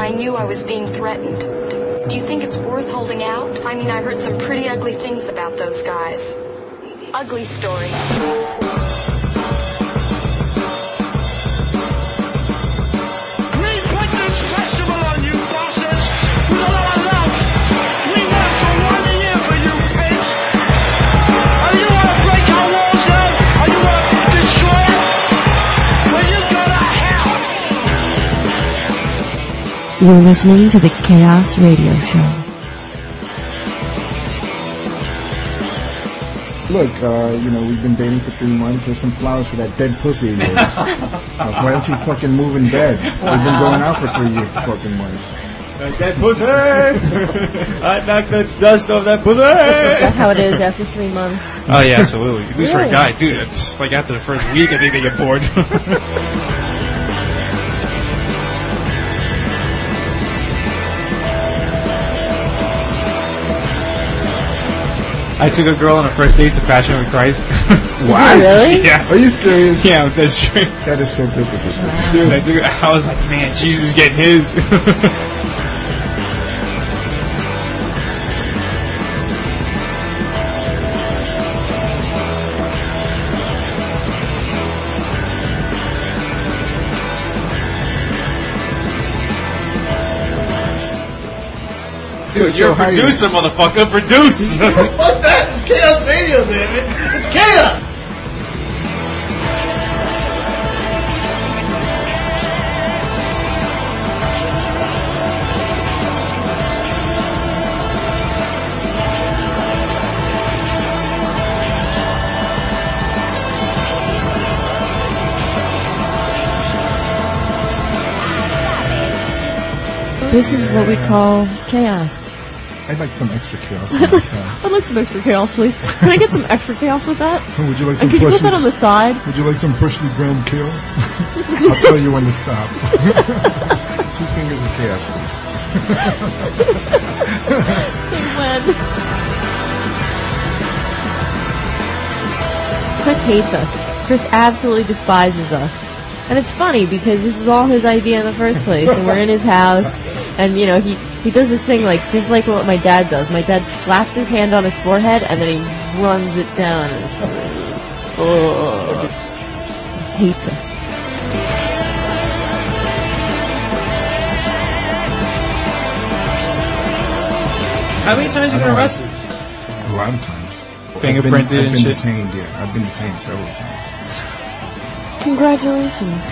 I knew I was being threatened. Do you think it's worth holding out? I mean, I heard some pretty ugly things about those guys. Ugly stories. You're listening to the Chaos Radio Show. Look, we've been dating for 3 months. There's some flowers for that dead pussy of yours. Why don't you fucking move in bed? We've been going out for 3 fucking months. That dead pussy! I knocked the dust off that pussy! Is that how it is after 3 months? Oh, yeah, absolutely. At least for a guy, dude. It's like after the first week, I think they get bored. I took a girl on a first date to Passion of Christ. What? Really? Yeah. Are you serious? Yeah, that's true. That is so typical. Wow. Dude, I was like, man, Jesus is getting his. Dude, you're a producer, motherfucker. Produce! Fuck that! It's Chaos Radio, damn it! It's Chaos! This is what we call chaos. I'd like some extra chaos. I'd like some extra chaos, please. Can I get some extra chaos with that? Would you like some? Could you put that on the side? Would you like some freshly ground chaos? I'll tell you when to stop. 2 fingers of chaos, please. Say when. Chris hates us. Chris absolutely despises us. And it's funny because this is all his idea in the first place, and we're in his house, and he does this thing like just like what my dad does. My dad slaps his hand on his forehead and then he runs it down. Oh, he hates us. How many times have you been arrested? A lot of times. Fingerprinted and shit? I've been detained, yeah. I've been detained several times. Congratulations.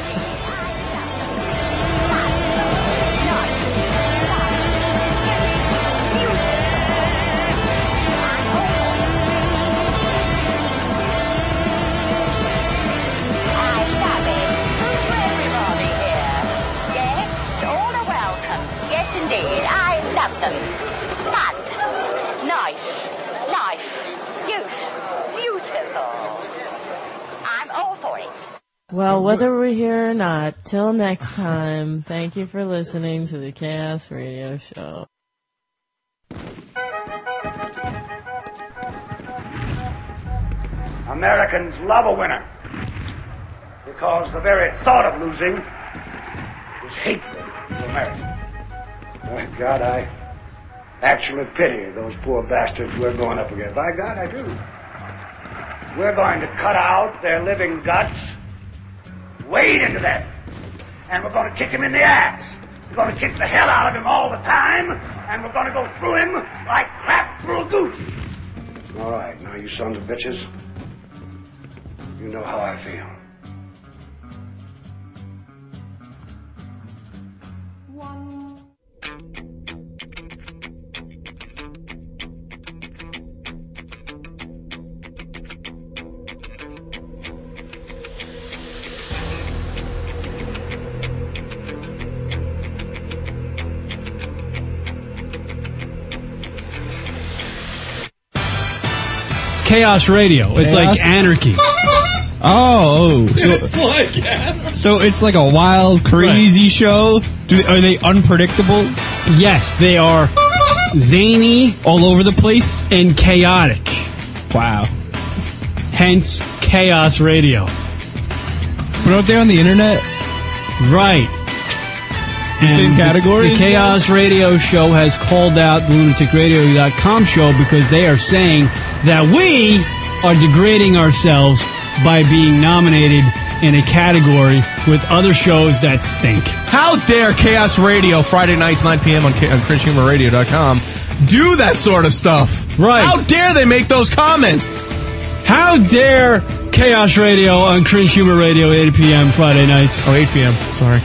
Well, whether we're here or not, till next time, thank you for listening to the Chaos Radio Show. Americans love a winner because the very thought of losing is hateful to America. My God, I actually pity those poor bastards we're going up against. By God, I do. We're going to cut out their living guts, wade into them, and we're going to kick him in the ass. We're going to kick the hell out of him all the time, and we're going to go through him like crap through a goose. All right, now you sons of bitches, you know how I feel. Chaos Radio. It's Chaos? like anarchy. Oh, So it's like a wild, crazy show. Are they unpredictable? Yes, they are zany, all over the place, and chaotic. Wow. Hence, Chaos Radio. Put out there on the internet? Right. The same category? The Chaos Radio Show has called out the lunaticradio.com show because they are saying that we are degrading ourselves by being nominated in a category with other shows that stink. How dare Chaos Radio, Friday nights, 9 p.m. on CringeHumorRadio.com, do that sort of stuff? Right. How dare they make those comments? How dare Chaos Radio on Cringe Humor Radio, 8 p.m. Friday nights. Oh, 8 p.m. Sorry.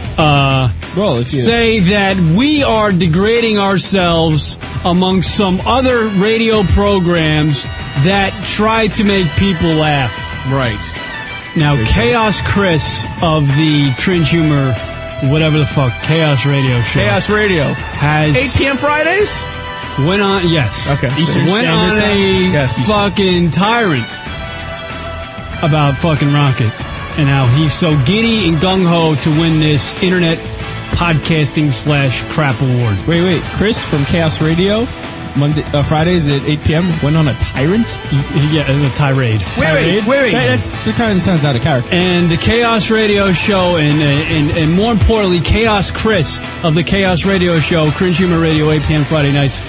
Say that we are degrading ourselves among some other radio programs that try to make people laugh. Right. Now, Chaos Chris of the Cringe Humor, whatever the fuck, Chaos Radio show. Chaos Radio. Has 8 p.m. Fridays? Went on, yes. Okay. Went on a fucking tyrant about fucking Rocket. And how he's so giddy and gung-ho to win this internet podcasting / crap award. Wait. Chris from Chaos Radio, Fridays at 8 p.m. went on a tyrant? Yeah, a tirade. Wait. That kind of sounds out of character. And the Chaos Radio Show, and more importantly, Chaos Chris of the Chaos Radio Show, Cringe Humor Radio, 8 p.m. Friday nights,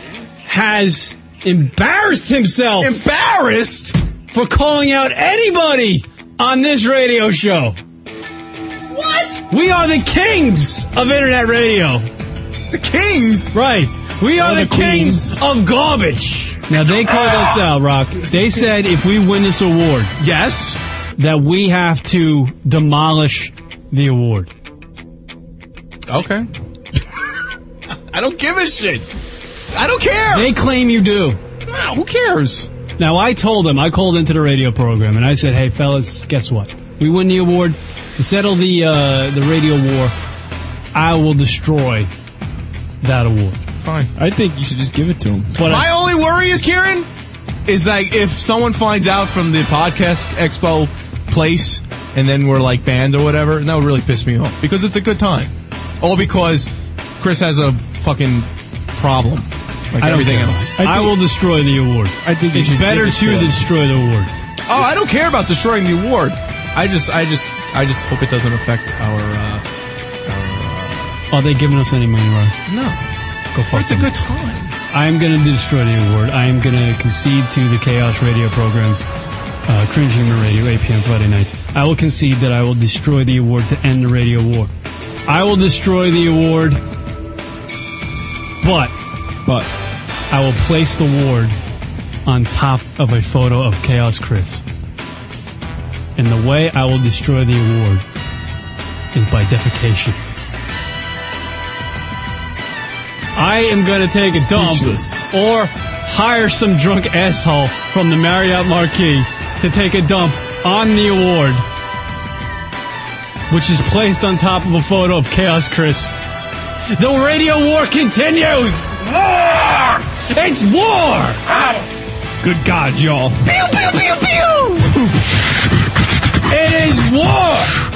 has embarrassed himself. Embarrassed? For calling out anybody on this radio show. What? We are the kings of internet radio. The kings? Right. We are the kings of garbage. Now, they called us out, Rock. They said if we win this award, yes, that we have to demolish the award. Okay. I don't give a shit. I don't care. They claim you do. No, who cares? Now, I told them, I called into the radio program, and I said, hey, fellas, guess what? We win the award. To settle the radio war, I will destroy that award. Fine. I think you should just give it to him. My only worry is, Kieran, is like if someone finds out from the podcast expo place and then we're like banned or whatever, that would really piss me off because it's a good time. All because Chris has a fucking problem like everything else. I will destroy the award. I think it's better to destroy the award. Oh, I don't care about destroying the award. I just hope it doesn't affect our. Are they giving us any money, right? No. Go fuck It's a good time. I'm going to destroy the award. I am going to concede to the Chaos Radio program, Cringe Humor Radio, 8 p.m. Friday nights. I will concede that I will destroy the award to end the radio war. I will destroy the award, but I will place the award on top of a photo of Chaos Chris. And the way I will destroy the award is by defecation. I am going to take a dump or hire some drunk asshole from the Marriott Marquis to take a dump on the award, which is placed on top of a photo of Chaos Chris. The radio war continues! War! It's war! Good God, y'all. Pew, pew, pew, pew! It is war!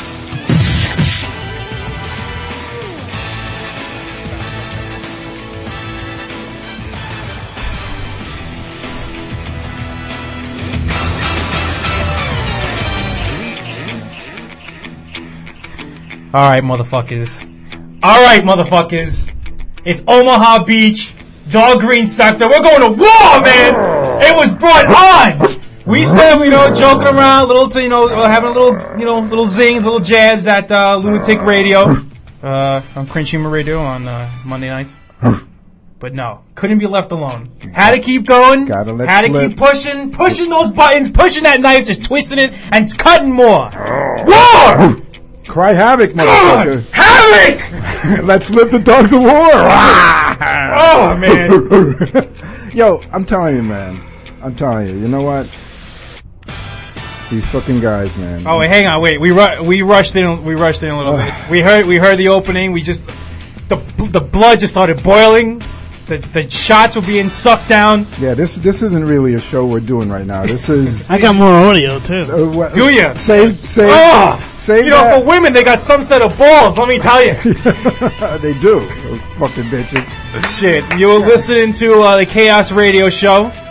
Alright, motherfuckers. It's Omaha Beach, Dog Green Sector. We're going to war, man! It was brought on! We still, joking around, having little zings, little jabs at Lunatic Radio, on Cringe Humor Radio on Monday nights. But no, couldn't be left alone. Had to keep going. Had to keep pushing those buttons, pushing that knife, just twisting it, and cutting more. War! Cry havoc, motherfucker. Havoc! Let's lift the dogs of war. Oh, man. Yo, I'm telling you, man. You know what? These fucking guys, man. Oh, wait, hang on. Wait, we rushed in a little bit. We heard the opening. The blood just started boiling. The shots were being sucked down. Yeah, this isn't really a show we're doing right now. This is. I got more audio too. Do you? Say. For women, they got some set of balls. Let me tell you. They do. Those fucking bitches. Shit, you were listening to the Chaos Radio Show.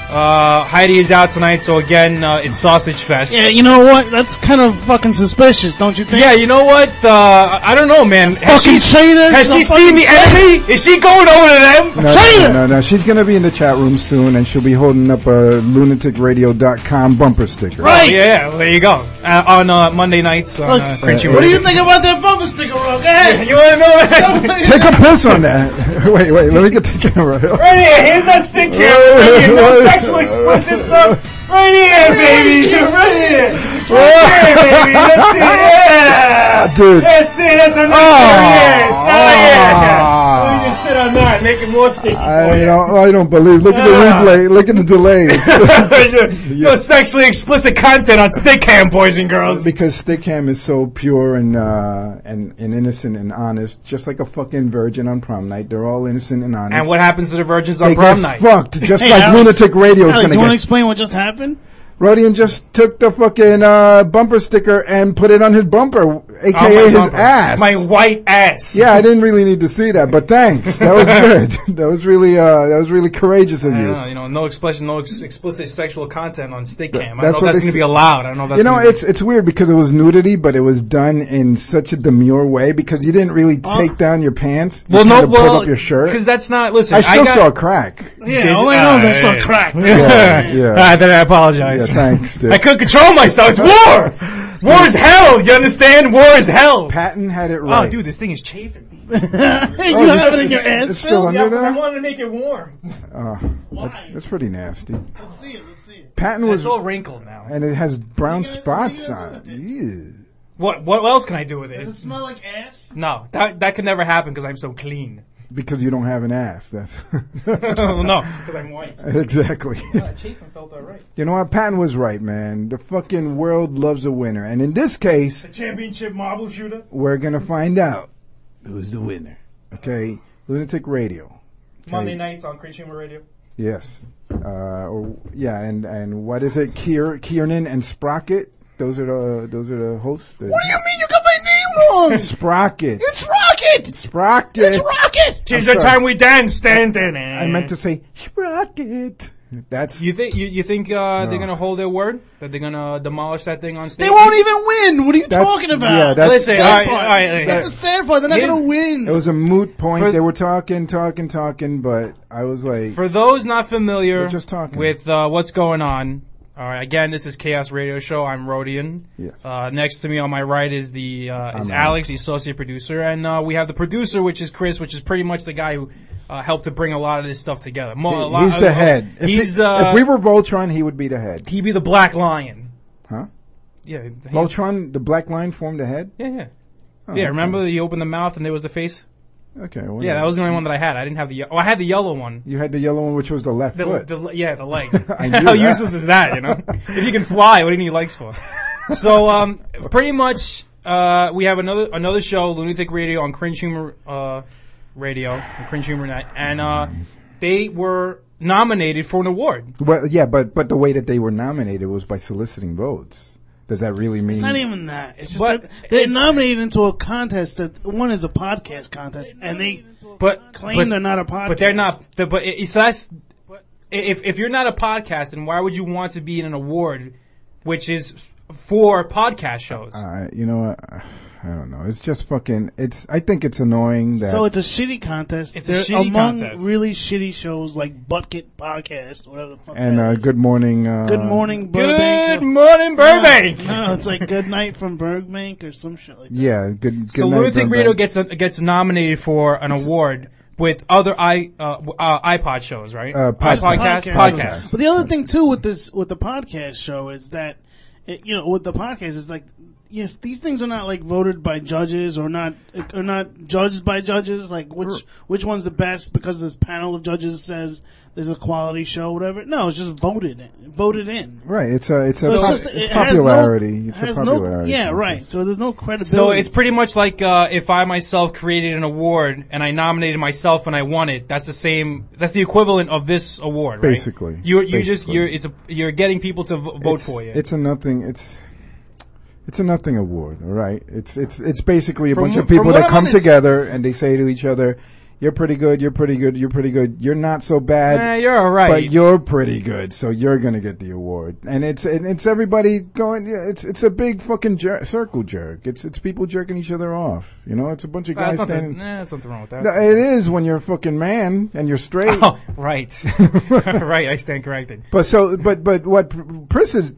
Heidi is out tonight, so again, it's Sausage Fest. Yeah, you know what? That's kind of fucking suspicious, don't you think? Yeah, you know what? I don't know, man. Has she seen the enemy? Is she going over to them? No. She's going to be in the chat room soon, and she'll be holding up a lunaticradio.com bumper sticker. Right. Yeah, there you go. On Monday nights on Crunchy What do you think about that bumper sticker, Rogue? Go ahead. You want to know what? Take a piss on that. Wait, let me get the camera. Right here, here's that stick camera. No sexual explicit stuff. Right here, baby. Right here. Right here, baby. That's it. Yeah. Dude. That's it. That's our next yeah. Let me just sit on that, make it more sticky. I don't believe. Look at the replay. Look at the delays. No sexually explicit content on Stickam, boys and girls. Because Stickam is so pure and innocent and honest, just like a fucking virgin on prom night. They're all innocent and honest. And what happens to the virgins on prom night? Fucked, just like Alex, Lunatic Radio is Alex, you want to explain what just happened? Rodian just took the fucking bumper sticker and put it on his bumper, a.k.a. his ass. My white ass. Yeah, I didn't really need to see that, but thanks. That was good. That was really courageous of you. I know, no explicit sexual content on Stickam. I don't know if that's going to be allowed. I don't know if that's it's weird because it was nudity, but it was done in such a demure way because you didn't really take down your pants. You pulled up your shirt. Because that's not, listen. I still saw crack. Yeah, all I know is I saw crack. Yeah. Then I apologize. Yeah, thanks, dude. I couldn't control myself. It's war! War is hell! You understand? War is hell! Patton had it right. Oh, dude, this thing is chafing me. You have it in your ass, it's still under there? I wanted to make it warm. That's pretty nasty. Let's see it. Patton was... It's all wrinkled now. And it has brown spots on it. What else can I do with it? Does it smell like ass? No, that could never happen because I'm so clean. Because you don't have an ass. That's no, because I'm white. Exactly. Chafin felt all right. You know what? Patton was right, man. The fucking world loves a winner. And in this case... The championship marble shooter? We're going to find out who's the winner. Okay? Lunatic Radio. Okay? Monday nights on Cringe Humor Radio. Yes. And what is it? Kiernan and Sprocket? Those are the hosts. What do you mean you got my name wrong? Sprocket. It's Rocket. Sprocket. It's Rocket. Tis the time we dance. I meant to say Sprocket. That's you think they're gonna hold their word that they're gonna demolish that thing on stage? They won't even win. What are you talking about? Yeah, listen, all right, that's the sad part. They're not gonna win. It was a moot point. They were talking, but I was like, for those not familiar just talking. with what's going on. All right, again, this is Chaos Radio Show. I'm Rodian. Yes. Next to me on my right is Alex, the associate producer, and we have the producer, which is Chris, which is pretty much the guy who helped to bring a lot of this stuff together. He's the head. If we were Voltron, he would be the head. He'd be the Black Lion. Huh? Yeah. Voltron, the Black Lion formed the head? Yeah. Oh, yeah, remember he opened the mouth and there was the face? Okay. Well, yeah, that was the only one that I had. I didn't have the I had the yellow one. You had the yellow one, which was the left foot. The leg. How useless is that, you know? If you can fly, what do you need legs for? So, pretty much, we have another show, Lunatic Radio on Cringe Humor Radio, on Cringe Humor Night, and they were nominated for an award. Well, yeah, but the way that they were nominated was by soliciting votes. Does that really mean? It's not even that. It's just that they're nominated into a contest that one is a podcast contest, and they claim they're not a podcast. But they're not. If you're not a podcast, then why would you want to be in an award, which is for podcast shows? You know what? I don't know. It's just fucking. I think it's annoying that. So it's a shitty contest. It's a shitty contest. Really shitty shows like Bucket Podcast, whatever the fuck. And Good Morning. Good Morning Burbank. Good Morning Burbank. No, it's like Good Night from Burbank or some shit like that. Yeah, good. So Lunatic Radio gets nominated for an award with other iPod shows, right? Podcast. But the other thing too with the podcast show is that with the podcast is like. Yes, these things are not like voted by judges or not judged by judges. Like which one's the best because this panel of judges says there's a quality show, whatever. No, it's just voted in. Right. It's popularity. It's a popularity. Yeah, right. So there's no credibility. So it's pretty much like if I myself created an award and I nominated myself and I won it. That's the same. That's the equivalent of this award, right? Basically. You're getting people to vote for you. It's a nothing award, all right? It's basically a bunch of people that come together and they say to each other, You're pretty good. You're pretty good. You're pretty good. You're not so bad. You're all right. But you're pretty good, so you're gonna get the award. And it's everybody going. Yeah, it's a big fucking circle jerk. It's people jerking each other off. You know, it's a bunch of guys standing. There's nothing wrong with that. No, it is when you're a fucking man and you're straight. Oh, right, right. I stand corrected. But what Chris's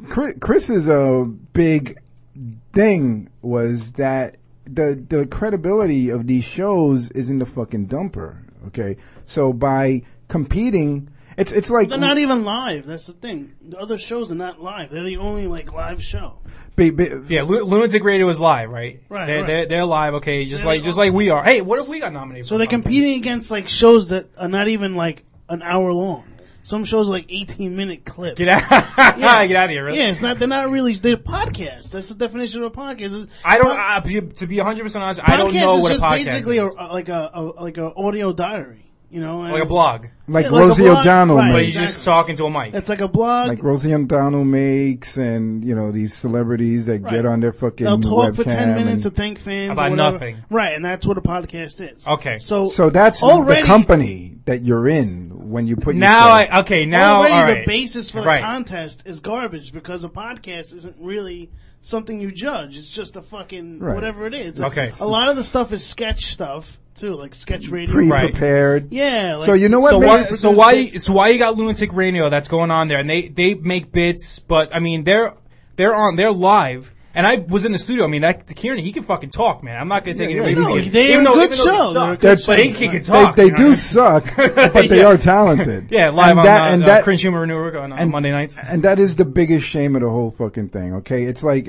big thing was that the credibility of these shows is in the fucking dumper. Okay, so by competing, it's like they're not even live. That's the thing. The other shows are not live. They're the only like live show. Yeah, Lunatic Radio is live, right? Right. They're live. Okay, just like we are. Hey, what if we got nominated? So they're competing against like shows that are not even like an hour long. Some shows are like 18-minute clips. Get out! Yeah. Get out of here! Really? Yeah, it's not. They're not really. They're podcasts. That's the definition of a podcast. I don't. To be 100% honest, I don't know what a podcast is. Podcast is just basically like a audio diary. You know, like a blog. Like Rosie O'Donnell makes. But you're just talking to a mic. It's like a blog. Like Rosie O'Donnell makes, and you know these celebrities that get on their fucking they'll talk for webcam 10 minutes to thank fans about nothing. Right, and that's what a podcast is. Okay. So that's the company that you're in when you put already all right. The basis for the contest is garbage because a podcast isn't really something you judge. It's just a fucking whatever it is. Okay. A lot of the stuff is sketch stuff too, like sketch radio. Pre-prepared. Yeah. Like, so you know what? So why you got Lunatic Radio that's going on there, and they make bits, but I mean they're live. And I was in the studio. I mean, Kieran, he can fucking talk, man. I'm not going to take it away from him. They have a good show. But he can talk. They do suck, but they are talented. Yeah, live on Cringe Humor Newark on Monday nights. And that is the biggest shame of the whole fucking thing. Okay, it's like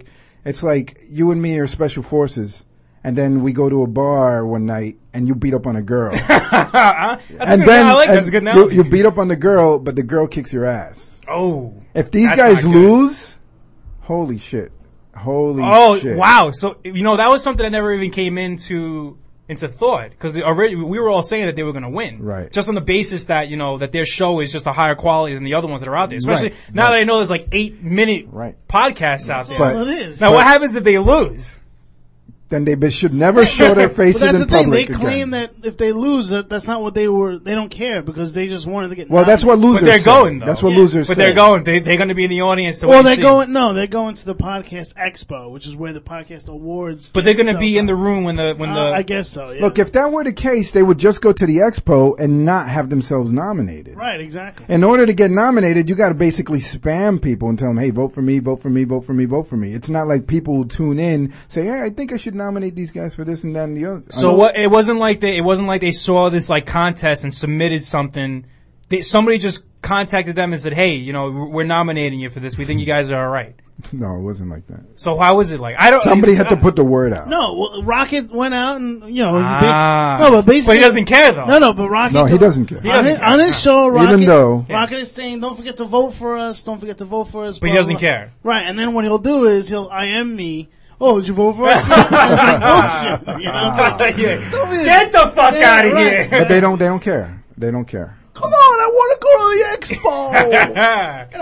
you and me are special forces, and then we go to a bar one night and you beat up on a girl. That's a good analogy. You beat up on the girl, but the girl kicks your ass. Oh. If these guys lose, holy shit. Holy shit. Wow. So, that was something that never even came into thought. Because already we were all saying that they were going to win. Right. Just on the basis that, that their show is just a higher quality than the other ones that are out there. Especially now that I know there's like 8-minute podcasts out there. That's all it is. Now, what happens if they lose? Then they should never show their faces in public again. They claim that if they lose, that's not what they were. They don't care because they just wanted to get. Well, that's what losers. But they're going though. That's what losers. But they're going. They're going to be in the audience. They're going. No, they're going to the Podcast Expo, which is where the podcast awards. But they're going to be in the room when the. I guess so. Yeah. Look, if that were the case, they would just go to the expo and not have themselves nominated. Right. Exactly. In order to get nominated, you got to basically spam people and tell them, "Hey, vote for me, vote for me, vote for me, vote for me." It's not like people will tune in, say, "Hey, I think I should nominate these guys for this and that and the other." So it wasn't like they saw this like contest and submitted something. Somebody just contacted them and said, "Hey, we're nominating you for this. We think you guys are all right." No, it wasn't like that. So how was it like? Somebody had to put the word out. No, well, Rocket went out and but basically he doesn't care though. No, but Rocket. No, he doesn't care. On his show, Rocket is saying, "Don't forget to vote for us. Don't forget to vote for us." But he doesn't care. Right, and then what he'll do is he'll IM me. Oh, did you vote for us? It's like bullshit. Get the fuck out of here. But they don't care. They don't care. Come on, I want to go to the expo.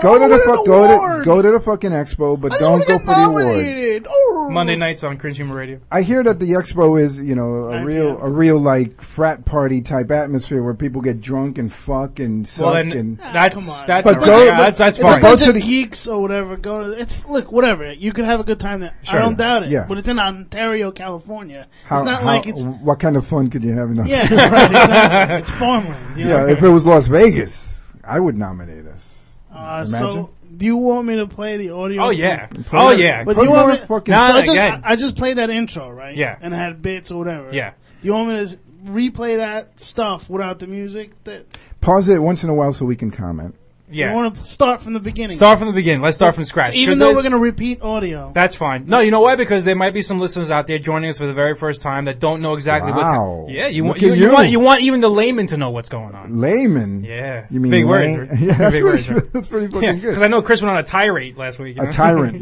Go to the fucking expo, but don't go for the award. Monday nights on Cringe Humor Radio. I hear that the expo is, a real like frat party type atmosphere where people get drunk and fuck and suck and. That's fine. It's a bunch of geeks or whatever. Whatever. You can have a good time there. Sure. I don't doubt it. Yeah. But it's in Ontario, California. It's not like it's. What kind of fun could you have in Ontario? Yeah, right. Exactly. It's farmland. Yeah, if it was Las Vegas, I would nominate us. So, do you want me to play the audio? Oh yeah. But do you want me? I just played that intro, right? Yeah. And I had bits or whatever. Yeah. Do you want me to replay that stuff without the music? Pause it once in a while so we can comment. Yeah. You want to start from the beginning? Start from the beginning. Let's start from scratch. So even though we're going to repeat audio. That's fine. No, you know why? Because there might be some listeners out there joining us for the very first time that don't know exactly what's going on. Yeah, you want even the layman to know what's going on. Layman? Yeah. You mean big words? Yeah, that's pretty fucking good. Because I know Chris went on a tirade last week. A tyrant.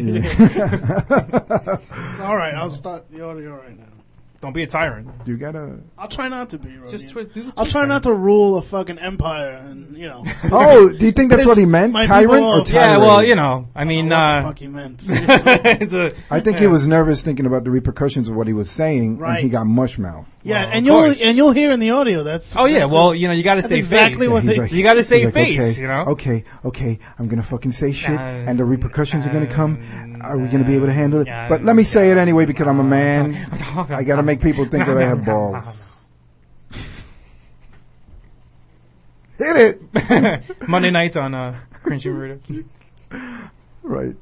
All right, I'll start the audio right now. Don't be a tyrant. You gotta. I'll try not to be. I'll try not to rule a fucking empire, and Oh, do you think that's what he meant? Tyrant or tyrant? Yeah, well, I mean. What the fuck he meant. I think he was nervous thinking about the repercussions of what he was saying, and he got mush mouth. Yeah, Well, and of course. you'll hear in the audio. That's Oh yeah, well, you know, you got to that's say exactly face. what He's they. like- You got to say he's like, face. okay, You know. Okay, I'm gonna fucking say shit, and the repercussions are gonna come. Are we gonna be able to handle it? But let me say it anyway because I'm a man. I gotta make people think that I have balls. Hit it. Monday nights on Cringe Humor Radio. Right.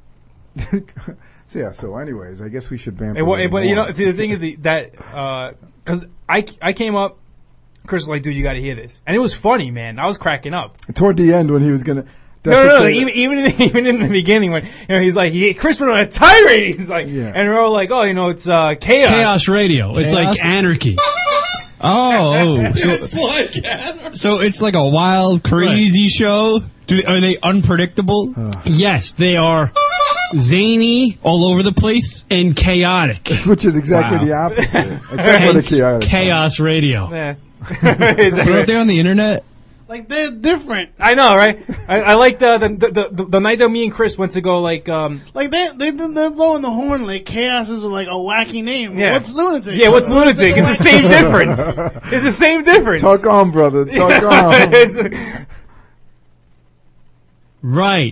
So anyways, I guess we should vamp. But you know, see, the thing is because I came up, Chris was like, dude, you got to hear this, and it was funny, man. I was cracking up. Toward the end when he was gonna. No. Even in the beginning when he's like, Chris went on a tirade. He's like, Yeah. and we're all like, oh, it's chaos. It's chaos radio. It's like anarchy. Oh, So it's like a wild, crazy show. Are they unpredictable? Yes, they are zany, all over the place, and chaotic. Which is exactly the opposite. Except for the Hence chaotic. chaos radio. Yeah. Put up there on the internet. Like they're different. I know, right? I like the night that me and Chris went to go Like they're blowing the horn like chaos is like a wacky name. Yeah. What's lunatic? Yeah, what's lunatic? It's the same difference. It's the same difference. Talk on, brother. Talk on. Right.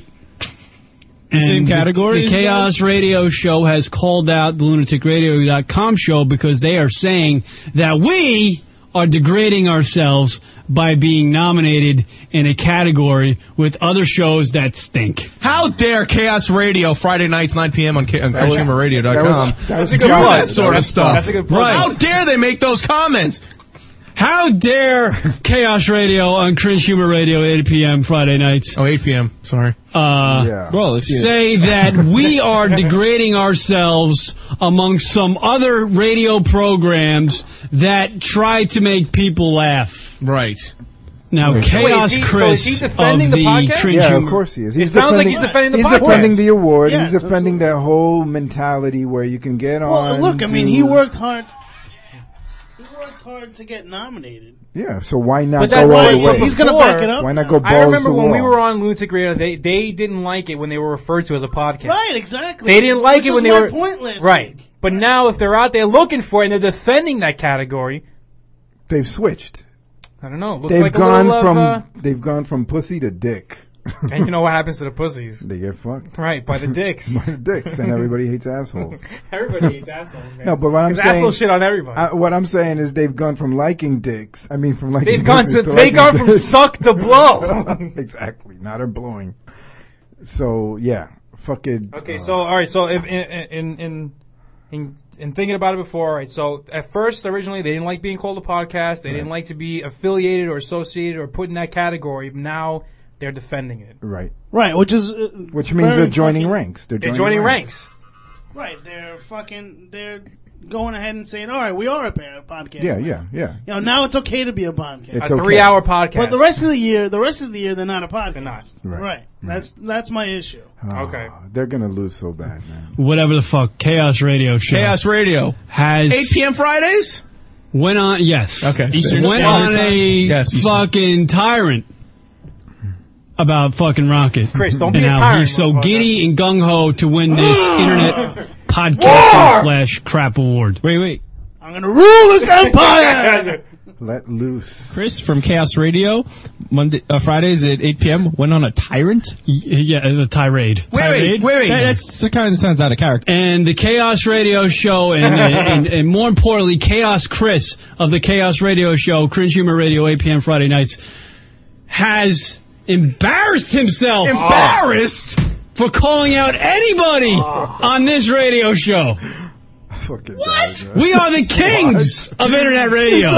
The same category The as Chaos guys? Radio Show has called out the lunaticradio.com show because they are saying that we are degrading ourselves by being nominated in a category with other shows that stink. How dare Chaos Radio Friday nights 9 p.m. on ChrisHumorRadio.com that was do good. that sort of stuff? That's a good point. Right. How dare they make those comments? How dare Chaos Radio on Cringe Humor Radio 8 p.m. Friday nights Oh, 8 p.m. Sorry. Yeah. Well, if you say that we are degrading ourselves among some other radio programs that try to make people laugh. Right. Now, Wait, Chaos so Chris is he defending of the podcast? Cringe Yeah, Humor. of course he is. It sounds like he's defending the He's podcast. defending the award. Yes, He's defending that whole mentality where you can get on. Well, look, I mean, do- he worked hard. He worked hard to get nominated. Yeah, so why not But go that's all why the way? He's gonna back it up. Why not now. go balls I remember to when we wall? were on Lunatic Radio, they didn't like it when they were referred to as a podcast. Right, exactly. They didn't like Which it was when they my were point last right. week. But now, if they're out there looking for it and they're defending that category, They've switched. I don't know. It looks They've like gone a little from they've gone from pussy to dick. and you know what happens to the pussies? They get fucked Right, by the dicks. by the dicks, and everybody hates assholes. Everybody hates assholes, man. No, but what I'm Because saying, assholes shit on everybody. what I'm saying is they've gone from liking dicks. I mean, from liking. They've gone pussies to they've liking gone from dicks. suck to blow. Exactly, not a blowing. So yeah, fucking. Okay, so all right, so if, in thinking about it before, all right, so at first originally they didn't like being called a podcast, they didn't like to be affiliated or associated or put in that category. Now they're defending it. Right. Right, which is Which means they're joining ranks. They're joining ranks. Right, they're going ahead and saying, all right, we are a podcast. Yeah, now. yeah. You know, now it's okay to be a podcast. It's A okay. 3-hour podcast. But the rest of the year, they're not a podcast. They're not. Right. That's my issue. Okay. They're gonna lose so bad, man. Whatever the fuck, Chaos Radio Show Chaos Radio. has 8 p.m. Fridays? went on. Yes. Okay. Eastern Went Standard on Time. Yes, Eastern. fucking tyrant about fucking Rocket. Chris, don't and be a how tyrant, he's so motherfucker. giddy and gung ho to win this internet podcasting / crap award. Wait. I'm gonna rule this empire. Let loose. Chris from Chaos Radio, Fridays at 8 p.m. went on a tyrant. Yeah, the tirade. Wait. That kind of sounds out of character. And the Chaos Radio Show, and more importantly, Chaos Chris of the Chaos Radio Show, Cringe Humor Radio, 8 p.m. Friday nights, has embarrassed himself. Embarrassed? For calling out anybody on this radio show. Fucking what? We are the kings of internet radio.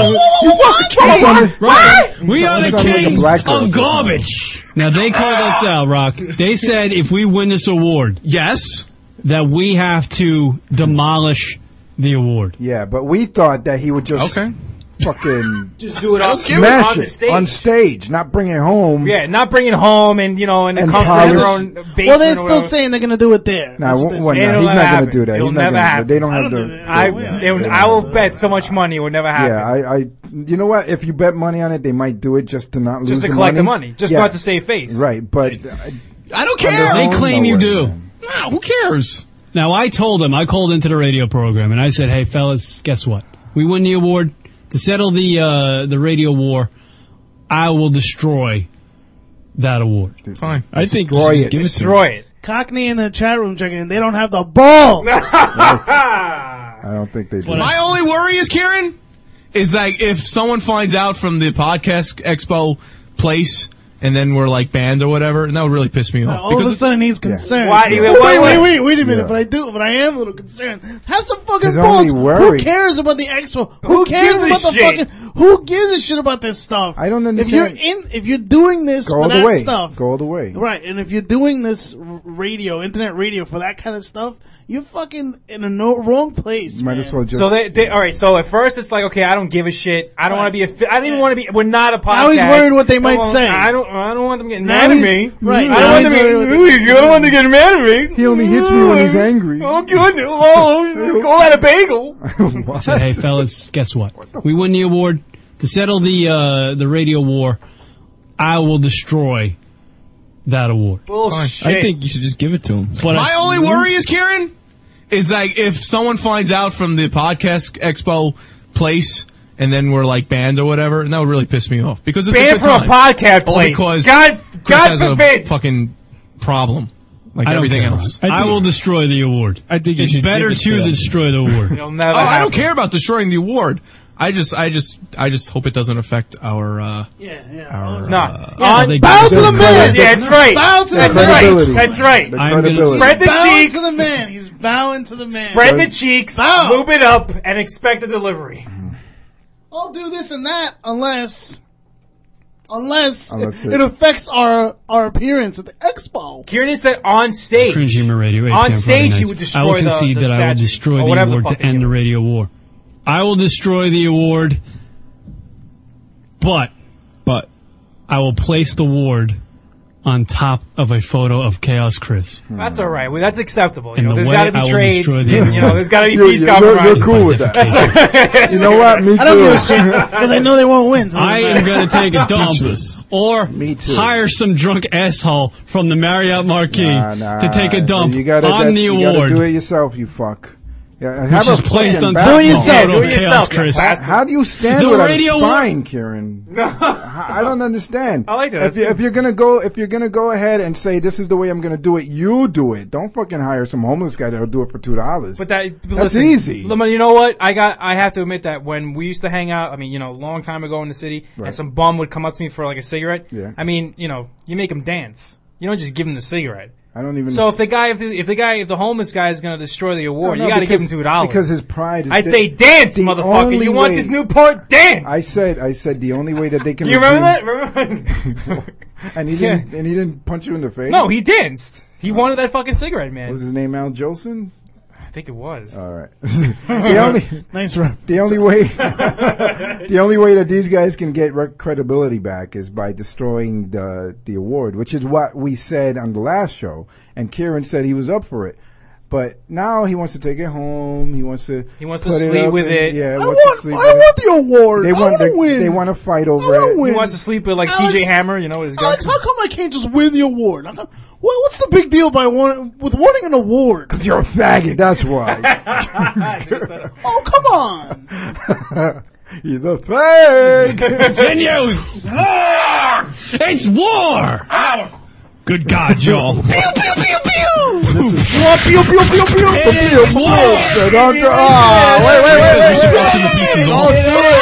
Right. We are the Sound like a kings black girl. of garbage. Now, they called us out, Rock. They said if we win this award, yes, that we have to demolish the award. Yeah, but we thought that he would just fucking Just do it on smash the it stage. on stage, not bring it home. Yeah, not bring it home and, in the And comfort of their polish. own basement. Well, they're or still whatever. saying they're gonna do it there. Nah, That's what well, they're saying. nah, It'll he's never not happen. gonna do that. It'll He's not never gonna. happen. They don't have the. I will bet so much money it would never happen. Yeah, you know what? If you bet money on it, they might do it just to not lose Just to the collect money. the money. Just Yeah. not to save face. Right, but I don't on care. their They own, claim no you way, do. man. Nah, who cares? Now, I called into the radio program, and I said, hey, fellas, guess what? We win the award. to settle the radio war, I will destroy that award. Fine. I think you should just give it to Destroy it. Cockney in the chat room checking in. They don't have the balls. I don't think they do. My only worry is, Kieran, is like if someone finds out from the podcast expo place and then we're like banned or whatever, and that would really piss me off. All of a sudden he's concerned. Why- Wait a minute. Yeah. But I am a little concerned. Have some fucking His balls. only Who worry- cares about the expo? Who cares gives a about the shit? fucking? Who gives a shit about this stuff? I don't understand. If you're doing this Go for all the that way. stuff, Go all the way. right? And if you're doing this internet radio for that kind of stuff, you're fucking in a wrong place. Might man. as well just. So they all right. So at first it's like, okay, I don't give a shit. I don't want to be. I don't even want to be. We're not a podcast. Now he's worried what they might say. I don't want them getting Now mad at he's- me. right, I now don't want he's them worried what getting. they I don't want them getting mad at me. He only hits me when he's angry. Oh, good. Oh, call that a bagel. So, hey, fellas, guess what? We win the award. To settle the radio war, I will destroy that award. Bullshit. I think you should just give it to him. But My only worry is, Kieran, is like if someone finds out from the podcast expo place and then we're like banned or whatever, and that would really piss me off because it's a Banned good from a time. podcast All place. because God Chris has forbid. a fucking problem like I don't everything care. else. I will destroy the award. I think you It's should better give it to them. destroy the award. It'll never Oh, I don't happen. care about destroying the award. I just hope it doesn't affect our Yeah. No. they Bow to the The man. Yeah, that's right. Bow to the That's man. credibility. right. That's right. The I'm gonna credibility. Spread the Bowing cheeks. to the man. He's bowing to the man. Spread the cheeks. Bow. Lube it up, and expect a delivery. I'll do this and that unless Unless it affects our appearance at the expo. Kieran said on stage. Cringe Humor Radio. 8 On p.m. stage, Friday he nights. would destroy I will concede the that I will statue, destroy or the whatever the award fuck to they end give the it. radio war. I will destroy the award, but I will place the award on top of a photo of Chaos Chris. That's all right. Well, that's acceptable. You In know, the there's way got to I be will trades. destroy the You award. know, there's got to be You're- peace you're compromises. cool with that. That's all right. You know what? Me too. I don't give a shit because I know they won't win. So I am going to take a dump or Me too. hire some drunk asshole from the Marriott Marquis Nah, to take a dump you gotta, on the you gotta award, do it yourself, you fuck. Yeah, which is placed on top back- of the yourself, photo do of it Chaos yourself, Chris. bastard. How do you stand The without radio a spine, Kieran? I don't understand. I like that. That's If you're gonna go ahead and say this is the way I'm gonna do it, you do it. Don't fucking hire some homeless guy that'll do it for $2. But that's Listen, easy. You know what? I have to admit that when we used to hang out, I mean, a long time ago in the city, Right. and some bum would come up to me for like a cigarette. Yeah. I mean, you make him dance. You don't just give him the cigarette. I don't even. So if the homeless guy is going to destroy the award, No, you got to give him because- $2. because his pride is. I'd say dance, the motherfucker. only You want way- this Newport? Dance. I said the only way that they can. You remember redeem- that? Remember? And he didn't punch you in the face. No, he danced. He wanted that fucking cigarette, man. Was his name Al Jolson? I think it was. All right. nice run. The only way that these guys can get credibility back is by destroying the award, which is what we said on the last show. And Kieran said he was up for it, but now he wants to take it home. He wants to to put sleep up with and- it. Yeah, I wants to sleep with it. want the award. They I want want to win. they want to fight over wanna it. win. He wants to sleep with like Alex- TJ Hammer, his guy. Alex, how come I can't just win the award? What's the big deal with winning an award? You're a faggot. That's why. Oh, come on. He's a fag. Continues. War! It's war! Good God, y'all. Pew, pew, pew, pew. Pew, pew, pew, pew, pew. It is war! Wait. We should watch some pieces off.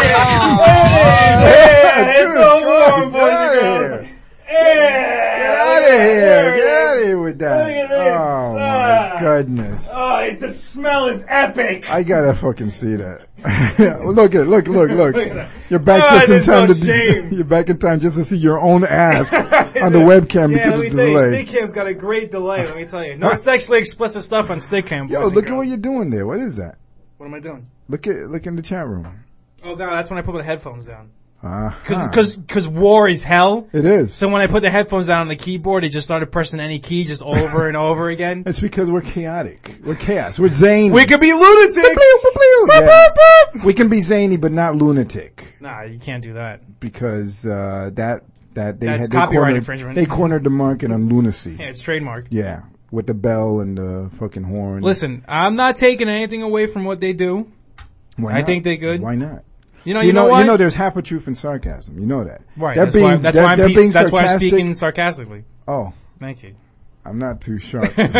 It's a war, boys and girls. Get out of here. Get out of here with that. Look at this. Oh, my goodness. Oh, the smell is epic. I gotta fucking see that. Look. You're back Oh, just in there's time no to shame. you're back in time just to see your own ass on the webcam Yeah, because let me of the tell you, delay. Stickcam's got a great delay. Let me tell you, no sexually explicit stuff on Stickcam. Yo, boys and look at girls. what you're doing there. What is that? What am I doing? Look in the chat room. Oh, no, that's when I put the headphones down. Uh-huh. Because war is hell. It is. So when I put the headphones down on the keyboard, it just started pressing any key just over and over again. It's because we're chaotic. We're chaos. We're zany. We could be lunatics. Yeah. We can be zany, but not lunatic, Nah, you can't do that. because That's copyright infringement. They cornered the market on lunacy. Yeah, it's trademarked. Yeah, with the bell and the fucking horn. Listen, I'm not taking anything away from what they do. Why I not? think they're good. Why not? You know what? You know, there's half a truth in sarcasm. You know that. Right. That's why I'm speaking sarcastically. Oh. Thank you. I'm not too sharp. They're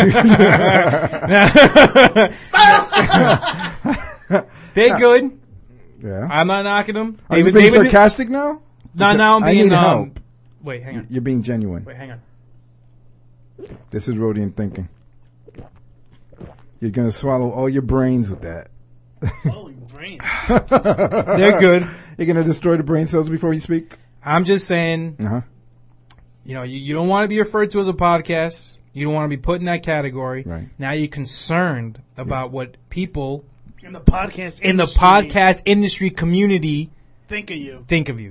good. Yeah. I'm not knocking them. Are you being sarcastic now? No, now I'm being. I need help. Wait, hang on. You're being genuine. Wait, hang on. This is Rodian thinking. You're gonna swallow all your brains with that. Holy brains. They're good. You're gonna destroy the brain cells before you speak? I'm just saying. Uh-huh. You know, you don't want to be referred to as a podcast. You don't want to be put in that category. Right. Now you're concerned about what people in the podcast industry community think of you.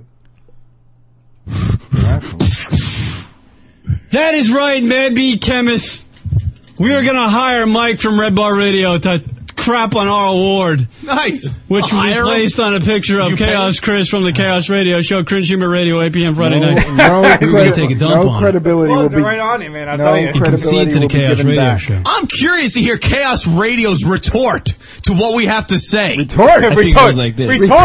That is right, Mad Bee Chemist. We are going to hire Mike from Red Bar Radio to crap on our award. Nice. Which will be placed on a picture of Chaos Chris from the Chaos Radio Show, Cringe Humor Radio, 8 p.m. Friday nights. We're going to take a dump on credibility it. will be right on it, man. I'll tell you. You can see it to the Chaos Radio Show. I'm curious to hear Chaos Radio's retort to what we have to say. Retort? I think it goes like this. Retort.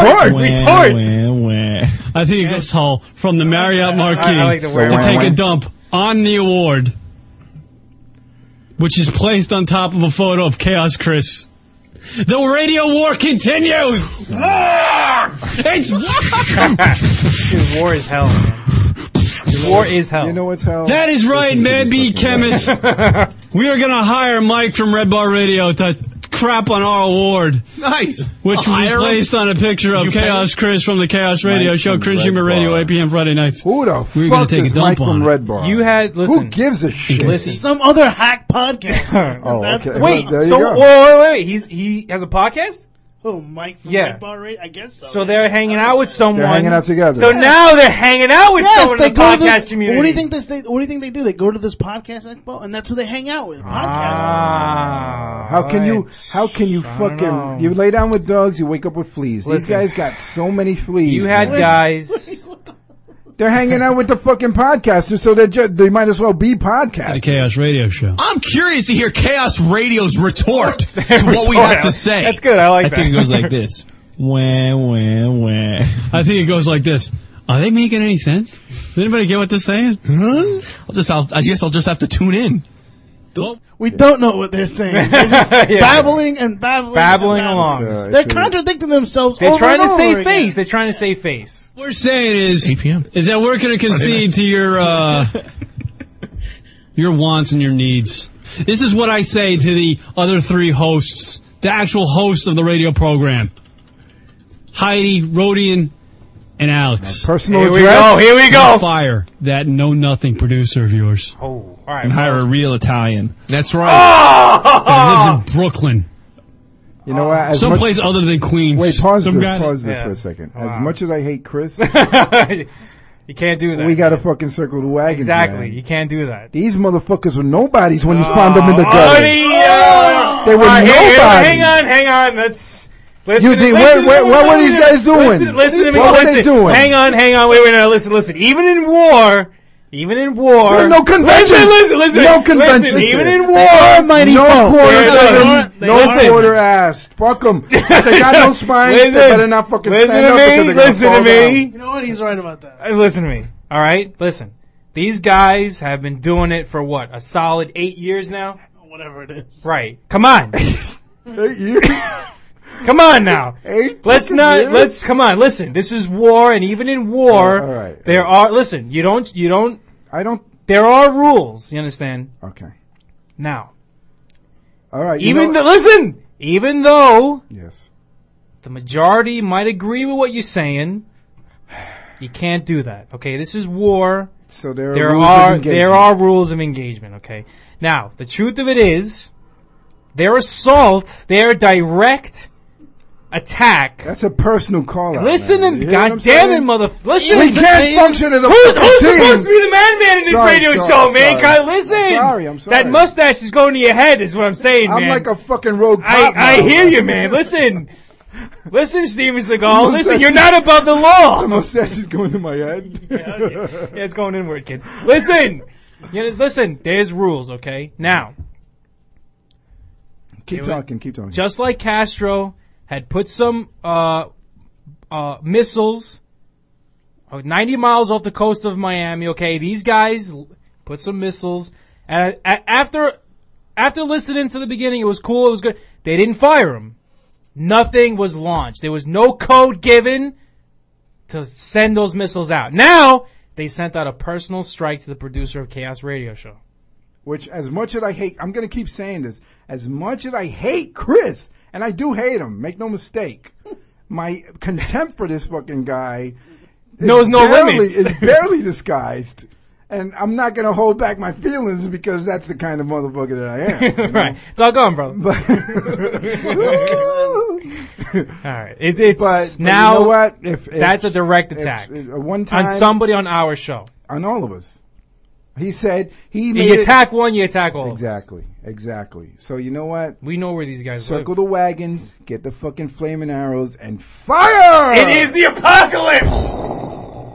I think it goes all from the Marriott Marquis I like the to take a dump on the award, which is placed on top of a photo of Chaos Chris. The radio war continues! War! It's Dude, war is hell, man. War is hell. You know what's hell? That is right, Mad Bee Chemist. We are going to hire Mike from Red Bar Radio to crap on our award. Nice. Which will be placed on a picture of Chaos Chris from the Chaos Radio Show, Cringe Humor Radio, 8 p.m. Friday nights. Who the We're fuck take is a dump Mike on from it. Red Bar? Listen. Who gives a shit? Listen. Some other hack podcast. Oh, That's okay. the Wait, There you so go. wait. He has a podcast? Oh, Mike from Yeah. Red Bar Radio? I guess so. So they're hanging out with someone. They're hanging out together. So now they're hanging out with someone in the podcast community. What do you think they do? They go to this podcast expo, and that's who they hang out with. Podcasters. How can you fucking you lay down with dogs, you wake up with fleas. These Listen. guys got so many fleas. You had man. guys. They're hanging out with the fucking podcasters, so they might as well be podcasters. The Chaos Radio Show. I'm curious to hear Chaos Radio's retort to what we have to say. That's good. I like I that. think it goes like this. Wah, wah, wah. I think it goes like this. Are they making any sense? Does anybody get what they're saying? Huh? I guess I'll just have to tune in. We don't know what they're saying. They're just babbling and babbling. Babbling along. They're contradicting themselves. They're over trying and to over save again. face. They're trying to save face. What we're saying is 8 p.m. is that we're going to concede to your wants and your needs. This is what I say to the other three hosts, the actual hosts of the radio program. Heidi, Rodian, and Alex. Personal Here we address. go. Here we go. Fire that know-nothing producer of yours. Oh, all right. And hire a real Italian. That's right. That lives in Brooklyn. You know what? As Someplace much, other than Queens. wait, pause Some this guy- for a Yeah. second. Wow. As much as I hate Chris, You can't do that. we got to fucking circle the wagons. Exactly. man. You can't do that. These motherfuckers were nobodies when you found them in the gutter. They were All right, nobodies. hang on. Let's listen. You think- what were these guys doing? Listen to me. What were Listen. they doing? Hang on. Wait. No, listen. Even in war. There are no conventions. Listen. No conventions. Listen, even in war. No quarter Listen. Listen. quarter ass. Fuck them. They got no spines. They better not fucking Listen stand to up because me. they're gonna Listen fall to me. You know what? He's right about that. Listen to me. All right. Listen. These guys have been doing it for what? A solid 8 years now. Whatever it is. Right. Come on. 8 years. Come on now. 8 Let's fucking not. years? Let's come on. Listen. This is war, and even in war, all right. there are. Listen. You don't. I don't. There are rules. You understand? Okay. Now. All right. Listen. Even though Yes. the majority might agree with what you're saying, you can't do that. Okay. This is war. So there There rules of are engagement. rules of engagement. Okay. Now the truth of it is, their assault, their direct attack. That's a personal call out. Listen man. to me, You hear what I'm God damn it, saying? Listen. We can't function as a Who's fucking team. supposed to be the man in this Sorry, radio sorry, show, man? sorry. God, listen. I'm sorry. That mustache is going to your head, is what I'm saying, I'm man. like a fucking rogue cop. I now. hear you, man. Listen, Steven Seagal. The Listen, mustache- you're not above the law. The mustache is going to my head. Yeah, it's going inward, kid. Listen, listen. There's rules, okay? Now, Keep talking. just like Castro had put some missiles 90 miles off the coast of Miami. Okay, these guys put some missiles. And after listening to the beginning, it was cool, it was good. They didn't fire them. Nothing was launched. There was no code given to send those missiles out. Now, they sent out a personal strike to the producer of Chaos Radio Show. Which, as much as I hate, I'm going to keep saying this, as much as I hate Chris, and I do hate him, make no mistake, my contempt for this fucking guy knows no limits. Is barely disguised. And I'm not going to hold back my feelings because that's the kind of motherfucker that I am. Right. It's all gone, bro. All right. It's now, you know what? That's a direct attack. One time, on somebody on our show. On all of us. He said you attack one, you attack all Exactly. So you know what? We know where these guys Circle the wagons, get the fucking flaming arrows, and fire! It is the apocalypse!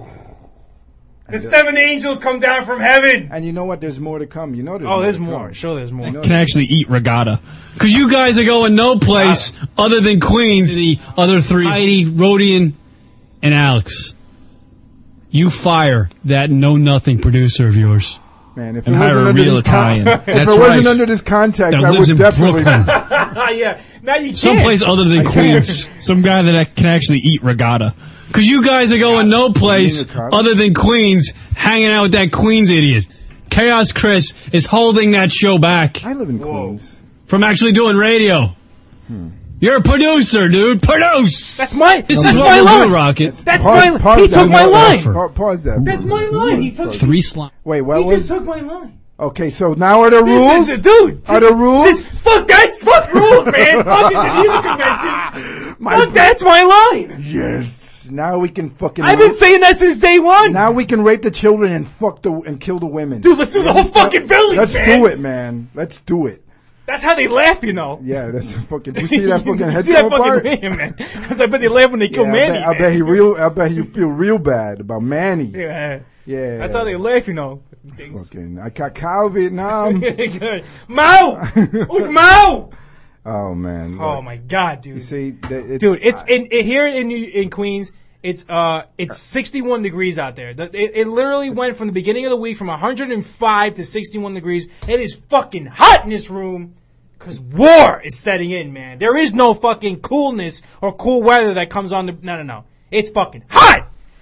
The 7 angels come down from heaven. And you know what? There's more to come. You know there's more. Sure, there's more. Can actually eat regatta. Because you guys are going no place other than Queens. The other three, Heidi, Rodian, and Alex. You fire that know-nothing producer of yours. Man, if and it hire wasn't a real Italian. If it wasn't under this context, that I lives would in definitely. Brooklyn. Yeah, now you can't. Someplace other than Queens. Some guy that can actually eat regatta. Because you guys are going no place other than Queens, hanging out with that Queens idiot. Chaos Chris is holding that show back. I live in Queens. From actually doing radio. You're a producer, dude. Produce! That's my line. line. Rocket. That's my line. He took my line. Pause that. That's my line. He took 3 slots. Wait, what He just took my line. Okay, so now are the rules? Dude. Are the rules? Fuck rules, man. Fuck the Geneva Convention. Fuck, that's my line. Yes. Now we can fucking. I've been saying that since day one. Now we can rape the children and kill the women. Dude, let's do the whole fucking village, Let's man. do it, man. Let's do it. That's how they laugh, you know. Yeah, that's fucking. You see that fucking head see that part? fucking man. I bet they laugh when they kill Manny. I bet you feel real bad about Manny. Yeah. That's how they laugh, you know. Fucking, I got Kyle Vietnam. Mao! Who's Mao? Oh man. Oh my God, dude. You see, dude, it's here in Queens. It's 61 degrees out there. It literally went from the beginning of the week from 105 to 61 degrees. It is fucking hot in this room because war is setting in, man. There is no fucking coolness or cool weather that comes on. No. It's fucking hot.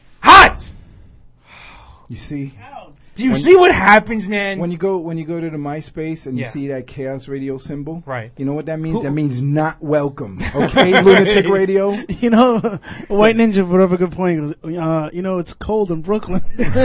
You see? Do you see what happens, man? When you go to the MySpace and you see that Chaos Radio symbol, right? You know what that means? That means not welcome. Okay, Lunatic Radio. You know, White Ninja brought up a good point. He goes, you know, it's cold in Brooklyn.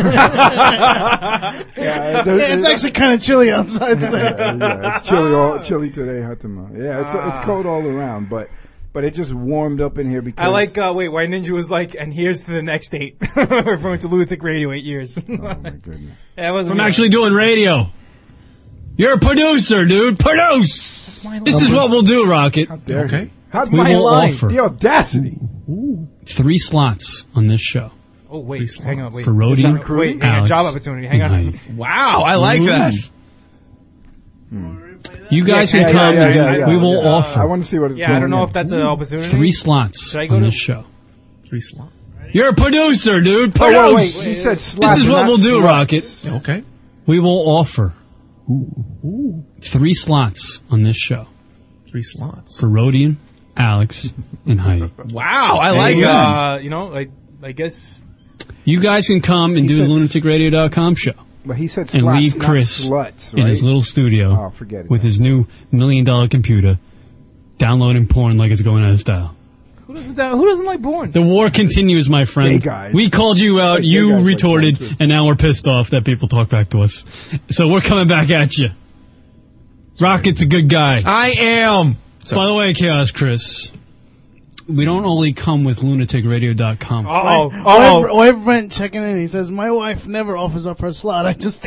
It's actually kind of chilly outside today. Yeah, it's chilly today, Hatima. Yeah, it's cold all around, but it just warmed up in here because... I like, White Ninja was like, and here's to the next 8. Referring to Lunatic Radio 8 years. Oh my goodness. I'm actually doing radio. You're a producer, dude. Produce! That's my line. This is what we'll do, Rocket. How dare you. That's we my will line. offer the audacity. 3 slots on this show. Oh, wait. Hang on, wait. For Rodian, wait, Alex, job opportunity. Hang on. Wow, I like that. You guys can come. We will offer. I want to see what it's I don't know if that's an opportunity. 3 slots Should I go on to this show. 3 slots. You're a producer, dude. Oh, Produce. wait. You said slots. This is what we'll do, Rocket. Okay. We will offer 3 slots on this show. 3 slots. For Rodian, Alex, and Heidi. Wow, I like that. You know, I guess... You guys can come and do the lunaticradio.com show. But he said sluts, and leave Chris not sluts, right? in his little studio forget it, with his new $1 million computer, downloading porn like it's going out of style. Who doesn't like porn? The war continues, my friend. Gay guys. We called you out, Gay you guys retorted, like and now we're pissed off that people talk back to us. So we're coming back at you. Rocket's a good guy. I am. By the way, Chaos Chris, we don't only come with lunaticradio.com. Wife Brent checking in. He says, my wife never offers up her slot. I just...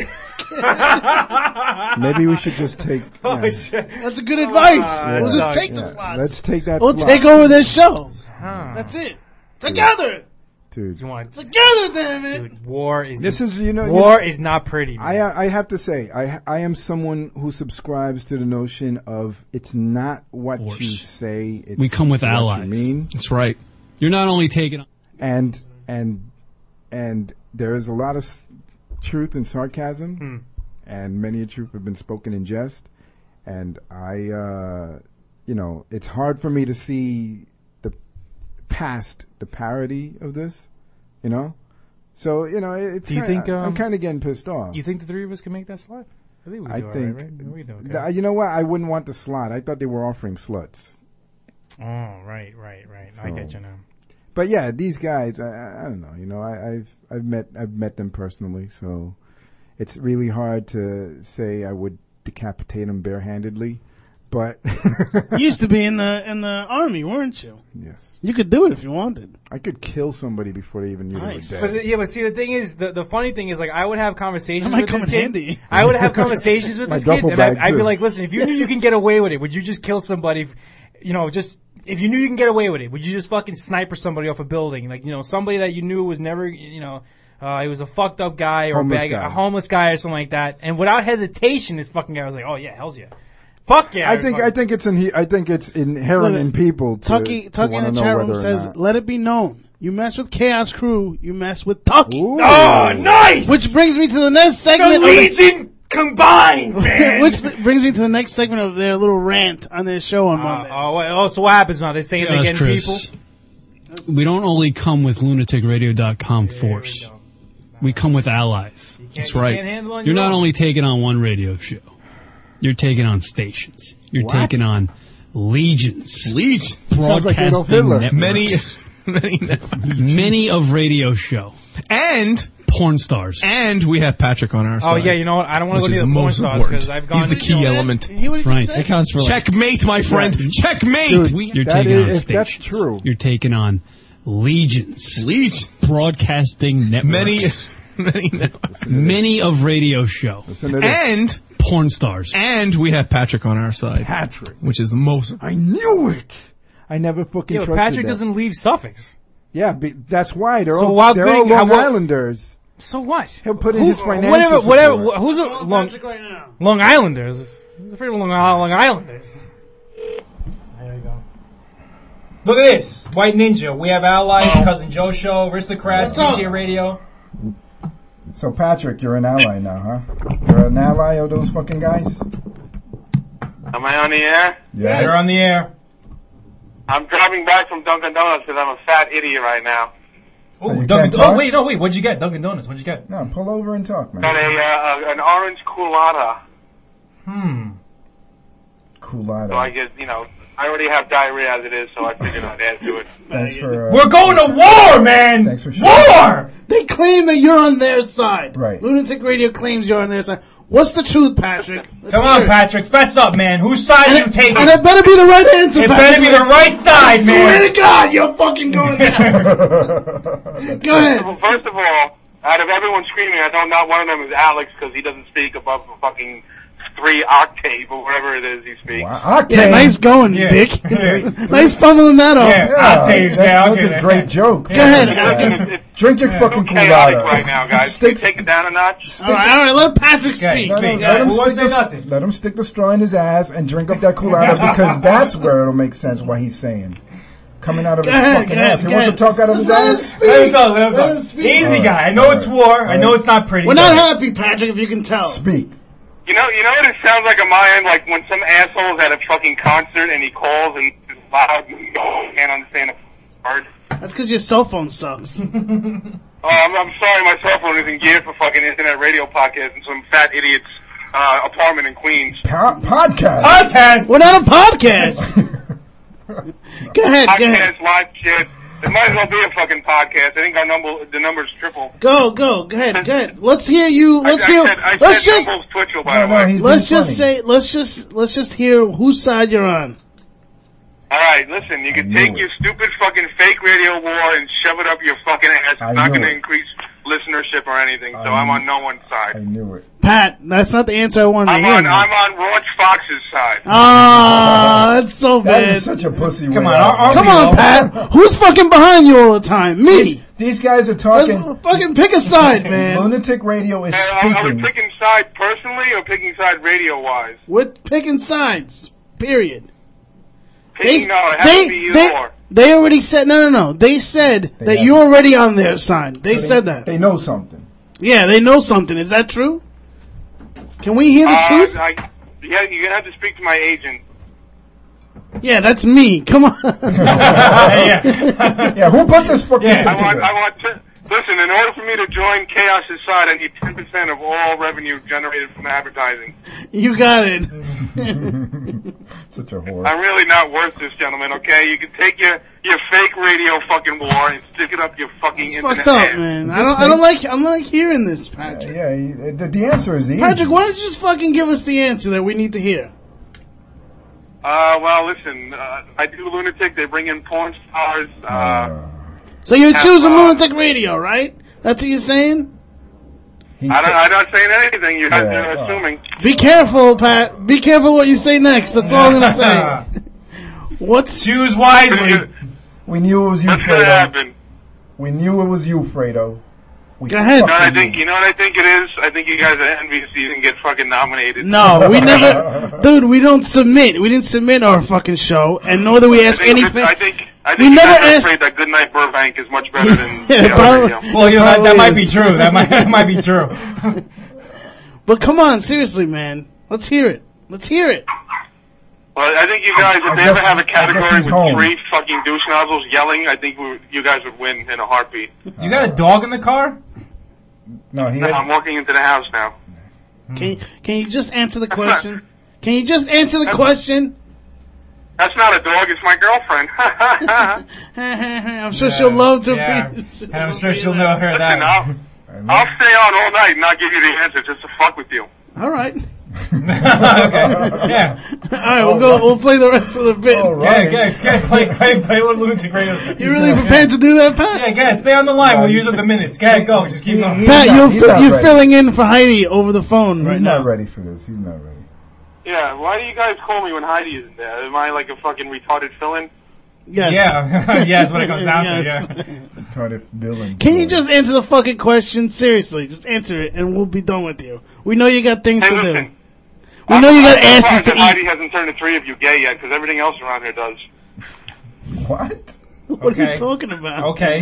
Maybe we should just take... That's a good advice. We'll just take the slots. Let's take that We'll slot. take over this show. That's it. Together. Dude. Together, damn it. Dude, war is... This is, war is not pretty, man. I have to say, I am someone who subscribes to the notion of it's not what you say, it's we come with what allies. you mean. That's right. You're not only taking... and there is a lot of truth and sarcasm, and many a truth have been spoken in jest. And I, it's hard for me to see past the parody of this, So it's. Do you think I'm kind of getting pissed off? You think the three of us can make that slot? I think we can do all right? We do, okay. You know what? I wouldn't want the slot. I thought they were offering sluts. Oh, right. So, I get you now. But yeah, these guys, I don't know. I've met them personally, so it's really hard to say I would decapitate them barehandedly. But you used to be in the army, weren't you? Yes. You could do it if you wanted. I could kill somebody before they even knew they were dead. But see, the thing is, the funny thing is, like, I would have conversations that might with come this in kid. handy. I would have conversations with this kid, and I'd be like, listen, if you knew you can get away with it, would you just kill somebody? If you knew you can get away with it, would you just fucking sniper somebody off a building? Like, somebody that you knew was never, he was a fucked up guy or a homeless guy or something like that. And without hesitation, this fucking guy was like, oh yeah, hell's yeah. Fuck yeah. I think it's inherent in people. Tucky in the chat room says, let it be known. You mess with Chaos Crew, you mess with Tucky. Ooh. Oh, nice! Which brings me to the next segment. The Legion combines, man! Which brings me to the next segment of their little rant on their show on Monday. So what happens now? They're saying they're getting people? We don't only come with lunaticradio.com force. We come with allies. That's right. You're not only taking on one radio show. You're taking on stations. You're taking on legions. Broadcasting networks. Many of radio show. And porn stars. And we have Patrick on our side. Oh, yeah, you know what? I don't want to go near the porn stars because I've gone... He's the key element. That's right. It counts for checkmate, my friend. Yeah. Checkmate! Dude, you're taking on stations. That's true. You're taking on legions. Broadcasting networks. Many of radio show. And... porn stars. And we have Patrick on our side. Patrick. Which is the most... I knew it! I never fucking trusted Patrick that. doesn't leave Suffolk. Yeah, that's why. They're all Long Islanders. So what? He'll put in his financial support. Who's a right now? Long Islanders? Who's afraid of Long Islanders? There you go. Look at this. White Ninja. We have allies, Cousin Joe Show, Aristocrats, PJ Radio. So, Patrick, you're an ally now, huh? You're an ally of those fucking guys? Am I on the air? Yes. You're on the air. I'm driving back from Dunkin' Donuts because I'm a fat idiot right now. So wait, what'd you get? Dunkin' Donuts, what'd you get? No, pull over and talk, man. Got an orange culotta. Culotta. So I guess, I already have diarrhea as it is, so I figured I'd add to it. Thanks for... We're going to war, man! Thanks for war! They claim that you're on their side. Right. Lunatic Radio claims you're on their side. What's the truth, Patrick? Come on, Patrick, fess up, man. Whose side are you taking? And it better be the right answer, It Patrick. better be the right side, man. I swear to God, you're fucking going down. Go ahead. Well, first of all, out of everyone screaming, I know not one of them is Alex because he doesn't speak above a fucking 3 octave or whatever it is he speaks. Wow, octave. Yeah, nice going, Dick. Nice fumbling that off. Octaves, that's a great joke. Go ahead. Drink your fucking chaotic culotta. right now, guys. Can you take it down a notch? All right, let Patrick speak. Let him stick the straw in his ass and drink up that culotta because that's where it'll make sense what he's saying. Coming out of his fucking ass. He wants to talk out of his ass. Let him talk. Easy guy. I know it's war. I know it's not pretty. We're not happy, Patrick, if you can tell. Speak. You know what it sounds like on my end? Like when some asshole's at a fucking concert and he calls and it's loud and you can't understand a word. That's because your cell phone sucks. Oh, I'm sorry, my cell phone isn't geared for fucking internet radio podcasts in some fat idiot's apartment in Queens. Podcast? We're not a podcast. Go ahead. Podcast, live shit. It might as well be a fucking podcast. I think the number's triple. Go ahead. Let's hear you. Let's just hear whose side you're on. Alright, listen, you can take your stupid fucking fake radio war and shove it up your fucking ass. It's not gonna increase listenership or anything, so I'm on no one's side. I knew it. Pat, that's not the answer I wanted to hear. I'm on Roach Fox's side. Ah, that's so bad. That is such a pussy. Come on, Pat. Who's fucking behind you all the time? Me. These guys are talking. Fucking pick a side, man. Lunatic Radio is speaking. Are we picking side personally or picking side radio-wise? We're picking sides. Period. Ping, no, it has to be either or. They already said no. They said that you're already on their side. They said that. They know something. Yeah, they know something. Is that true? Can we hear the truth? Yeah, you're gonna have to speak to my agent. Yeah, that's me. Come on. Yeah, who put this fucking thing together? I want to. Listen, in order for me to join Chaos's side, I need 10% of all revenue generated from advertising. You got it. Such a whore. I'm really not worth this, gentlemen, okay? You can take your fake radio fucking war and stick it up your fucking It's internet fucked up, ass. man. I'm not hearing this, Patrick. The answer is easy. Patrick, why don't you just fucking give us the answer that we need to hear? Well, listen, I do Lunatic. They bring in porn stars. So you're choosing Lunatic Radio, right? That's what you're saying? I'm not saying anything. You guys are assuming. Be careful, Pat. Be careful what you say next. That's all I'm gonna say. Choose wisely. We knew it was you, What's gonna Fredo. happen? We knew it was you, Fredo. Go ahead. You know what I think it is? I think you guys at NBC didn't get fucking nominated. No, we never, dude. We don't submit. We didn't submit our fucking show, and nor do we ask anything. I think we you never guys are asked. afraid that Goodnight Burbank is much better than Chaos Radio. Well, you know, that might be true. That might be true. But come on, seriously, man. Let's hear it. Let's hear it. Well, I think you guys, if they ever have a category with home. 3 fucking douche nozzles yelling, I think you guys would win in a heartbeat. You got a dog in the car? No, I'm walking into the house now. Can you just answer the question? Can you just answer the question? That's not a dog, it's my girlfriend. I'm sure she'll love to. And I'm sure she'll know her that. I'll stay on all night and not give you the answer just to fuck with you. All right. Okay. Yeah. All right, we'll play the rest of the bit. Yeah, play what Lunatic Radio said. You really prepared to do that, Pat? Yeah, go ahead. Stay on the line. We'll use up the minutes. Go ahead, go. Just keep going. Pat, you're filling in for Heidi over the phone right now. He's not ready for this. He's not ready. Yeah, why do you guys call me when Heidi isn't there? Am I like a fucking retarded fill-in? Yes. Yeah. Yeah, that's what it comes down to, Yes. Retarded villain. Can you just answer the fucking question seriously? Just answer it, and we'll be done with you. We know you got things to do. We know you got asses to eat. Heidi hasn't turned the 3 of you gay yet, because everything else around here does. What? What are you talking about? Okay.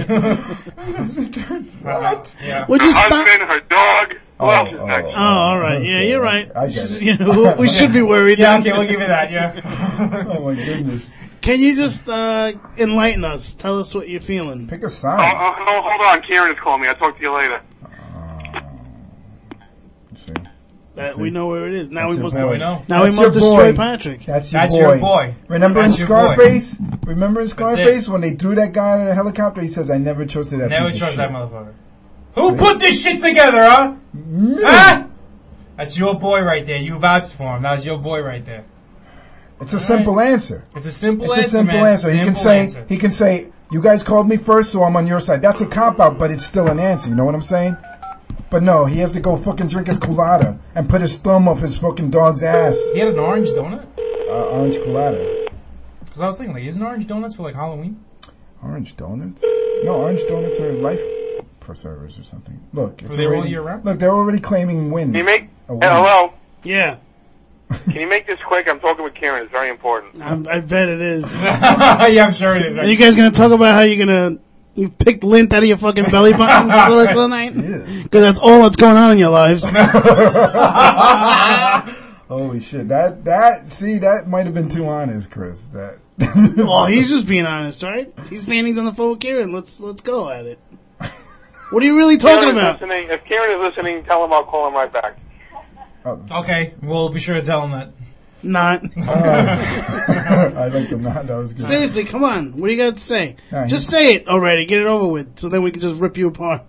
What? Yeah. Would you her stop? husband, her dog. Who else is next? Oh, all right. Yeah, you're right. I get it. You know, we should be worried. Yeah, then. okay, we'll give you that, yeah. Oh my goodness. Can you just enlighten us? Tell us what you're feeling. Pick a Oh, sign. hold on. Karen is calling me. I'll talk to you later. See. That we know where it is. Now That's we your must. boy. We know. Now That's we must your destroy boy. Patrick. That's your That's boy. your boy. Remember That's in your boy. Scarface? Remember in That's Scarface it. when they threw that guy out of the helicopter? He says, "I never trusted that Never piece trust of that shit." motherfucker. Who put this shit together, huh? Me. Huh? That's your boy right there. You vouched for him. That was your boy right there. It's a simple answer. It's a simple It's answer, a simple man. answer. Simple He can say, "You guys called me first, so I'm on your side." That's a cop out, but it's still an answer. You know what I'm saying? But no, he has to go fucking drink his colada and put his thumb up his fucking dog's ass. He had an orange donut? Orange colada. Because I was thinking, like, isn't orange donuts for, like, Halloween? Orange donuts? No, orange donuts are life preservers or something. Look, it's they're all already, year round? Look, they're already claiming win. Can you make... A win. Hello? Yeah. Can you make this quick? I'm talking with Karen. It's very important. I bet it is. Yeah, I'm sure it is. Are you guys gonna talk about how you picked lint out of your fucking belly button for the rest of the night? Because that's all that's going on in your lives. Holy shit! That might have been too honest, Chris. That. Well, he's just being honest, right? He's saying he's on the phone with Karen. Let's go at it. What are you really talking about? If Karen is listening, tell him I'll call him right back. Okay, we'll be sure to tell him that. Not. I like the not. That was good. Seriously, come on. What do you got to say? Nah, Just say it already. Get it over with, so then we can just rip you apart.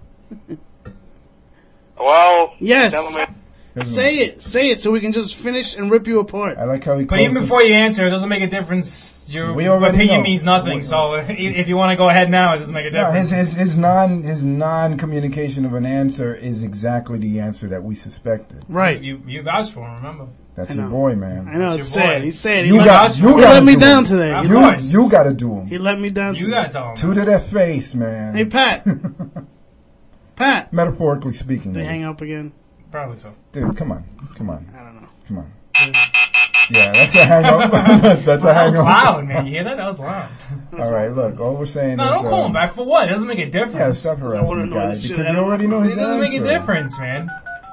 Well, Yes. gentlemen. Say it, so we can just finish and rip you apart. I like how he. But even before you answer, it doesn't make a difference. Your We already opinion know. means nothing. So if you want to go ahead now, it doesn't make a No, difference. his non-communication of an answer is exactly the answer that we suspected. Right. You vouched for him, remember? That's I your know. boy, man. I know, That's it's your sad. boy. He's sad. You He got let me to down him. today. Of You course. you got to do him. He let me down You today. gotta tell him. Two to that face, man. Hey, Pat. Pat. Metaphorically speaking. They that hang is. up again. Probably so. Dude, come on. I don't know. Come on. Yeah, that's a hang up. That's a That hang was up. loud, man. You hear that? That was loud. All right, look, all we're saying No, is... don't call him back for what? It doesn't make a difference. Yeah, stop harassing the guy, because you already know his It doesn't make a answer. difference, man.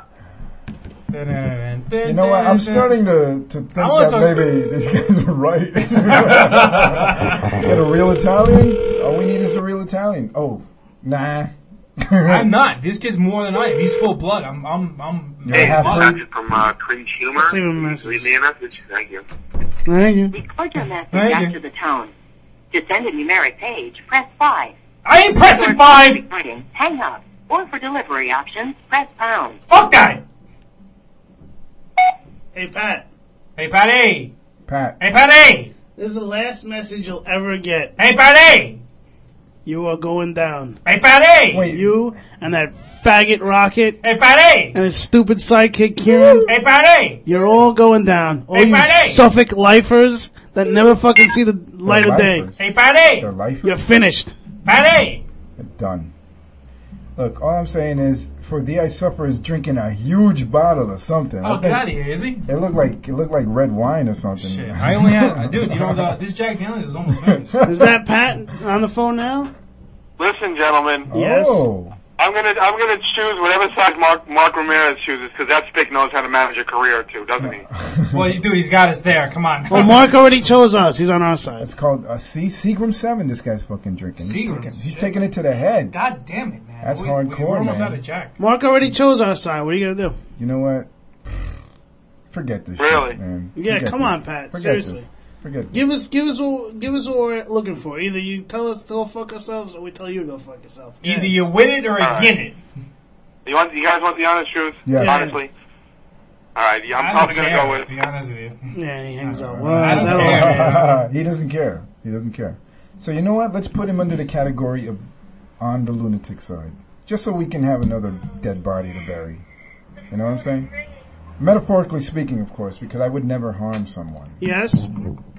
You know what? I'm starting to think that maybe these guys are right. Get a real Italian? All we need is a real Italian. Oh, nah. I'm not. This kid's more than I am. He's full blood. I'm Hey, half-breed? it's from Cringe Humor. Let's leave him a message. Leave me a message. Thank you. Thank you. Record your message Thank you. after the tone. To send a numeric page, press 5. I ain't pressing 5! Recording, hang up. Or for delivery options, press pound. Fuck that! Hey, Pat. Hey, Patty! Pat. Hey, Patty! This is the last message you'll ever get. Hey, Patty! You are going down. Hey, Patty! Wait, You and that faggot Rocket Hey, Patty! and his stupid sidekick Kieran. Hey, Patty! You're all going down. All Hey, you Patty! Suffolk lifers that never fucking see the light of day. lifers. Hey, Patty! They're lifers? You're finished. Patty! They're done. Look, all I'm saying is, for the I Suffer is drinking a huge bottle of something. Oh, get out of here, is he? It looked like red wine or something. Shit, I only had... Dude, you know, this Jack Daniels is almost finished. Is that Pat on the phone now? Listen, gentlemen. Yes. Oh. I'm gonna choose whatever side Mark Ramirez chooses because that spick knows how to manage a career too, doesn't he? Well, dude, he's got us there. Come on. Well, Mark already chose us. He's on our side. It's called Seagram 7 this guy's fucking drinking. He's taking it to the head. God damn it, man. That's We're hardcore, almost man. out of Jack. Mark already chose our side. What are you gonna do? You know what? Forget this Really? shit, man. Yeah, Forget come this. on, Pat. Forget Seriously. this. Forget Give us what we're looking for. Either you tell us to go fuck ourselves, or we tell you to go fuck yourself. Either you win it or again it. You guys want the honest truth? Yeah. Honestly. All right. Yeah, I'm I probably don't gonna care, go with. to be honest with you. Yeah, he hangs up. I don't care. He doesn't care. He doesn't care. So you know what? Let's put him under the category of on the lunatic side, just so we can have another dead body to bury. You know what I'm saying? Metaphorically speaking, of course, because I would never harm someone. Yes.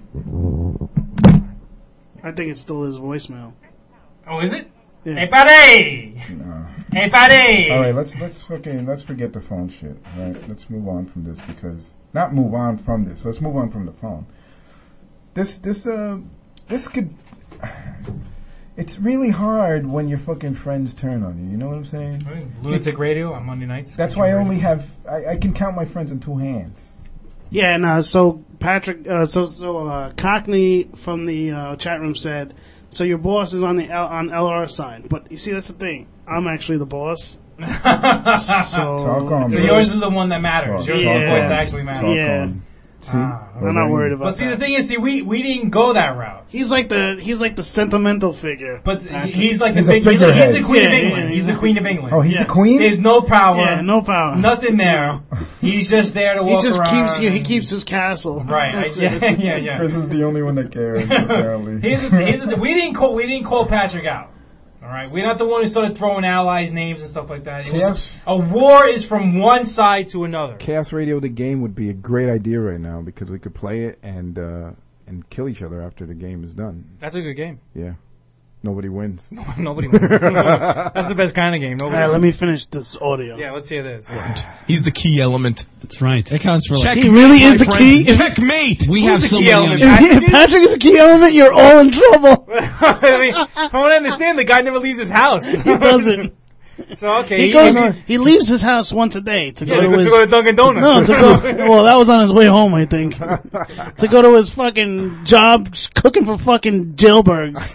I think it's still his voicemail. Oh, is it? Yeah. Hey, buddy! No. Hey, buddy! All right, let's forget the phone shit. All right, let's move on from this because not move on from this. Let's move on from the phone. This could. It's really hard when your fucking friends turn on you. You know what I'm saying? Lunatic Radio on Monday nights. That's why I only have. I can count my friends in two hands. Yeah, and so Patrick, Cockney from the chat room said, so your boss is on the on LR side, but you see that's the thing. I'm actually the boss. So Talk on, So bro. yours is the one that matters. Talk. Yours is the Yeah. voice that actually matters. Talk Yeah. on. See, I'm not worried about But see, that. the thing is, we didn't go that route. He's like the sentimental figure. But Patrick. he's like He's the a big. He's figurehead. the Queen of Yeah, England. yeah, He's the Queen of England. Oh, he's Yeah. the queen. There's no power. Yeah, no power. Nothing there. He's just there to He walk just around. he keeps his castle. Right. That's Yeah. it. Yeah. Chris is the only one that cares. Apparently. We didn't call Patrick out. All right, we're not the one who started throwing allies' names and stuff like that. It was Yes. a war is from one side to another. Chaos Radio, the game, would be a great idea right now because we could play it and kill each other after the game is done. That's a good game. Yeah. Nobody wins. Nobody wins. That's the best kind of game. Nobody. All right, let wins. me finish this audio. Yeah, let's hear this. He's the key element. That's right. That counts for like. He really is the key. Checkmate. We Who's have the so key many element? on If Patrick is a key element, you're all in trouble. I mean, from what I understand, the guy never leaves his house. He doesn't. So okay, He goes. He leaves his house once a day to Yeah, go to his. to go to Dunkin' Donuts. No, to go. Well, that was on his way home, I think. To go to his fucking job cooking for fucking jailbirds.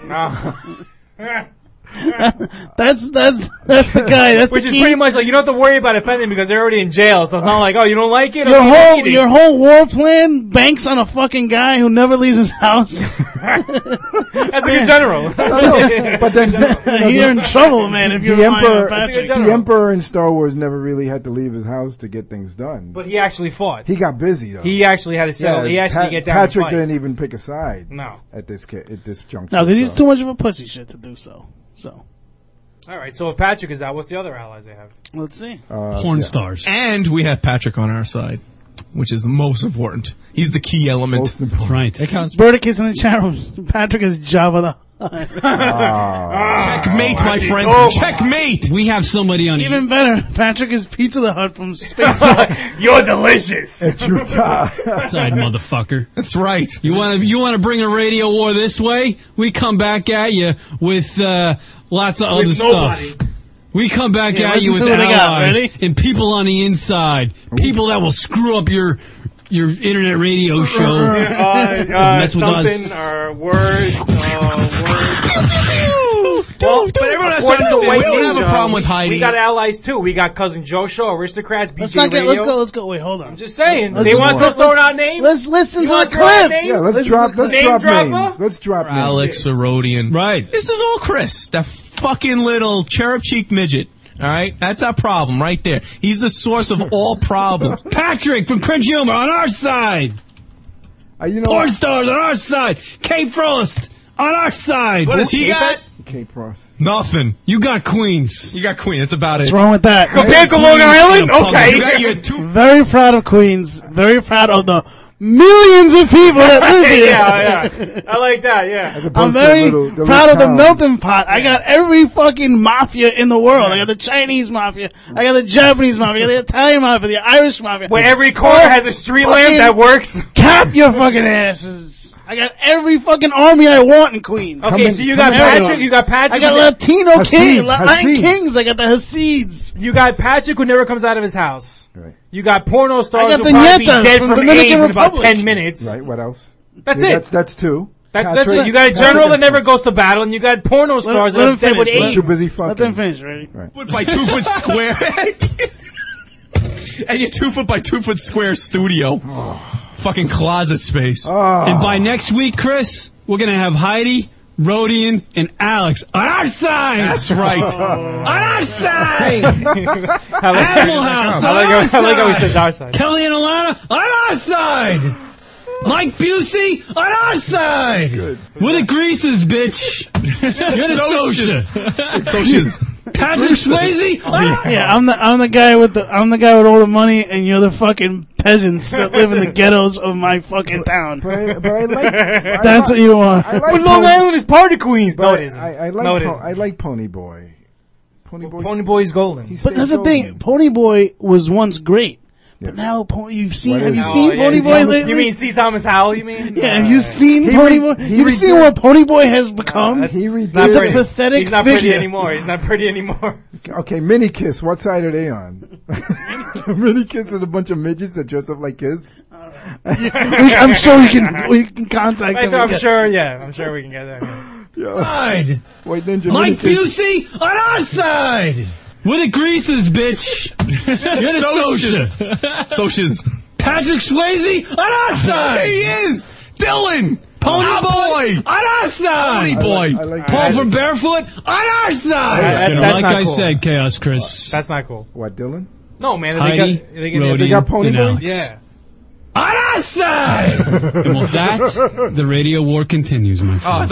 That's the guy. That's Which the is key. pretty much like you don't have to worry about offending because they're already in jail. So it's not like, oh, you don't like it. Your Okay, whole eat it. your whole war plan banks on a fucking guy who never leaves his house. That's a good general. But then You're in trouble, man. If you're the relying on emperor, Patrick. the emperor in Star Wars never really had to leave his house to get things done. But he actually fought. He got busy though. He actually had to settle. he actually get down. Patrick and fight. didn't even pick a side. No. At this juncture. No, because he's so. too much of a pussy shit to do so. So All right. So if Patrick is out, what's the other allies they have? let's see. Porn stars. And we have Patrick on our side, which is the most important. He's the key element. Most important. That's right. That counts. Burdick is in the chat room. Patrick is Jabba the Checkmate, my friend. Oh. Checkmate. We have somebody on Even better, Patrick is Pizza the Hut from Space. You're delicious. It's Utah. Side motherfucker. That's right. You want to bring a radio war this way? We come back at you with lots of other nobody. stuff. We come back at you with listen to what they got. allies Ready? and people on the inside, people that will screw up your internet radio show. Mess with Something us. or words. Well, But everyone has according to to White we don't have a Ninja, problem with Heidi. We got allies too. We got Cousin Joe Show, Aristocrats, BJ Let's not get. Radio. Let's go. Wait, hold on. I'm just saying. Let's They just- want us throwing out names. Let's listen You to want the to throw out clip. names? Yeah, let's Name drop dropper? names. Let's drop names. Alex Herodian. Right. This is all Chris, that fucking little cherub-cheeked midget. All right, that's our problem right there. He's the source of all problems. Patrick from Crunch Humor on our side. You know Porn what? stars on our side. Kate Frost on our side. What does he got? Kate Frost. Nothing. You got Queens. You got Queen. That's about it. What's wrong with that? Compared to Long Island? Okay. You got your two. Very proud of Queens. Very proud of the millions of people that live here. Yeah. I like that, yeah. As opposed I'm to very the proud of the town. melting pot. I got every fucking mafia in the world. I got the Chinese mafia. I got the Japanese mafia. I got the Italian mafia. The Irish mafia. Where every corner has a street lamp that works. Cap your fucking asses. I got every fucking army I want in Queens. Okay, so you got Patrick. You got Patrick. I got Latino Hasids, King, Latin Hasids. Kings. I got the Hasids. You got Patrick who never comes out of his house. Right. You got porno I stars got who the probably be Nietas dead from from Dominican AIDS in about Republic. 10 minutes. Right. What else? That's Yeah, it. That's two. That's Patrick- it. You got a general that never goes to battle, and you got porno stars that let are him dead with finish. AIDS. Too busy fucking. Let them finish, ready? Right. Foot by 2 foot square. And your 2 foot by 2 foot square studio. Fucking closet space. And by next week, Chris, we're going to have Heidi, Rodian, and Alex on our side. That's right. On our side. Animal House I on like our how he side. says our side. Kelly and Alana on our side. Mike Busey on our side. Good. We're the Greases, bitch. You're the Socia. Socias. Patrick Swayze on our Yeah, I'm the guy with all the money, and you're the fucking peasants that live in the ghettos of my fucking town. But I like. That's what you want. I like But Long Island is part of Queens. No, But it isn't. I like. No, it I isn't. like Pony Boy. Pony Boy. Pony Boy's golden. he But stays that's the golden. thing. Pony Boy was once great, Yeah. but now What have you is seen it? Pony Boy lately? You mean C. Thomas Howell, you mean? Yeah, have you seen He Pony re- Boy? he You've redid- seen what Pony Boy has become? That's He not redid- He's a pretty. pathetic He's not pretty figure. anymore. He's not pretty anymore. Okay, Mini Kiss. What side are they on? Mini Kiss is a bunch of midgets that dress up like kids. I'm sure we can contact them. I'm sure, yeah. I'm sure we can get that. Yeah. side. White Ninja. Mike Mini Kiss. Busey on our side. We're the Greases, bitch. You're the Socia. Socias. Patrick Swayze on our side. He is. Dylan. Pony Our Boy boy. on our side. Pony Boy. I like Paul from Barefoot on our side. That's like not I cool. said, Chaos Chris. That's not cool. What, Dylan? No, man. Heidi, They got Pony and Boy? Alex. Yeah. On our side. And with that, the radio war continues, my friend.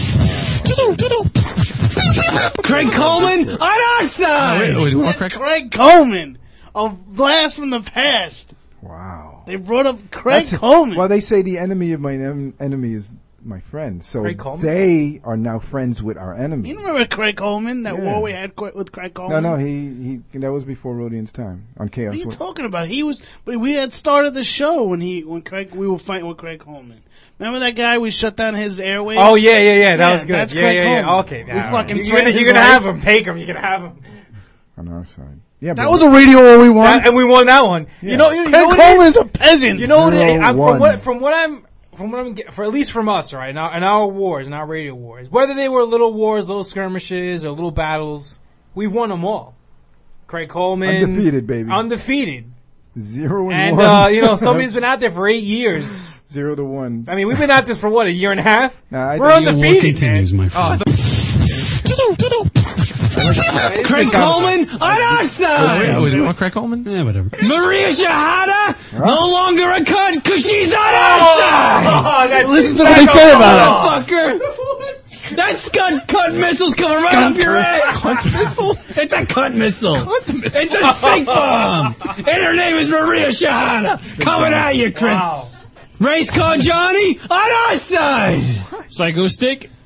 Craig Coleman on our side. Wait, you want Craig? Craig Coleman, a blast from the past. Wow. They brought up Craig That's- Coleman. Well, they say the enemy of my enemy is my friend. So Craig Coleman? they are now friends with our enemy. You remember Craig Coleman? That Yeah. war we had with Craig No, Coleman? no, he that was before Rodian's time on Chaos. What are you talking about? But we had started the show when we were fighting with Craig Coleman. Remember that guy? We shut down his airwaves. Oh, yeah. That was good. That's yeah, Craig yeah. Coleman. Okay. We Yeah, fucking you're threatened his gonna life. have him. Take him. You can have him. On our side. Yeah, That was a radio war we won. And we won that one. Yeah. You know what Craig it is? Coleman's a peasant. You know what? It is? 0-1. From what I'm getting, for at least from us, right? In our wars, in our radio wars, whether they were little wars, little skirmishes, or little battles, we've won them all. Craig Coleman, Undefeated, baby. undefeated. 0-1. And somebody's been out there for 8 years. 0-1. I mean, we've been out this for what, a year and a half? Nah, I We're think- The war undefeated, continues, my friend. Craig Coleman on our side. Wait, you want Craig Coleman? Yeah, whatever. Maria Shahada, no longer a cunt because she's on our side. Listen to what they say about it. Motherfucker. That cunt missile's coming right up your ass. Cunt missile? It's a cunt missile. It's a stink bomb. And her name is Maria Shahada. Coming at you, Chris. Wow. Race car Johnny on our side. Psycho Stick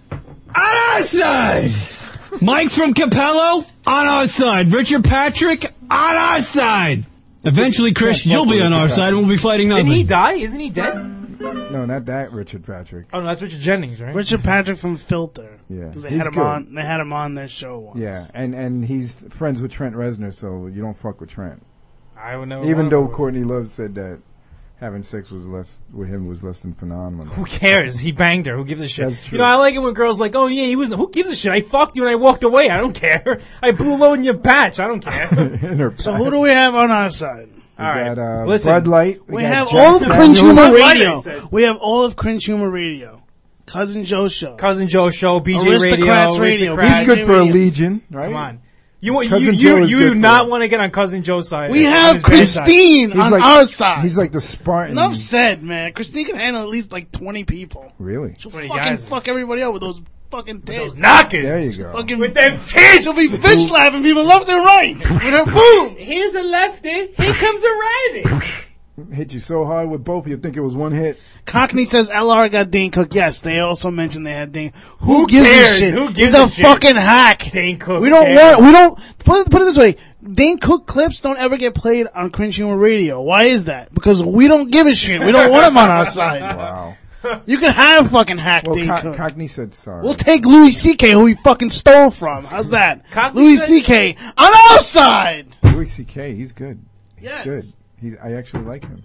on our side. Mike from Capello, on our side. Richard Patrick, on our side. Eventually, Chris, you'll be on our side and we'll be fighting nothing. Didn't he die? Isn't he dead? No, not that Richard Patrick. Oh, no, that's Richard Jennings, right? Richard Patrick from Filter. Yeah. They He's had him good. on. They had him on their show once. Yeah, and he's friends with Trent Reznor, so you don't fuck with Trent. I would never. Even though Courtney Love said that having sex with him was less than phenomenal. Who cares? He banged her. Who gives a shit? That's true. You know, I like it when girls like, oh yeah, he was. Who gives a shit? I fucked you and I walked away. I don't care. I blew low in your patch. I don't care. So who do we have on our side? We All right. got, Listen. Bud Light. We got have Jack all of Cringe Daniels. Humor Bud Light, I Radio. said. We have all of Cringe Humor Radio. Cousin Joe Show. Cousin Joe Show, BJ Aristocrats Radio. Radio. He's good for a Legion, right? Come on. You Cousin Joe is do good for not it. want to get on Cousin Joe's side. We on have his bad side. Christine He's on like- our side. He's like the Spartan. Enough said, man. Christine can handle at least like 20 people. Really? She'll 20 fucking guys. fuck everybody up with those fucking tits. Knockers. There you go. Fucking With them tits. She'll be bitch slapping people left and right with her boobs. Here's a lefty. Here comes a righty. Hit you so hard with both, you'd think it was one hit. Cockney says LR got Dane Cook. Yes, they also mentioned they had Dane. Who gives cares? a shit? Who gives He's a a shit? fucking hack. Dane Cook. We don't cares. want. We don't put it this way. Dane Cook clips don't ever get played on Cringe Humor Radio. Why is that? Because we don't give a shit. We don't want him on our side. Wow. You can have fucking hack Well, Dane Cook. Cockney said sorry. We'll take Louis C.K. who he fucking stole from. How's that? Cockney Louis said- C.K. on our side. Louis C.K., he's good. Yes. Good. I actually like him.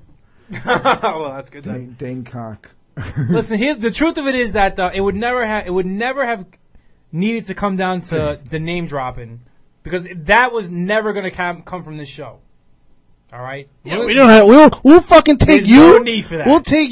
Well, that's good. Then. Dane Cock. Listen, here the truth of it is that it would never have needed to come down to the name dropping because that was never going to come from this show. All right. Yeah, we don't have. We'll fucking take There's you. no need for that. We'll take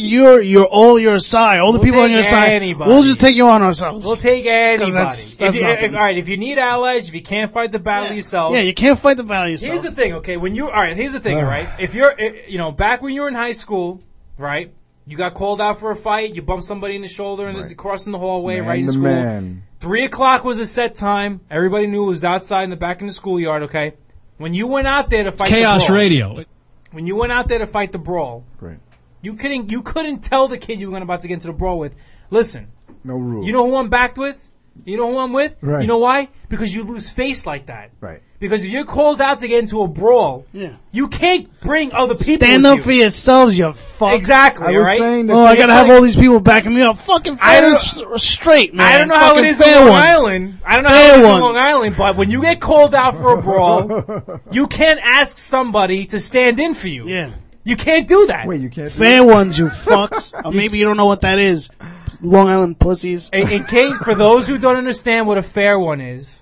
your side. All the We'll people on take your side. anybody. We'll just take you on ourselves. We'll take anybody. That's If nothing. all right, if you need allies, if you can't fight the battle yourself. Yeah, you can't fight the battle yourself. Here's the thing, okay? Here's the thing, all right? If you're, back when you were in high school, right? You got called out for a fight. You bumped somebody in the shoulder and crossing the hallway, right in school. Man. 3:00 was a set time. Everybody knew it was outside in the back in the schoolyard, okay? When you went out there to fight Chaos the brawl, Radio. When you went out there to fight the brawl, Right. you couldn't tell the kid you were about to get into the brawl with, listen, No rules. you know who I'm backed with? You know who I'm with? Right. You know why? Because you lose face like that. Right. Because if you're called out to get into a brawl, you can't bring other people Stand with up you. for yourselves, you fuck. Exactly, I was right? saying that. Oh, I It's gotta have like- all these people backing me up. Fucking fair straight, man. I don't know how it Fucking is in fair Long ones. Island. I don't know Fair how it is in ones. Long Island, but when you get called out for a brawl, you can't ask somebody to stand in for you. Yeah. You can't do that. Wait, you can't. do Fair ones, you fucks. Or maybe you don't know what that is. Long Island pussies. In case, for those who don't understand what a fair one is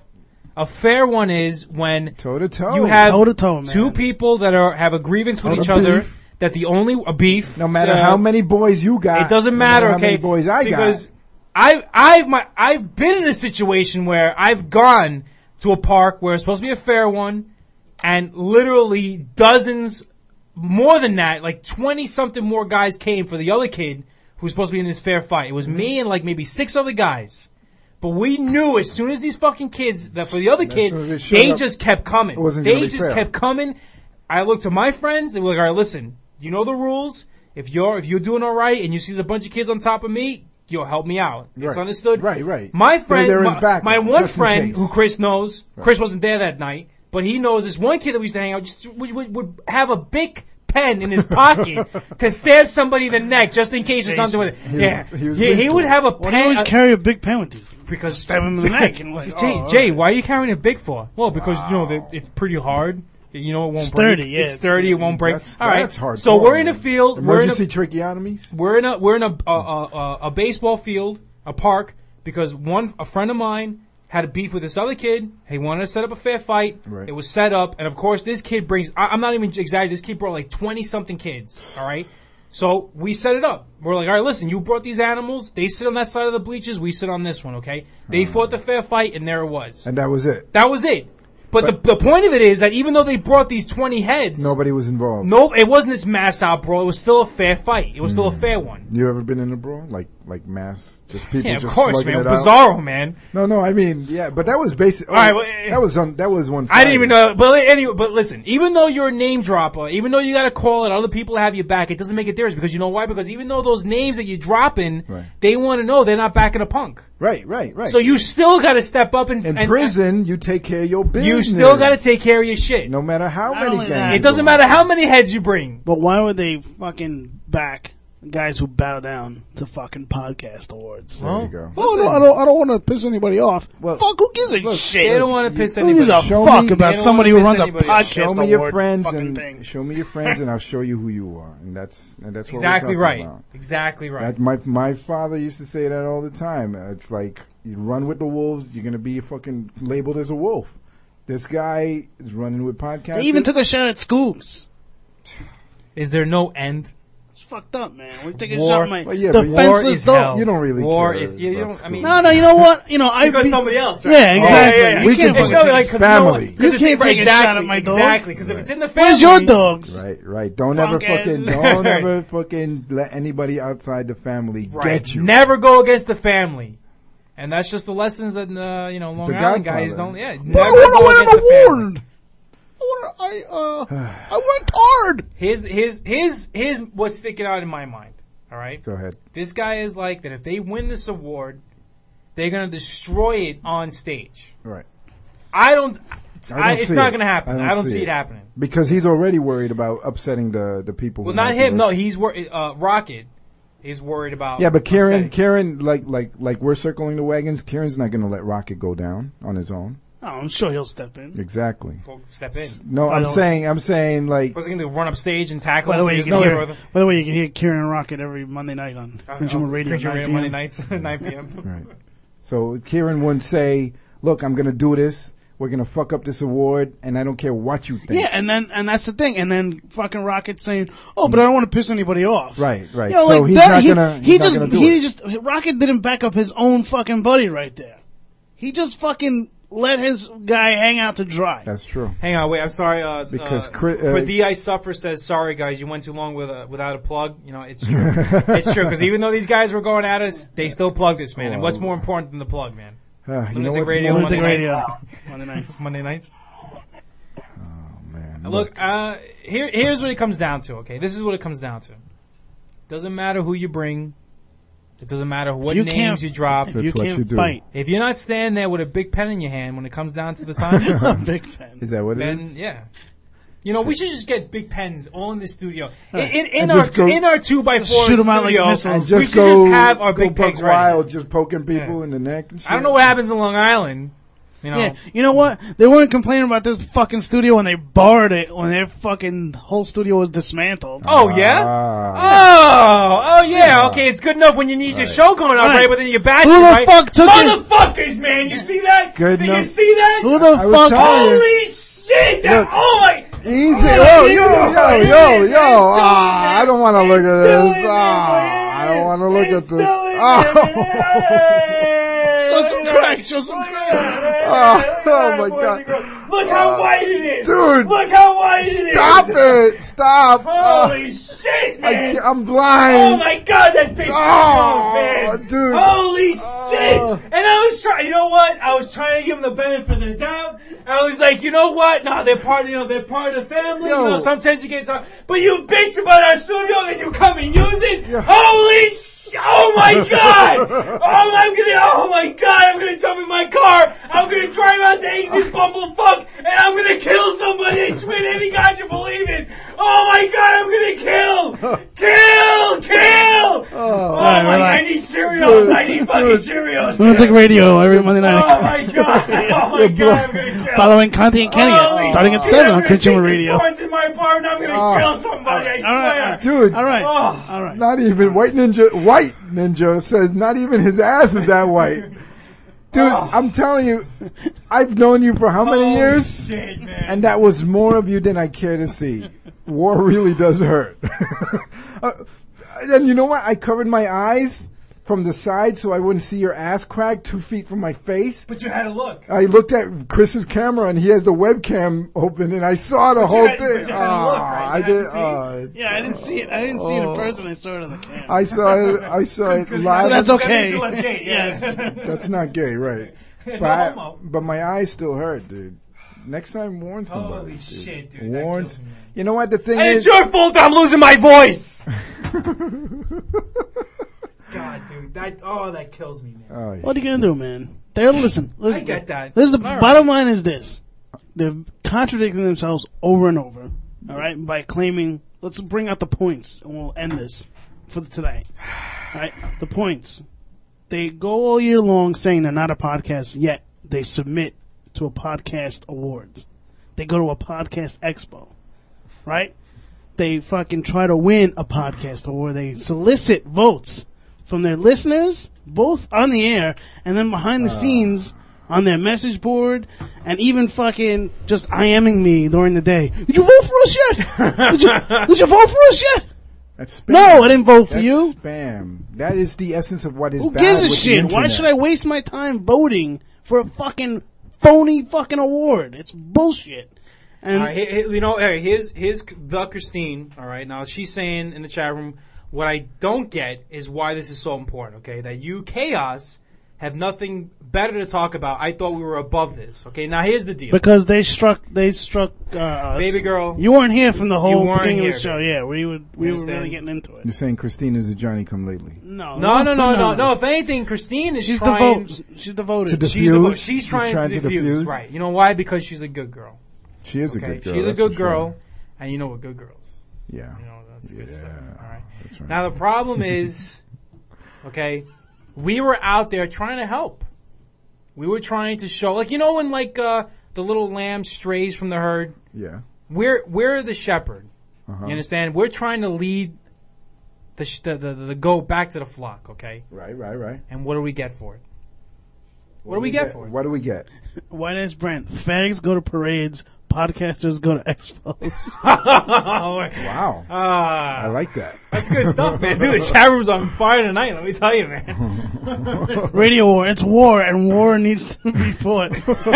when toe to toe. you have Toe to toe, man. two people that have a grievance with Toe each to other, beef. that the only a beef. No matter how many boys you got. It doesn't no matter, how okay? many boys I because got. I've been in a situation where I've gone to a park where it's supposed to be a fair one, and literally dozens, more than that, like 20 something more guys came for the other kid who was supposed to be in this fair fight. It was me and like maybe 6 other guys. But we knew as soon as these fucking kids, that for the other As kid, soon as they showed they up, just kept coming. it wasn't gonna They be just fair. kept coming. I looked to my friends. They were like, all right, listen, you know the rules. If you're doing all right and you see a bunch of kids on top of me, you'll help me out. It's Right. understood. Right. My friend, There is backup, my one just in friend case. who Chris knows, Right. Chris wasn't there that night, but he knows this one kid that we used to hang out, just would have a big pen in his pocket to stab somebody in the neck just in case or something with it. He would have a Why do you pen. always carry a big pen with you? Because Stab him in the neck and like, Jay, why are you carrying a big for? Well, because it's pretty hard. You know, it won't Sturdy, break. yeah, It's sturdy. It won't break. All right. That's hard. So we're in a field. Emergency tracheotomies. We're in a baseball field, a park, because a friend of mine had a beef with this other kid. He wanted to set up a fair fight. Right. It was set up, and of course, this kid brings. I'm not even exaggerating. This kid brought like 20 something kids. All right. So we set it up. We're like, all right, listen, you brought these animals. They sit on that side of the bleachers. We sit on this one, okay? They fought the fair fight, and there it was. And that was it. That was it. But the point of it is that even though they brought these 20 heads, Nobody was involved. no, it wasn't this mass out brawl. It was still a fair fight. It was still a fair one. You ever been in a brawl? Like mass, just people Yeah, just of course, slugging man. it out. Bizarro, man. No, I mean, yeah, but that was basic. All right, well, that was one side. I didn't even know. But anyway, but listen, even though you're a name dropper, even though you got to call it, other people have your back, it doesn't make a difference because you know why? Because even though those names that you're dropping, they want to know they're not backing a punk. Right. So you still got to step up and in prison, you take care of your business. You still got to take care of your shit. No matter how many gangs. It doesn't matter how many heads you bring. But why would they fucking back guys who bow down to fucking podcast awards? There you go. Oh no, I don't want to piss anybody off. Fuck, who gives a shit? They don't want to piss Who anybody gives a off. fuck about somebody who runs a podcast Show me your award friends fucking thing. show me your friends, and I'll show you who you are, and that's what Exactly we're right. talking about. Exactly right. My father used to say that all the time. It's like you run with the wolves, you're gonna be fucking labeled as a wolf. This guy is running with podcasts. They even took a shot at Scoops. Is there no end? It's fucked up, man. We take a War. shot at my Well, yeah, but defenseless war is dog. hell. You don't really War care is. You about don't. I mean, No, you know what? because somebody else. Right? Yeah, exactly. Yeah. We can't can fucking like, cause family. You it's can't take a exactly, shot at my dog. Exactly, because if it's in the family, Where's your dogs? Right. Don't ever Punk fucking let anybody outside the family right. get you. Never go against the family, and that's just the lessons that Long The Island guys Godfather. don't. Yeah, But never I want go to win against an the family. award. I worked hard. Here's what's sticking out in my mind. All right. Go ahead. This guy is like that. If they win this award, they're gonna destroy it on stage. Right. It's see not it. gonna happen. I don't see it happening. Because he's already worried about upsetting the people. Well, who not like him. it. No, he's Rocket is worried about. Yeah, but upsetting. Kieran, like we're circling the wagons. Kieran's not going to let Rocket go down on his own. Oh, I'm sure he'll step in. Exactly. Step in. No, I'm saying like. Was he going to run up stage and tackle? By the way, you him? can hear Kieran and Rocket every Monday night on Consumer Radio. Monday nights, 9 p.m. Right. So Kieran wouldn't say, "Look, I'm going to do this. We're going to fuck up this award, and I don't care what you think." Yeah, and that's the thing. And then fucking Rocket saying, "Oh, but I don't want to piss anybody off." Right. You know, So like he's that, not gonna. He's not gonna do it. Rocket didn't back up his own fucking buddy right there. He just fucking let his guy hang out to dry. That's true. Hang on, wait. I'm sorry. Because for the I suffer says sorry, guys. You went too long without a plug. You know, it's true. It's true because even though these guys were going at us, they still plugged us, man. And what's more important than the plug, man? Lunatic Radio, Monday nights. Monday nights. Oh man. Look, here's what it comes down to. Okay, this is what it comes down to. Doesn't matter who you bring. It doesn't matter what names you drop. If you can't fight. If you're not standing there with a big pen in your hand when it comes down to the time, big pen. Is that what it is? Then yeah. You know, we should just get big pens all in the studio. In our 2x4 shoot them out like studio, missiles. we should just have our big pegs wild, ready. just poking people in the neck. And shit. I don't know what happens in Long Island. You know. Yeah, you know what? They weren't complaining about this fucking studio when they barred it when their fucking whole studio was dismantled. Oh yeah. Oh yeah. Okay, it's good enough when you need your show going on, right? But then you bash Who it, the right? fuck took it? Motherfuckers, man! You see that? Good Did you enough. see that? Who the I was fuck? telling you. Holy shit! That, Look. oh my! Easy. Oh, Yo. I don't want to look at this. I don't want to look at this. Show some crack. Show some crack. Oh my god. Look how white it is! Dude. Look how white it is! Stop it. Stop. Holy shit, man! I'm blind. Oh my god, that face is gross, man! Dude. Holy shit! And I was trying, you know what? I was trying to give them the benefit of the doubt. I was like, you know what? No, they're part of the family. Yo. You know, sometimes you get talk, but you bitch about our studio and you come and use it. Yeah. Holy shit! Oh my god! Oh my god! I'm gonna jump in my car. I'm gonna drive out to exit bumblefuck, and I'm gonna kill somebody. I swear to any god you believe it. Oh my god! I'm gonna kill! Oh my! I need Cheerios. I need fucking Cheerios. Lunatic Radio every Monday night. Oh my god! Oh my god! I'm gonna kill. Following Conti and Kenny starting at 7 on Consumer Radio. I'm in my apartment. I'm gonna kill somebody. I swear. Dude. All right. Oh. All right. Not even White Ninja says not even his ass is that white. Dude, I'm telling you, I've known you for how many years? Shit, man. And that was more of you than I care to see. War really does hurt. And you know what? I covered my eyes from the side so I wouldn't see your ass crack 2 feet from my face. But you had to look. I looked at Chris's camera and he has the webcam open and I saw the whole thing. But you had to look, right? I didn't see it. I didn't see it in person. I saw it on the camera. I saw it live. So that's okay. That makes it less gay. Yes. That's not gay, right? But my eyes still hurt, dude. Next time, warn somebody. Holy shit, dude. Warn. You know what the thing and is? it's your fault that I'm losing my voice. God, dude, that kills me, man. Oh, yeah. What are you gonna do, man? Listen. I get that. This is the All right. bottom line is this: they're contradicting themselves over and over. All right, by claiming, let's bring out the points, and we'll end this for today. All right, the points. They go all year long saying they're not a podcast, yet they submit to a podcast awards. They go to a podcast expo, right? They fucking try to win a podcast award. They solicit votes from their listeners, both on the air and then behind the scenes on their message board, and even fucking just IMing me during the day. Did you vote for us yet? Did you vote for us yet? That's spam. No, I didn't vote for That's you. Spam. That is the essence of what is Who bad gives a with the shit? Why internet. should I waste my time voting for a fucking phony fucking award? It's bullshit. And here's the Christine. All right, now she's saying in the chat room, what I don't get is why this is so important. Okay, that you Chaos have nothing better to talk about. I thought we were above this. Okay, now here's the deal. because they struck us. Baby girl, You weren't here from the whole weren't beginning here, of the show. baby. Yeah, we were understand? really getting into it. You're saying Christina's a Johnny come lately. No. No. If anything, Christine is She's trying. She's devoted. To She's diffuse? she's trying to to diffuse. Right. You know why? Because she's a good girl. She is a Okay? good girl. She's a that's good for girl, sure. and you know what good girls. Yeah. You know, that's good stuff. All right. That's right. Now the problem is, okay, we were out there trying to help. We were trying to show, like, you know, when the little lamb strays from the herd. Yeah. We're the shepherd. Uh-huh. You understand? We're trying to lead the goat back to the flock. Okay. Right. And what do we get for it? What do we get for it? What do we get? White ass Brent. Fags go to parades. Podcasters go to expos. Wow. I like that. That's good stuff, man. Dude, the chat room's on fire tonight, let me tell you, man. Radio war. It's war, and war needs to be fought.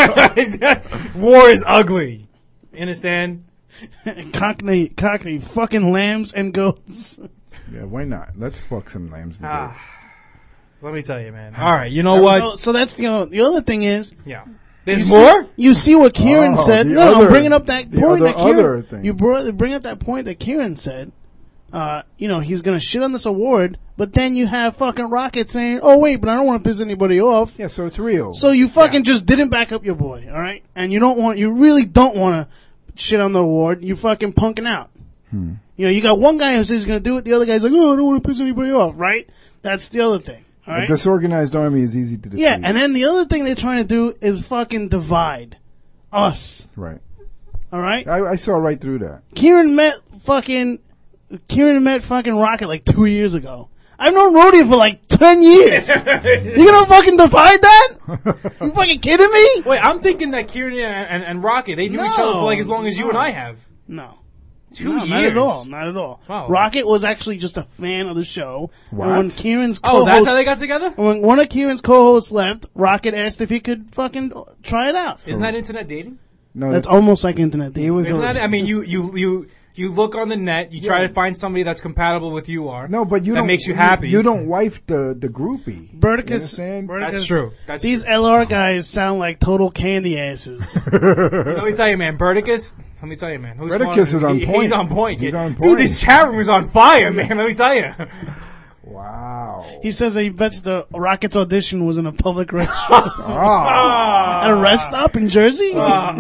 War is ugly. You understand? Cockney, fucking lambs and goats. Yeah, why not? Let's fuck some lambs and goats. Let me tell you, man. All right, you know what? So that's the other thing is. Yeah. There's more? You see what Kieran said. No, I'm bringing up that point that other Kieran. thing. You bring up that point that Kieran said. He's gonna shit on this award, but then you have fucking Rocket saying, "Oh wait, but I don't want to piss anybody off." Yeah, so it's real. So you fucking just didn't back up your boy, all right? And you really don't want to shit on the award. You fucking punking out. You know, you got one guy who says he's gonna do it. The other guy's like, "Oh, I don't want to piss anybody off," right? That's the other thing. All right? A disorganized army is easy to defeat. Yeah, and then the other thing they're trying to do is fucking divide us. Right. All right? I saw right through that. Kieran met fucking Rocket like 2 years ago. I've known Rhodey for like 10 years. You gonna fucking divide that? You fucking kidding me? Wait, I'm thinking that Kieran and Rocket, they knew each other for like as long as you and I have. No. 2 years? Not at all. Wow. Rocket was actually just a fan of the show. What? And when Kieran's co-host, that's how they got together? When one of Kieran's co-hosts left, Rocket asked if he could fucking try it out. Isn't that internet dating? No, that's almost like internet dating. Isn't that, I mean, you look on the net, you try to find somebody that's compatible with you are. No, but that makes you happy. You don't wife the groupie. Berticus, That's true. These LR guys sound like total candy asses. Let me tell you, man. Berticus. Let me tell you, man. Berticus is on point. He's on point. He's on point. Dude, this chat room is on fire, man. Let me tell you. Wow. He says that he bets the Rocket's audition was in a public restaurant. At a rest stop in Jersey? Let's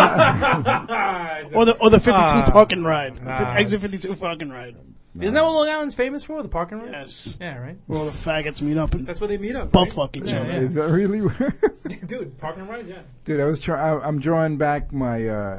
not. or the 52 parking ride. Exit 52 parking ride. Isn't that what Long Island's famous for? The parking ride? Yes. Yeah, right? Where all the faggots meet up and that's where they meet up. buff fuck each other. Is that really? Dude, parking rides, yeah. Dude, I'm drawing back my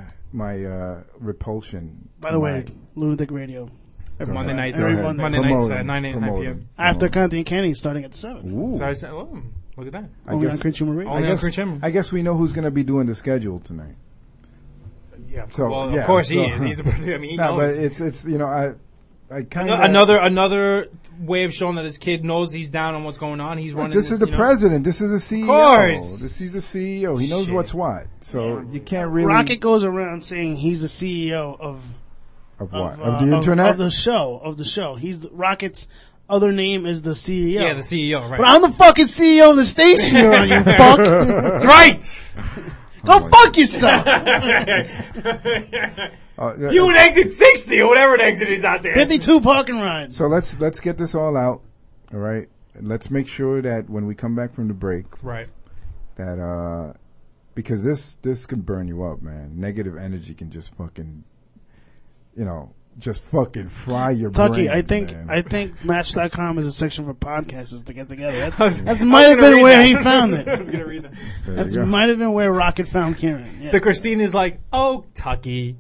repulsion. By the way, Lunatic Radio. Monday nights, Monday nights at 9 p.m. After Conti and Kenny starting at 7. Ooh. So look at that. Only on Crunch Humor Radio. Only on Crunch Humor. I guess we know who's going to be doing the schedule tonight. Yeah, so, well, yeah, of course so, he is. He's the. I mean, he no, knows. but it's I kind of another way of showing that his kid knows he's down on what's going on. He's running. This is the president. This is the CEO. Of course. He's the CEO. He knows what's what. So you can't really. Rocket goes around saying he's the CEO of what? Of the internet? Of the show. He's Rocket's other name is the CEO. Yeah, the CEO, right. But I'm the fucking CEO of the station you're on, you fuck. That's right. Go fuck yourself. You would exit 60 or whatever the exit is out there. 52 parking rides. So let's get this all out. All right. And let's make sure that when we come back from the break, right, that because this can burn you up, man. Negative energy can just fucking, just fucking fry your Tucky, brain. I think Match.com is a section for podcasters to get together. That might have been where he found it. I was going to read that. That might have been where Rocket found Kieran. Yeah. The Christine is like, oh, Tucky.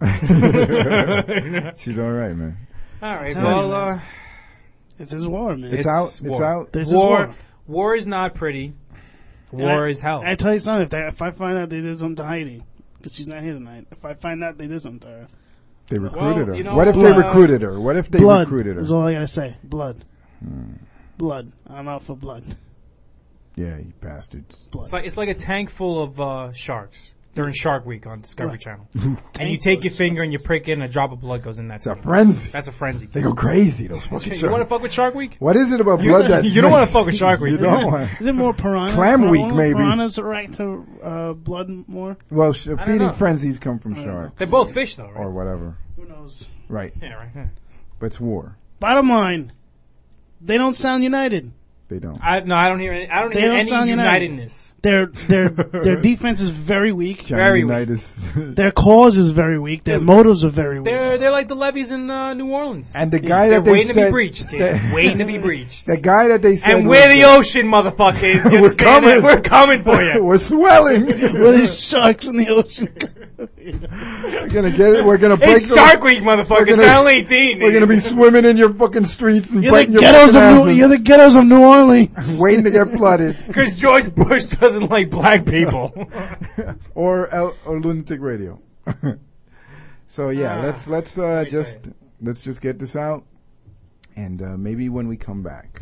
She's all right, man. All right, well, it's his war, man. It's out. It's out. This war. War is not pretty. War is hell. I tell you something. If I find out they did something to Heidi, because she's not here tonight, if I find out they did something to her. They recruited her. What if they recruited her? What if they recruited her? That's all I gotta say. Blood. Blood. I'm out for blood. Yeah, you bastards. Blood. It's like a tank full of sharks during Shark Week on Discovery Channel. And you take your finger and you prick it and a drop of blood goes in that. It's a frenzy. That's a frenzy. They go crazy, those fucking sharks. You want to fuck with Shark Week? What is it about blood that... You don't want to fuck with Shark Week. You don't want... Is it more piranha? Clam Week, maybe. Piranhas react to blood more? Well, feeding frenzies come from sharks. They're both fish, though, right? Or whatever. Who knows? Right. Yeah, right. Yeah. But it's war. Bottom line, they don't sound united. They don't. I don't hear any. I don't hear any unitedness. Their defense is very weak. Very weak. Their cause is very weak. Their motives are very weak. They're like the levees in New Orleans. And the guy they're that they waiting said, to be breached, kid. Waiting to be breached. The guy that they said, and we're the ocean, motherfuckers. You we're coming. We're coming for you. We're swelling. We're the sharks in the ocean. We're gonna get it. We're gonna break. It's Shark Week, motherfucker. Channel 18. We're gonna be swimming in your fucking streets and you're breaking the your ghettos fucking of You're the ghettos of New Orleans. Waiting to get flooded. Because George Bush doesn't like black people. or lunatic radio. So yeah, let's just get this out, and maybe when we come back,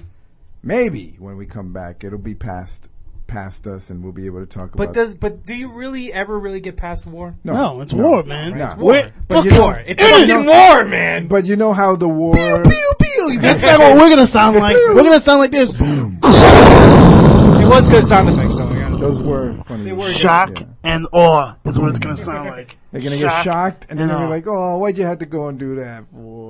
it'll be past us, and we'll be able to talk about. But do you really ever get past war? No, it's war, man. Right? It's war. war. But war. It's fucking war, man. But you know how the war. Pew, pew, pew. That's not what we're gonna sound like. We're gonna sound like this. It was good sound effects, though. Those were funny. Shock and awe is what it's gonna sound like. They're gonna get shocked, and then they'll be like, "Oh, why'd you have to go and do that?"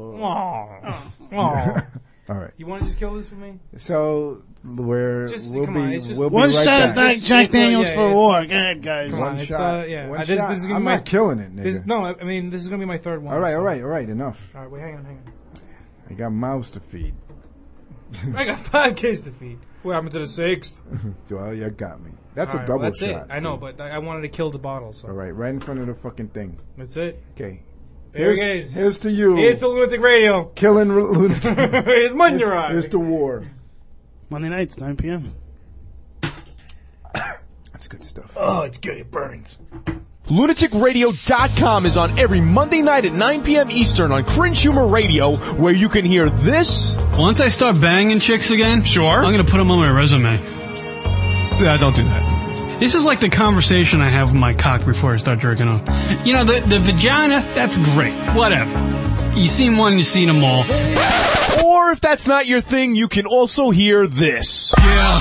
All right. You want to just kill this for me? So we'll be one right shot back. at Jack Daniels for war. Go ahead, guys. One shot. This is gonna I'm be not killing it, nigga. I mean, this is gonna be my third one. All right. Enough. All right, wait, hang on. I got mouths to feed. I got 5 kids to feed. What happened to the 6th? Well, you got me. That's all a double that's shot. It. I know, but I wanted to kill the bottle. So. All right in front of the fucking thing. That's it. Okay. There it is. Here's to you. Here's to Lunatic Radio. Killing Lunatic. Here's Munyarai. Here's to war. Monday nights, 9 p.m. That's good stuff. Oh, it's good. It burns. LunaticRadio.com is on every Monday night at 9 p.m. Eastern on Cringe Humor Radio, where you can hear this. Once I start banging chicks again, sure, I'm going to put them on my resume. Yeah, don't do that. This is like the conversation I have with my cock before I start jerking off. You know, the vagina, that's great. Whatever. You seen one, you seen them all. Or if that's not your thing, you can also hear this. Yeah.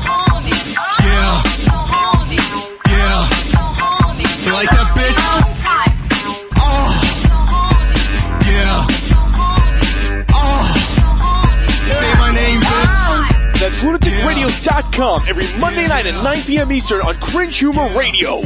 You like that, bitch? Oh. Yeah. Oh. Say my name, bitch. That's LunaticRadio.com every Monday night at 9 p.m. Eastern on Cringe Humor Radio.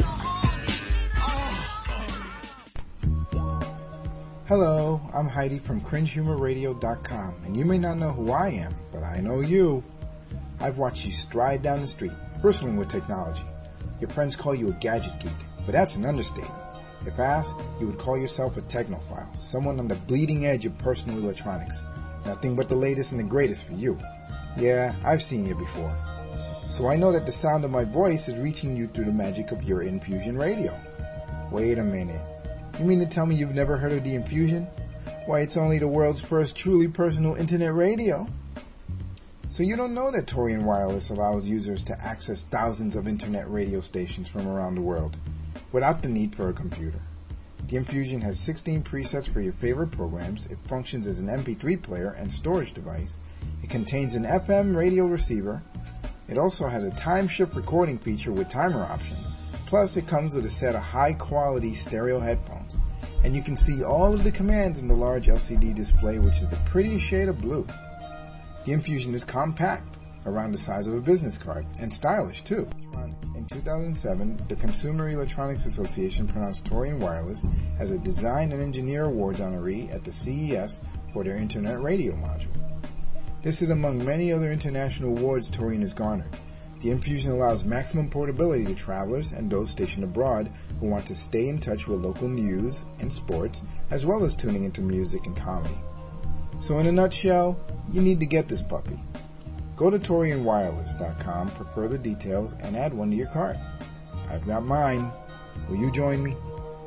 Hello, I'm Heidi from CringeHumorRadio.com, and you may not know who I am, but I know you. I've watched you stride down the street, bristling with technology. Your friends call you a gadget geek, but that's an understatement. If asked, you would call yourself a technophile, someone on the bleeding edge of personal electronics. Nothing but the latest and the greatest for you. Yeah, I've seen you before. So I know that the sound of my voice is reaching you through the magic of your Infusion Radio. Wait a minute. You mean to tell me you've never heard of the Infusion? Why, it's only the world's first truly personal internet radio. So you don't know that Torian Wireless allows users to access thousands of internet radio stations from around the world without the need for a computer. The Infusion has 16 presets for your favorite programs. It functions as an MP3 player and storage device. It contains an FM radio receiver. It also has a time shift recording feature with timer option. Plus, it comes with a set of high-quality stereo headphones. And you can see all of the commands in the large LCD display, which is the prettiest shade of blue. The Infusion is compact, around the size of a business card, and stylish too. In 2007, the Consumer Electronics Association pronounced Torian Wireless as a Design and Engineer Awards honoree at the CES for their Internet Radio module. This is among many other international awards Torian has garnered. The Infusion allows maximum portability to travelers and those stationed abroad who want to stay in touch with local news and sports, as well as tuning into music and comedy. So in a nutshell, you need to get this puppy. Go to TorianWireless.com for further details and add one to your cart. I've got mine. Will you join me?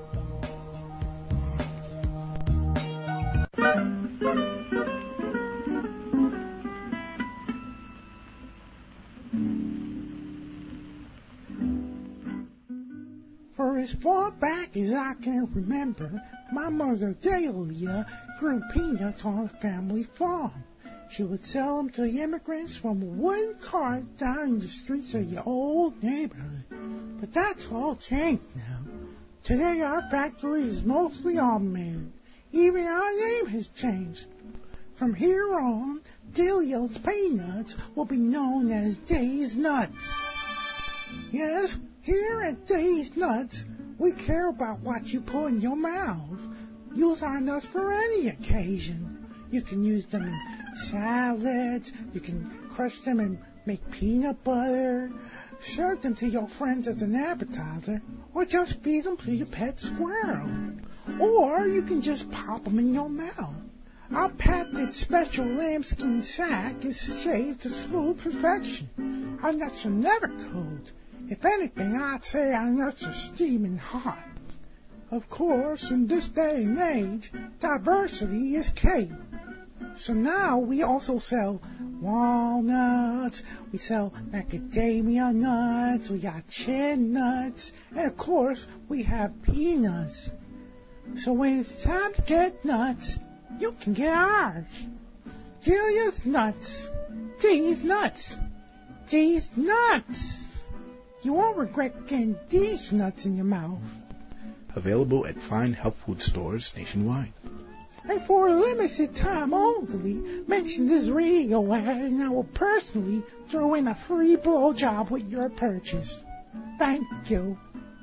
For as far back as I can remember, my mother Dahlia grew peanuts on a family farm. She would sell them to immigrants from a wooden cart down the streets of the old neighborhood. But that's all changed now. Today our factory is mostly unmanned. Even our name has changed. From here on, Dahlia's Peanuts will be known as Dave's Nuts. Yes, here at Dave's Nuts, we care about what you put in your mouth. Use our nuts for any occasion. You can use them in salads, you can crush them and make peanut butter, serve them to your friends as an appetizer, or just feed them to your pet squirrel. Or you can just pop them in your mouth. Our patented special lambskin sack is shaved to smooth perfection. Our nuts are never cold. If anything, I'd say our nuts are steaming hot. Of course, in this day and age, diversity is key. So now we also sell walnuts, we sell macadamia nuts, we got chin nuts, and of course, we have peanuts. So when it's time to get nuts, you can get ours. Dahlia's Nuts. These nuts. These nuts. You won't regret getting these nuts in your mouth. Available at fine health food stores nationwide. And for a limited time only, mention this radio ad and I will personally throw in a free blowjob with your purchase. Thank you.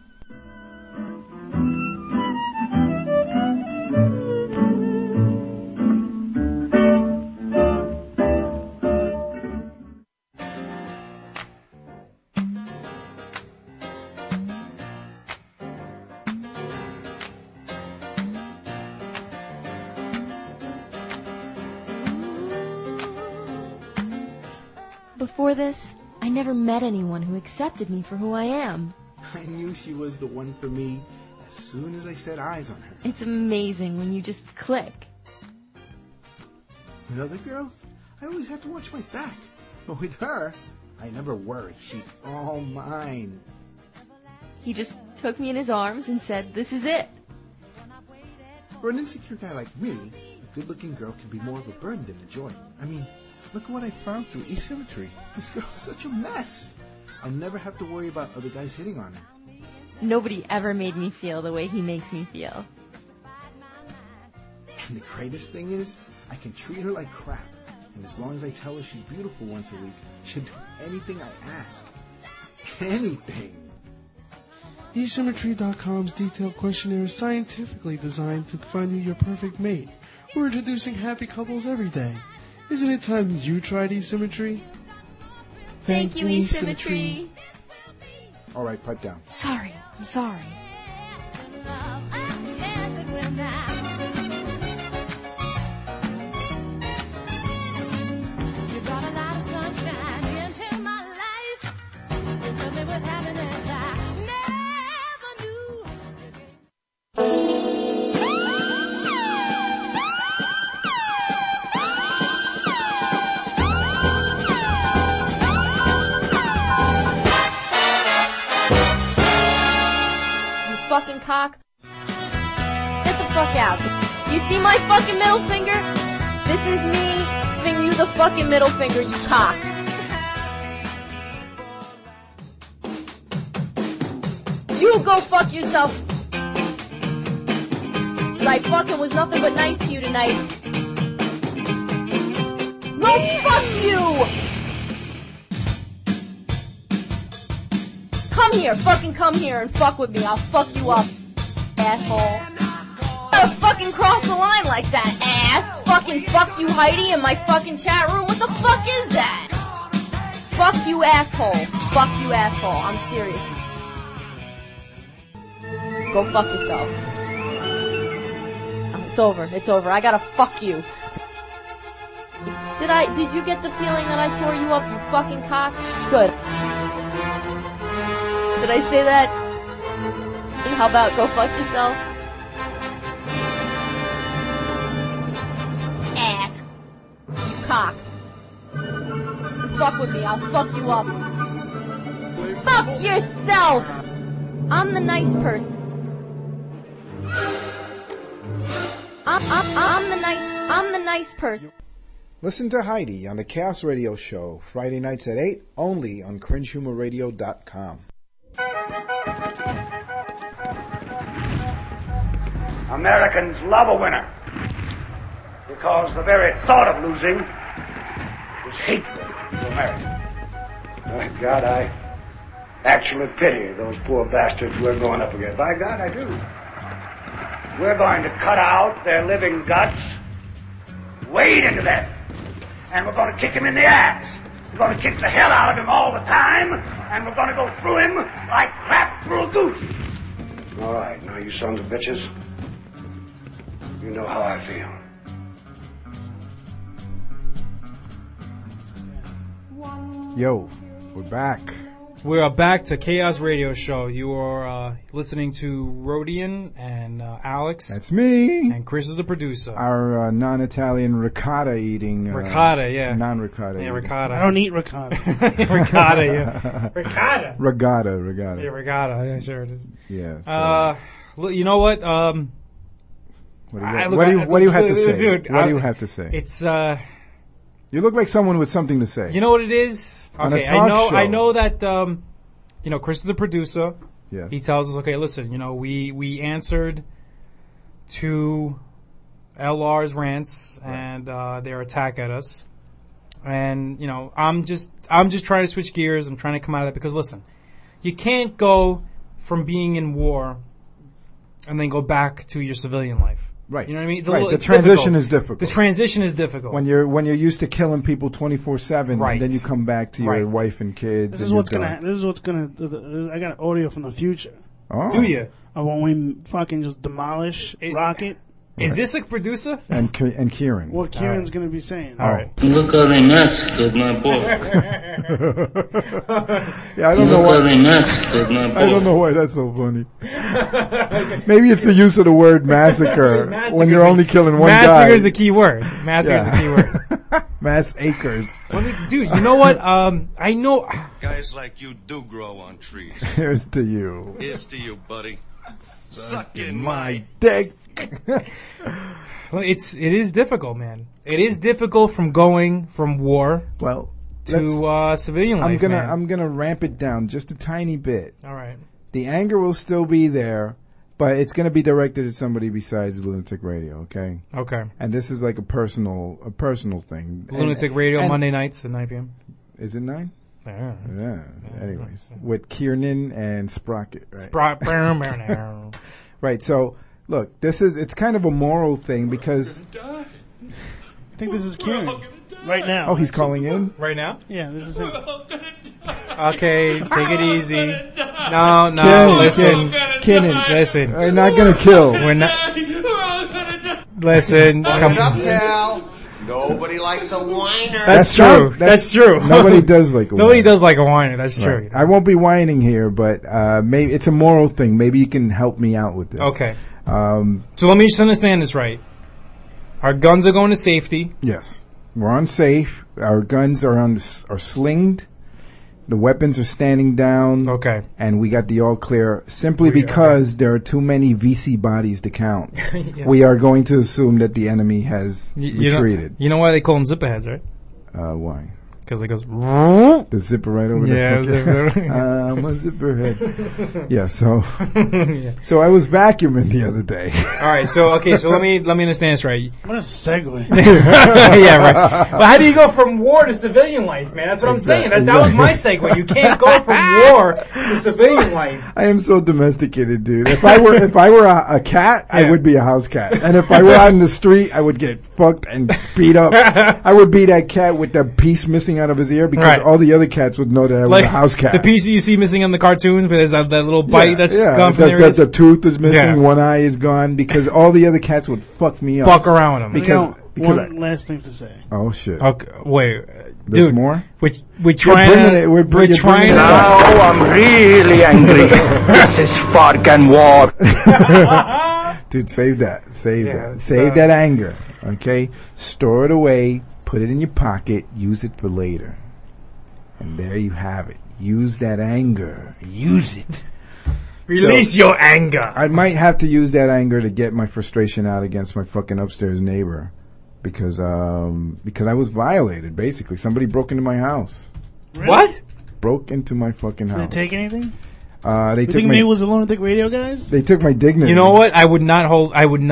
Before this, I never met anyone who accepted me for who I am. I knew she was the one for me as soon as I set eyes on her. It's amazing when you just click. With other girls, I always have to watch my back. But with her, I never worry. She's all mine. He just took me in his arms and said, "This is it." For an insecure guy like me, a good-looking girl can be more of a burden than a joy. I mean, look at what I found through eSymmetry. This girl's such a mess. I'll never have to worry about other guys hitting on her. Nobody ever made me feel the way he makes me feel. And the greatest thing is, I can treat her like crap. And as long as I tell her she's beautiful once a week, she'll do anything I ask. Anything. eSymmetry.com's detailed questionnaire is scientifically designed to find you your perfect mate. We're introducing happy couples every day. Isn't it time you tried eSymmetry? Thank you, eSymmetry. All right, pipe down. Sorry, I'm sorry. You see my fucking middle finger? This is me giving you the fucking middle finger, you cock. You go fuck yourself. I fucking was nothing but nice to you tonight. No, fuck you! Come here, fucking come here and fuck with me. I'll fuck you up, asshole. Gotta fucking cross the line like that, ass. Fucking fuck you, Heidi, in my fucking chat room. What the fuck is that? Fuck you, asshole. Fuck you, asshole. I'm serious. Go fuck yourself. It's over. It's over. I gotta fuck you. Did you get the feeling that I tore you up, you fucking cock? Good. Did I say that? And how about go fuck yourself? Ass. You cock. Fuck with me. I'll fuck you up. Fuck yourself! I'm the nice person. I'm the nice person. Listen to Heidi on the Chaos Radio Show, Friday nights at 8, only on CringeHumorRadio.com. Americans love a winner because the very thought of losing is hateful to America. My God, I actually pity those poor bastards we're going up against. By God, I do. We're going to cut out their living guts, wade into them, and we're going to kick him in the ass. We're going to kick the hell out of him all the time, and we're going to go through him like crap through a goose. All right, now you sons of bitches, you know how I feel. Yo, we're back. We are back to Chaos Radio Show. You are listening to Rodian and Alex. That's me. And Chris is the producer. Our non-Italian ricotta eating. Ricotta, yeah. Non-ricotta. Yeah, ricotta. I don't eat ricotta. Ricotta, yeah. Ricotta. Regatta. Yeah, regatta. Yeah, sure it is. Yes. You know what? What do you have to say? Dude, what do you have to say? It's You look like someone with something to say. You know what it is? Okay, I know that Chris is the producer. Yes. He tells us, okay, listen, we answered to LR's rants and their attack at us. And, I'm just trying to switch gears. I'm trying to come out of it because listen, you can't go from being in war and then go back to your civilian life. Right. You know what I mean? The transition is difficult. The transition is difficult. When you're used to killing people 24/7, right. And then you come back to your wife and kids. This is what's gonna. I got audio from the future. Oh. Do you? When we fucking just demolish Rocket. Is this a producer? And Kieran. What Kieran's going to be saying. All right. Look how they massacred my boy. Yeah, I don't know why. Look how they massacred my boy. I don't know why that's so funny. Maybe it's the use of the word massacre when you're only killing one guy. Massacre is the key word. Massacre is the key word. Mass acres. Dude, you know what? I know. Guys like you do grow on trees. Here's to you. Here's to you, buddy. Suck in my dick. Well, it is difficult, man. It is difficult from going from war to civilian life. I'm gonna ramp it down just a tiny bit. All right. The anger will still be there, but it's gonna be directed at somebody besides Lunatic Radio. Okay. Okay. And this is like a personal thing. Lunatic Radio Monday nights at 9 p.m. Is it 9? Yeah. Anyways, with Kiernan and Sprocket. Right? Right. So. Look, it's kind of a moral thing because... I think this is Kieran. Right now. Oh, he's calling in? Right now? Yeah, this is him. Okay, take it easy. No, listen. Kieran, listen. We're not going to kill. We're not... Listen, come on. Pal. Nobody likes a whiner. That's true. That's true. Nobody does like a whiner. Nobody does like a whiner. That's true. I won't be whining here, but maybe it's a moral thing. Maybe you can help me out with this. Okay. So let me just understand this right. Our guns are going to safety. Yes, we're on safe. Our guns are slinged, The weapons are standing down. Okay. And we got the all clear simply because there are too many VC bodies to count. Yeah. We are going to assume that the enemy has retreated. You know why they call them zipper heads, right? Why? Because it goes. The zipper right over Yeah, there. zipper. I'm a zipper head. Yeah, so. Yeah. So I was vacuuming the other day. All right, so let me understand this right. What a segue. Yeah, right. But how do you go from war to civilian life, man? That's what I'm saying. That was my segue. You can't go from war to civilian life. I am so domesticated, dude. If I were a cat, I would be a house cat. And if I were out in the street, I would get fucked and beat up. I would be that cat with the piece missing out of his ear because all the other cats would know that I was a house cat. The piece you see missing in the cartoons where there's that little bite that's gone from their ears. The tooth is missing, one eye is gone because all the other cats would fuck me up. Fuck around with them. Because one last thing to say. Oh shit. Okay, wait. There's Dude, more? We're trying to. Now I'm really angry. This is fucking war. Dude, save that. Save that anger. Okay? Store it away. Put it in your pocket. Use it for later. And there you have it. Use that anger. Use it. Release your anger. I might have to use that anger to get my frustration out against my fucking upstairs neighbor. Because I was violated, basically. Somebody broke into my house. Really? What? Broke into my fucking house. Did they take anything? They you took think my... maybe it was the Lunatic Radio guys? They took my dignity. You know what? I would not hold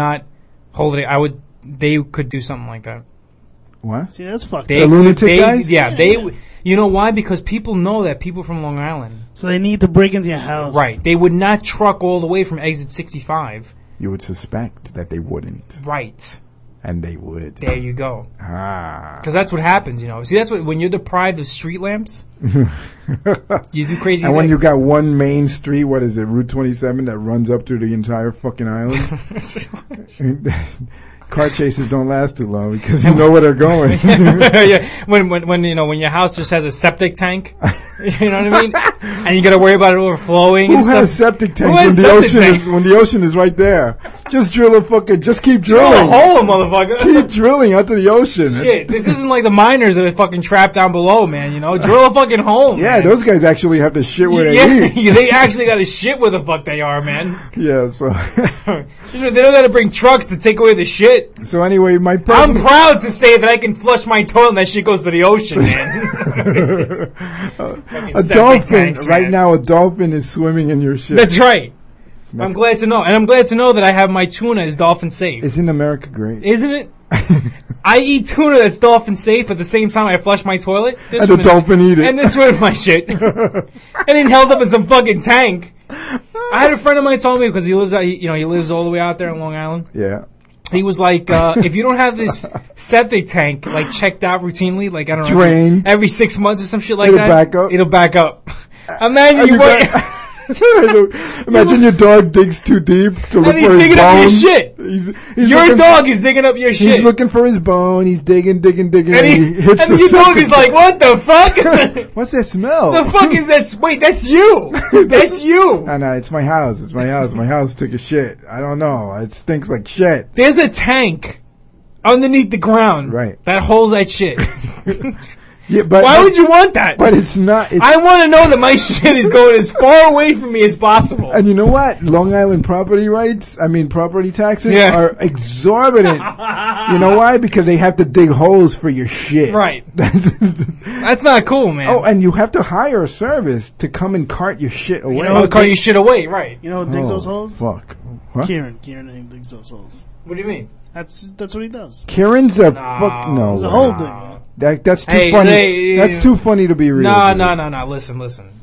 it. They could do something like that. What? See, that's fucked up. The lunatic guys? Yeah, they... You know why? Because people know that people from Long Island. So they need to break into your house. Right. They would not truck all the way from exit 65. You would suspect that they wouldn't. Right. And they would. There you go. Ah. Because that's what happens, you know. See, that's what, when you're deprived of street lamps, you do crazy And when things. you got one main street, what is it, Route 27, that runs up through the entire fucking island? Car chases don't last too long because you know where they're going. Yeah. When you know, when your house just has a septic tank, you know what I mean? And you gotta worry about it overflowing. Who and stuff. has a septic tank Who when the ocean is right there? Just drill a fucking, just keep drilling. Drill a hole, motherfucker. Keep drilling out to the ocean. Shit, this isn't like the miners that are fucking trapped down below, man, you know? Drill a fucking hole, Yeah, man. those guys actually have to shit where they eat. They actually gotta shit where the fuck they are, man. Yeah, so. They don't gotta bring trucks to take away the shit. So anyway, I'm proud to say that I can flush my toilet and that shit goes to the ocean, man. A dolphin, right now a dolphin is swimming in your shit. That's right. I'm glad to know. And I'm glad to know that I have my tuna is dolphin safe. Isn't America great? Isn't it? I eat tuna that's dolphin safe at the same time I flush my toilet. And the dolphin eat it. And this swim in my shit. And then held up in some fucking tank. I had a friend of mine tell me, because he lives all the way out there in Long Island. Yeah. He was like, if you don't have this septic tank, like, checked out routinely, like, I don't know. Drained. Every 6 months or some shit like It'll that. back up. It'll back up. Imagine you wait. Imagine your dog digs too deep to look And he's for his digging bone. up your shit. He's Your looking- dog is digging up your shit. He's looking for his bone. He's digging, and and he hits and the your dog septic is like, what the fuck? What's that smell? The fuck is that? Wait, that's you. That's you. No, it's my house. It's my house. My house took a shit. I don't know. It stinks like shit. There's a tank underneath the ground. Right. That holds that shit. Yeah, but Why would you want that? But it's not. I want to know that my shit is going as far away from me as possible. And you know what? Long Island property taxes Yeah. are exorbitant. You know why? Because they have to dig holes for your shit. Right. That's not cool, man. Oh, and you have to hire a service to come and cart your shit away. Cart your shit away, right. You know who digs those holes? Fuck. What? Kieran digs those holes. What do you mean? That's what he does. Kieran's a fuck no. He's a hole digger. That's too funny. That's too funny to be real. No. Listen.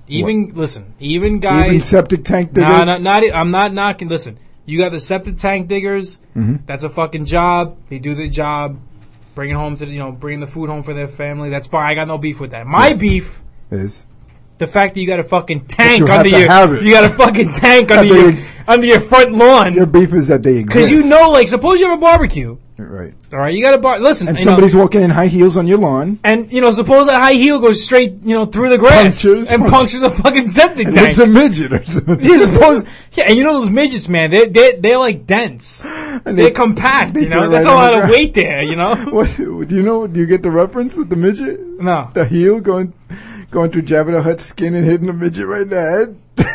Even guys. Even septic tank diggers. I'm not knocking. Listen, you got the septic tank diggers. Mm-hmm. That's a fucking job. They do their job. Bringing home bringing the food home for their family. That's fine. I got no beef with that. My beef is the fact that you got a fucking tank you under you got a fucking tank under your front lawn. Your beef is that they exist. Because suppose you have a barbecue. Right. All right, you got a listen. And somebody's walking in high heels on your lawn. And suppose that high heel goes straight, through the grass and punctures a fucking septic tank. It's a midget or something. And those midgets, man, they're like dense. They're compact. they That's right a lot on the of weight there. What, do you get the reference with the midget? No. The heel going Going through Jabba the Hutt's skin and hitting a midget right in the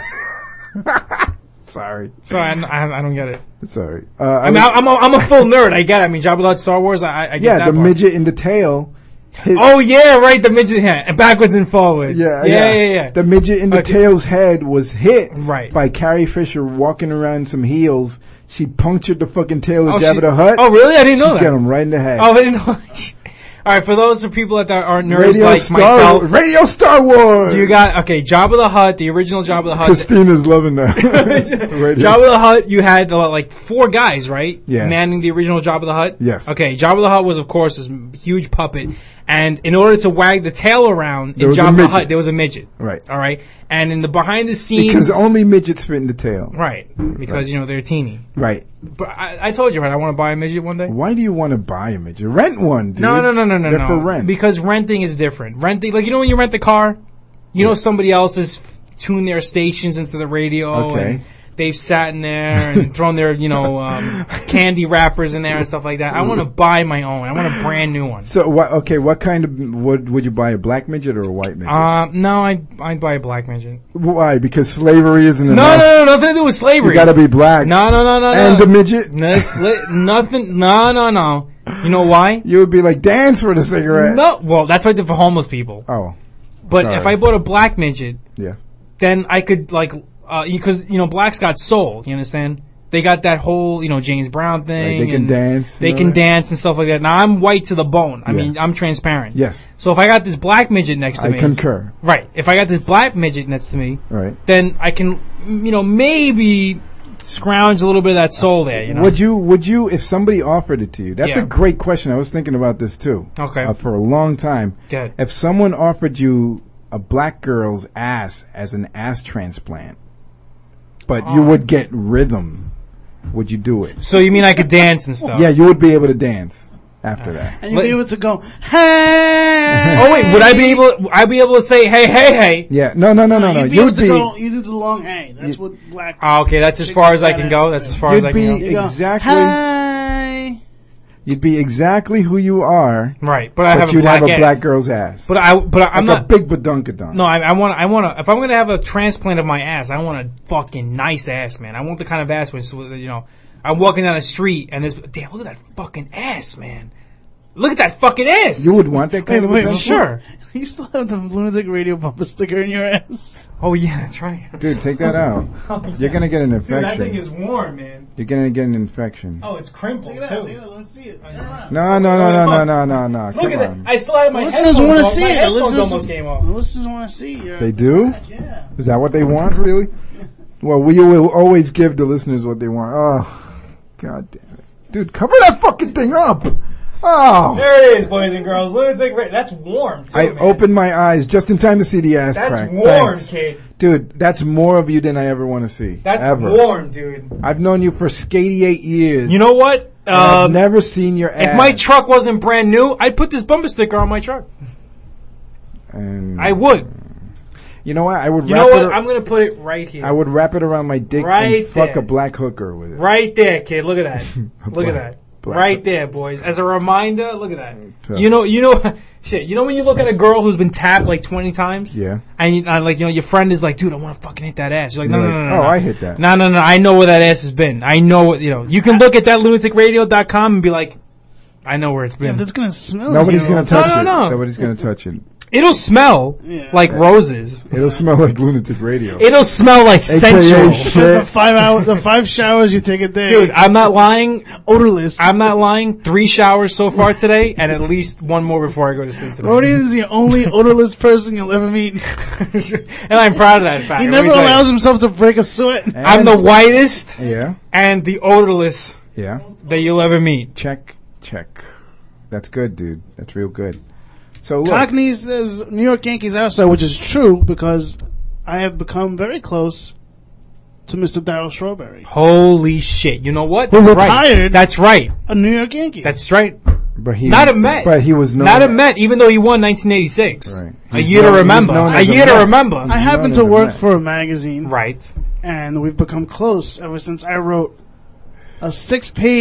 head. Sorry. Sorry, I don't get it. Sorry. I'm a full nerd. I get it. I mean, Jabba the Hutt, Star Wars. I get that the part. midget in the tail. Oh yeah, right. The midget, and backwards and forwards. Yeah. The midget in the tail's head was hit right by Carrie Fisher walking around some heels. She punctured the fucking tail of Oh, Jabba the Hutt. Oh really? I didn't know that. She got him right in the head. Oh, I didn't know that. All right, for those people that aren't nerds Radio like myself, Radio Star Wars. You got Jabba the Hutt, the original Jabba the Hutt. Christina's loving that. Jabba the Hutt, you had like 4 guys, right? Yeah. Manning the original Jabba the Hutt. Yes. Okay, Jabba the Hutt was of course this huge puppet, and in order to wag the tail around There in was a Jabba the midget. Hutt, there was a midget. Right. All right, and in the behind the scenes, Because only midgets fit in the tail. right, because they're teeny. Right. But I told you, right? I want to buy a midget one day. Why do you want to buy a midget? Rent one, dude. No. They're for rent. Because renting is different. Renting, like when you rent the car, you know somebody else has tuned their stations into the radio, Okay. and they've sat in there and thrown their candy wrappers in there and stuff like that. I want to buy my own. I want a brand new one. So what kind of would you buy, a black midget or a white midget? No, I'd buy a black midget. Why? Because slavery isn't No, enough. nothing to do with slavery. You gotta be black. No. And a midget? Nothing. No. You know why? You would be like, dance for the cigarette. No. Well, that's what I did for homeless people. Oh. But Sorry. if I bought a black midget, Yeah. then I could because blacks got soul. You understand? They got that whole James Brown thing. Like they can and dance. They can dance and stuff like that. Now I'm white to the bone. I mean, I'm transparent. Yes. So if I got this black midget next to me, I concur. right? If I got this black midget next to me, Right. then I can maybe scrounge a little bit of that soul there. Would you if somebody offered it to you? That's Yeah. a great question. I was thinking about this too. Okay. For a long time. Good. If someone offered you a black girl's ass as an ass transplant, but you would get rhythm, would you do it? So you mean I could dance and stuff? Yeah, you would be able to dance after that. And you'd be able to go, hey! Oh wait, would I be able to say hey? Yeah, no. You'd be able to go, you do the long hey. That's what black... Oh, okay, that's as far as I can go. That's as far as I can go. You go, exactly. hey! You'd be exactly who you are. Right, but I have a you'd black have a ass. black girl's ass. But I'm like not a big badunkadunk. No, I want to. If I'm gonna have a transplant of my ass, I want a fucking nice ass, man. I want the kind of ass where I'm walking down the street and there's damn, look at that fucking ass, man. Look at that fucking ass. You would want that kind of attention? Sure. You still have the Lunatic Radio bumper sticker in your ass. Oh yeah, that's right. Dude, take that out. You're gonna get an infection. Dude, that thing is warm, man. You're gonna get an infection. Oh, it's crimpled too. Let me see it. No. Look Come at on. that. I still had my Listeners headphones want to off. see My it. headphones almost came off. Listeners want to see it. They do? Yeah. Is that what they want, really? Well, we will always give the listeners what they want. Oh, god damn it. Dude, cover that fucking thing up! Oh! There it is, boys and girls. Lunatic Radio. That's warm, too, I man. opened my eyes just in time to see the ass That's crack. warm, Thanks. kid. Dude, that's more of you than I ever want to see. That's ever. warm, dude. I've known you for 88 years. You know what? and I've never seen your ass. If my truck wasn't brand new, I'd put this bumper sticker on my truck. And I would. You know what? I would You wrap know it what? ar- I'm going to put it right here. I would wrap it around my dick Right and fuck there. a black hooker with it. Right there, kid. Look at that. Look at black- that. black Right there, boys. As a reminder, look at that. Tough. You know, shit. You know when you look at a girl who's been tapped like 20 times? Yeah. And your friend is like, dude, I want to fucking hit that ass. You're like, no. Oh, I hit that. No, I know where that ass has been. I know what, you can look at that lunaticradio.com and be like, I know where it's been. Yeah, that's gonna smell. Nobody's gonna touch it. No. Nobody's gonna touch it. It'll smell like roses. It'll smell like Lunatic Radio. It'll smell like sensual. That's the 5 showers you take a day. Dude, I'm not lying. Odorless. I'm not lying. 3 showers so far today, and at least 1 more before I go to sleep tonight. Rodian is the only odorless person you'll ever meet. And I'm proud of that fact. He Let never me tell you. allows himself to break a sweat. I'm the whitest Yeah. and the odorless Yeah. that you'll ever meet. Check. That's good, dude. That's real good. So look. Cockney says New York Yankees outside, which is true because I have become very close to Mr. Darryl Strawberry. Holy shit. You know what? Who That's retired right. That's right. A New York Yankee. That's right. But he Not a Met. But he was known Not a Met, even though he won 1986. Right. A He's year to known- he's remember. known A as a year to Met. remember. I happen known to as a work Met. for a magazine. Right. And we've become close ever since I wrote a 6-page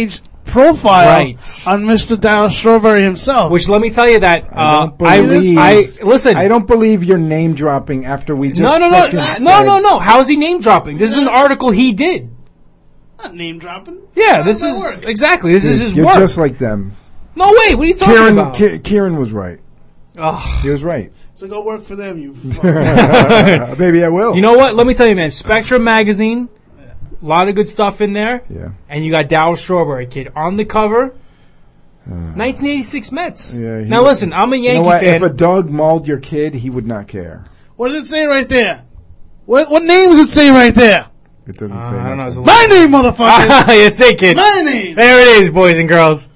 profile Right. on Mr. Darryl Strawberry himself. Which, let me tell you that listen. I don't believe you're name dropping after we just No. How is he name dropping? This is an article he did. Not name dropping. Yeah, this is exactly. This is his You're work. just like them. No way. What are you talking about? Kieran was right. Oh. He was right. So go work for them, you. Maybe I will. You know what? Let me tell you, man. Spectrum magazine, a lot of good stuff in there. Yeah. And you got Darryl Strawberry, kid, on the cover. 1986 Mets. Yeah, now listen, I'm a Yankee fan. If a dog mauled your kid, he would not care. What does it say right there? What name does it say right there? It doesn't say. I don't know. My name, motherfucker. That's it, kid. My name. There it is, boys and girls.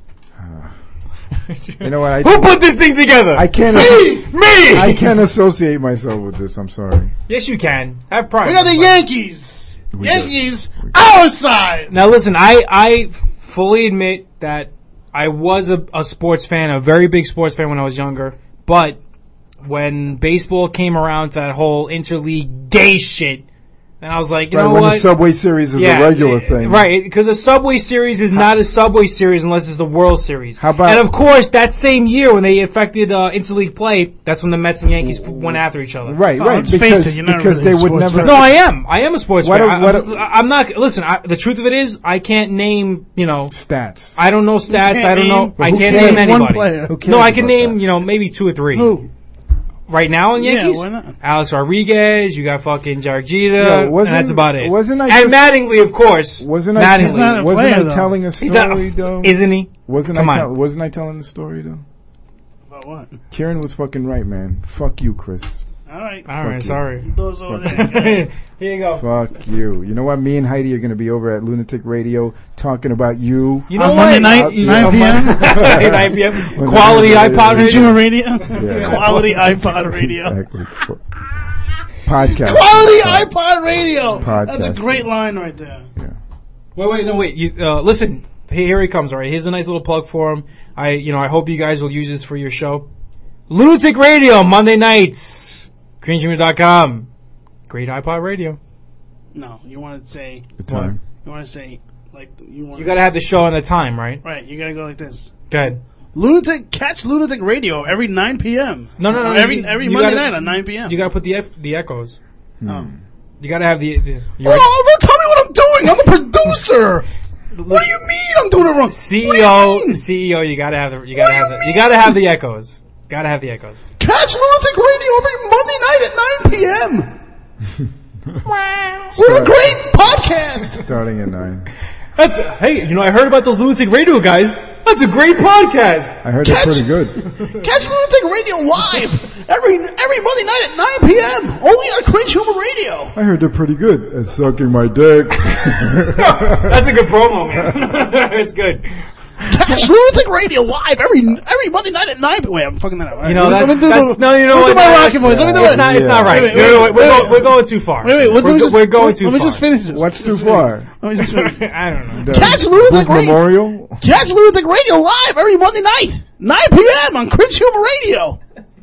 You know what? Who put this thing together? I can't. Me. I can't associate myself with this. I'm sorry. Yes, you can. Have pride. We got the Yankees. Yankees, our side. Now listen, I fully admit that I was a sports fan, a very big sports fan when I was younger. But when baseball came around to that whole interleague gay shit, and I was like, you know when what? the Subway Series is a regular thing. Right, because the Subway Series is not a Subway Series unless it's the World Series. How about? And of course, that same year when they affected interleague play, that's when the Mets and Yankees went after each other. Right. Let's face it, you're not because really they a would sports never. fan. No, I am. I am a sports What fan. a- I'm not. Listen, the truth of it is, I can't name. Stats. I don't know stats. can't I don't know. name- I Who can't cares? name One anybody. player. Who cares No, I can about name. that? Maybe 2 or 3. Who? Right now in Yeah, Yankees, why not? Alex Rodriguez. You got fucking Jarek Jeter, Yeah, and that's about it. Wasn't I? And Mattingly, of course. Wasn't I? Mattingly. He's not a Wasn't player, I though. telling a He's not- story though? Isn't he? Wasn't Come I? on. Wasn't I telling the story though? About what? Kieran was fucking right, man. Fuck you, Chris. All right. All right, you. sorry. Those over Fuck there. Here you go. Fuck you. You know what? Me and Heidi are going to be over at Lunatic Radio talking about you. You know On what? Monday night, 9 p.m. 9 p.m. Quality iPod Consumer radio. radio. Yeah. Quality iPod radio. Exactly. Podcast. Quality iPod radio. That's a Podcast. great line right there. Wait. You, listen. Here he comes. All right. Here's a nice little plug for him. I hope you guys will use this for your show. Lunatic Radio Monday nights. CreamJunior.com. Great iPod radio. No, you want to say. The time. You want to say like you want. You got to have the show on the time, right? Right. You got to go like this. Go ahead. Catch Lunatic Radio every 9 p.m. No. Every you Monday gotta- night at 9 p.m. You got to put the echoes. Oh. You got to have the. You Oh, don't tell me what I'm doing. I'm the producer. What do you mean I'm doing it wrong? CEO. You got to have the. You got to have the. You got to have the echoes. Got to have the echoes. Catch Lunatic Radio every Monday night at 9 p.m. We're a great podcast. Starting at 9. Hey, I heard about those Lunatic Radio guys. That's a great podcast. I heard they're pretty good. Catch Lunatic Radio live every Monday night at 9 p.m. Only on Cringe Humor Radio. I heard they're pretty good at sucking my dick. That's a good promo, man. It's good. Catch Lunatic Radio live every Monday night at 9 p.m. Wait, I'm fucking that up. You know, Let me do that's the- no, you know let me what? do my That's- rocket voice. Let me do it's it. not. It's not right. Wait, We're going too far. Wait, We're going too Let me far. just finish this. What's too far? Let me just finish this. I don't know. Catch Lunatic Book Radio. Memorial? Catch Lunatic Radio live every Monday night, 9 p.m. on Cringe Humor Radio.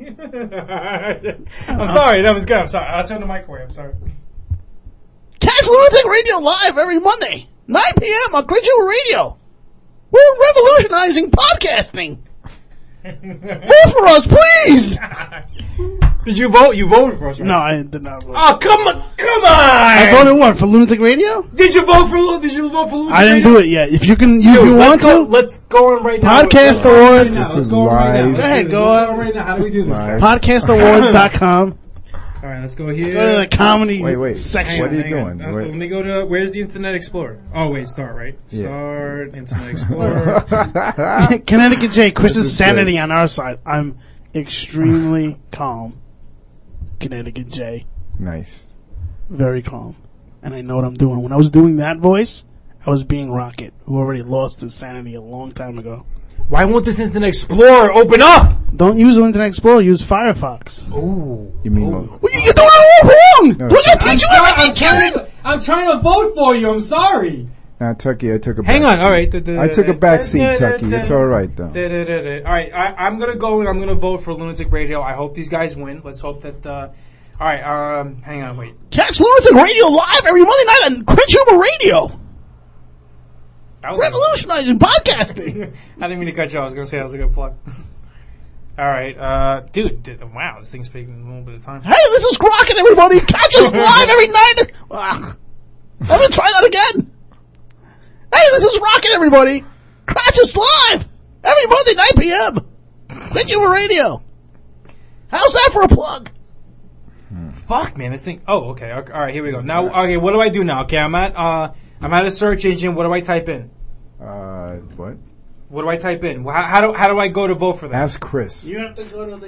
I'm sorry. That was good. I'm sorry. I'll turn the mic away. I'm sorry. Catch Lunatic Radio live every Monday, 9 p.m. on Cringe Humor Radio. We're revolutionizing podcasting. Vote for us, please. Did you vote? You voted for us, right? No, I did not vote. Oh, come on! I voted what, for Lunatic Radio? Did you vote for Lunatic I didn't do it yet. If you can, if you want to. Let's go on right now. Podcast Awards. This is live. Go ahead, go on. right now. How do we do this? Live. PodcastAwards.com. All right, let's go here. Go to the comedy Wait. section. What are you Hang on. doing? Let me go to, where's the Internet Explorer? Oh, wait, start, right? Yeah. Start, Internet Explorer. Connecticut J, Chris's This is sanity good. on our side. I'm extremely calm. Connecticut J, Nice. very calm. And I know what I'm doing. When I was doing that voice, I was being Rocket, who already lost his sanity a long time ago. Why won't this Internet Explorer open up? Don't use Internet Explorer, use Firefox. Ooh. You mean Well, you're doing it all wrong! No, Don't I teach you everything, Karen? I'm trying to vote for you. I'm sorry. Nah, Tucky, I took a Hang back on. seat. All right. I took a back seat, Tucky. It's all right, though. All right. I'm going to go and I'm going to vote for Lunatic Radio. I hope these guys win. Let's hope that... all right. Hang on. Wait. Catch Lunatic Radio live every Monday night on Cringe Humor Radio. That was Revolutionizing podcasting. I didn't mean to cut you off. I was going to say that was a good plug. All right, dude, wow, this thing's taking a little bit of time. Hey, this is Crockett, everybody. Catch us live every night. Let me try that again. Hey, this is Rocket, everybody. Catch us live every Monday, 9 p.m. Quit Humor Radio. How's that for a plug? Fuck, man, this thing. Oh, okay. All right, here we go. Now, okay, what do I do now? Okay, I'm at a search engine. What do I type in? What? What do I type in? How do I go to vote for that? Ask Chris. You have to go to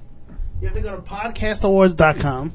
podcastawards.com.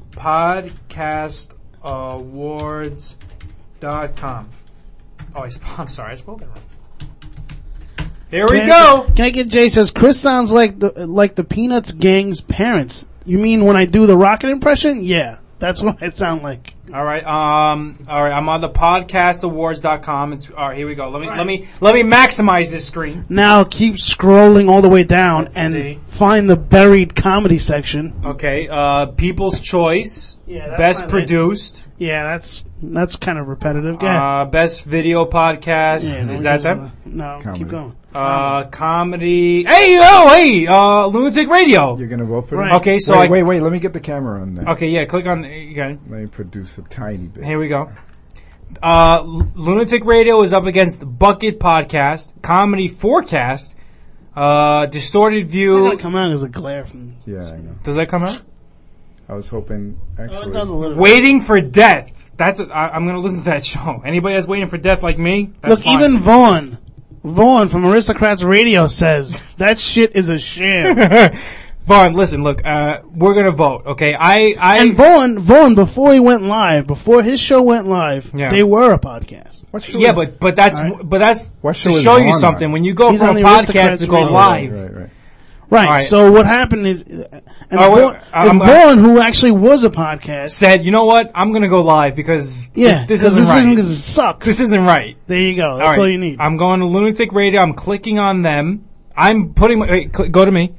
Podcastawards.com. Oh, I'm sorry, I spoke it wrong. Here we go. Can I get Jay says Chris sounds like the Peanuts gang's parents. You mean when I do the Rocket impression? Yeah, that's what it sounds like. All right. I'm on the podcastawards.com. It's all right. Here we go. Let me maximize this screen. Now keep scrolling all the way down find the buried comedy section. Okay. People's Choice. Yeah, best produced. Yeah, that's kind of repetitive. Best video podcast. Yeah, is that them? No, comedy. Keep going. Comedy. Hey, Lunatic Radio. You're gonna vote for right. them? Okay, so wait. Let me get the camera on there. Okay, yeah. Click on. Okay. Let me produce a tiny bit. Here we go. Lunatic Radio is up against Bucket Podcast, Comedy Forecast, Distorted View. It's not gonna come out as a glare from. Yeah, I know. Does that come out? I was hoping. Actually, it does a little. Waiting for Death. I'm gonna listen to that show. Anybody that's waiting for death like me? That's fine. Even Vaughn from Aristocrats Radio says that shit is a sham. Vaughn, listen, look, we're gonna vote, okay? And Vaughn, before his show went live, they were a podcast. But that's to show you something. When you go from a podcast to go live. Right. So what happened is, Vaughn, who actually was a podcast, said, "You know what? I'm going to go live because this isn't right. This sucks. This isn't right." There you go. That's all you need. I'm going to Lunatic Radio. I'm clicking on them. I'm putting my go to me.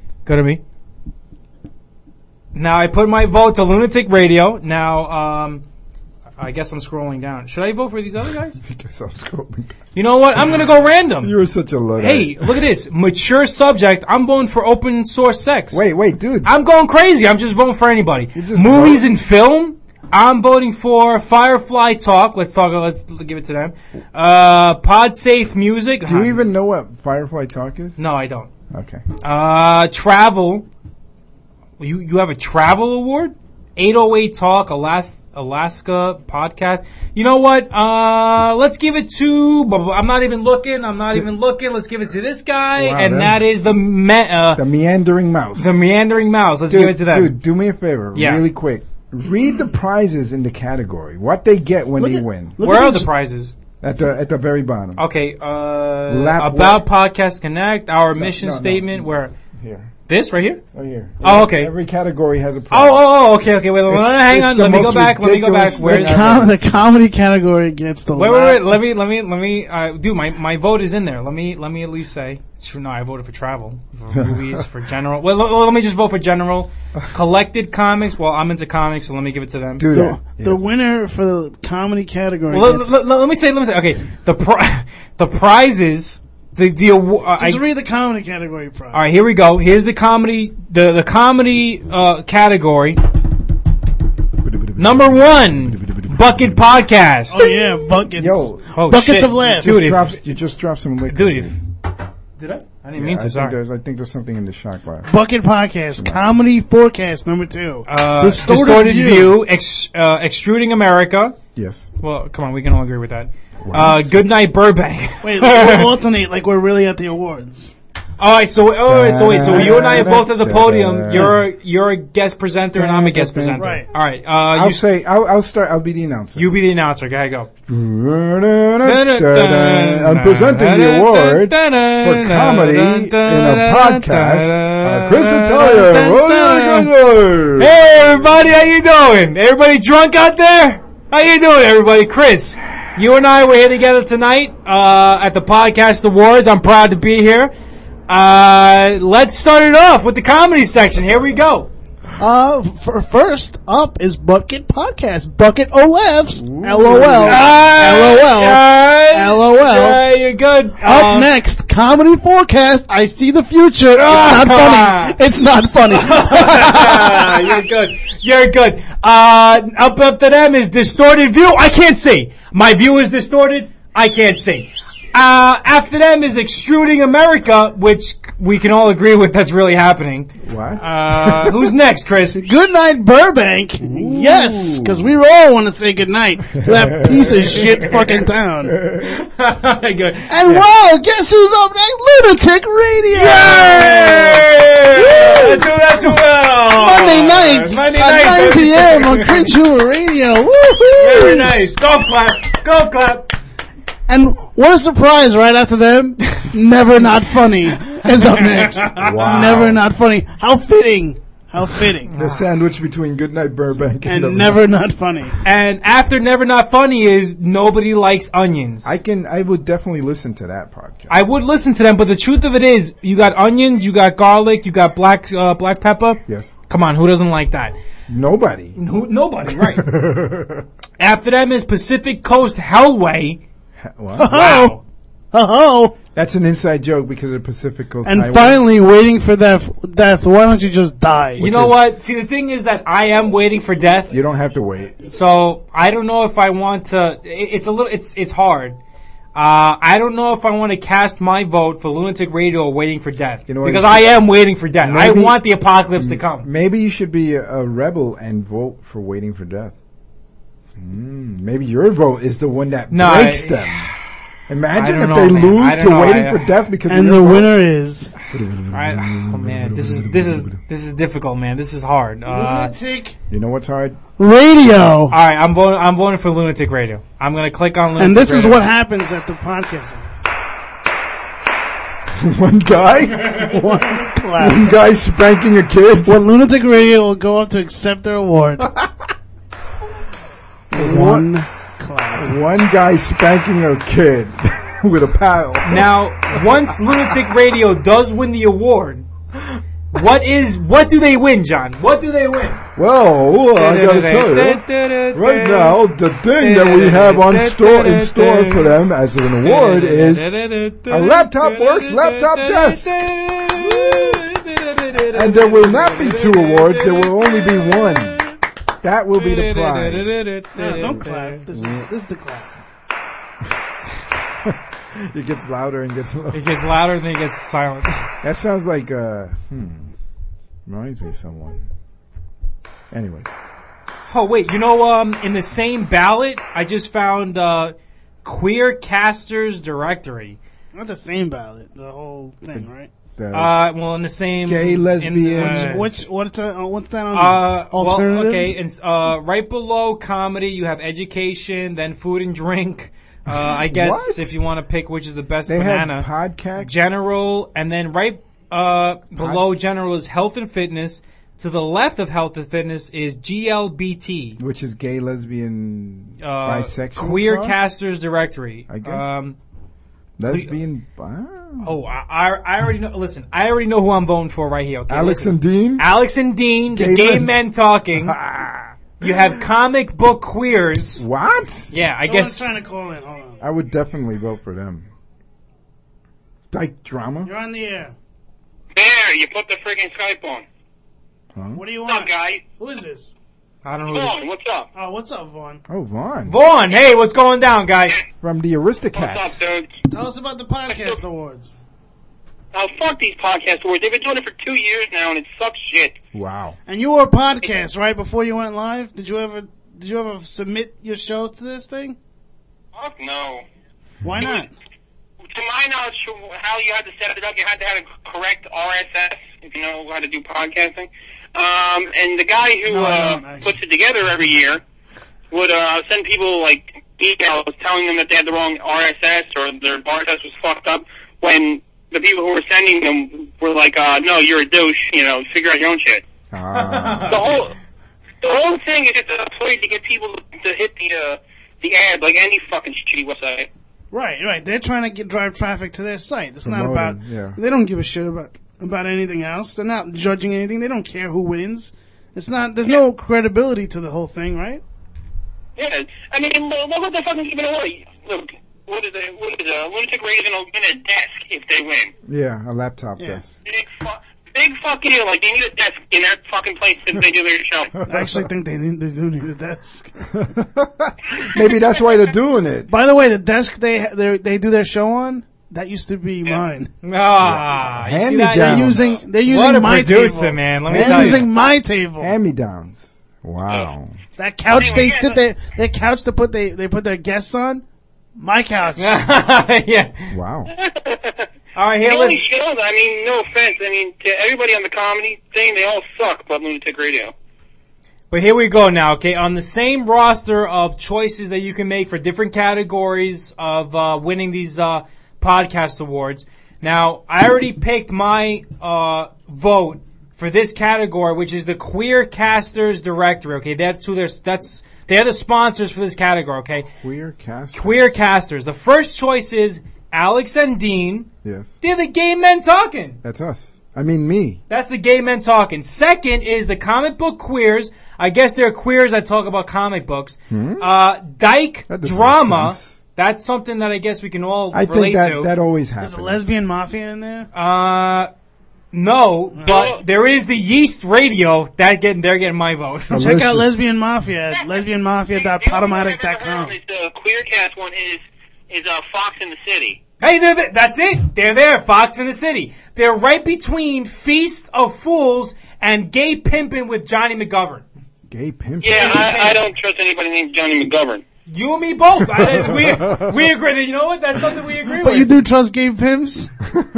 Now I put my vote to Lunatic Radio. Now I guess I'm scrolling down. Should I vote for these other guys? I guess I'm scrolling down. You know what? I'm going to go random. You're such a Luddite. Hey, look at this. Mature subject. I'm voting for open source sex. Wait, dude. I'm going crazy. I'm just voting for anybody. Movies and film. I'm voting for Firefly Talk. Let's give it to them. PodSafe Music. Do you even know what Firefly Talk is? No, I don't. Okay. Travel. You have a travel award? 808 Talk, Alaska podcast. You know what? Let's give it to. I'm not even looking. Let's give it to this guy, that is the Meandering Mouse. The Meandering Mouse. Let's give it to them. Dude, do me a favor, really quick. Read the prizes in the category. What they get when they win. Where are the prizes? At the very bottom. Okay. About Podcast Connect. Our mission statement. Where? Here. This right here? Oh, here. Oh, okay. Every category has a prize. Okay. Wait, hang on. Let me go back. Where's the comedy category gets the. Wait. Let me. Dude, my vote is in there. Let me at least say. No, I voted for travel, for movies, for general. Well, let me just vote for general. Collected comics. Well, I'm into comics, so let me give it to them. The winner for the comedy category. Well, let me say. Okay, the prizes. Just read the comedy category prize. All right, here we go. Here's the comedy, the comedy category. Number 1, Bucket Podcast. Oh yeah, buckets. Yo, buckets of laughs. Dude, you just dropped some liquor. Dude, did I? I didn't mean to. Sorry. I think there's something in the shot glass. Bucket Podcast, Comedy Forecast, number 2. Distorted View, Extruding America. Yes. Well, come on, we can all agree with that. Good Night Burbank. Wait, we'll alternate like we're really at the awards. Alright, so you and I are both at the podium. You're a guest presenter and I'm a guest presenter. Right. Alright, I'll start. I'll be the announcer. You be the announcer. Go ahead, go. I'm presenting the award for comedy in a podcast. Chris Italia. Hey everybody, how you doing? Everybody drunk out there? How you doing, everybody? Chris, you and I were here together tonight at the Podcast Awards. I'm proud to be here. Let's start it off with the comedy section. Here we go. First up is Bucket Podcast. Bucket O laughs. LOL. LOL. Yeah, you're good. Up next, comedy forecast. I see the future. It's not funny. It's not funny. You're good. You're good. Up after them is distorted view. I can't see. My view is distorted. I can't see. After them is extruding America, which we can all agree with that's really happening. What? Who's next, Chris? Good night, Burbank. Yes, because we all want to say good night to that piece of shit fucking town. Good. And well, guess who's up next? Lunatic Radio. Yay! That's Monday nights at 9 p.m. on Cringe Radio. Woohoo! Very nice. Golf clap. Golf clap. And what a surprise right after them. Never Not Funny is up next. Wow. Never Not Funny. How fitting. How fitting. The sandwich between Goodnight Burbank and Never Not Funny. And after Never Not Funny is Nobody Likes Onions. I would definitely listen to that podcast. I would listen to them, but the truth of it is, you got onions, you got garlic, you got black pepper. Yes. Come on, who doesn't like that? Nobody. Nobody, right. After them is Pacific Coast Hellway. What? Wow. Oh. That's an inside joke because of the Pacific Coast And Highway. finally, waiting for death. Why don't you just die? You know what? See, the thing is that I am waiting for death. You don't have to wait. So I don't know if I want to. It's hard. I don't know if I want to cast my vote for Lunatic Radio or Waiting for Death. You know what? Because I am waiting for death. I Maybe- want the apocalypse to come. Maybe you should be a rebel and vote for Waiting for Death. Maybe your vote is the one that breaks them. Imagine if they lose to Waiting for Death because and the winner is. Oh man, this is difficult, man. This is hard. Lunatic You know what's hard? Radio. All right, I'm voting for Lunatic Radio. I'm gonna click on Lunatic. And this Radio. is what happens at the podcast. One guy? One clap. One guy spanking a kid? When Lunatic Radio will go up to accept their award. One clap. One guy spanking a kid with a paddle. Now, once Lunatic Radio does win the award, what do they win, John? What do they win? Well, I gotta tell you, right now, the thing that we have in store for them as an award is a Laptop Works laptop desk. And there will not be 2 awards, there will only be 1. That will be the prize. No, don't clap. This is the clap. It gets louder and gets lower. It gets louder and then it gets silent. That sounds like, reminds me of someone. Anyways. Oh, wait, you know, in the same ballot, I just found, Queer Casters Directory. Not the same ballot, the whole thing, right? Well, in the same... Gay, lesbian... what's that on? Alternative? Well, okay, and, right below comedy, you have education, then food and drink. I guess What? if you want to pick which is the best They banana. have podcast? General, and then right below general is health and fitness. To the left of health and fitness is GLBT. Which is gay, lesbian, bisexual? Queer talk? Casters Directory. I guess. Lesbian... Oh, I already know. Listen, I already know who I'm voting for right here. Okay, Alex listen. and Dean? Alex and Dean, the Gay gay men. men talking. You have comic book queers. What? Yeah, I Someone's guess. trying to call in. Hold on. I would definitely vote for them. Dyke Drama? You're on the air. There, you put the friggin' Skype on. Huh? What do you What's up, want? guy? Who is this? I don't know. Vaughn, what's up? Oh, what's up, Vaughn? Oh, Vaughn. Vaughn, hey, what's going down, guy? From the Aristocats. What's up, dude? Tell us about the podcast awards. Oh, fuck these podcast awards. They've been doing it for 2 years now, and it sucks shit. Wow. And you were a podcast, right, before you went live? Did you ever submit your show to this thing? Fuck no. Why not? To my knowledge, how you had to set it up, you had to have a correct RSS, if you know how to do podcasting. And the guy who puts it together every year would send people like emails telling them that they had the wrong RSS or their RSS was fucked up when the people who were sending them were like, no, you're a douche, figure out your own shit. The whole thing is just a ploy to get people to hit the ad like any fucking shitty website. Right. They're trying to drive traffic to their site. It's not Promoting, about. yeah. They don't give a shit about anything else. They're not judging anything. They don't care who wins. It's not. There's no credibility to the whole thing, right? Yeah, I mean, look what they're fucking giving away. Look, what is Lunatic Radio going to win a desk if they win? Yeah, a laptop desk. Big fucking deal. Like, they need a desk in that fucking place if they do their show. I actually think they do need a desk. Maybe that's why they're doing it. By the way, the desk they do their show on, that used to be mine. Ah, you see that? They're using what a my producer, table. man. Let me They're tell using you. my table. Hand-me-downs. Wow. That couch they sit there, their couch they put their guests on, my couch. Yeah. Wow. All right, here, the only listen. shows, I mean, no offense, I mean, to everybody on the comedy thing, they all suck but Lunatic Radio. But here we go now, okay? On the same roster of choices that you can make for different categories of winning these podcast awards. Now, I already picked my vote for this category, which is the Queer Casters Directory, okay? They're the sponsors for this category, okay? Queer Casters. Queer Casters. The first choice is Alex and Dean. Yes. They're the gay men talking. That's us. I mean, me. That's the gay men talking. Second is the comic book queers. I guess they're queers that talk about comic books. Dyke That doesn't Drama. make sense. That's something that I guess we can all I relate think to. that always There's happens. a lesbian mafia in there. No, but there is the Yeast Radio. They're getting my vote. Check out Lesbian Mafia at lesbianmafia.podomatic.com. The Queercast one is Fox in the City. Hey, that's it. They're there, Fox in the City. They're right between Feast of Fools and Gay Pimpin' with Johnny McGovern. Gay Pimpin'? Yeah, I don't trust anybody named Johnny McGovern. You and me both. We agree. You know what? That's something we agree But with. you do trust gay pimps?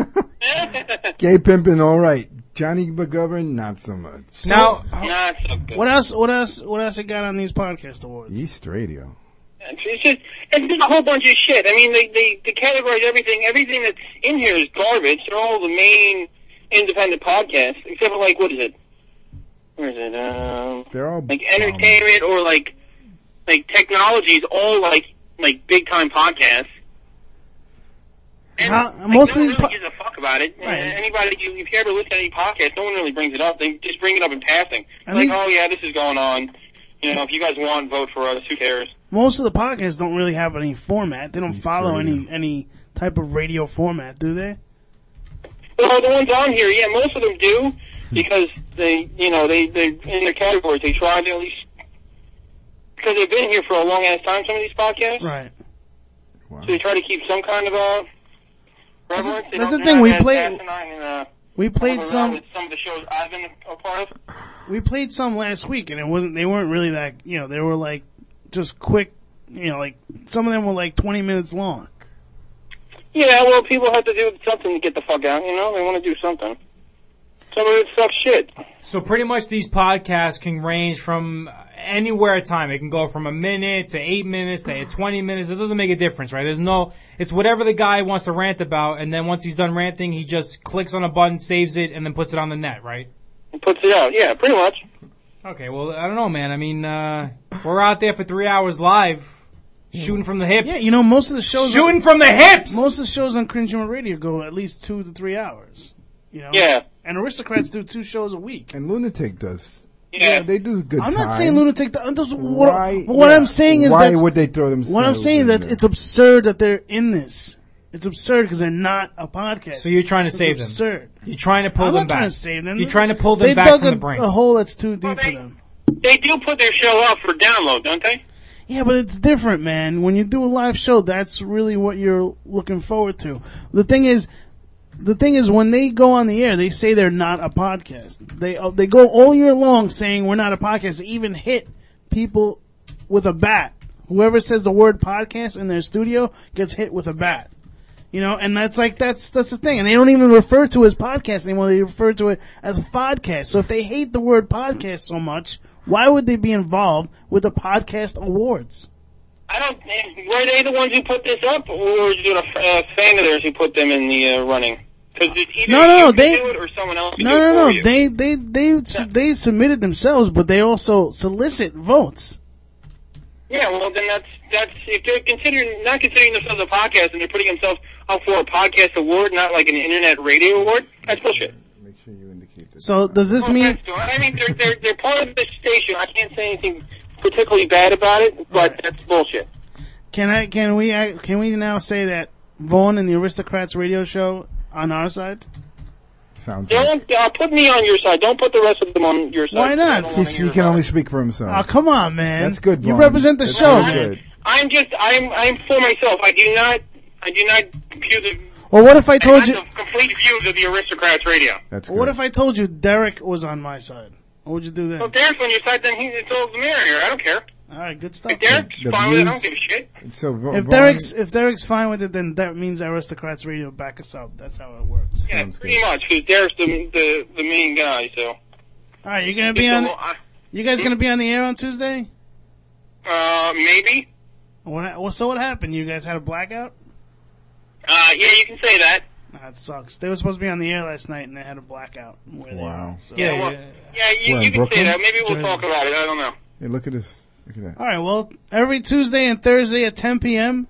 Gay Pimpin', all right. Johnny McGovern, not so much. Now, not so good. What else you got on these podcast awards? East Radio. It's just a whole bunch of shit. I mean, they categorize everything that's in here is garbage. They're all the main independent podcasts, except for what is it? Where is it? They're all like entertainment or like technology is all like big time podcasts. And most of these no one really gives a fuck about it. Right. Anybody, if you ever listen to any podcast, no one really brings it up. They just bring it up in passing. And Like, these- oh yeah, this is going on. You know, if you guys want, vote for us. Who cares? Most of the podcasts don't really have any format. They don't follow any type of radio format, do they? Well, the ones on here, yeah, most of them do, because they in their categories, they try to at least, because they've been here for a long ass time, some of these podcasts. Right. So they try to keep some kind of relevance. That's the thing, we played with some of the shows I've been a part of. We played some last week, and they weren't really that, they were like just quick, like some of them were like 20 minutes long. Yeah, well, people have to do something to get the fuck out, They want to do something. Some of it sucks shit. So pretty much these podcasts can range from anywhere at time. It can go from a minute to 8 minutes to 20 minutes. It doesn't make a difference, right? It's whatever the guy wants to rant about, and then once he's done ranting, he just clicks on a button, saves it, and then puts it on the net, right? Puts it out, yeah, pretty much. Okay, well, I don't know, man. I mean, we're out there for 3 hours live, shooting from the hips. Yeah, most of the shows shooting from the hips. Most of the shows on Cringe Humor Radio go at least 2 to 3 hours. Yeah. And Aristocrats do 2 shows a week. And Lunatic does. Yeah, they do good. I'm not time. saying Lunatic. Why? What I'm saying is why would they throw themselves? What I'm saying is in that there? it's absurd that they're in this. It's absurd because they're not a podcast. So you're trying to save them. It's absurd. You're trying to pull I'm them not back. trying to save them. You're trying to pull them They back dug from the brain. a hole that's too deep for them. They do put their show up for download, don't they? Yeah, but it's different, man. When you do a live show, that's really what you're looking forward to. The thing is when they go on the air, they say they're not a podcast. They go all year long saying we're not a podcast. They even hit people with a bat. Whoever says the word podcast in their studio gets hit with a bat. And that's the thing. And they don't even refer to it as podcast anymore. They refer to it as podcast. So if they hate the word podcast so much, why would they be involved with the podcast awards? Were they the ones who put this up, or was it a fan of theirs who put them in the running? Because either they do it or someone else can do it for you. They submitted themselves, but they also solicit votes. Yeah, well then that's if they're not considering themselves a podcast and they're putting themselves up for a podcast award, not like an internet radio award, that's bullshit. Make sure you indicate that. So does this mean? I mean, they're part of the station. I can't say anything particularly bad about it, but that's bullshit. Can we now say that Vaughn and the Aristocrats radio show on our side? Sounds Don't put me on your side. Don't put the rest of them on your side. Why not? He can only speak for himself. Oh, come on, man. That's good, You Vaughn. represent the That's show. very good. I'm for myself. I do not view the. Well, what if I told you? The complete views of the Aristocrats radio. That's What if I told you Derek was on my side? What would you do then? Well, Derek's on your side, then it's all the merrier. I don't care. All right, good stuff. If Derek's The fine with it, I views- don't give a shit. So If Derek's fine with it, then that means Aristocrats Radio back us up. That's how it works. Yeah, pretty much, because Derek's the main guy. So. All right, you're gonna be on. You guys gonna be on the air on Tuesday? Maybe. So what happened? You guys had a blackout? Yeah, you can say that. That sucks. They were supposed to be on the air last night and they had a blackout. Wow. So. Yeah, you What, in can say Brooklyn? that. Maybe we'll talk about it. I don't know. Hey, look at this. Look at that. All right. Well, every Tuesday and Thursday at 10 p.m.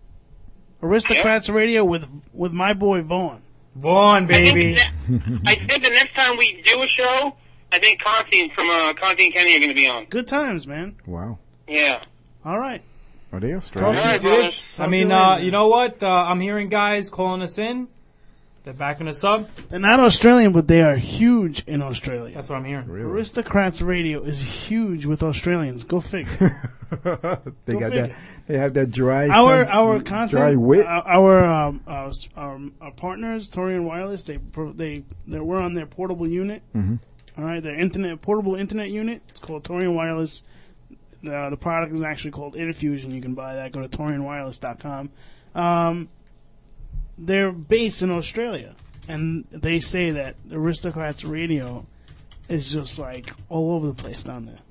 Aristocrats Radio with my boy Vaughn. Vaughn, baby. I think the next time we do a show, I think Constantine from Constantine and Kenny are going to be on. Good times, man. Wow. Yeah. All right. Are they Australian? Talk to you, sis. I mean, you know what? I'm hearing guys calling us in. They're backing us up. They're not Australian, but they are huge in Australia. That's what I'm hearing. Aristocrats Radio is huge with Australians. Go figure. They got that. They have that dry. Our dry content, wit. our partners, Torian Wireless, they we're on their portable unit. Mhm. All right, their portable internet unit. It's called Torian Wireless. The product is actually called Infusion. You can buy that. Go to torianwireless.com. They're based in Australia, and they say that Aristocrats Radio is just like all over the place down there.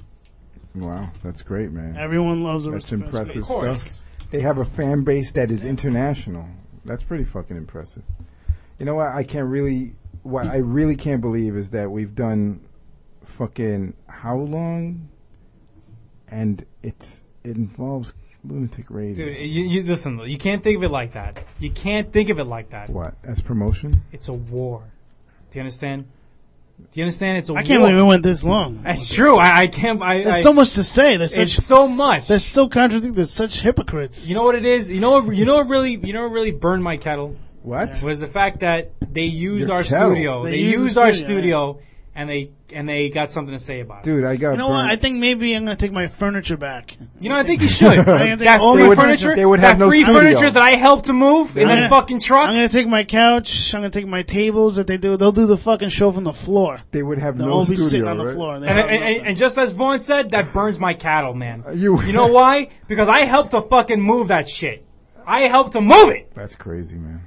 Wow, that's great, man. Everyone loves That's Aristocrats. impressive Of course. stuff. They have a fan base that is international. That's pretty fucking impressive. You know what? What I really can't believe is that we've done fucking how long, and it involves Lunatic Radio. Dude, you listen. You can't think of it like that. You can't think of it like that. What? As promotion? It's a war. Do you understand? Do you understand? It's a war. I can't believe we went this long. That's true. I can't. There's so much to say. There's so much. There's so contradictory. There's such hypocrites. You know what it is? You know what really burned my kettle? What? Was the fact that they used Your our kettle. studio. They They used used the our studio, studio, and they got something to say about it. Dude, I got You know what? burned. I think maybe I'm going to take my furniture back. You know, I think you should. That all free my furniture, they would have that no free studio. furniture that I helped to move in that fucking truck. I'm going to take my couch. I'm going to take my tables that they do. They'll do the fucking show from the floor. They would have They'll no all be studio, sitting on the right? floor. They And, have and just as Vaughn said, that burns my cattle, man. You know why? Because I helped to fucking move that shit. I helped to move it. That's crazy, man.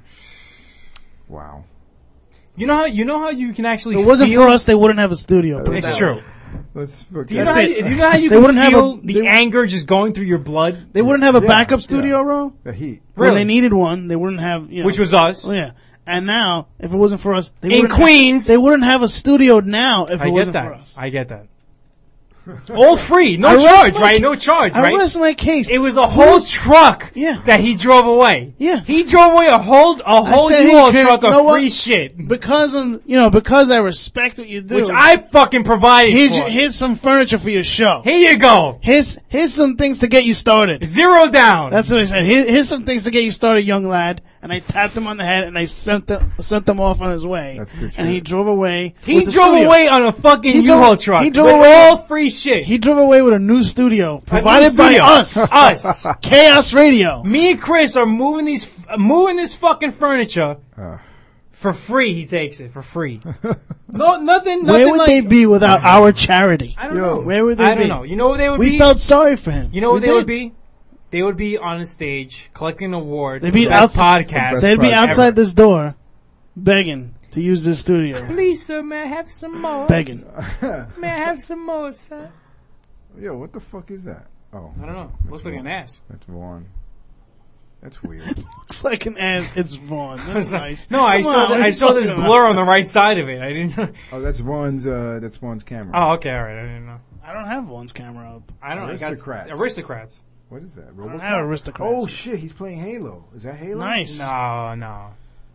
Wow. You know how you can actually. If it wasn't feel, for us, they wouldn't have a studio. Put it It's that true. way. Let's Do you know how you They can wouldn't have feel a- the anger just going through your blood? They wouldn't have a Yeah, backup yeah. studio, Ro. The heat. When Really? they needed one, they wouldn't have. You know, Which was us. Oh, yeah. And now, if it wasn't for us, they In wouldn't Queens. they wouldn't have a studio now if I it get wasn't that. for us. I get that. All free, no I rest charge, my right? ca- No charge, I right? rest my case. It was a whole truck Yeah. that he drove away. Yeah. He drove away a whole said, U-Haul hey, truck you know of what? free shit, Because I respect what you do. which I fucking provided for. Here's some furniture for your show. Here you go. Here's some things to get you started. Zero down. That's what I said. Here's some things to get you started, young lad. And I tapped him on the head and I sent them off on his way. That's good And shit. he drove away. He with the drove studio. away on a fucking He drove- U-Haul truck. he drove with away- all free shit. He drove away with a new studio A provided new by studio. us. Us. Chaos Radio. Me and Chris are moving this fucking furniture for free. He takes it for free. No, nothing. Where would like, they be without our charity? I don't know. Where would they I be? don't know. You know where they would We be? felt sorry for him. You know where We they would did. be? They would be on a stage collecting an award. They'd for be the best outside. podcast. They'd be podcast outside this door, begging to use this studio. Please, sir, may I have some more? Begging. May I have some more, sir? Yo, what the fuck is that? Oh, I don't know. Looks like an ass. That's Vaughn. That's weird. Looks like an ass. It's Vaughn. That's nice. No, I Come saw on, what are I you saw this talking blur about? on the right side of it. I didn't know. Oh, that's Vaughn's camera. Oh, okay, all right. I didn't know. I don't have Vaughn's camera up. I don't know. I got Aristocrats. Aristocrats. What is that? I don't RoboCop? have Aristocrats. Oh shit, he's playing Halo. Is that Halo? Nice. No.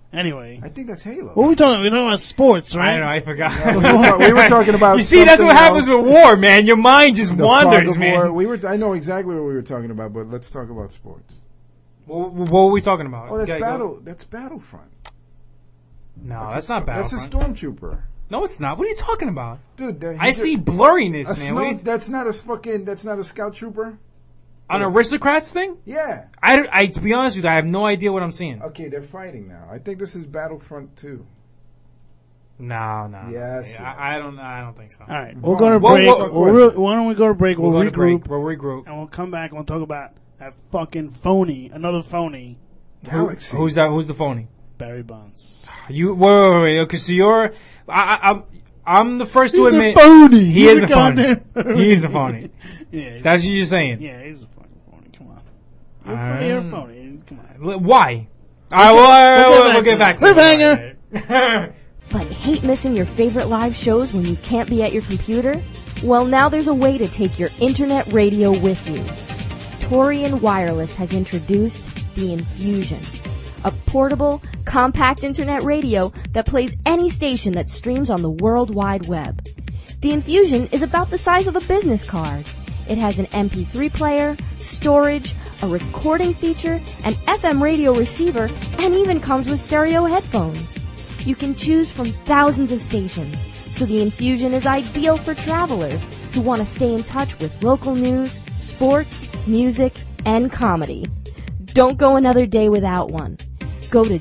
Anyway. I think that's Halo. What were we talking about? We were talking about sports, right? I don't know, I forgot. We were talking about. You see, that's what happens else. with war, man. Your mind just The wanders, fog of man. war. I know exactly what we were talking about, but let's talk about sports. What were we talking about? Oh, that's Okay, go. That's Battlefront. No, that's not Battlefront. That's a stormtrooper. No, it's not. What are you talking about? Dude, I see blurriness, man. What are you- That's not a scout trooper. An aristocrats thing? Yeah. I to be honest with you, I have no idea what I'm seeing. Okay, they're fighting now. I think this is Battlefront 2. No. Yes. I don't think so. All right, we'll go to break. Why don't we go to break? We'll go to regroup. break. We'll regroup. And we'll come back and we'll talk about that fucking phony. Another phony. Galaxy. Who's that? Who's the phony? Barry Bonds. You wait. Okay, so you're. I'm the first to He's admit a phony. he He's is a phony. goddamn phony. He is a phony. Yeah, that's what you're saying. Yeah, he's a fucking phony. Come on. You're a phony. Come on. Why? We'll get back to Cliffhanger. But hate missing your favorite live shows when you can't be at your computer? Well, now there's a way to take your internet radio with you. Torian Wireless has introduced the Infusion, a portable, compact internet radio that plays any station that streams on the World Wide Web. The Infusion is about the size of a business card. It has an MP3 player, storage, a recording feature, an FM radio receiver, and even comes with stereo headphones. You can choose from thousands of stations, so the Infusion is ideal for travelers who want to stay in touch with local news, sports, music, and comedy. Don't go another day without one. Go to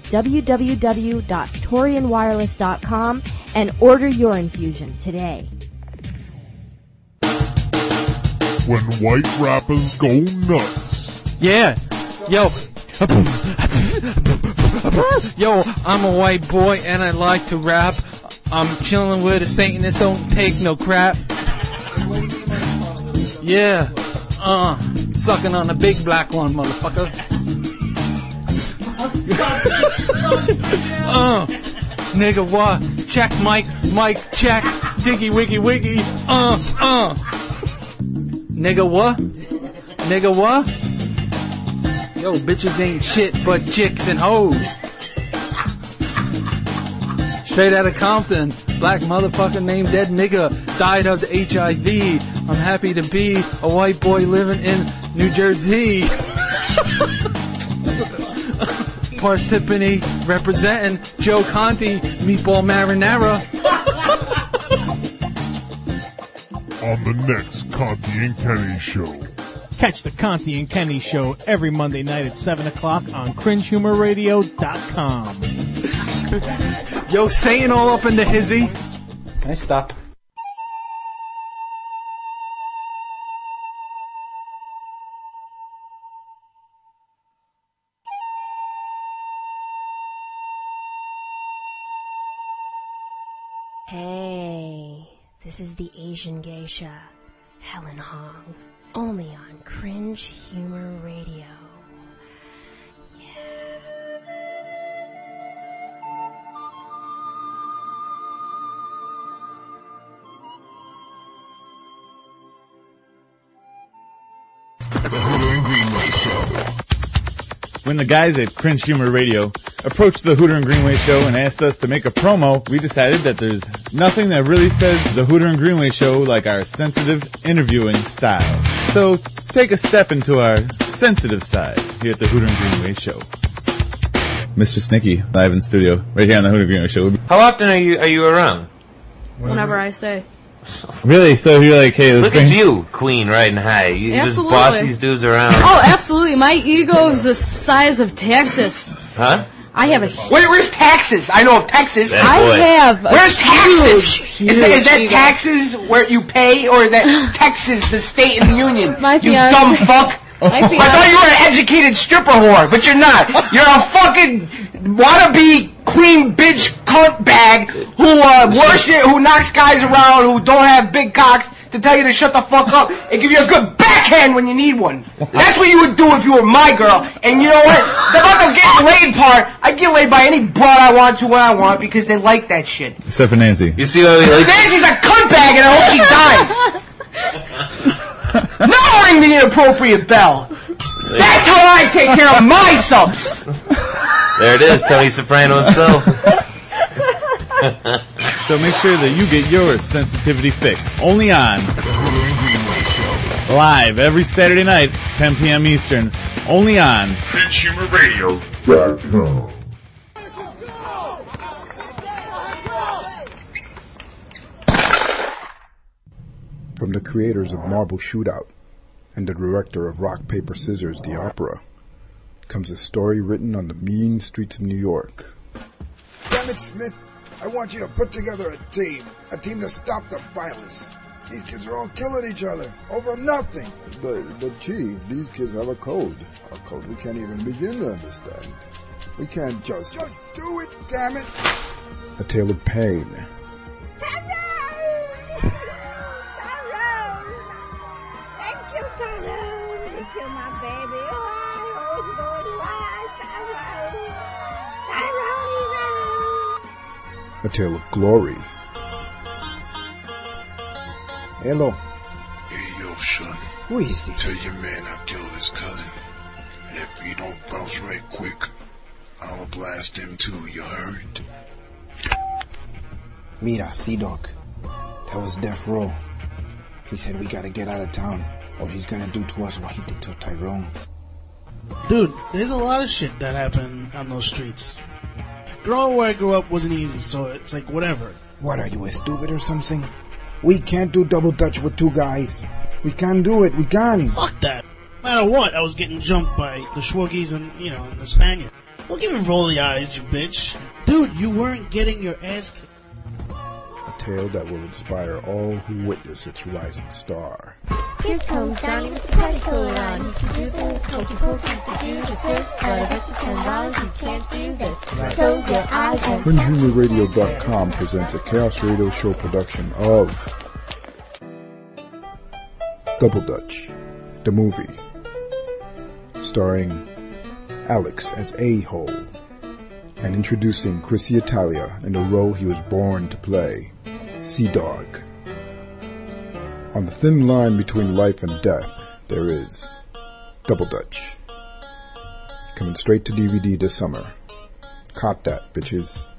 www.torianwireless.com and order your Infusion today. When white rappers go nuts. Yeah. Yo. Yo, I'm a white boy and I like to rap. I'm chilling with a Satanist, don't take no crap. Yeah. Sucking on a big black one, motherfucker. Nigga, what? Check, Mike, check. Diggy, wiggy, wiggy. Nigga, what? Nigga, what? Yo, bitches ain't shit but chicks and hoes. Straight out of Compton, black motherfucker named dead nigga died of the HIV. I'm happy to be a white boy living in New Jersey. Parsippany representing Joe Conti, meatball marinara. On the next Conti and Kenny Show. Catch the Conti and Kenny Show every Monday night at 7 o'clock on CringeHumorRadio.com. Yo, Satan all up in the hizzy. Can I stop? Hey, this is the Asian geisha, Helen Hong, only on Cringe Humor Radio. When the guys at Cringe Humor Radio approached the Hooter and Greenway Show and asked us to make a promo, we decided that there's nothing that really says the Hooter and Greenway Show like our sensitive interviewing style. So take a step into our sensitive side here at the Hooter and Greenway Show. Mr. Snicky, live in studio, right here on the Hooter and Greenway Show. How often are you around? Whenever I say. Really? So you're like, hey, let's Look at you, queen, riding high. You just Absolutely. boss these dudes around. Oh, absolutely. My ego is the size of Texas. Huh? I have a Where's Texas? I know of Texas. Where's Texas? Is that ego. taxes where you pay, or is that Texas, the state and the union? You fiance- dumb fuck. My I thought you were an educated stripper whore, but you're not. You're a fucking wannabe queen bitch cunt bag who who knocks guys around who don't have big cocks to tell you to shut the fuck up and give you a good backhand when you need one. That's what you would do if you were my girl. And you know what? The about the getting laid part, I get laid by any broad I want to when I want because they like that shit. Except for Nancy. You see how he likes Nancy's a cunt bag and I hope she dies. Now ring the inappropriate bell. That's how I take care of my subs. There it is, Tony Soprano himself. So make sure that you get your sensitivity fix. Only on live every Saturday night, 10 p.m. Eastern. Only on CringeHumorRadio.com. From the creators of Marble Shootout and the director of Rock, Paper, Scissors, the opera, comes a story written on the mean streets of New York. Damn it, Smith. I want you to put together a team to stop the violence. These kids are all killing each other over nothing. But Chief, these kids have a code we can't even begin to understand. We can't just do it, damn it. A tale of pain. Thank you, Tyrone. You killed my baby. Oh, Lord, why, Tyrone? A tale of glory. Hello. Hey, yo, son. Who is this? Tell your man I killed his cousin. And if he don't bounce right quick, I'ma blast him too, you heard? Mira, Sea-Dog. That was Death Row. He said we gotta get out of town, or he's gonna do to us what he did to Tyrone. Dude, there's a lot of shit that happened on those streets. Growing where I grew up wasn't easy, so it's like whatever. What, are you stupid or something? We can't do double dutch with two guys. We can't do it, we can't. Fuck that. No matter what, I was getting jumped by the Schwoogies and, and the Spaniard. Don't give me roll the eyes, you bitch. Dude, you weren't getting your ass kicked. A tale that will inspire all who witness its rising star. Here comes Johnny with the petticoat on. He can do the hokey pokey, he can do the twist, but I bet you $10 you can't do this. Close your eyes and... CringeHumorRadio.com presents a Chaos Radio Show production of Double Dutch, the movie, starring Alex as A-Hole, and introducing Chrissy Italia in the role he was born to play, Sea-Dog. On the thin line between life and death, there is Double Dutch. Coming straight to DVD this summer. Cop that, bitches.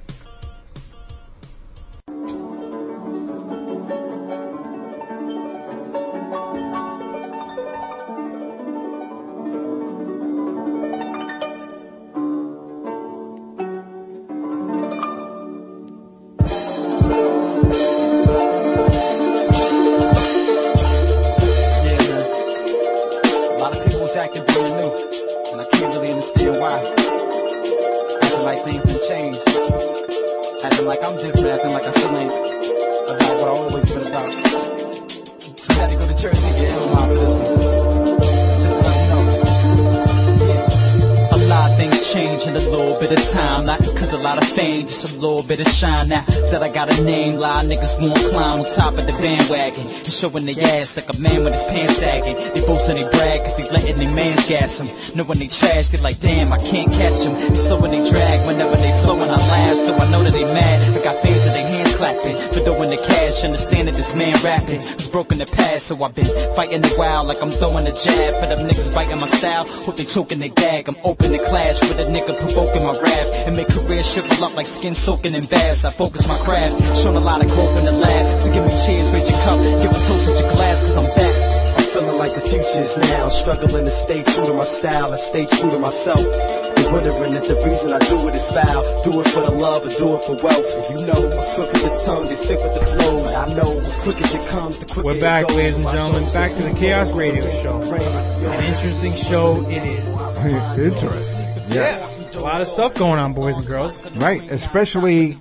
Bit of shine now that I got a name. Lie niggas won't climb on top of the bandwagon and showing their ass like a man with his pants sagging. They boast and they brag cause they letting their mans gas them. Knowing they trash, they like damn I can't catch them. They slow when they drag whenever they flow and I laugh. So I know that they mad. I got fans of their hands clapping for throwing the cash. Understand that this man rapping was broken the past. So I've been fighting the wild like I'm throwing a jab. For them niggas biting my style, hope they choking their gag. I'm open to clash with a nigga provoking my wrath and make career shrivel up like skin soaking in baths. I focus my craft, shown a lot of growth in the lab. So give me cheers, raise your cup, give a toast at your glass, cause I'm back. I'm feeling like the future's now, struggling to stay true to my style and stay true to myself. You're wondering if the reason I do it is foul. Do it for the love or do it for wealth. If you know, I'm swift with the tongue, get sick with the flows. I know, as quick as it comes, the quicker We're back, ladies and gentlemen, back to the Chaos Radio Show. An interesting show it is. Interesting, yes. Yeah. A lot of stuff going on, boys and girls. Right, especially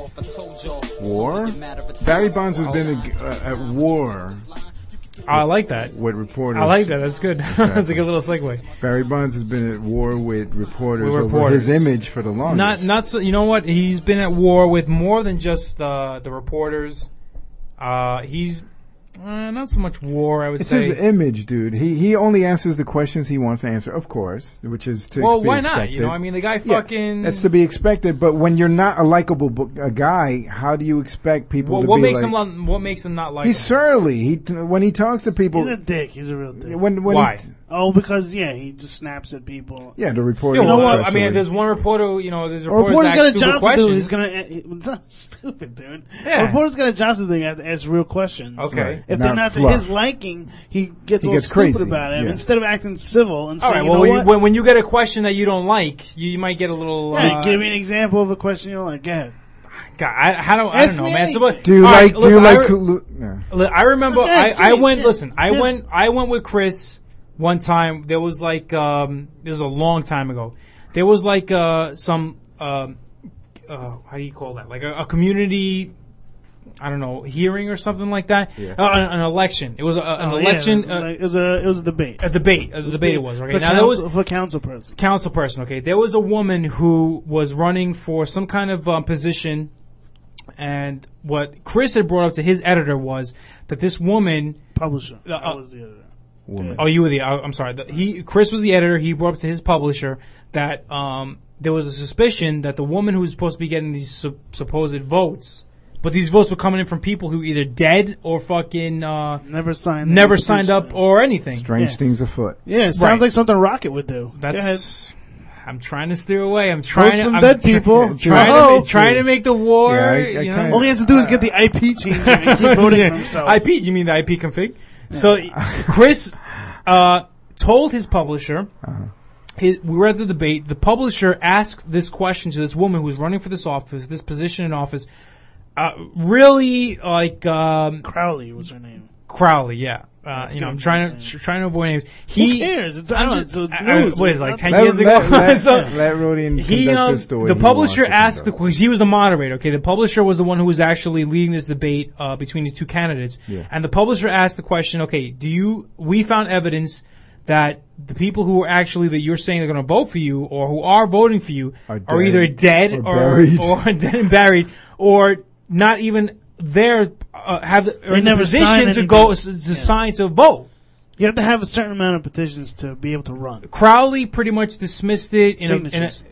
war. Barry Bonds has been at war. I like that. With reporters. I like that. That's good. That's a good little segue. Barry Bonds has been at war with reporters over his image for the longest. Not so. You know what? He's been at war with more than just the reporters. He's not so much war, I would say. It's his image, dude. He only answers the questions he wants to answer, of course, which is to be expected. Well, why not? You know, I mean, the guy fucking... Yeah, that's to be expected, but when you're not a likable guy, how do you expect people to what be makes like... What makes him not likable? He's surly. When he talks to people... He's a dick. He's a real dick. When why? Oh, because he just snaps at people. Yeah, the reporter. You know what? I especially. mean, there's one reporter. There's A reporters reporter's that got a ask stupid job questions. to do. He's gonna. It's not stupid, dude. Yeah. A reporter's got a job to do. He has to ask real questions. Okay. Right. If Not they're not to fluff. his liking, he gets all stupid crazy. about it. Yeah. Instead of acting civil and All saying, right. Well, you know what? when you get a question that you don't like, you might get a little. Give me an example of a question you don't like. Go ahead. God, I don't Ask know, me man. any- So, but, Do you all like? right, Do you listen, like? I remember. Okay, I went. yeah. Listen. I Yes. went with Chris one time. There was like. This was a long time ago. There was like some. How do you call that? Like a community. I don't know, hearing or something like that. Yeah. An election. It was an election. It was a debate. A debate. A debate. It was okay. For Now there was for council person. council person. Okay, there was a woman who was running for some kind of position, and what Chris had brought up to his editor was that this woman. Publisher. I was the editor. Woman. Oh, you were the. I'm sorry. Chris was the editor. He brought up to his publisher that there was a suspicion that the woman who was supposed to be getting these supposed votes, but these votes were coming in from people who either dead or fucking never signed up or anything. Strange things afoot. Yeah, it sounds like something Rocket would do. That's. I'm trying to steer away. I'm Votes trying from to. dead people. Trying to make the war. Yeah, all he has to do is get the IP team and keep voting for himself. IP? You mean the IP config? Yeah. So Chris told his publisher. We were at the debate. The publisher asked this question to this woman who was running for this office, this position in office. Really like Crowley was her name. Crowley, yeah. I'm trying to avoid names. Who cares? It's out, so it's news. What is it, like 10 years ago? Let Rodian conduct this story. The publisher asked because he was the moderator. Okay, the publisher was the one who was actually leading this debate between these two candidates. Yeah. And the publisher asked the question, okay, we found evidence that the people who are actually that you're saying they're going to vote for you or who are voting for you are either dead or dead and buried or not even there have are in the position to go to sign to vote. You have to have a certain amount of petitions to be able to run. Crowley pretty much dismissed it in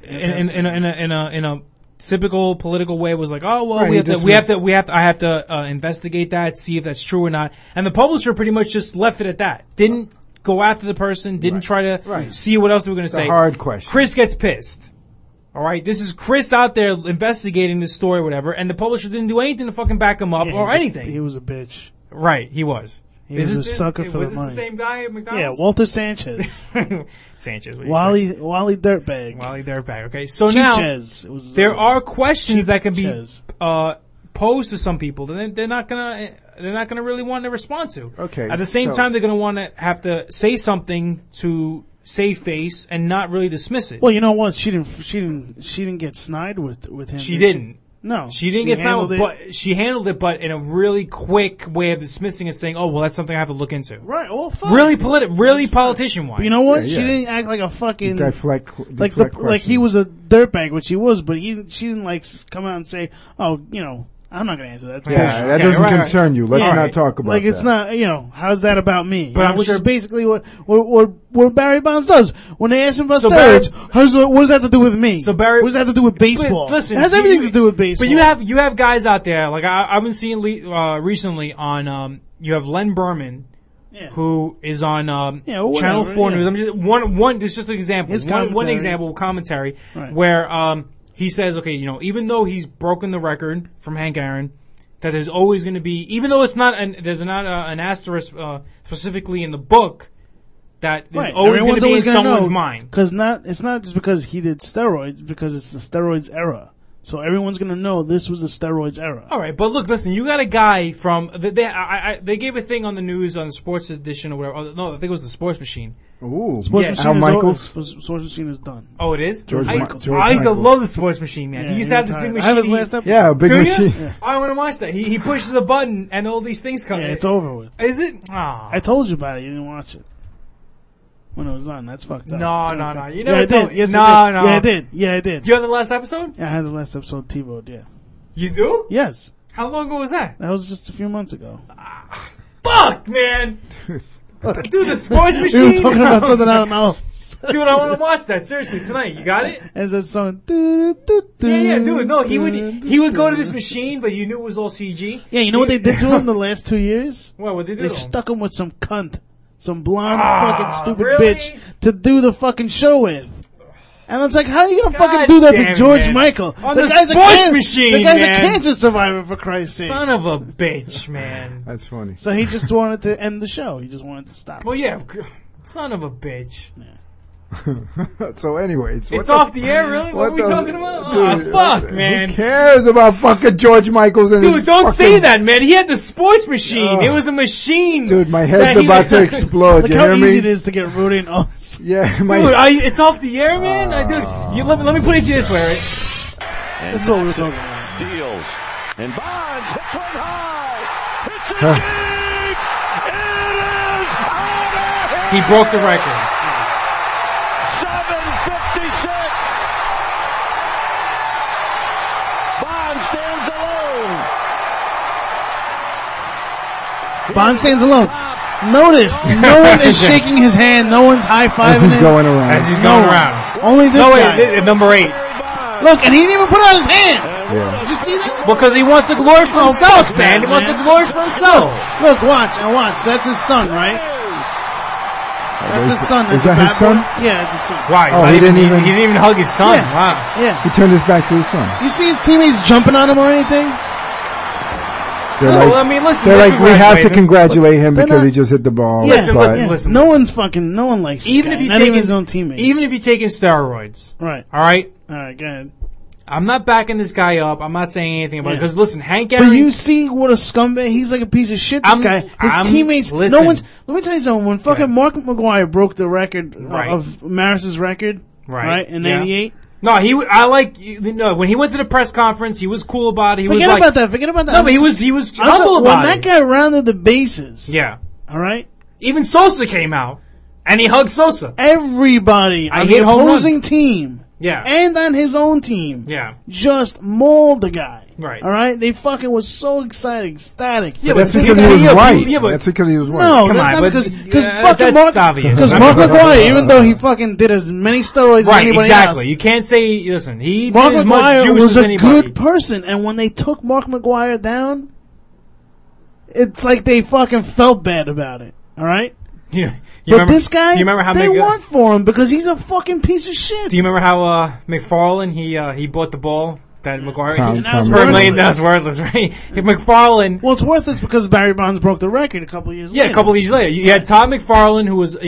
a typical political way. Was like, oh well, right, I have to investigate that, see if that's true or not. And the publisher pretty much just left it at that. Didn't go after the person. Didn't try to see what else they were going to say. Hard question. Chris gets pissed. All right, this is Chris out there investigating this story or whatever, and the publisher didn't do anything to fucking back him up or anything. He was a bitch. Right, he was. He was a sucker for the money. Was this the same guy at McDonald's? Yeah, Walter Sanchez. Sanchez. Wally Dirtbag. Wally Dirtbag. Okay, so now there are questions that can be posed to some people that they're not gonna really want to respond to. Okay. At the same time, they're gonna want to have to say something to save face and not really dismiss it. Well, you know what? She didn't get snide with him. She didn't. No, she didn't get snide, but she handled it, but in a really quick way of dismissing it, saying, "Oh, well, that's something I have to look into." Right. Well, fine. Really politician-wise. But you know what? Yeah, she didn't act like a fucking deflect like he was a dirtbag, which he was. But she didn't like come out and say, "Oh, you know." I'm not going to answer that. That doesn't concern you. Let's not talk about like, that. It's not, how's that about me? But I'm which sure is basically what Barry Bonds does. When they ask him about steroids, what does that have to do with me? So Barry, what does that have to do with baseball? But listen, it has everything to do with baseball. But you have guys out there, like I've been seeing recently on, you have Len Berman, who is on Channel 4 News. I'm just this is just an example. One example commentary where he says, okay, even though he's broken the record from Hank Aaron, that there's always going to be, even though there's not an asterisk specifically in the book, that there's always going to be in someone's mind. Because it's not just because he did steroids, because it's the steroids era. So everyone's going to know this was the steroids era. All right, but look, listen, you got a guy from they gave a thing on the news on the Sports Edition or whatever. No, I think it was the Sports Machine. Ooh, Al Michaels. Sports Machine is done. Oh, it is? I used to love the Sports Machine, man. Yeah, he used to have this big machine. I have his last episode. Yeah, a big machine. Yeah. I want to watch that. He pushes a button and all these things come. Yeah, it's over with. Is it? Oh. I told you about it. You didn't watch it. When it was on, that's fucked up. No. You know, I did. Yes, no. Yeah, I did. Yeah, I did. Do you have the last episode? Yeah, I had the last episode TiVo'd, yeah. You do? Yes. How long ago was that? That was just a few months ago. Fuck, man! Dude, the Sports Machine! We were talking about something out of mouth. Dude, I want to watch that. Seriously, tonight. You got it? As that song. Yeah, dude. No, he would go to this machine, but you knew it was all CG. Yeah, you know what they did to him the last 2 years? What they did? They stuck him with some cunt. some blonde fucking stupid bitch to do the fucking show with. And it's like, how are you gonna fucking do that to George Michael? On the the guy's sports machine, The guy's man. a cancer survivor, for Christ's sake. Son of a bitch, man. That's funny. So he just wanted to end the show. He just wanted to stop. Well, yeah, son of a bitch. So, anyways, It's off the air, really? What are we talking about? Dude, Oh, fuck, man. Who cares about fucking George Michaels and his Dude, don't fucking, say that, man. He had the sports machine. It was a machine. Dude, my head's about to explode. Look You how hear easy me? it is to get Rudy and O's. Yeah, Dude, it's off the air, man. Let me put it to you this way, right? This is what we were talking about. Deals. And Bonds hits one high. It's a deep. It is out of here. He broke the record. 7:56. Bond stands alone. Bond stands alone. Notice, no one is shaking his hand. No one's high-fiving As he's him. going around. As he's going around. Only this guy. Number 8. Look, and he didn't even put out his hand. Yeah. Did you see that? Because he wants the glory for himself, fuck man. that, He wants the man. glory for himself. Look, watch. That's his son, right? That's his son. Is That's that a his bad son? boy. Yeah, it's his son. Why? Oh, he didn't even- He didn't even hug his son. Yeah. Wow. Yeah. He turned his back to his son. You see his teammates jumping on him or anything? They're No, like, I mean, listen. they're let's like, we have to congratulate him. congratulate him They're because not- he just hit the ball. Listen, but- listen. No one likes this Even guy, if you not take even his own teammates. Even if you're taking steroids. Right. All right. All right, go ahead. I'm not backing this guy up. I'm not saying anything about it. Yeah. Because listen, Hank But Aaron. you see what a scumbag. He's like a piece of shit. This guy. His teammates. Listen. No one's. Let me tell you something. When fucking Mark McGuire broke the record Right. of Maris's record, right in Yeah. '98. No, when he went to the press conference, he was cool about it. He was Forget like, about that. Forget about that. No, but he was I'm humble so- about when it. that guy rounded the bases. Yeah. All right. Even Sosa came out and he hugged Sosa. Everybody I on the hit home opposing team. Yeah. And on his own team. Yeah. Just mauled the guy. Right. All right. They fucking was so excited, ecstatic. Yeah, that's This because he guy- was white. yeah, but- That's because he was white. No, Come that's on, not but- because yeah, fucking that's Mark, obvious. because Mark McGuire, even though he fucking did as many steroids as Right, anybody exactly. else, You can't say, listen, he Mark did as much McGuire juice was as a anybody. good person, and when they took Mark McGuire down, it's like they fucking felt bad about it. All right. Yeah. But this guy, do you remember how they Mc- want for him because he's a fucking piece of shit. Do you remember how McFarlane he bought the ball that McGuire Tom- he, Tom for $1 million? Brady. That's worthless, right? If McFarlane, Well, it's worthless because Barry Bonds broke the record a couple years yeah, later. a couple of years later, you had Todd McFarlane, who was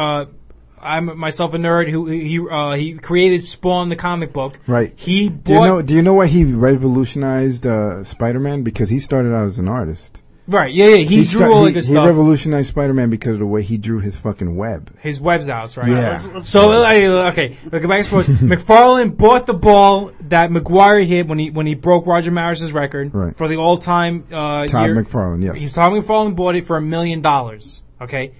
I'm myself a nerd who he created Spawn the comic book. Right. He Do you bought know? Do you know why he revolutionized Spider-Man? Because he started out as an artist. right, yeah, he drew all the good he stuff. revolutionized Spider-Man because of the way he drew his fucking web. His web's out, right? Yeah. So okay, look back to sports. McFarlane bought the ball that McGuire hit when he broke Roger Maris's record Right. for the all-time Todd year. McFarlane, yes. Todd McFarlane bought it for $1 million. Okay,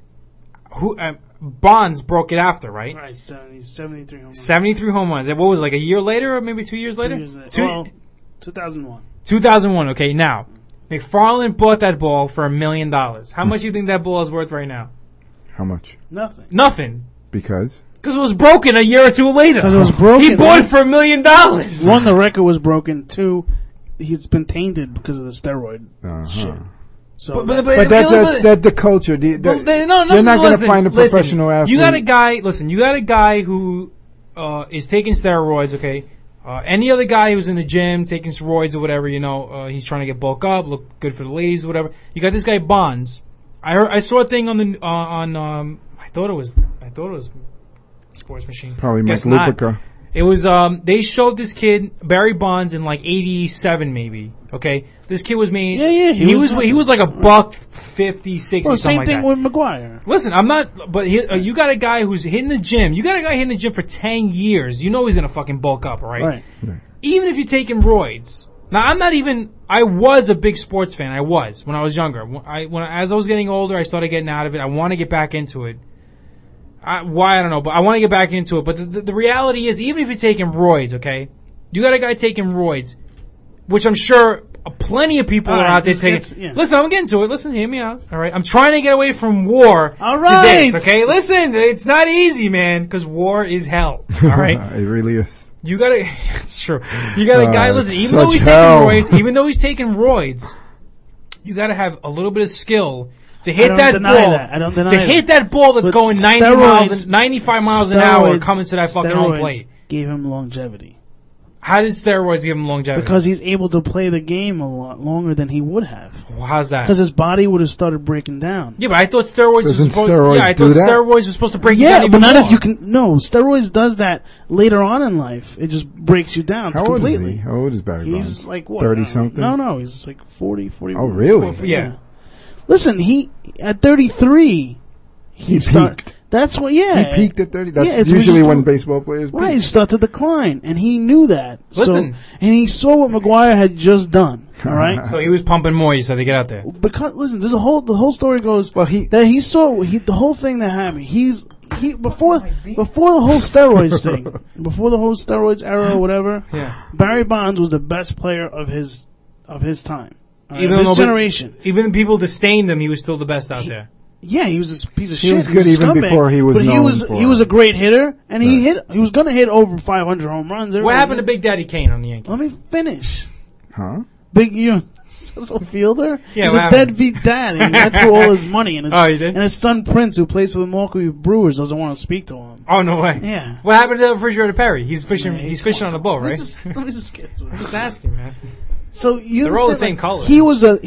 Bonds broke it after, right? Right, 73 home runs. 73 home runs. What was it, like a year later or maybe 2 years 2 later? years later. Well, 2001. 2001. Okay, now McFarlane bought that ball for $1 million. How much do you think that ball is worth right now? How much? Nothing. Nothing. Because? Because it was broken a year or two later. Because it was broken. He bought it for $1 million. One, the record was broken. Two, it's been tainted because of the steroid shit. So But that's the culture. They're not going to find a professional athlete. You got a guy who is taking steroids. Okay, any other guy who's in the gym taking steroids or whatever, he's trying to get bulk up, look good for the ladies, or whatever. You got this guy Bonds. I saw a thing on the I thought it was Sports Machine. Probably Mike Guess not. Lupica. It was they showed this kid Barry Bonds in like '87 maybe. Okay, this kid was made. Yeah, He was like $150, 60. Well, something same like thing that. with McGuire. Listen, I'm not. But you got a guy who's hitting the gym. You got a guy hitting the gym for 10 years. You know he's gonna fucking bulk up, right? Even if you're taking roids. Now I'm not even. I was a big sports fan. I was when I was younger. As I was getting older, I started getting out of it. I want to get back into it. Why I don't know, but I want to get back into it. But the reality is, even if you're taking roids, okay, you got a guy taking roids, which I'm sure plenty of people are out there taking. Listen, I'm getting to it. Listen, hear me out. All right, I'm trying to get away from war All right. to this. Okay, listen, it's not easy, man, because war is hell. All right, It really is. you got to. It's true. You got a guy. Listen, such hell. even though he's taking roids, you got to have a little bit of skill To hit that ball, to hit that ball that's going 95 miles an hour coming to that fucking home plate. Gave him longevity. How did steroids give him longevity? Because he's able to play the game a lot longer than he would have. Well, how's that? Because his body would have started breaking down. Yeah, but I thought steroids were supposed to break you down. Yeah, but not if you can. No, steroids does that later on in life. It just breaks you down completely. How old is Barry Bonds? He's like what? 30 something. No, he's like 40, 41. Oh, really? Yeah. Listen, at 33, he peaked. That's what. Yeah, he peaked at 30. That's usually when baseball players peak. Right, he start to decline, and he knew that. Listen, and he saw what McGwire had just done. All right, so he was pumping more. You said to get out there. Because listen, the whole story goes. Well, he saw the whole thing that happened. Before the whole steroids thing, before the whole steroids era or whatever. Yeah. Barry Bonds was the best player of his time. Even his generation. Even people disdained him, he was still the best out there. Yeah, he was a piece of shit. He was good even before he was known for. He was a great hitter, and he was going to hit over 500 home runs. What happened to Big Daddy Kane on the Yankees? Let me finish. Huh? Cecil Fielder? Yeah, he's a deadbeat dad, and he went through all his money, and his son Prince, who plays for the Milwaukee Brewers, doesn't want to speak to him. Oh, no way. Yeah. What happened to Refrigerator Perry? He's fishing on the boat, right? Let me just get to that. I'm just asking, man. So they're all the same color. He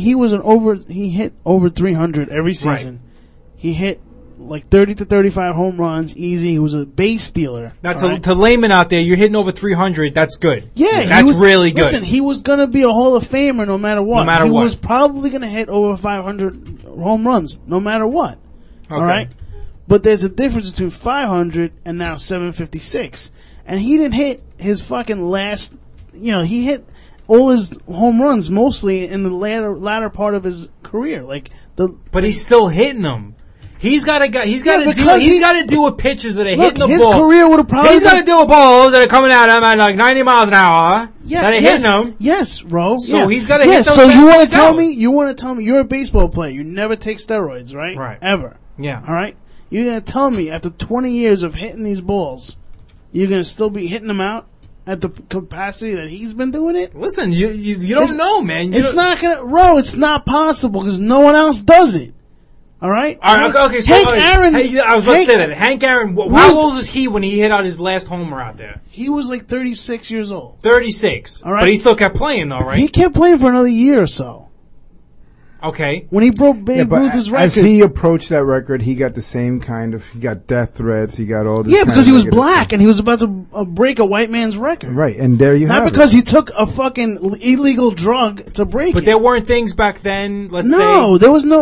hit over 300 every season. Right. He hit like 30 to 35 home runs easy. He was a base stealer. Now, to layman out there, you're hitting over 300. That's good. Yeah, that's really good. Listen, he was gonna be a Hall of Famer no matter what. He was probably gonna hit over 500 home runs no matter what. Okay. All right, but there's a difference between 500 and now 756, and he didn't hit his fucking last. He hit all his home runs mostly in the latter part of his career. But he's still hitting them. He's got to deal with pitches that are hitting the ball. His career would have probably. He's got to deal with balls that are coming at him at like 90 miles an hour. Yeah, that are hitting him. Yes, Ro. So he's got to hit those. So you want to tell me? You're a baseball player. You never take steroids, right? Right. Ever. Yeah. All right. You're gonna tell me after 20 years of hitting these balls, you're gonna still be hitting them out at the capacity that he's been doing it? Listen, you don't know, man. It's not possible because no one else does it. All right. Okay. So Hank Aaron. I was about to say that. Hank Aaron. How old was he when he hit out his last homer out there? He was like 36 years old. 36. All right. But he still kept playing though, right? He kept playing for another year or so. Okay. When he broke Babe Ruth's record. As he approached that record, he got the same he got death threats, he got all this. Yeah, because he was black and he was about to break a white man's record. Right, and there you have it. Not because he took a fucking illegal drug to break it. But there weren't things back then, there was no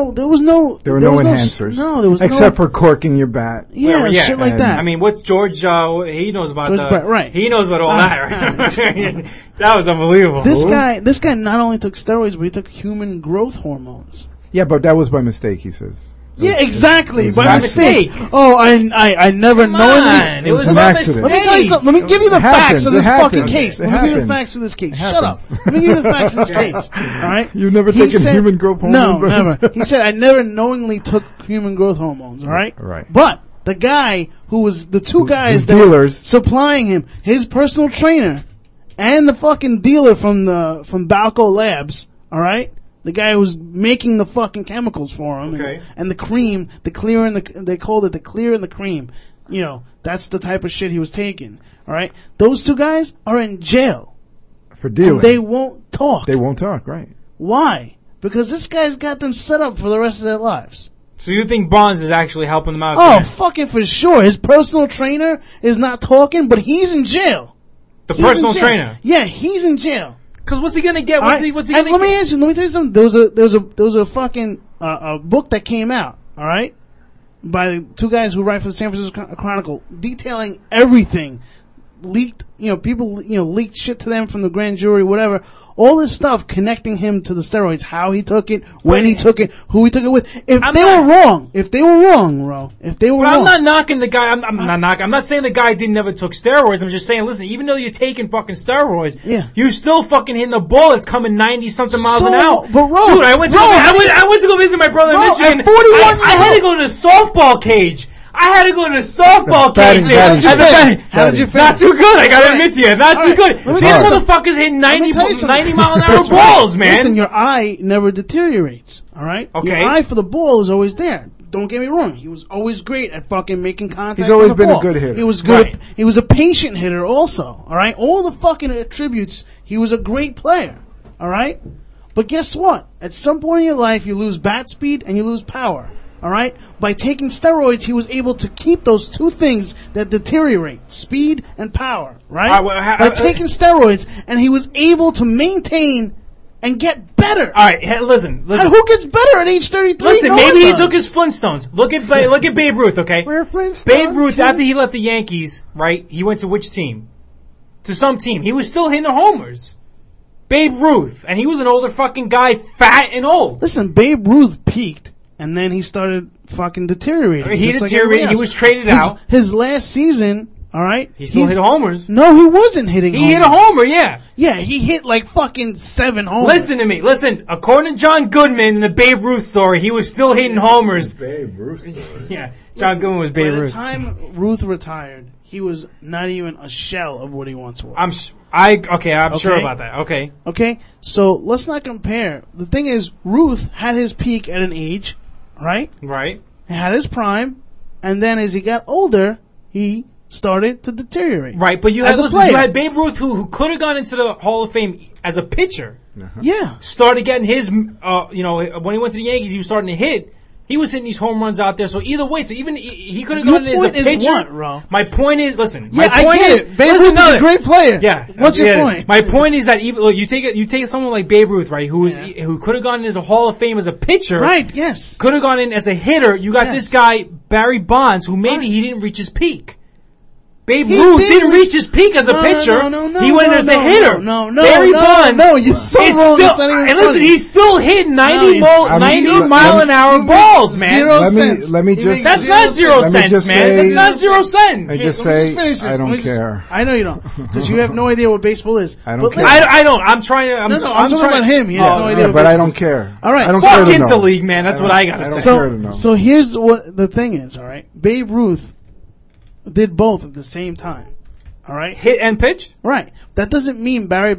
enhancers. There was except for corking your bat. Yeah, shit like that. I mean, what's George, he knows about right. He knows about all that, right? That was unbelievable. This guy not only took steroids, but he took human growth hormones. Yeah, but that was by mistake, he says. Yeah, exactly. By mistake. Oh, I never knowingly. It was an accident. Let me tell you something. Let me give you the facts of this fucking case. Let me give you the facts of this case. Shut up. Let me give you the facts of this case. All right? You've never taken human growth hormones? No, never. He said, I never knowingly took human growth hormones. All right? Right. But the guy who was the two guys that were supplying him, his personal trainer, and the fucking dealer from Balco Labs, all right? The guy who was making the fucking chemicals for him, and the cream, they called it the clear and the cream. That's the type of shit he was taking. All right, those two guys are in jail for dealing. And they won't talk. They won't talk, right? Why? Because this guy's got them set up for the rest of their lives. So you think Bonds is actually helping them out? Oh, fucking for sure. His personal trainer is not talking, but he's in jail. The personal trainer? Yeah, he's in jail. Because what's he gonna get? What's he gonna get? Let me tell you something. There was a fucking a book that came out, all right, by the two guys who write for the San Francisco Chronicle, detailing everything. Leaked, people, leaked shit to them from the grand jury, whatever. All this stuff connecting him to the steroids, how he took it, when he took it, who he took it with. If they were wrong, Ro, I'm not knocking the guy. I'm not saying the guy never took steroids. I'm just saying, listen, even though you're taking fucking steroids, you still fucking hitting the ball that's coming 90 something miles an hour. But Ro, dude, I went to go visit my brother in Michigan. At 41 I had to go to the softball cage. I had to go to the softball cage there. How did you finish? Not too good. I gotta admit to you, not too good. Let me These tell you motherfuckers hit 90 something. mile an hour balls, man. Listen, your eye never deteriorates. All right. Okay. Your eye for the ball is always there. Don't get me wrong. He was always great at fucking making contact. He's always with the been a ball. good hitter. He was good. Right. He was a patient hitter also. All right. All the fucking attributes. He was a great player. All right. But guess what? At some point in your life, you lose bat speed and you lose power. All right. By taking steroids, he was able to keep those two things that deteriorate: speed and power. Right. By taking steroids, and he was able to maintain and get better. All right, hey, listen. Who gets better at age 33? Listen, No maybe one he does. took his Flintstones. Look at Babe Ruth, okay? We're Flintstones. Babe Ruth, after he left the Yankees, right? He went to which team? To some team. He was still hitting the homers. Babe Ruth, and he was an older fucking guy, fat and old. Listen, Babe Ruth peaked, and then he started fucking deteriorating. He just like deteriorated. everybody He else. was traded out. His last season, all right. He still hit homers. No, he wasn't hitting. He hit a homer, yeah. Yeah, he hit like fucking 7 homers. Listen to me. Listen, according to John Goodman in the Babe Ruth story, he was still hitting homers. Babe Ruth story. Yeah, John Goodman was Babe By the Ruth. time Ruth retired, he was not even a shell of what he once was. I'm sure about that. Okay. Okay, so let's not compare. The thing is, Ruth had his peak at an age, right? Right. He had his prime, and then as he got older, he started to deteriorate. Right, but you As had, a listen, player. you had Babe Ruth who could have gone into the Hall of Fame as a pitcher. Yeah. Started getting his, when he went to the Yankees, he was starting to hit. He was hitting these home runs out there. So either way, so even he could have Your gone in as a point is pitcher. what, Ro? My point is, listen. Yeah, my point I get is, it. Babe listen, Ruth is a great player. Yeah. What's I your get it. point? My point is that even look, you take someone like Babe Ruth, right, who could have gone into the Hall of Fame as a pitcher. Right. Yes. Could have gone in as a hitter. You got this guy Barry Bonds, who maybe he didn't reach his peak. Babe Ruth didn't reach his peak as a pitcher. He went in as a hitter. Barry Bonds. You're so is wrong. still, It's not even and listen, funny. he's still hitting 90 mile an hour balls, man. Let me just. That's not 0 cents, man. That's not 0 cents. I just Let me say finish this. I Let don't me just- care. I know you don't, because you have no idea what baseball is. I don't But care. I don't. I'm trying to. I'm talking trying about him. He has no idea. Yeah, what but I baseball don't is. care. All right, I don't Fuck care to into know. league, man. That's what I gotta don't say. care to know. So here's what the thing is. All right, Babe Ruth did both at the same time. All right, Hit and pitched. right. That doesn't mean Barry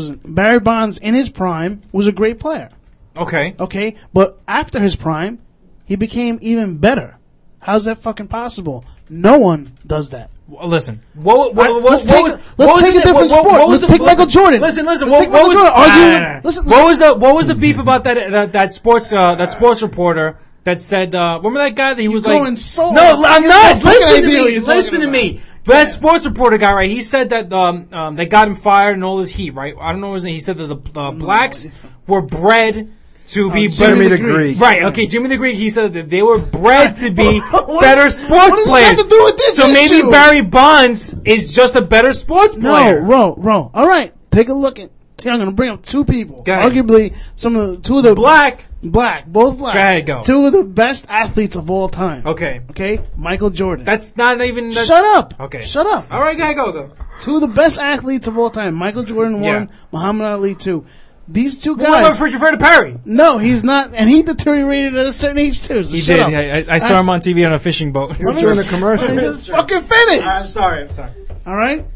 Bonds in his prime was a great player. Okay. Okay, but after his prime, he became even better. How's that fucking possible? No one does that. Well, listen. Let's Let's take a different sport. Let's take Michael Jordan. Listen. Let's What take Michael was Jordan. Listen. what was the beef about that sports reporter that said? Remember that guy that he was going like? so No, hard. I'm You not. have no fucking Listen idea to what me. you're talking Listen to me. But that sports reporter guy, right? He said that they got him fired and all this heat, right? I don't know his name. He said that the blacks were bred to be Jimmy the Greek. Right, okay, Jimmy the Greek, he said that they were bred to be What better does- sports what does players. that have to do with this so maybe issue? Barry Bonds is just a better sports player. No, Ro. All right, take a look at. I'm going to bring up two people. Go ahead. Arguably, two of the Black. both black. Go ahead, go. Two of the best athletes of all time. Okay. Okay, Michael Jordan. That's not even... Shut up. Okay. Shut up. All right, go. Two of the best athletes of all time. Michael Jordan one, Yeah. Muhammad Ali two. These two What guys. about Freddie Perry? No, he's not, and he deteriorated at a certain age too. So He shut did. up. I saw him on TV on a fishing boat. He was doing a commercial. Let me just fucking finish. I'm sorry. All right.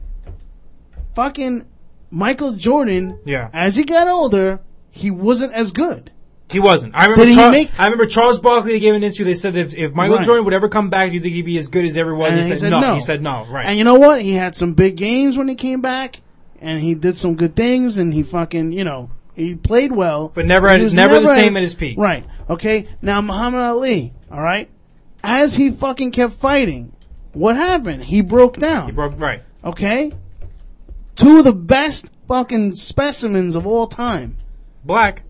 Fucking Michael Jordan. Yeah. As he got older, he wasn't as good. He wasn't. I Did he remember. make- I remember Charles Barkley. They gave an interview. They said if Michael Right. Jordan would ever come back, do you think he'd be as good as ever was? And He said no. He said no. Right. And you know what? He had some big games when he came back, and he did some good things, and he fucking, he played well. But never He was the same at his peak. Right. Okay. Now Muhammad Ali. All right. As he fucking kept fighting, what happened? He broke down. He broke right. Okay. Two of the best fucking specimens of all time. Black.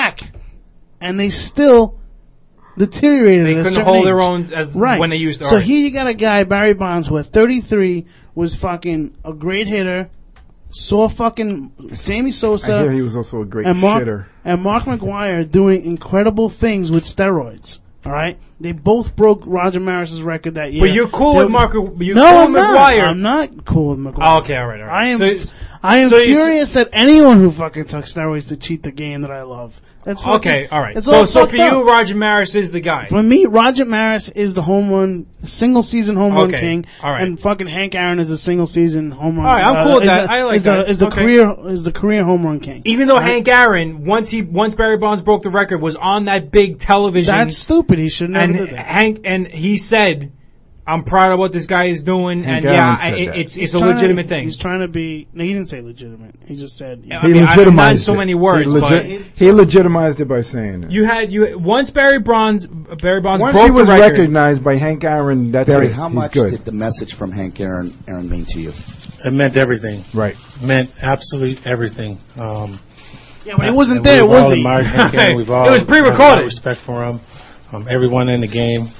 And they still deteriorated. They at a couldn't certain hold age. their own as Right. when they used to. So here you got a guy, Barry Bonds, who at 33 was fucking a great hitter. Saw fucking Sammy Sosa. I hear he was also a great and shitter. And Mark McGwire doing incredible things with steroids. All right. They both broke Roger Maris's record that year. But you're cool with Marco. You're no, cool I'm with not. McGuire. I'm not cool with McGuire. Oh, okay, all right. I am furious at anyone who fucking took steroids to cheat the game that I love. That's fucking, okay, all right. That's So, all so for fucked up. you, Roger Maris is the guy. For me, Roger Maris is the home run, single season home run Okay, king, all right. and fucking Hank Aaron is a single season home run. All right, I'm cool with that. I like that. Is the Okay. career home run king. Even though Right? Hank Aaron, once Barry Bonds broke the record, was on that big television. That's stupid. He should never and did that. Hank he said, "I'm proud of what this guy is doing," Hank and Aaron said that. it's He's a trying legitimate to, thing. He's trying to be. No, he didn't say legitimate. He just said. I mean, not in so many words, but he legitimized it by saying it. Once Barry Bonds Once broke he was the record, recognized by Hank Aaron, that's Barry, it. how He's much good. did the message from Hank Aaron mean to you? It meant everything. Right. It meant absolute everything. Yeah, but it wasn't there, we've was all he? admired Hank Aaron. We've all It was pre-recorded. had a lot of respect for him. Everyone in the game.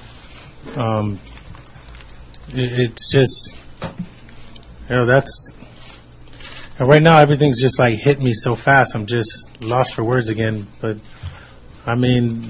It's just, that's. And right now, everything's just like hit me so fast. I'm just lost for words again. But I mean,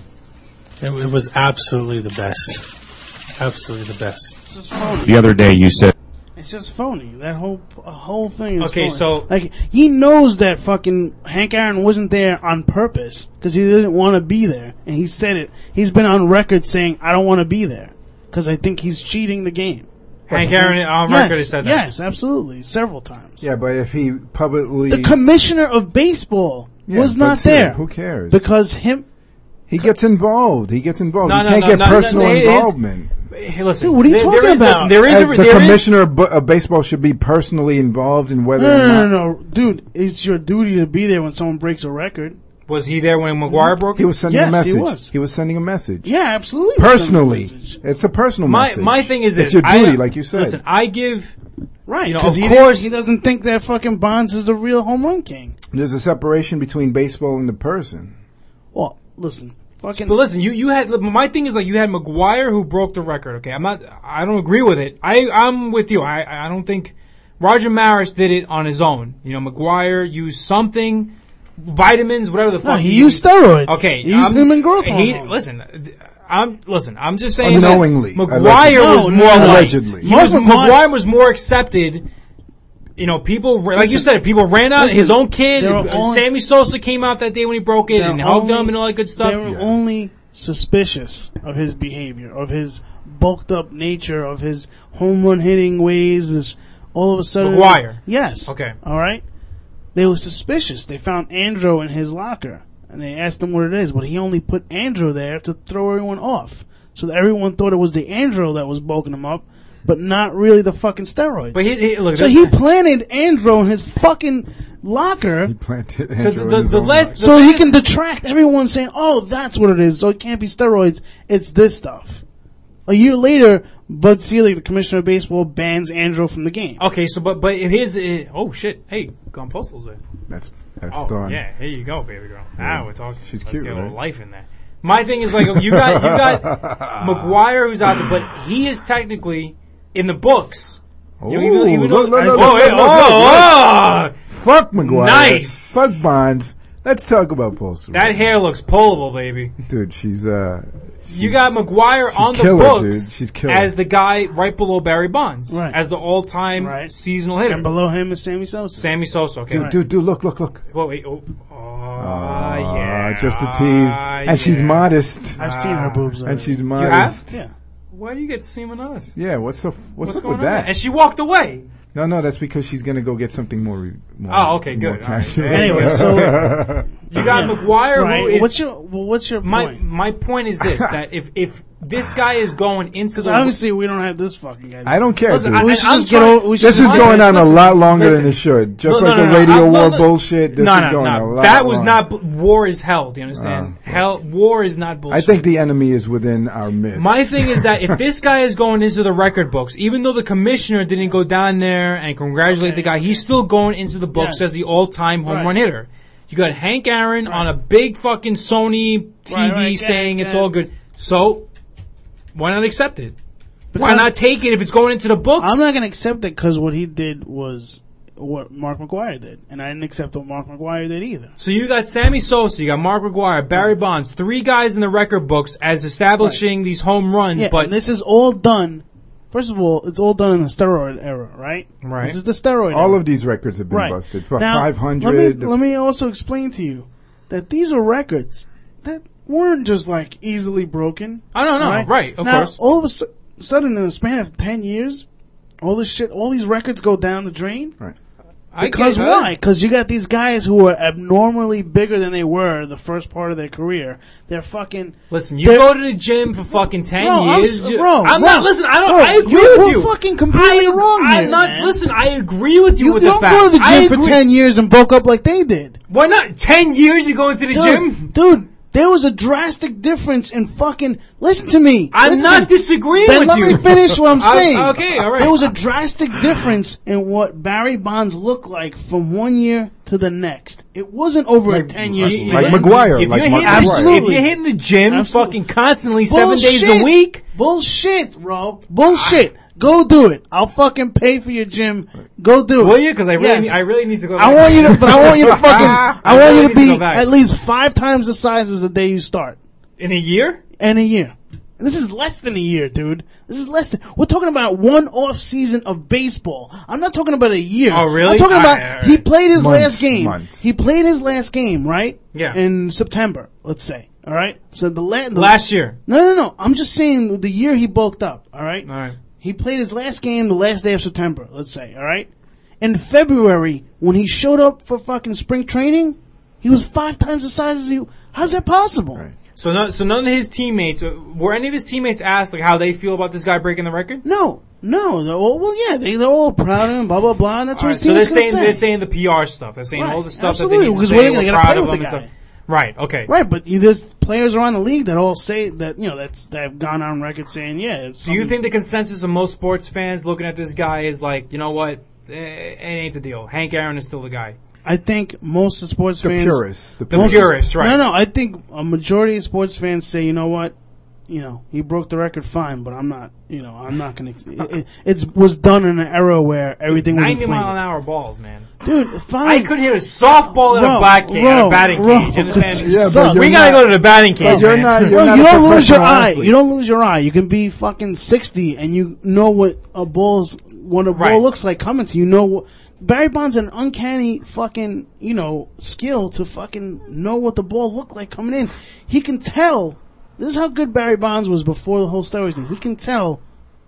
it was absolutely the best. Absolutely the best. It's just phony. The other day you said. It's just phony. That whole thing is Okay, phony. so- like he knows that fucking Hank Aaron wasn't there on purpose because he didn't want to be there, and he said it. He's been on record saying, "I don't want to be there because I think he's cheating the game." Hank Aaron on record has said that. Yes, absolutely, several times. Yeah, but if he publicly... The commissioner of baseball was not that's it. there. Who cares? Because he gets involved. He gets involved. No, you no, can't no, get no, personal no, it is- involvement. Hey, listen, Dude, what are you talking about? Listen, there is The commissioner of baseball should be personally involved in whether or not... No, dude, it's your duty to be there when someone breaks a record. Was he there when McGuire broke it? He was sending Yes, a message. he was. He was sending a message. Yeah, absolutely. he was Personally. sending a message. It's a personal message. My thing is it's this. your duty, like you said. Listen, I give... Right, You know, because of he course- he doesn't think that fucking Bonds is the real home run king. There's a separation between baseball and the person. Well, listen, fucking. But listen, you had... My thing is like you had McGuire who broke the record, okay? I don't agree with it. I'm with you. I don't think... Roger Maris did it on his own. You know, McGuire used something... Vitamins, whatever the fuck. No, he used steroids. Okay, He used human growth hormone. Listen, I'm just saying. that Unknowingly. McGuire was more Allegedly. McGuire was more accepted. You know, people like you said, people ran out. His own kid, Sammy Sosa, came out that day when he broke it and hugged him and all that good stuff. They were only suspicious of his behavior, of his bulked up nature, of his home run hitting ways. This all of a sudden, McGuire. Yes. Okay. All right. They were suspicious. They found Andro in his locker, and they asked him what it is, but he only put Andro there to throw everyone off, so that everyone thought it was the Andro that was bulking him up, but not really the fucking steroids. But look, so he planted Andro in his fucking locker. He planted So he can detract everyone saying, "Oh, that's what it is." So it can't be steroids. It's this stuff. A year later, Bud Selig, the commissioner of baseball, bans Andro from the game. Okay, so but his oh shit, hey, Gone Postal's there. That's oh, done. Yeah, here you go, baby girl. Yeah. Now we're talking. She's Let's cute, get a little right? life in there. My thing is like you got McGuire who's out there, but he is technically in the books. You know, even though, Fuck McGuire. Nice. Fuck Bonds. Let's talk about Postal. That hair looks pullable, baby. Dude, she's you got McGuire on the killer, books dude. She's killer. as the guy right below Barry Bonds, Right. as the all-time seasonal hitter. And below him is Sammy Sosa. Sammy Sosa, okay. Dude, look. Wait, yeah. Just a tease. And she's modest. I've seen her boobs. And she's You modest. have? Yeah. Why do you get semen on us? Yeah, what's up going with on that? there? And she walked away. No, that's because she's gonna go get something more Oh, okay, good. more All right. casual. Anyway, so you got McGuire, Right. who is What's your point? My point is this: that if this guy is going into Because the obviously we don't have this fucking guy. I don't care. Listen, dude. I'm just trying- get over- we should This just is get going on a listen, lot longer listen. than it should. Just No, like no, the no, radio war no, bullshit. This is going a lot That was longer. not. War is hell. Do you understand? War is not bullshit. I think the enemy is within our midst. My thing is that if this guy is going into the record books, even though the commissioner didn't go down there and congratulate the guy, he's still going into the books as the all-time home run hitter. You got Hank Aaron on a big fucking Sony TV saying it's all good. So, why not accept it? Why not take it if it's going into the books? I'm not going to accept it because what he did was what Mark McGwire did, and I didn't accept what Mark McGwire did either. So you got Sammy Sosa, you got Mark McGwire, Barry Bonds, 3 guys in the record books as establishing these home runs, Yeah, but and this is all done. First of all, it's all done in the steroid era, right? Right. This is the steroid era. All of these records have been Right. busted. For Now, 500. Let me also explain to you that these are records that weren't just like easily broken. I don't know, right, of now, course. all of a sudden in the span of 10 years, all these records go down the drain. Right. Because why? Because you got these guys who are abnormally bigger than they were the first part of their career. They're fucking. Listen, you go to the gym for fucking 10 years. I'm not. Listen, I agree you're with you. fucking completely wrong here, I'm not. man. Listen, I agree with you with the don't fact. go to the I gym for agree. 10 years and bulk up like they did. Why not? 10 years you go into the gym? Dude, there was a drastic difference in fucking. Listen to me. I'm not disagreeing then with let you. me finish what I'm saying. Okay, all right. There was a drastic difference in what Barry Bonds looked like from one year to the next. It wasn't over a 10-year span. Like McGwire. If Absolutely. you're hitting the gym fucking constantly 7 days Bullshit. a week. Bullshit, bro. Bullshit. Go do it. I'll fucking pay for your gym. Go do it. Will you? Because I Yes. really need to go. I want you to fucking. I want you to be go back. at least 5 times the size as the day you start. In a year? In a year. And this is less than a year, dude. This is less than. We're talking about one off season of baseball. I'm not talking about a year. Oh, really? I'm talking about All right. he played his Months, last game. months. He played his last game, right? Yeah. In September, let's say. All right. So the Last year. No. I'm just saying the year he bulked up. All right. All right. He played his last game the last day of September, let's say, alright? In February, when he showed up for fucking spring training, he was 5 times the size as you. How's that possible? Right. So none of his teammates, were any of his teammates asked like how they feel about this guy breaking the record? No. They're all, they're all proud of him, blah, blah, blah, and that's what his So team's gonna say. they're saying the PR stuff. They're saying Right. all the stuff Absolutely, that they need to because say. what are they We're gonna proud play of with him the and guy? stuff. Right, okay. Right, but there's players around the league that all say that, that have gone on record saying, it's Do you think the consensus of most sports fans looking at this guy is like, you know what, it ain't the deal. Hank Aaron is still the guy. I think most of sports The fans. purists. The purists, right. No, I think a majority of sports fans say, you know what? He broke the record fine, but I'm not, I'm not going to. It was done in an era where everything was 90 inflated. mile an hour balls, man. Dude, fine. I could hit a softball in a batting cage. You understand? Yeah, but we you're gotta not- go to the batting cage, you're man. not- Bro, you're not you a don't lose your professional eye. athlete. You don't lose your eye. You can be fucking 60 and you know what a ball looks like coming to you. Know what Barry Bonds an uncanny fucking skill to fucking know what the ball looked like coming in. He can tell. This is how good Barry Bonds was before the whole steroids thing. He can tell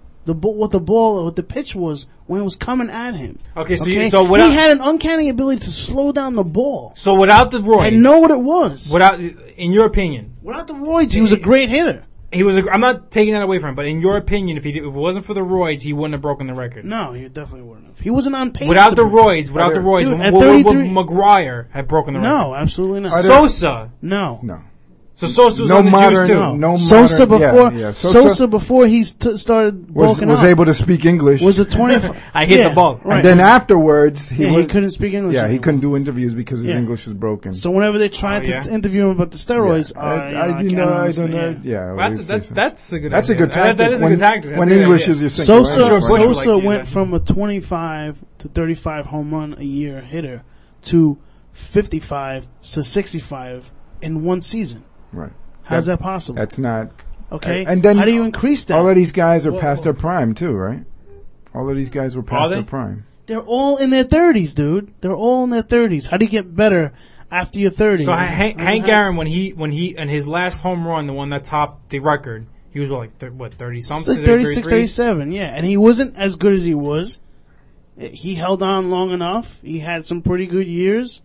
what the pitch was when it was coming at him. Okay, so he had an uncanny ability to slow down the ball So without the roids, and know what it was. in your opinion, Without the roids, he was a great hitter. I'm not taking that away from him, but in your opinion, if it wasn't for the roids, he wouldn't have broken the record. No, he definitely wouldn't have. He wasn't on pace. Without to the break- roids, Dude, at would 33 McGwire have broken the record? No, absolutely not. Sosa. No. So Sosa was No on the modern- juice too. no Sosa modern- before Sosa Sosa before he started was bulking up able to speak English. was a 25. I hit the ball. Right. And then afterwards, he couldn't speak English. Yeah, he anymore. couldn't do interviews because his Yeah. English was broken. So whenever they tried to interview him about the steroids, I don't know. Yeah, That's a good. That's a idea. good tactic. That is a good tactic. That's When a good English idea. is your thing. Sosa went from a 25 to 35 home run a year hitter to 55 to 65 in one season. Right. How's that possible? That's not. Okay. And then how do you increase that? All of these guys are past their prime too, right? All of these guys were past their prime. They're all in their 30s, dude. They're all in their 30s. How do you get better after your 30s? So Hank Aaron, when he in his last home run, the one that topped the record, he was like 30 something, like 36, 37, yeah. And he wasn't as good as he was. He held on long enough. He had some pretty good years.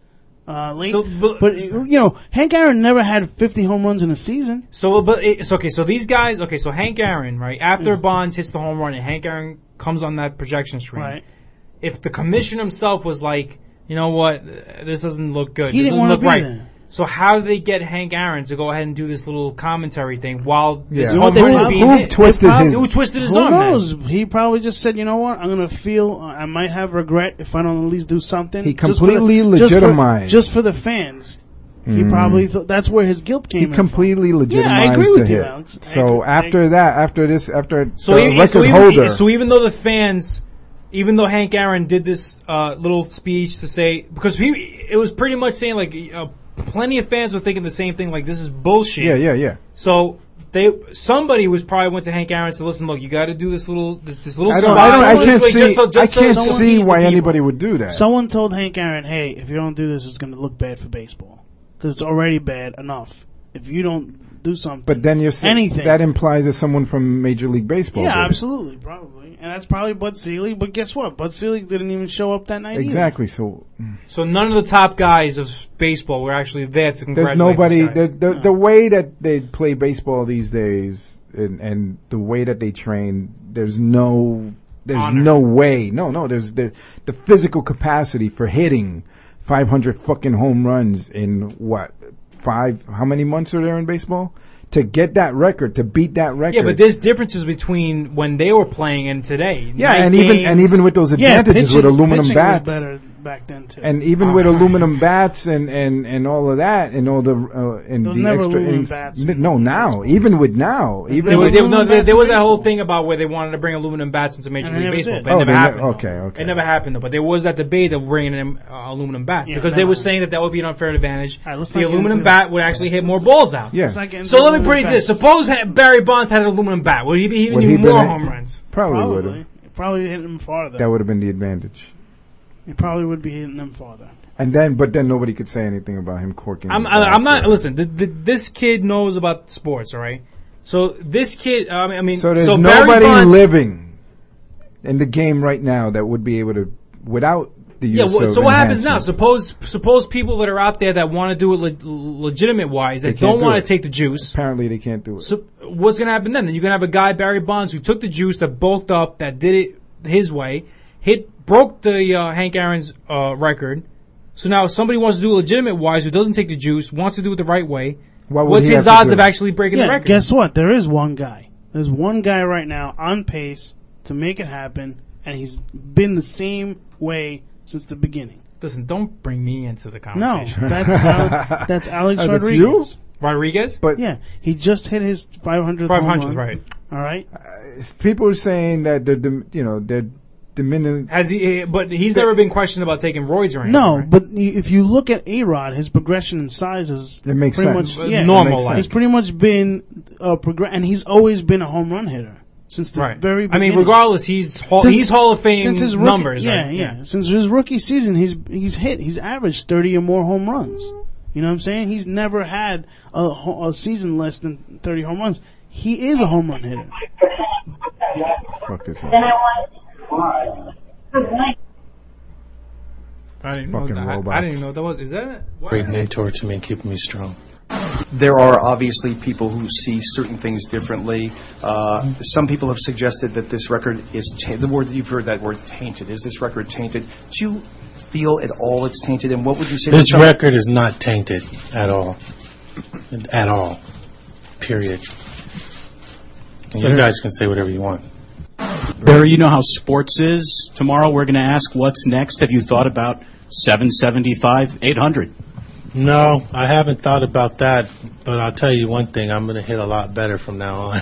But Hank Aaron never had 50 home runs in a season. So these guys, so Hank Aaron, right, after Bonds hits the home run and Hank Aaron comes on that projection screen, Right. if the commission himself was like, you know what, this doesn't look good, He this didn't doesn't wanna look be right. there. So how do they get Hank Aaron to go ahead and do this little commentary thing while this Yeah. home run is being hit? Who twisted his Who arm? man? knows? He probably just said, you know what, I'm going to feel, I might have regret if I don't at least do something. He Just for the- completely legitimized. Just for the fans. He probably thought that's where his guilt came in. He completely legitimized Yeah, I agree with the you, hit. Alex. So after the record So holder. even though the fans, even though Hank Aaron did this little speech to say, because it was pretty much saying like plenty of fans were thinking the same thing, like this is bullshit. Yeah. So somebody was probably went to Hank Aaron and said, listen, look, you got to do this little I spot. can't see why anybody would do that. Someone told Hank Aaron, hey, if you don't do this, it's going to look bad for baseball. Because it's already bad enough. If you don't do something. But then you're saying anything. that implies that someone from Major League Baseball. Yeah, did it. absolutely, probably. And that's probably Bud Selig. But guess what? Bud Selig didn't even show up that night Exactly. either. So none of the top guys of baseball were actually there to congratulate There's nobody. this guy. The way that they play baseball these days, and the way that they train, there's no way. No. There's the physical capacity for hitting 500 fucking home runs in what? How many months are there in baseball? To get that record, to beat that record. Yeah, but there's differences between when they were playing and today. Yeah, and even with those advantages with aluminum bats. Was better back then too. And even with aluminum bats and all of that and all the and There was the never extra aluminum innings. bats No, now even with now even There with was that whole thing about where they wanted to bring aluminum bats into Major League Baseball, but it never happened. Okay. It never happened though. But there was that debate of bringing in aluminum bats because they were saying that would be an unfair advantage. The aluminum bat would actually hit more balls out. Yeah. So let me put it this: suppose Barry Bonds had an aluminum bat, would he be hitting more home runs? Probably would have. Probably hitting them farther. That would have been the advantage. He probably would be hitting them farther. But then nobody could say anything about him corking. I'm not. Listen, this kid knows about sports, all right? So this kid, I mean, so there's Barry nobody Bonds, living in the game right now that would be able to, without the use of so what happens now? enhancements. Suppose people that are out there that want to do it legitimate wise, that They can't don't do want it. to take the juice. Apparently they can't do it. So what's going to happen then? Then you're going to have a guy, Barry Bonds, who took the juice, that bulked up, that did it his way, broke the Hank Aaron's record. So now if somebody wants to do it legitimate wise, who doesn't take the juice, wants to do it the right way, what's his odds of actually breaking the record? Guess what? There is one guy. There's one guy right now on pace to make it happen, and he's been the same way since the beginning. Listen, don't bring me into the No, conversation. that's Alex Oh, that's Rodriguez. you? Rodriguez? But yeah, he just hit his 500th 500th, right? All right. People are saying that they're diminishing. Has he? But he's never been questioned about taking roids or anything. No, right? but if you look at A-Rod, his progression in size is It makes pretty sense. much Normal. He's pretty much been and he's always been a home run hitter since the very beginning. I mean, regardless, he's Hall of Fame since his rookie, numbers. Yeah, right? yeah. Since his rookie season, he's averaged 30 or more home runs. You know what I'm saying? He's never had a season less than 30 home runs. He is a home run hitter. Fuck is I didn't know that. I didn't even know that was. Is that it? Great mentor to me, keeping me strong. There are obviously people who see certain things differently. Some people have suggested that this record is the word you've heard that word tainted. Is this record tainted? Do you feel at all it's tainted? And what would you say? This record is not tainted at all. At all. Period. And you guys can say whatever you want. Barry, you know how sports is. Tomorrow we're going to ask what's next. Have you thought about 775, 800? No, I haven't thought about that, but I'll tell you one thing, I'm going to hit a lot better from now on.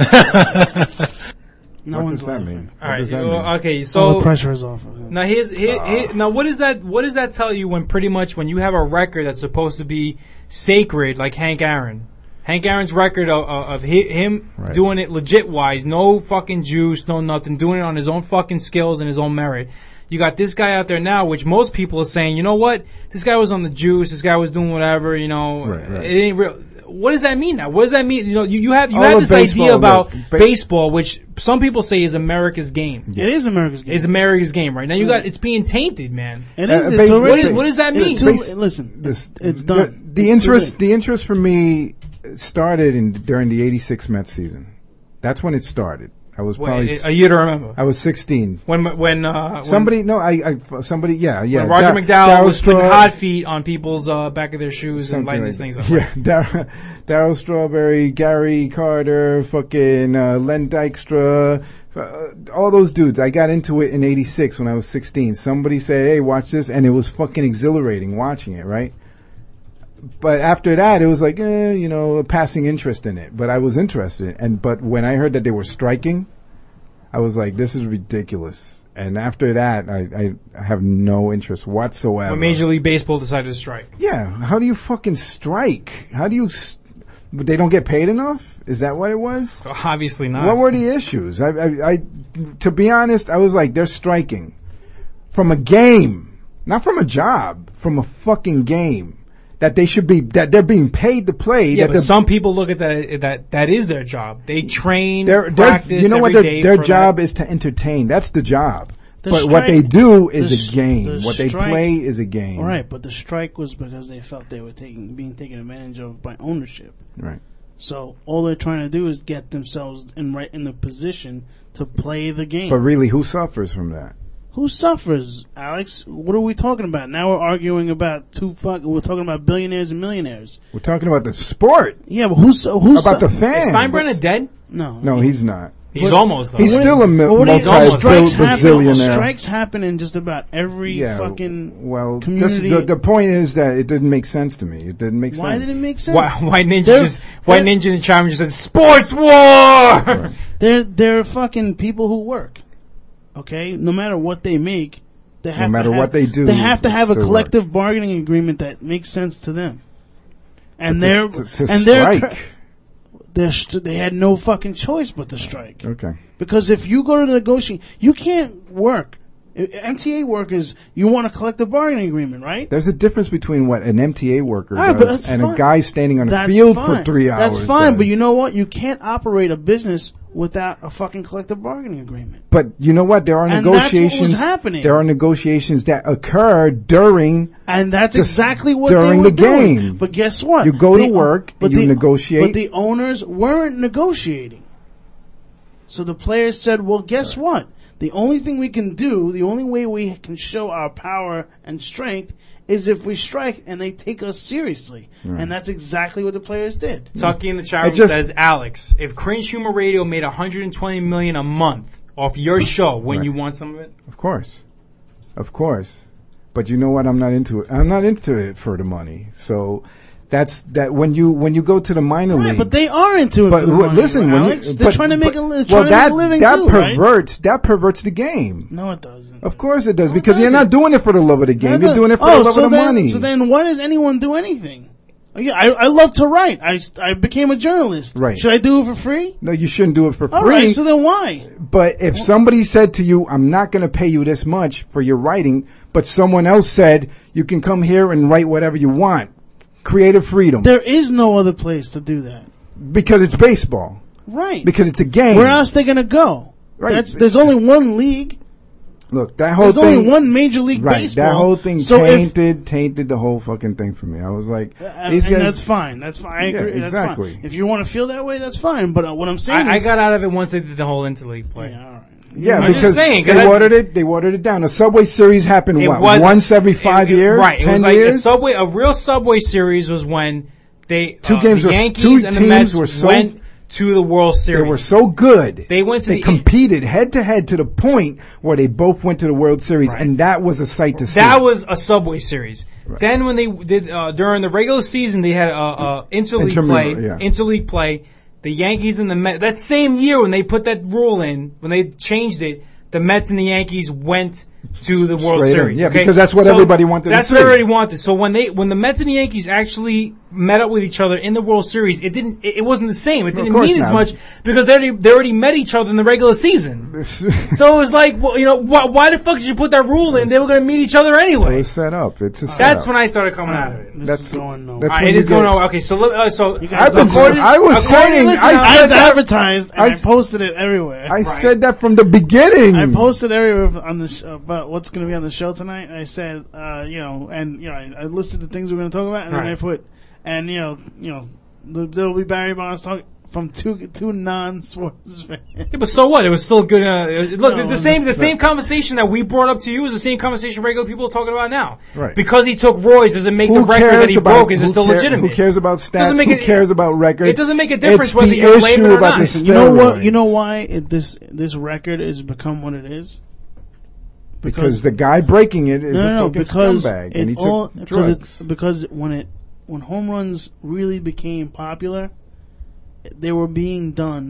What does that mean? All right. mean? Okay. So all the pressure is off of him. Now now what does that tell you when pretty much when you have a record that's supposed to be sacred like Hank Aaron? Hank Aaron's record of him doing it legit wise, no fucking juice, no nothing, doing it on his own fucking skills and his own merit. You got this guy out there now, which most people are saying, you know what? This guy was on the juice. This guy was doing whatever. You know, it ain't real. What does that mean now? What does that mean? You know, you have this idea about baseball, which some people say is America's game. It is America's game. It's America's game right now. You got it's being tainted, man. It is. It's already, what does that mean? Listen, it's done. The interest for me started during the '86 Mets season. That's when it started. I was probably a year to remember. I was 16. When somebody When Roger McDowell was putting hot feet on people's back of their shoes and lighting these things up. Yeah, Darryl Strawberry, Gary Carter, fucking Len Dykstra, all those dudes. I got into it in '86 when I was 16. Somebody said, "Hey, watch this," and it was fucking exhilarating watching it, right? But after that, it was like, a passing interest in it. But I was interested. But when I heard that they were striking, I was like, this is ridiculous. And after that, I have no interest whatsoever. When Major League Baseball decided to strike. Yeah, how do you fucking strike? How do you... They don't get paid enough? Is that what it was? Obviously not. What were the issues? I to be honest, I was like, they're striking from a game, not from a job, from a fucking game. That they should be, that they're being paid to play. Yeah, but some people look at that is their job. They train, practice you know what? every day Their for job that. is to entertain. That's the job. The but strike, what they do is a game. What they strike, play is a game. All right, but the strike was because they felt they were being taken advantage of by ownership. Right. So all they're trying to do is get themselves in the position to play the game. But really, who suffers from that? Who suffers, Alex? What are we talking about? Now we're arguing about we're talking about billionaires and millionaires. We're talking about the sport. Yeah, but who's about the fans? Is Steinbrenner dead? No, he's not. He's almost though. He's still a multi-bazillionaire. Strikes happen in just about every fucking community. The point is that it didn't make sense to me. It didn't make sense. Why did it make sense? Why Ninja and Charm just said sports war? Right. They're fucking people who work. Okay, no matter what they make, they have what they do, they have to have a collective bargaining agreement that makes sense to them. And they had no fucking choice but to strike. Okay. Because if you go to the negotiation, you can't work. MTA workers, you want a collective bargaining agreement, right? There's a difference between what an MTA worker but does and a guy standing on a field for 3 hours. That's fine, but you know what? You can't operate a business without a fucking collective bargaining agreement. But you know what? There are negotiations. That's what was happening. There are negotiations that occur during. And that's exactly what during they were the game. Doing. But guess what? You go to work and you negotiate. But the owners weren't negotiating. So the players said, "Well, guess what? The only thing we can do, the only way we can show our power and strength is if we strike and they take us seriously." Right. And that's exactly what the players did. Tucky in the chat room says, Alex, if Cringe Humor Radio made $120 million a month off your show, wouldn't you want some of it? Of course. But you know what? I'm not into it. I'm not into it for the money. So that's that when you go to the minor league. But they are into it for the money. Listen, Alex, they're trying to make a living too, right? That perverts the game. No, it doesn't. Of course it does, because you're not doing it for the love of the game. You're doing it for the love of the money. So then why does anyone do anything? Yeah, I love to write. I became a journalist. Right. Should I do it for free? No, you shouldn't do it for free. All right, so then why? But if somebody said to you, I'm not going to pay you this much for your writing, but someone else said, you can come here and write whatever you want. Creative freedom. There is no other place to do that. Because it's baseball. Right. Because it's a game. Where else are they going to go? Right. There's only one league. Look, that whole There's only one Major League Baseball. That whole thing tainted the whole fucking thing for me. I was like, these guys. That's fine. That's fine. I agree. Exactly. That's fine. If you want to feel that way, that's fine. But what I'm saying is, I got out of it once they did the whole interleague play. Yeah, all right. Yeah, I'm because they watered it down. A Subway Series happened once every 5 years, right? 10 it was like years. A real Subway Series was when the Yankees and the Mets went to the World Series. They were so good. They competed head to head to the point where they both went to the World Series, and that was a sight to see. That was a Subway Series. Right. Then when they did during the regular season, they had interleague play. The Yankees and the Mets. That same year when they put that rule in, when they changed it, the Mets and the Yankees went to the World Series. Yeah, because that's what everybody wanted. That's what everybody wanted. So when the Mets and the Yankees actually met up with each other in the World Series, it wasn't the same. It didn't mean as much because they already met each other in the regular season. So it was like, well, why the fuck did you put that rule in? They were going to meet each other anyway. It was set up. It's a That's when I started coming out of it. That's going nowhere. It is going nowhere. Okay, so as advertised, and I posted it everywhere. I said that from the beginning. I posted everywhere on the show about what's going to be on the show tonight. I said, I listed the things we're going to talk about, and then I put, there'll be Barry Bonds talking from two non-sports fans. Yeah, but so what? It was still good. The same conversation that we brought up to you is the same conversation regular people are talking about now. Right. Because he took Roy's doesn't make the record that he broke is still legitimate. Who cares about stats? Who cares about records? It doesn't make a difference whether you blame it or not. You know what? You know why this record has become what it is? Because the guy breaking it is a fucking scumbag, and he took drugs. Because when home runs really became popular, they were being done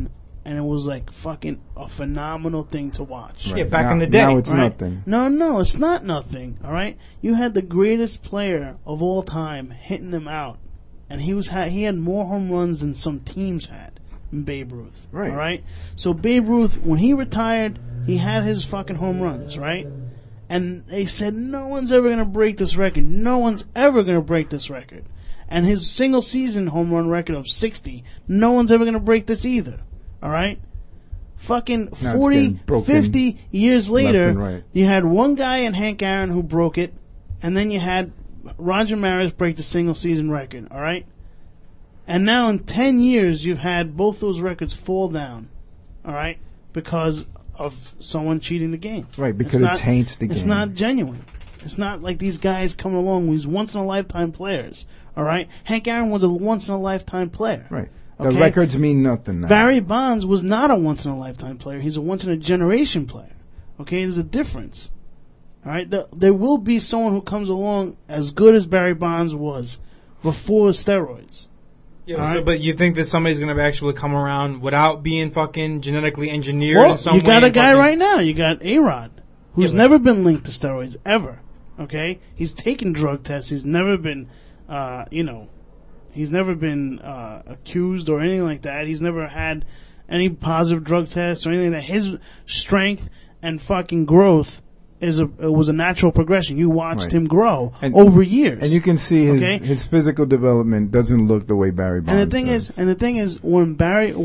and it was like fucking a phenomenal thing to watch. Yeah, back in the day. Now it's Right? nothing. No, it's not nothing. All right, you had the greatest player of all time hitting them out, and he had more home runs than some teams had. Babe Ruth. Right. All right. So Babe Ruth, when he retired, he had his fucking home runs, right? And they said no one's ever gonna break this record. No one's ever gonna break this record. And his single season home run record of 60, no one's ever gonna break this either. All right. Fucking Now it's 40, getting broken 50 years left later, and right. you had one guy in Hank Aaron who broke it, and then you had Roger Maris break the single season record. All right. And now in 10 years, you've had both those records fall down, all right, because of someone cheating the game. Right, because it taints the It's game. not genuine. It's not like these guys coming along, these once-in-a-lifetime players, all right? Hank Aaron was a once-in-a-lifetime player. Right. The Okay? records mean nothing now. Barry Bonds was not a once-in-a-lifetime player. He's a once-in-a-generation player. Okay, there's a difference. All right, there will be someone who comes along as good as Barry Bonds was before steroids. Yeah, All so, right? but you think that somebody's going to actually come around without being fucking genetically engineered Well, in some you got way a guy fucking- right now. You got A-Rod, who's never been linked to steroids ever. Okay, he's taken drug tests. He's never been, he's never been accused or anything like that. He's never had any positive drug tests or anything like that. His strength and fucking growth was a natural progression. You watched Right. him grow And- over years. And you can see Okay? his physical development doesn't look the way Barry Bonds And the thing is, when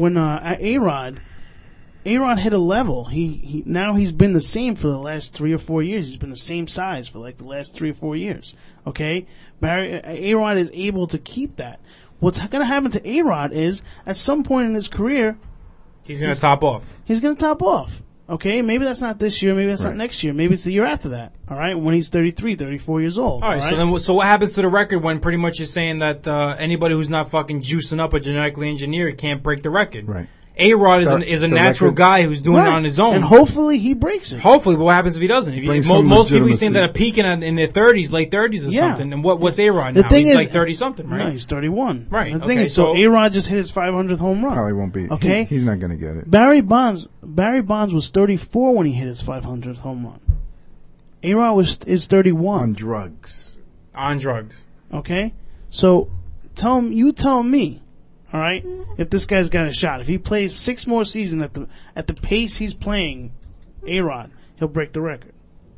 A-Rod hit a level, he's been the same for the last 3 or 4 years. He's been the same size for like the last 3 or 4 years. Okay, A-Rod is able to keep that. What's going to happen to A-Rod is at some point in his career, He's going to top off. He's going to top off. Okay, maybe that's not this year, maybe that's not next year, maybe it's the year after that. All right, when he's 33, 34 years old. All right, so what happens to the record when pretty much you're saying that anybody who's not fucking juicing up or genetically engineered can't break the record? Right. A-Rod is a natural guy who's doing it on his own. And hopefully he breaks it. Hopefully, but what happens if he doesn't? Brings some Most people he's saying legitimacy. that are peaking in their 30s, late 30s or Yeah. something. And what's A-Rod The now? thing He's is- like 30 something, right? No, he's 31. Right, The thing okay, is, so so- A-Rod just hit his 500th home run. Probably won't be. Okay. He's not going to get it. Barry Bonds was 34 when he hit his 500th home run. A-Rod is 31. On drugs. On drugs. Okay? So, tell me, all right, if this guy's got a shot. If he plays 6 more seasons at the pace he's playing A-Rod, he'll break the record.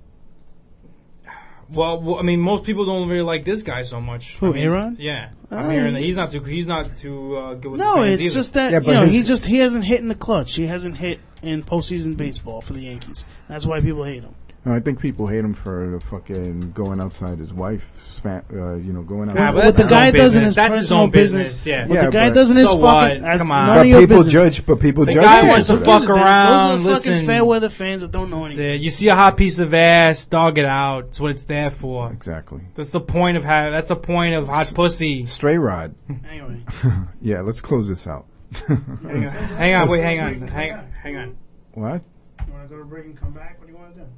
Well, I mean, most people don't really like this guy so much. Who, I mean, A-Rod? Yeah. I'm hearing that he's not too good with No, the fans it's either. just that he hasn't hit in the clutch. He hasn't hit in postseason baseball for the Yankees. That's why people hate him. No, I think people hate him for the fucking going outside his wife's, going out. What the guy does in his personal business, yeah. What the guy does in his So fucking, what? that's Come on. none But of your people business. judge. But people The judge. guy him. wants to What fuck is it? around. Those are fucking Listen. fair weather fans that don't know anything. You see a hot piece of ass, dog it out. That's what it's there for. Exactly. That's the point of hot pussy. Stray rod. Anyway. Yeah, let's close this out. Hang on. What? You want to go to break and come back? What do you want to do?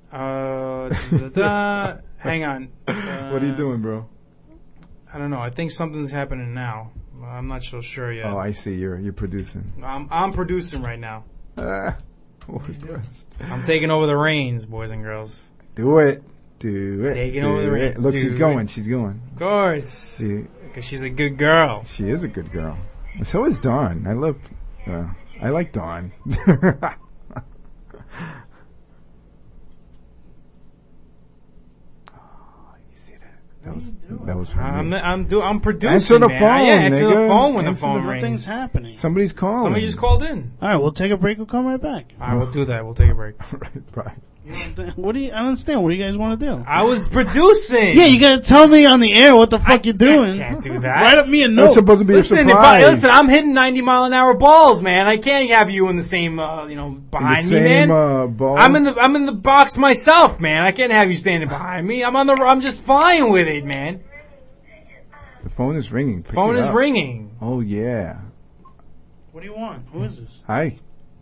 Hang on. What are you doing, bro? I don't know. I think something's happening now. I'm not so sure yet. Oh, I see. You're producing. I'm producing right now. West. I'm taking over the reins, boys and girls. Do it. Do it. Taking do over the it. reins. Look, Do she's it. going. She's going. Of course. Because she's a good girl. She is a good girl. And so is Dawn. I like Dawn. That was from you. I'm producing. Answer the man. phone, Yeah, answer the nigga. phone when the Answer phone the rings. Nothing's happening. Somebody's calling. Somebody just called in. All right, we'll take a break. We'll come right back. All right, we'll do that. We'll take a break. Right. What do you? I don't understand. What do you guys want to do? I was producing. Yeah, you gotta tell me on the air what the fuck you're doing. Can't do that. Write up me a note. That's supposed to be Listen, a surprise. I'm hitting 90-mile-an-hour balls, man. I can't have you in the same, behind me, man. Ball. I'm in the box myself, man. I can't have you standing behind me. I'm just flying with it, man. The phone is ringing. Pick Phone it is up. ringing. Oh yeah. What do you want? Who is this? Hi.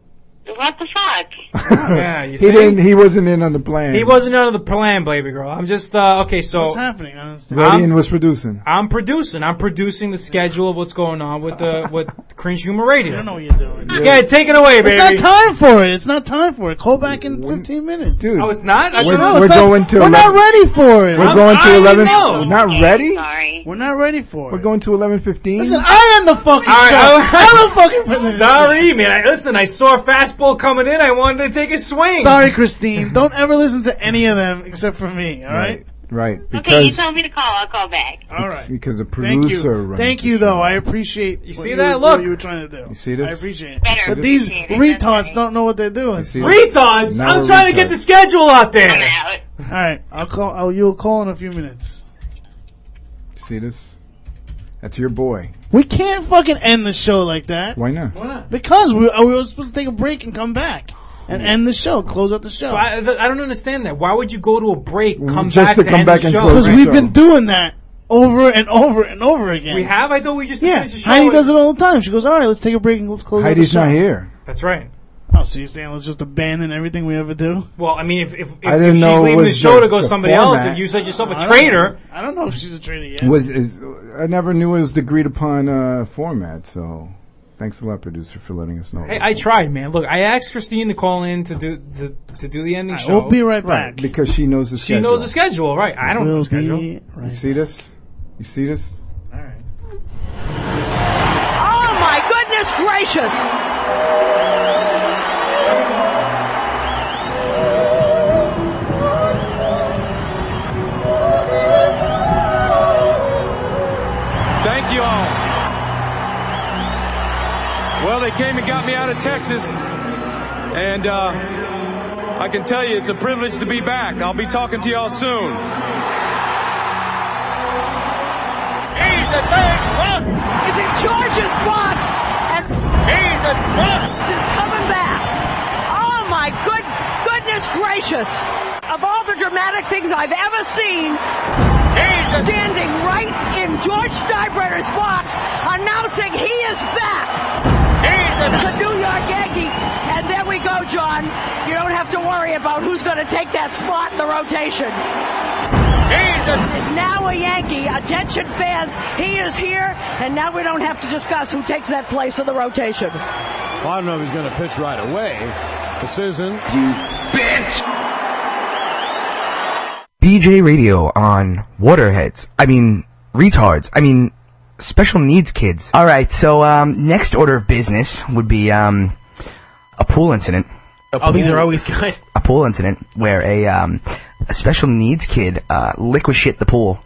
What the fuck? Yeah, you see? He wasn't in on the plan. He wasn't under the plan, baby girl. I'm just okay. So What's happening? I don't understand. Radian was producing. I'm producing the schedule of what's going on with Cringe Humor Radio. I don't know what you're doing. Yeah, take it away, baby. It's not time for it. It's not time for it. Call back in 15 minutes. Dude. Oh, it's not? We're not ready for it. We're going to 11. know. We're not ready? Sorry. We're not ready for it. We're going to 11:15. Listen, I am the fucking show. I'm the fucking president. Sorry, man. Listen, I saw a fastball coming in. I wanted to take a swing. Sorry, Christine. Don't ever listen to any of them except for me, all right? Right. Okay, you told me to call. I'll call back. All right. Because the Thank producer you. runs Thank the you, show. though. I appreciate see that? Look. what you were trying to do. You see this? I appreciate it. Better But these appreciate it. retards don't know what they're doing. see Retards? Now I'm we're trying to get retards. the schedule out there. I'm out. All right. I'll call. You'll call in a few minutes. See this? That's your boy. We can't fucking end the show like that. Why not? Why not? Because we were supposed to take a break and come back and end the show, close out the show. I don't understand that. Why would you go to a break, come Just back to to come end back the and show? close Because we've been doing that over and over and over again. We have? I thought we just Yeah, finished the show. Heidi does it all the time. She goes, all right, let's take a break and let's close out the Heidi's show. not here. That's right. Oh, so you're saying let's just abandon everything we ever do? Well, I mean, if I didn't she's know it leaving the was show the- to go the somebody else, format. and you said yourself a I don't traitor. know. I don't know if she's a traitor yet. I never knew it was the agreed upon format, so thanks a lot, producer, for letting us know. Hey, I tried, man. Look, I asked Christine to call in to do the ending show. We'll be right back. Because she knows the She schedule. knows the schedule, right? I don't know the schedule. You see this? You see this? All right. Oh my goodness gracious! Thank you all. Well, they came and got me out of Texas, and I can tell you it's a privilege to be back. I'll be talking to y'all soon. He's the third box! It's in George's box! And he's the box is coming back! Oh my goodness gracious! Of all the dramatic things I've ever seen, standing right in George Steinbrenner's box, announcing he is back! It's a New York Yankee, and there we go, John. You don't have to worry about who's going to take that spot in the rotation. Is now a Yankee. Attention fans, he is here, and now we don't have to discuss who takes that place in the rotation. Well, I don't know if he's going to pitch right away. But Susan. You bitch! BJ Radio on retards. Special needs kids. Alright, so, next order of business would be, a pool incident. These are always good. A pool incident where a special needs kid, liquid shit the pool.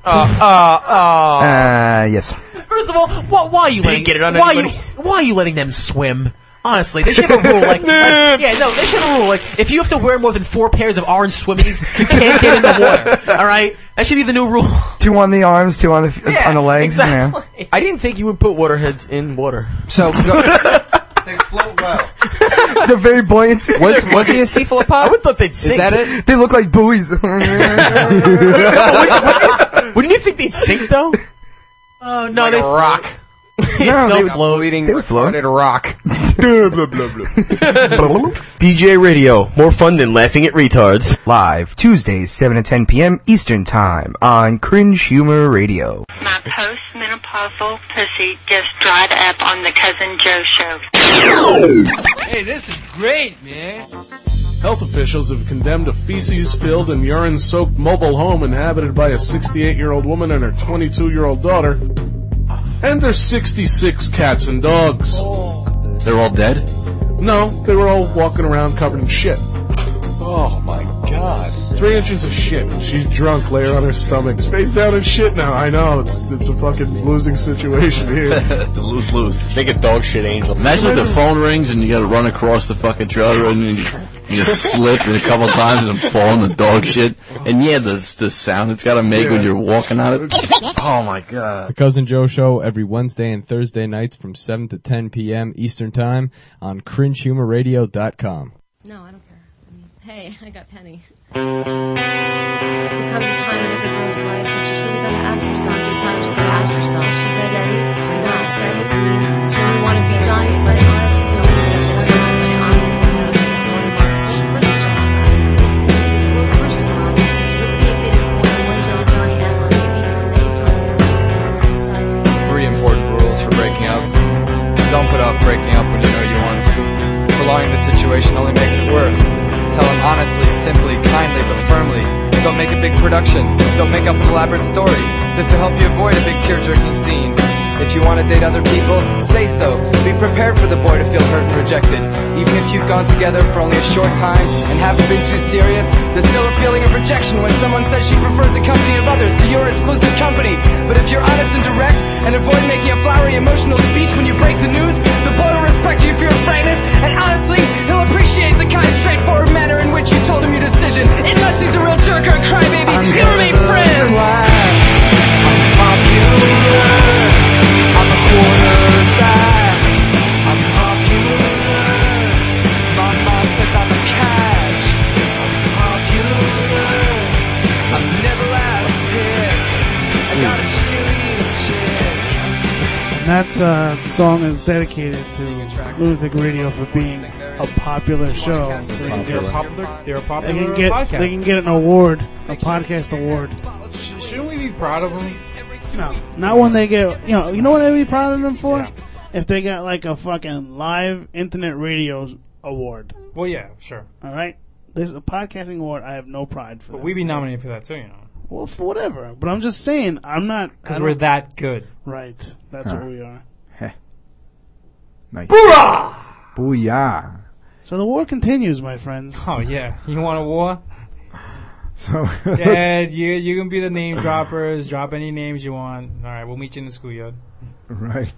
Yes. First of all, why are you letting get it on why anybody? why are you letting them swim? Honestly, they should have a rule they should have a rule if you have to wear more than 4 pairs of orange swimmies, you can't get in the water. All right, that should be the new rule. 2 on the arms, 2 on the legs. Exactly. Yeah. I didn't think you would put waterheads in water. So They float well. They're very buoyant. Was he a cephalopod? I would thought they'd sink. Is that it? They look like buoys. Wouldn't you think they'd sink though? Oh no, Like they a rock. No, they they would float. They would float. A rock. BJ Radio, more fun than laughing at retards. Live Tuesdays, 7 to 10 p.m. Eastern Time on Cringe Humor Radio. My post-menopausal pussy just dried up on the Cousin Joe show. Hey, this is great, man. Health officials have condemned a feces-filled and urine-soaked mobile home inhabited by a 68-year-old woman and her 22-year-old daughter. And there's 66 cats and dogs. They're all dead? No, they were all walking around covered in shit. Oh my god. 3 inches of shit. She's drunk, lay her on her stomach. Face down in shit now. I know, it's a fucking losing situation here. Lose. Make a dog shit angel. Imagine if the phone rings and you gotta run across the fucking trailer and you just slip a couple times and fall in the dog shit. And yeah, the sound it's gotta make when you're walking on it. Oh my god. The Cousin Joe Show every Wednesday and Thursday nights from 7 to 10 p.m. Eastern Time on CringeHumorRadio.com. No, I don't care. Hey, I got Penny. There comes a time in every girl's life when she's really got to ask herself. Sometimes to ask herself, should I steady? Do not steady? I mean, do you want to be Johnny steady? Honest? Don't be honest with her. Prolonging the situation only makes it worse. Tell him honestly, simply, kindly, but firmly. Don't make a big production. Don't make up an elaborate story. This will help you avoid a big tear-jerking scene. If you want to date other people, say so. Be prepared for the boy to feel hurt and rejected. Even if you've gone together for only a short time and haven't been too serious, there's still a feeling of rejection when someone says she prefers the company of others to your exclusive company. But if you're honest and direct and avoid making a flowery emotional speech when you break the news, the boy will respect you for your frankness, and honestly, he'll appreciate the kind, straightforward manner in which you told him your decision. Unless he's a real jerk or a crybaby, you'll remain friends. I'm popular. I'm a quarterback. I'm popular. My mom says I'm a catch. I'm popular. I'm never last picked. I got a cheerleading chick. And that song is dedicated to Lunatic Radio for being a popular show. So They're a popular podcast. They can get an award, a podcast award. Shouldn't we be proud of them? No, not when they get, you know what I'd be proud of them for? Yeah. If they got like a fucking live internet radio award. Well, yeah, sure. Alright? There's a podcasting award, I have no pride for that. But we'd be nominated for that too, you know. Well, for whatever. But I'm just saying, I'm not. Because we're that good. Right. That's what we are. Nice. Booyah! Booyah. So the war continues, my friends. Oh, yeah. You want a war? So yeah, you can be the name droppers. Drop any names you want. All right, we'll meet you in the schoolyard. Right.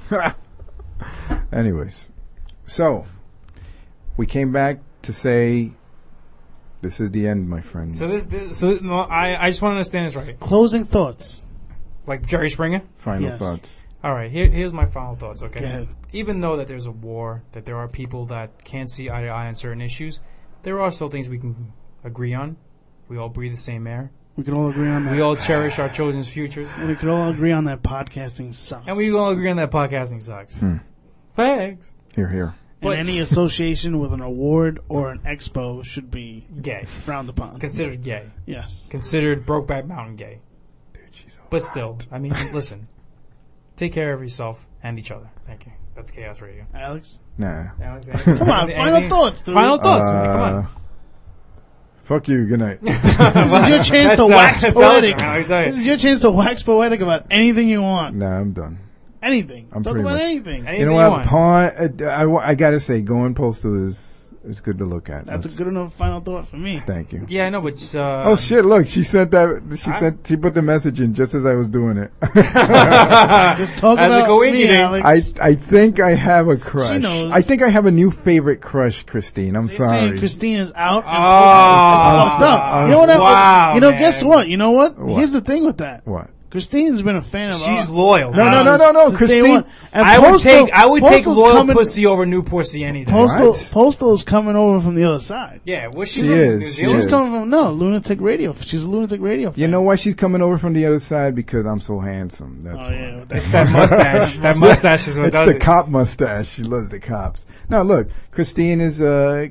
Anyways, so we came back to say this is the end, my friend. So I just want to understand this right. Closing thoughts, like Jerry Springer. Final thoughts. All right, here's my final thoughts. Okay. Go ahead. Even though that there's a war, that there are people that can't see eye to eye on certain issues, there are still things we can agree on. We all breathe the same air. We can all agree on that. We all cherish our children's futures. And we can all agree on that podcasting sucks. And we all agree on that podcasting sucks. Thanks. Here. And any association with an award or an expo should be gay, frowned upon. Considered gay. Yes. Considered Brokeback Mountain gay. But still, I mean, listen. Take care of yourself and each other. Thank you. That's Chaos Radio. Alex? Nah. Alex, come on, final thoughts, dude. Final thoughts, man. Come on. Fuck you. Good night. This is your chance to wax poetic. This is your chance to wax poetic about anything you want. Nah, I'm done. Anything. Talk about anything. You know what? I gotta say, going postal is good to look at. That's a good enough final thought for me. Thank you. Yeah, I know, but oh shit! Look, she sent that. She put the message in just as I was doing it. Just talk about me, Alex. I think I have a crush. She knows. I think I have a new favorite crush, Christine. I'm sorry. Saying Christine is out. Oh, fucked up. You know what? Wow, man. Guess what? You know what? Here's the thing with that. What? Christine's been a fan of She's loyal. No, Christine. I would take loyal pussy over new pussy any day. Postal's coming over from the other side. Yeah, where's she is. She's coming from Lunatic Radio. She's a Lunatic Radio fan. You know why she's coming over from the other side? Because I'm so handsome. That's yeah, that mustache. That mustache is what it's does the it. cop mustache. She loves the cops. Now look, Christine is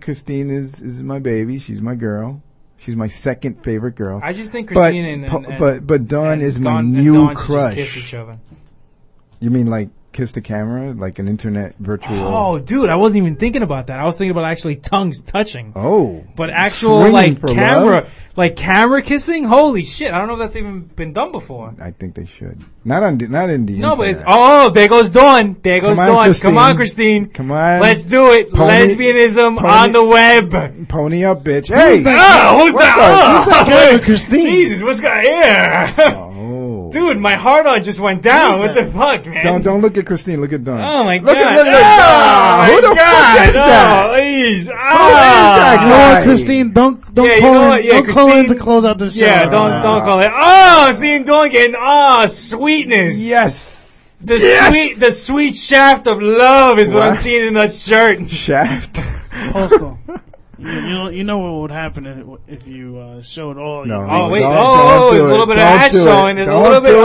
my baby. She's my girl. She's my second favorite girl. I just think Christine but Dawn is my new Dawn crush. Just kiss each other. You mean like kiss the camera, like an internet virtual? Oh, dude, I wasn't even thinking about that. I was thinking about actually tongues touching. Oh, but actual camera kissing. Holy shit! I don't know if that's even been done before. I think they should. Not in the. No, but it's, there goes Dawn. There goes Dawn. Christine. Come on, Christine. Come on. Let's do it. Lesbianism on the web. Pony up, bitch. Hey, who's that? Who's that guy with Christine? Jesus, what's going on? Dude, my heart on just went down. What the fuck, man? Don't look at Christine. Look at Dawn. Oh my god! Who the fuck is that? Please. You know what, Christine? Don't call in to close out the show. Yeah, don't call it. Seeing Dawn getting sweetness. Yes. The sweet shaft of love is what I'm seeing in that shirt. Shaft. Postal. You know what would happen if you showed all. No. Oh wait! There's a little bit of ass showing. There's a little bit.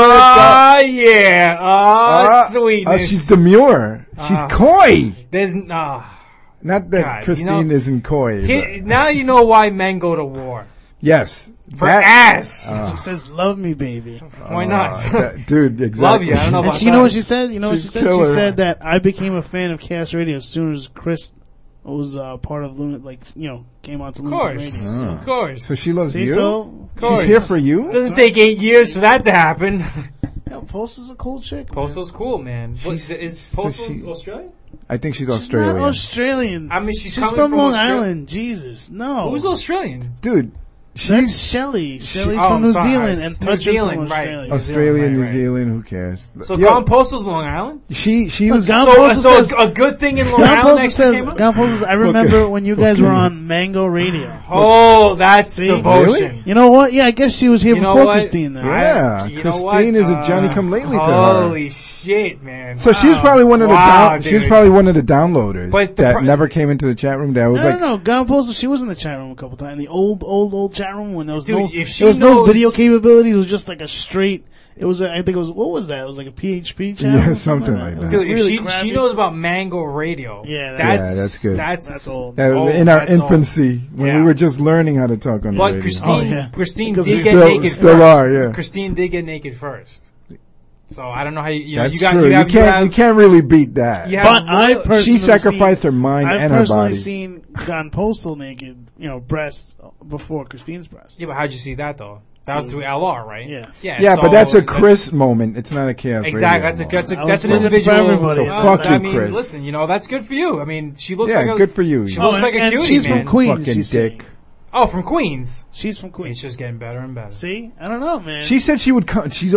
Sweetness. She's demure. She's coy. There's not that Christine isn't coy. Now you know why men go to war. Yes. For ass. She says, "Love me, baby." Why not, dude? Exactly. Love you. I don't know about you know what she said? You know what she said? Killer. She said that I became a fan of Chaos Radio as soon as Chris was part of Lunatic, like, came on to Of Lunatic course. Radio. Of course. So she loves See, you? so- Of course. She's here for you? Doesn't take 8 years for that to happen. Postal's a cool chick. Postal's cool, man. What, is Postal she- Australian? I think she's Not Australian. Australian. I mean, she's She's coming from Long Australia. Island. Jesus, no. Who's Australian? Dude, That's Shelley. Shelley's oh, from I'm New sorry. Zealand, and New Touch is Zealand, from right. Australia. Australia, right, New right. Zealand, who cares? So Yo, Gone Postal's Long Island? she Look, was... Gone So, Postal so a good thing in Long Gone Island Postal next says, came up? Gone Postal says, I remember Okay. when you guys were on Mango Radio. Oh, that's See? devotion. Really? You know what? Yeah, I guess she was here You know before what? Christine then. Yeah, You know Christine what? is a Johnny-come-lately to her. Holy shit, man. So she's Wow. probably one of the Wow, she was dude. probably one of the downloaders But the that pro- never came into the chat room. That was like, No. Gone Postal, she was in the chat room a couple times. The old chat room when there was Dude, no, if she there was no knows- video capability. It was just like a straight. It was, I think it was, what was that? It was like a PHP channel. Yeah, or something like like It was that. Dude, if really she crappy. knows about Mango Radio. Yeah, that's good. That's old. that was old, in our that's old. infancy when Yeah. we were just learning how to talk on the But radio. Christine, Christine Because did we get still- naked still first. are, yeah. Christine did get naked first. So I don't know how you know That's you got true. you have you can't really beat that. you have But I real- personally She sacrificed her mind I've and her personally body. seen Gone Postal naked, breasts before Christine's breasts. Yeah, but how'd you see that though? That So was through LR, right? Yes. Yeah, so but that's a Chris moment. It's not a chaos. Exactly. Radio That's moment. that's an looking for individual. everybody. So fuck I you, mean, Chris. listen, that's good for you. I mean, she looks Yeah, like a good for you. She Oh, looks like a and cutie, she's man. from Queens. Fucking she's dick. saying. Oh, from Queens. She's from Queens. It's just getting better and better. See, I don't know, man. She said she would come. She's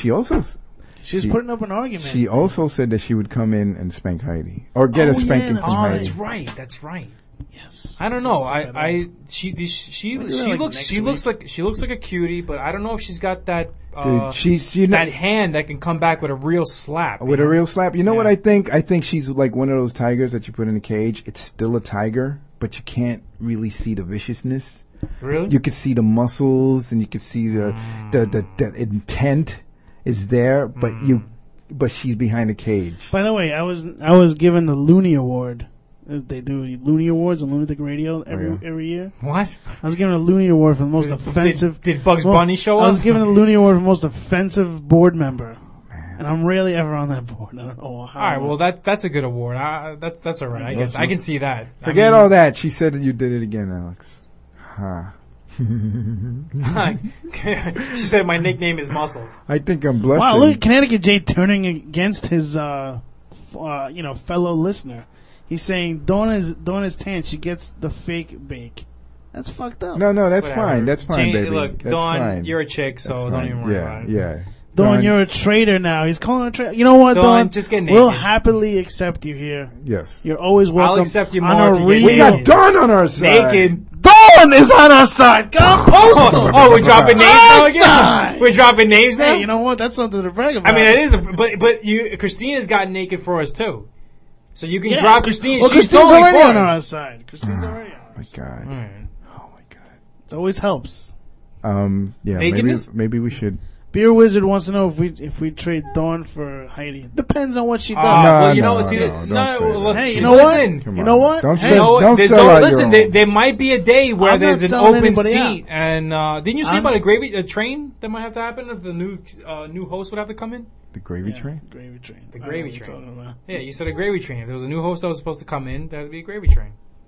She's putting up an argument. She also said that she would come in and spank Heidi or get a spanking from Heidi. That's right. That's right. Yes. I don't know. She like looks like a cutie, but I don't know if she's got that Dude, that hand that can come back with a real slap. With a real slap. You know what I think? I think she's like one of those tigers that you put in a cage. It's still a tiger, but you can't really see the viciousness. Really? You can see the muscles and you can see the intent is there, but she's behind a cage. By the way, I was given the Looney Award. They do Looney Awards on Lunatic Radio every year. What? I was given a Looney Award for the most offensive. Did Bugs Bunny show up? I was given a Looney Award for the most offensive board member, and I'm rarely ever on that board. I don't know how. All right, well that's a good award. That's all right. I can see that. Forget all that. She said that you did it again, Alex. Huh. She said my nickname is Muscles. I think I'm blushing. Wow, look at Connecticut Jay turning against his fellow listener. He's saying Dawn is tan. She gets the fake bake. That's fucked up. No, that's Whatever. fine. That's fine, Jane, baby. Look, That's Dawn, fine. you're a chick, so That's don't fine. even worry about it. Yeah. Dawn, you're a traitor now. He's calling her a traitor. You know what, Dawn, just get naked. We'll happily accept you here. Yes. You're always welcome. I'll accept you on more a if you get real- We got Dawn on our side. Naked. Dawn is on our side. Go Postal. Oh, we're dropping names now Our again. side. We're dropping names now. Hey, you know what? That's something to brag about. I mean, it is, but Christina's gotten naked for us too. So you can Yeah. drop Christine. Well, She's Christine's totally already for on us. our side. Christine's already on our side. All right. It always helps. Yeah, Nakedness? maybe we should. Beer Wizard wants to know if we trade Dawn for Heidi. Depends on what she does. Well, you know, don't say that. Hey, you know what? listen. Come You on. know what? Don't Hey, say, You know what? don't There's sell no- out listen, your own. there might be a day where I'm not there's an selling open anybody seat, and didn't you say I'm- about a train that might have to happen if the new host would have to come in? The gravy train? Gravy train. The I know gravy what you're train. talking about. Yeah, you said a gravy train. If there was a new host that was supposed to come in, that would be a gravy train.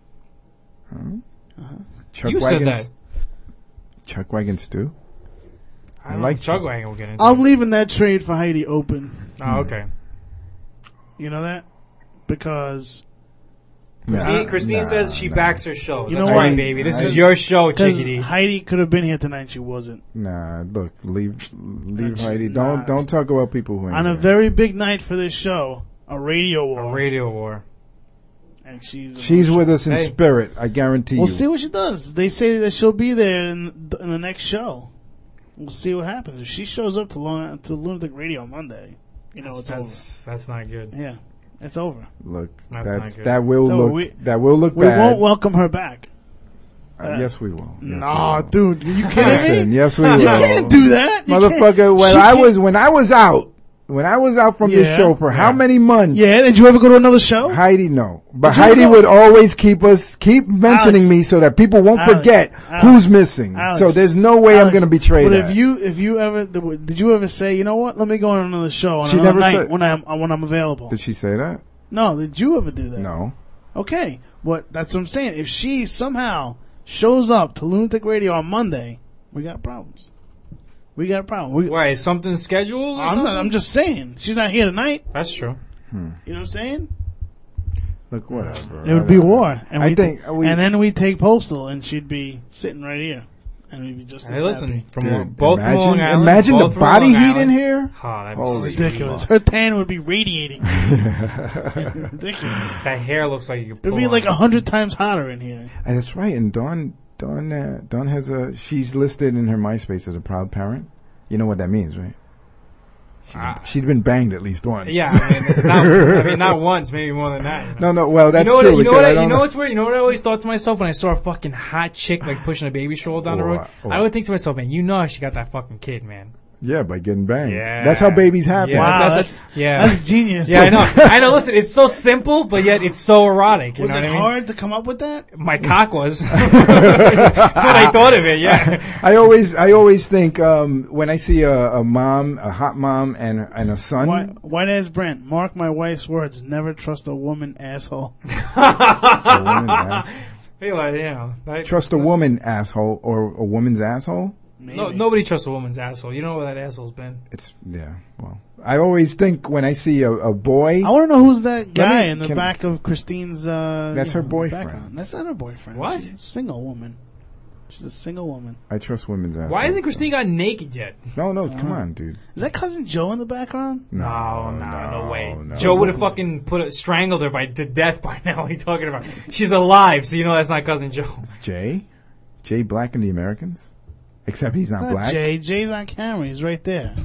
Chuck You said Wagons? that. Chuck Wagon stew? I don't know if Chugwagon will get into I'm it. leaving that trade for Heidi open. Oh, okay. You know that? Because Christine says she backs her show. You That's know right, what? baby. This is your show, 'cause Chickadee. Heidi could have been here tonight. She wasn't. Nah, look, leave she's Heidi. not. Don't talk about people who ain't On a here. very big night for this show, a radio war. A radio war. And She's with us in spirit, I guarantee We'll you. see what she does. They say that she'll be there in the next show. We'll see what happens. If she shows up to Lunatic Radio on Monday, it's over. That's not good. Yeah, it's over. Look, That's not good. that will So look we bad. won't welcome her back. Yes, we will. Yes, Nah, we will. dude, are you kidding Listen, me? yes, we will. You can't do that, You motherfucker. can't- When she I can't- was out from this Yeah. show for how many months? Yeah, did you ever go to another show? Heidi, no. But Did you ever Heidi go- would always keep mentioning Alex. me so that people won't Alex. forget Alex. who's missing. Alex. So there's no way I'm Alex, going to betray but that. if you ever did you ever say, you know what? Let me go on another show on She another never night said- when I'm available. Did she say that? No, did you ever do that? No. Okay, that's what I'm saying. If she somehow shows up to Lunatic Radio on Monday, we got problems. We got a problem. Why, is something scheduled or something? I'm just saying. She's not here tonight. That's true. You know what I'm saying? Look, whatever. It would be war. And and then we take Postal, and she'd be sitting right here. And we'd be just Hey, as listen, happy. from both from Long Island. Imagine both the from body Long heat Island. in here. Oh, that'd be Holy ridiculous. fuck. Her tan would be radiating. Ridiculous. That hair looks like you could It'd pull be on like it. 100 times hotter in here. And that's right. And Dawn has she's listed in her MySpace as a proud parent. You know what that means, right? She'd been banged at least once. Yeah, I mean, not once, maybe more than that. No, well, that's true. true. You know what's weird? You know what I always thought to myself when I saw a fucking hot chick like pushing a baby stroller down the road? I would think to myself, man, you know she got that fucking kid, man. Yeah, by getting banged. Yeah. That's how babies happen. Yeah, Wow, that's genius. Yeah, I know. Listen, it's so simple, but yet it's so erotic. You Was know it what I mean? hard to come up with that? My cock was. When I thought of it, yeah. I always think when I see a hot mom and a son. White as Brent, mark my wife's words, never trust a woman asshole. A woman ass. Hey, well, you know, Trust a woman asshole or a woman's asshole? No, nobody trusts a woman's asshole. You know where that asshole's been. Well, I always think when I see a boy. I want to know who's that guy in the back of Christine's. That's her boyfriend. Background. That's not her boyfriend. What? She's a single woman. She's a single woman. I trust women's assholes. Why hasn't Christine gotten naked yet? No, come on, dude. Is that Cousin Joe in the background? No way. Joe would have fucking strangled her to death by now. What are you talking about? She's alive, so you know that's not Cousin Joe. Jay Black and the Americans? Except he's not It's black. Jay's on camera. He's right there.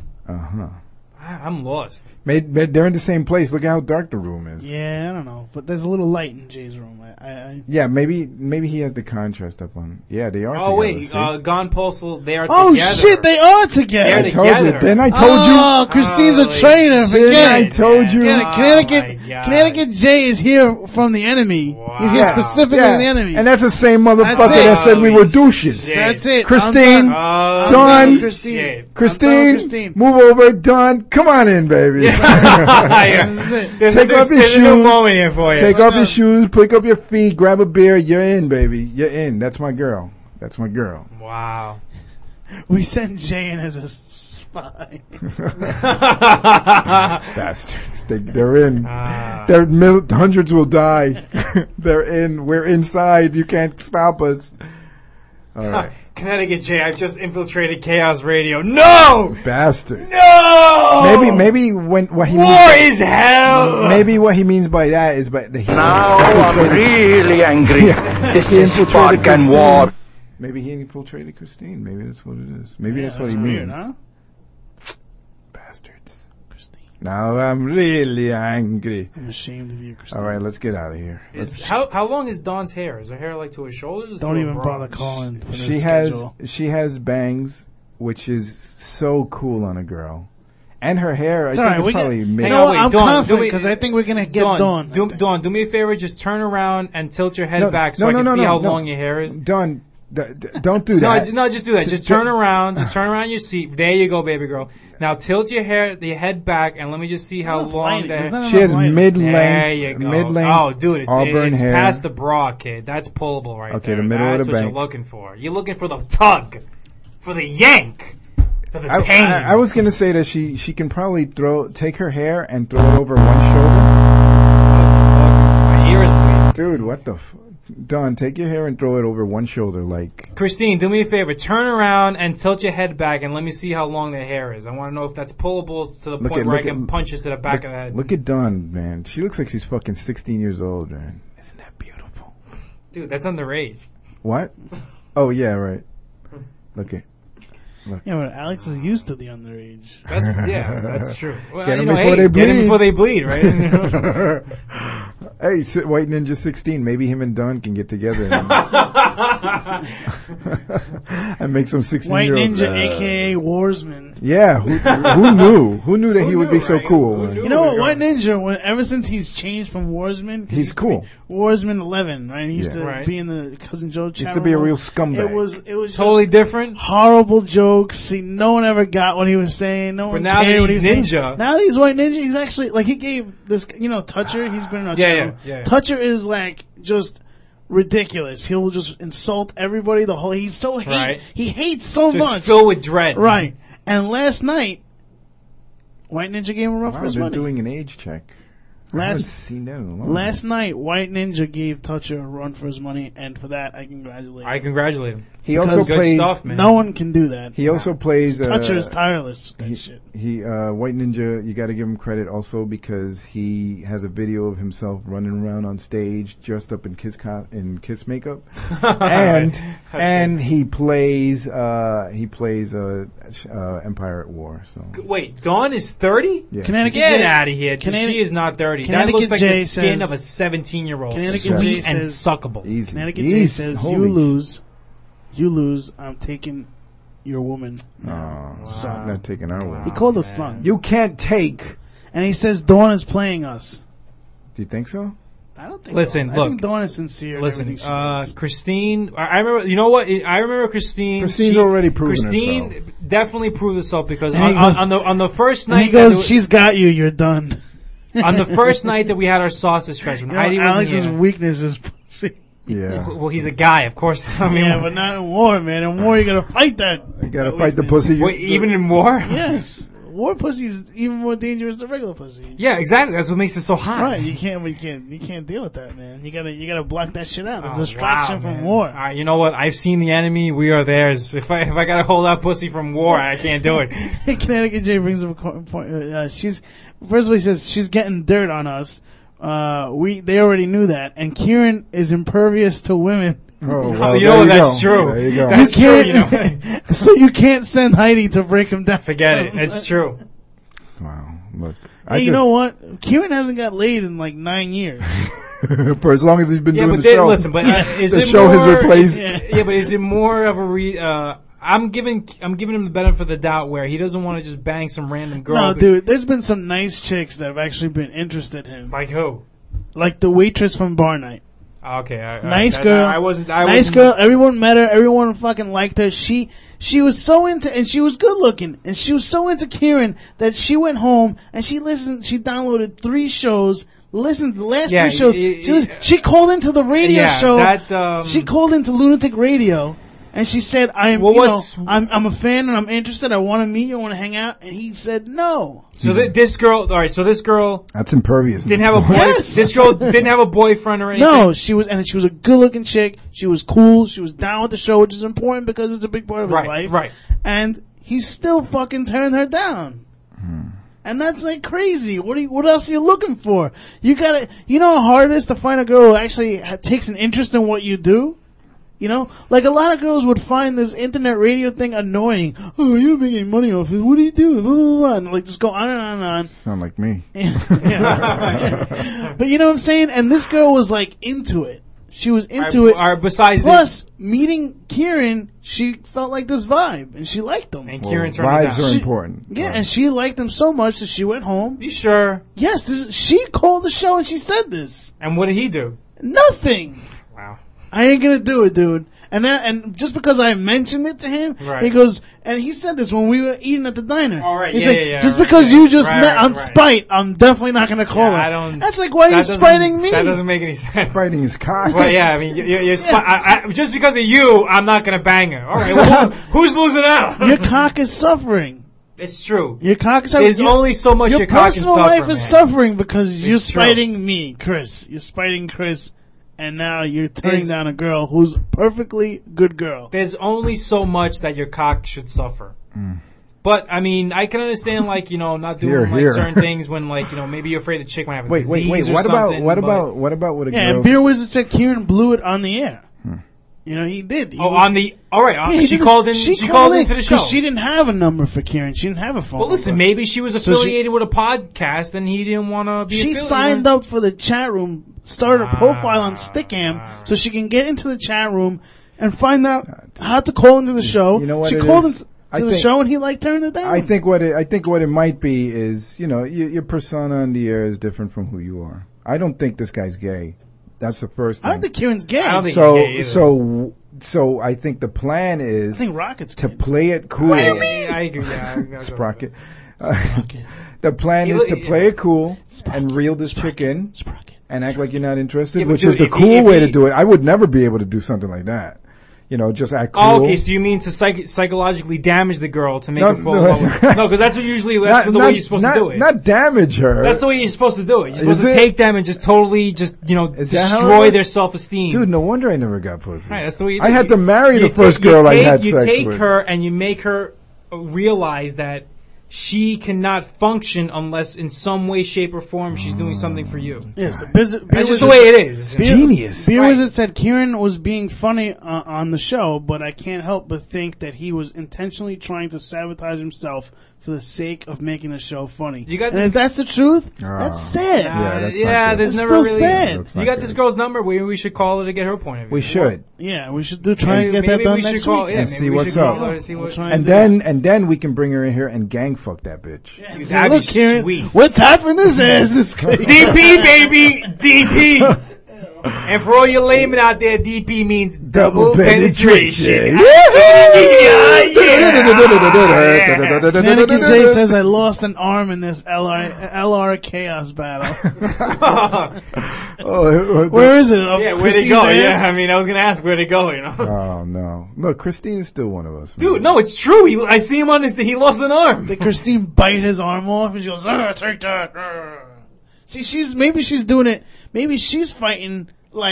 I'm lost. They're in the same place. Look how dark the room is. Yeah, I don't know, but there's a little light in Jay's room. Yeah, maybe he has the contrast up on. Yeah, they are. Oh together, wait, Gone Postal. They are Oh together. shit, they are together. They're together. Then I told you. Oh, Christine's a traitor. Forget I it. told you. Connecticut Jay is here from the enemy. He's here specifically Yeah. from the enemy. And that's the same motherfucker That's it. that said we were douches. That's it. Christine, I'm Dawn, Christine. Christine, move over. Dawn, come on in, baby. There's Take off your a new shoes. moment here for you. Take off your shoes. Pick up your feet. Grab a beer. You're in, baby. You're in. That's my girl. That's my girl. Wow. We sent Jay in as a spy. Bastards. They're in. Hundreds will die. They're in. We're inside. You can't stop us. All right. Connecticut Jay, I've just infiltrated Chaos Radio. No! Bastard. No! Maybe what he War means, is hell! Maybe what he means by that is by he Now I'm really angry. This he is infiltrated fucking Christine. war. Maybe he infiltrated Christine. Maybe that's what it is. Maybe that's what he means. Weird, huh? Bastards. Christine. Now I'm really angry. I'm ashamed of you, Christine. All right, let's get out of here. How long is Dawn's hair? Is her hair like to her shoulders? Or Don't to even her bother bra? calling. For this She has bangs, which is so cool on a girl. And her hair, I It's think all right, it's probably mid. You know what? wait, I'm Dawn, confident do because I think we're gonna get Dawn. Dawn, do me a favor. Just turn around and tilt your head No, back so no, I can no, see no, how no. long your hair is. Dawn, don't do that. No, just do that. Just turn around. Just turn around your seat. There you go, baby girl. Now tilt your head back, and let me just see how long the hair. She has mid-length, There you go. mid-length Oh, dude, auburn it's hair. past the bra, kid. That's pullable right Okay, there. the middle of That's the what bank. you're looking for. You're looking for the tug, for the yank, for the pain. I was gonna say that she can probably take her hair and throw it over one shoulder. My ear is bleeding. Dude, what the? Dawn, take your hair and throw it over one shoulder, like. Christine, do me a favor. Turn around and tilt your head back, and let me see how long the hair is. I want to know if that's pullable to the point where I can punch it to the back of the head. Look at Dawn, man. She looks like she's fucking 16 years old, man. Isn't that beautiful? Dude, that's underage. What? Oh yeah, right. Look. Yeah, but Alex is used to the underage. That's true. Well, Get them you know, before hey, they bleed. Get them before they bleed, right? You know? Hey, White Ninja 16. Maybe him and Dawn can get together and make some 16-year-olds. White Ninja, a.k.a. Warsman. Yeah, who knew? Who knew that he would be so cool? You know what, White Ninja, ever since he's changed from Warsman, He's cool. Warsman 11, right? He used Yeah. to Right. be in the Cousin Joe channel. Used to be a real scumbag. It was Totally just different. horrible jokes. See, no one ever got what he was saying. No one But now cared that what he he's was saying. Ninja. Now that he's White Ninja, he's actually, like, he gave this, Toucher, he's been on our channel. Yeah. Toucher is, like, just ridiculous. He'll just insult everybody. He's so Right. he hates so Just much. filled with dread. Right. And last night, White Ninja gave him a run for Wow, his they're money. doing an age check. I haven't Last seen that in a long last night, White Ninja gave Toucher a run for his money, and for that, I congratulate him. I congratulate him. He also Good plays. stuff, man. No one can do that. He also plays. Toucher is tireless with that shit. White Ninja. You got to give him credit also because he has a video of himself running around on stage dressed up in Kiss makeup, and he plays Empire at War. So Wait, Dawn is 30? Yeah. Connecticut Get J- out of here. Connecticut- She is not 30. That Connecticut looks like J the skin says- of a 17-year-old. Connecticut Sweet J and says- suckable. Easy. Connecticut Easy. J says, Holy you lose, I'm taking your woman. No, he's not taking our woman. He called us son. You can't take. And he says Dawn is playing us. Do you think so? I don't think Listen, Dawn. look. I think Dawn is sincere in Listen, everything she does. Christine, I remember, you know what? I remember Christine. Christine's already proven Christine herself. definitely proved herself because And on, he goes- on the first And he night, goes, she's got you, you're done. on the first night that we had our sausage fest, when You know, Heidi wasn't Alex's here. weakness is pussy. Yeah. Well, he's a guy, of course. I mean, Yeah, but not in war, man. In war, you gotta fight that. You gotta fight the pussy. wait, even in war? Yes. War pussy is even more dangerous than regular pussy. Yeah, exactly. That's what makes it so hot. Right, you can't deal with that, man. You gotta block that shit out. It's Oh, distraction wow, from man. war. All right, you know what? I've seen the enemy. We are theirs. If I gotta hold out pussy from war, I can't do it. Connecticut J brings up a point. First of all, he says she's getting dirt on us. They already knew that, and Kieran is impervious to women. Oh, well, you know there you that's go. true. There you go. That's You true. You know, can't, so you can't send Heidi to break him down. forget it. It's true. Wow. Look. Hey, you know what? Kieran hasn't got laid in like 9 years. For as long as he's been Yeah, doing but the show. listen, but is the it show more, has replaced. Yeah, but is it more of a I'm giving him the benefit of the doubt where he doesn't want to just bang some random girl. No, dude, there's been some nice chicks that have actually been interested in him. Like who? Like the waitress from Bar Night. Okay, Nice girl. I wasn't. Nice girl. Everyone met her. Everyone fucking liked her. She was so into, and she was good looking, and she was so into Kieran that she went home and she downloaded 3 shows, listened to the last 3 shows. She called into the radio show. She called into Lunatic Radio. And she said, I'm a fan and I'm interested. I want to meet you. I want to hang out. And he said no. So this girl, all right. So this girl That's impervious. didn't have a boy. Yes. This girl didn't have a boyfriend or anything. No, she was a good-looking chick. She was cool. She was down with the show, which is important because it's a big part of his life. Right. And he still fucking turned her down. And that's like crazy. What else are you looking for? You know how hard it is to find a girl who actually takes an interest in what you do? You know, like a lot of girls would find this internet radio thing annoying. Oh, you don't make any money off it. What do you do? Blah, blah, blah. And like just go on and on and on. Sound like me. But you know what I'm saying? And this girl was like into it. She was into it. Besides Plus, meeting Kieran, she felt like this vibe, and she liked him. And Kieran turned it down. Vibes are important. Yeah, and she liked him so much that she went home. You sure? Yes, she called the show and she said this. And what did he do? Nothing. Wow. I ain't gonna do it, dude. And just because I mentioned it to him, Right. he goes, and he said this when we were eating at the diner. All right, He's yeah, like, yeah, yeah, just right, because yeah. you just Right, met on right. spite, I'm definitely not gonna call her. I don't. That's like, why are you spiting me? That doesn't make any sense. Fighting his cock. Well, yeah, I mean, just because of you, I'm not gonna bang her. All right, well, who's losing out? Your cock is suffering. It's true. Your cock is suffering. There's only so much your cock can personal suffer, life is man. suffering because you're It's true. spiting me, Chris. You're spiting Chris, and now you're turning down a girl who's a perfectly good girl. There's only so much that your cock should suffer. But I mean, I can understand like not doing Here. certain things when like maybe you're afraid the chick might have a Wait. disease or What something. about what a Yeah, girl? and Beer Wizard said Kieran blew it on the air. You know, he did. All right. Yeah, She called into the show. Because she didn't have a number for Kieran. She didn't have a phone Well, listen, number. maybe she was affiliated with a podcast and he didn't want to be She affiliated. signed up for the chat room, started a profile on Stickam, so she can get into the chat room and find out how to call into the show. You know what she it called is? into. to the show, and he like turned it down. I think what it might be is, your persona on the air is different from who you are. I don't think this guy's gay. That's the first thing. I don't think Kieran's gay. I don't think he's gay either. So I think the plan is I think Rocket's to gay. play it cool. I agree. Yeah, Sprocket. The plan is to play it cool and reel this chick in and act like you're not interested, which is the cool way to do it. I would never be able to do something like that. Just act cool. Oh, okay, so you mean to psychologically damage the girl to make her fall in love with No, because that's the way you're supposed to do it. Not damage her. That's the way you're supposed to do it. You're supposed to take them and just totally destroy their self-esteem. Dude, no wonder I never got pussy. Right, that's the way you do I had it. to marry the first girl I had sex with. You take her and you make her realize that she cannot function unless in some way, shape, or form she's doing something for you. Yes, that's just the way it is. Genius. Beer Wizard said Kieran was being funny on the show, but I can't help but think that he was intentionally trying to sabotage himself for the sake of making the show funny. And if that's the truth, that's sad. There's it's never still sad. You got this girl's number. Maybe we should call her to get her point of view. We should. Yeah, we should try to get that done next week. And see what's up. And then we can bring her in here and gang fuck that bitch. Yeah, that'd be Kieran, sweet. We're tapping this ass. This crazy. DP, baby! DP! And for all you laymen out there, DP means double penetration. Mannequin Jay says I lost an arm in this LR Chaos battle. Where is it? Where'd it go? Yeah, I was going to ask where'd it go, Oh, no. Look, Christine's still one of us. Dude, no, it's true. I see him on this, he lost an arm. Did Christine bite his arm off and she goes, take that. See, maybe she's doing it. Maybe she's fighting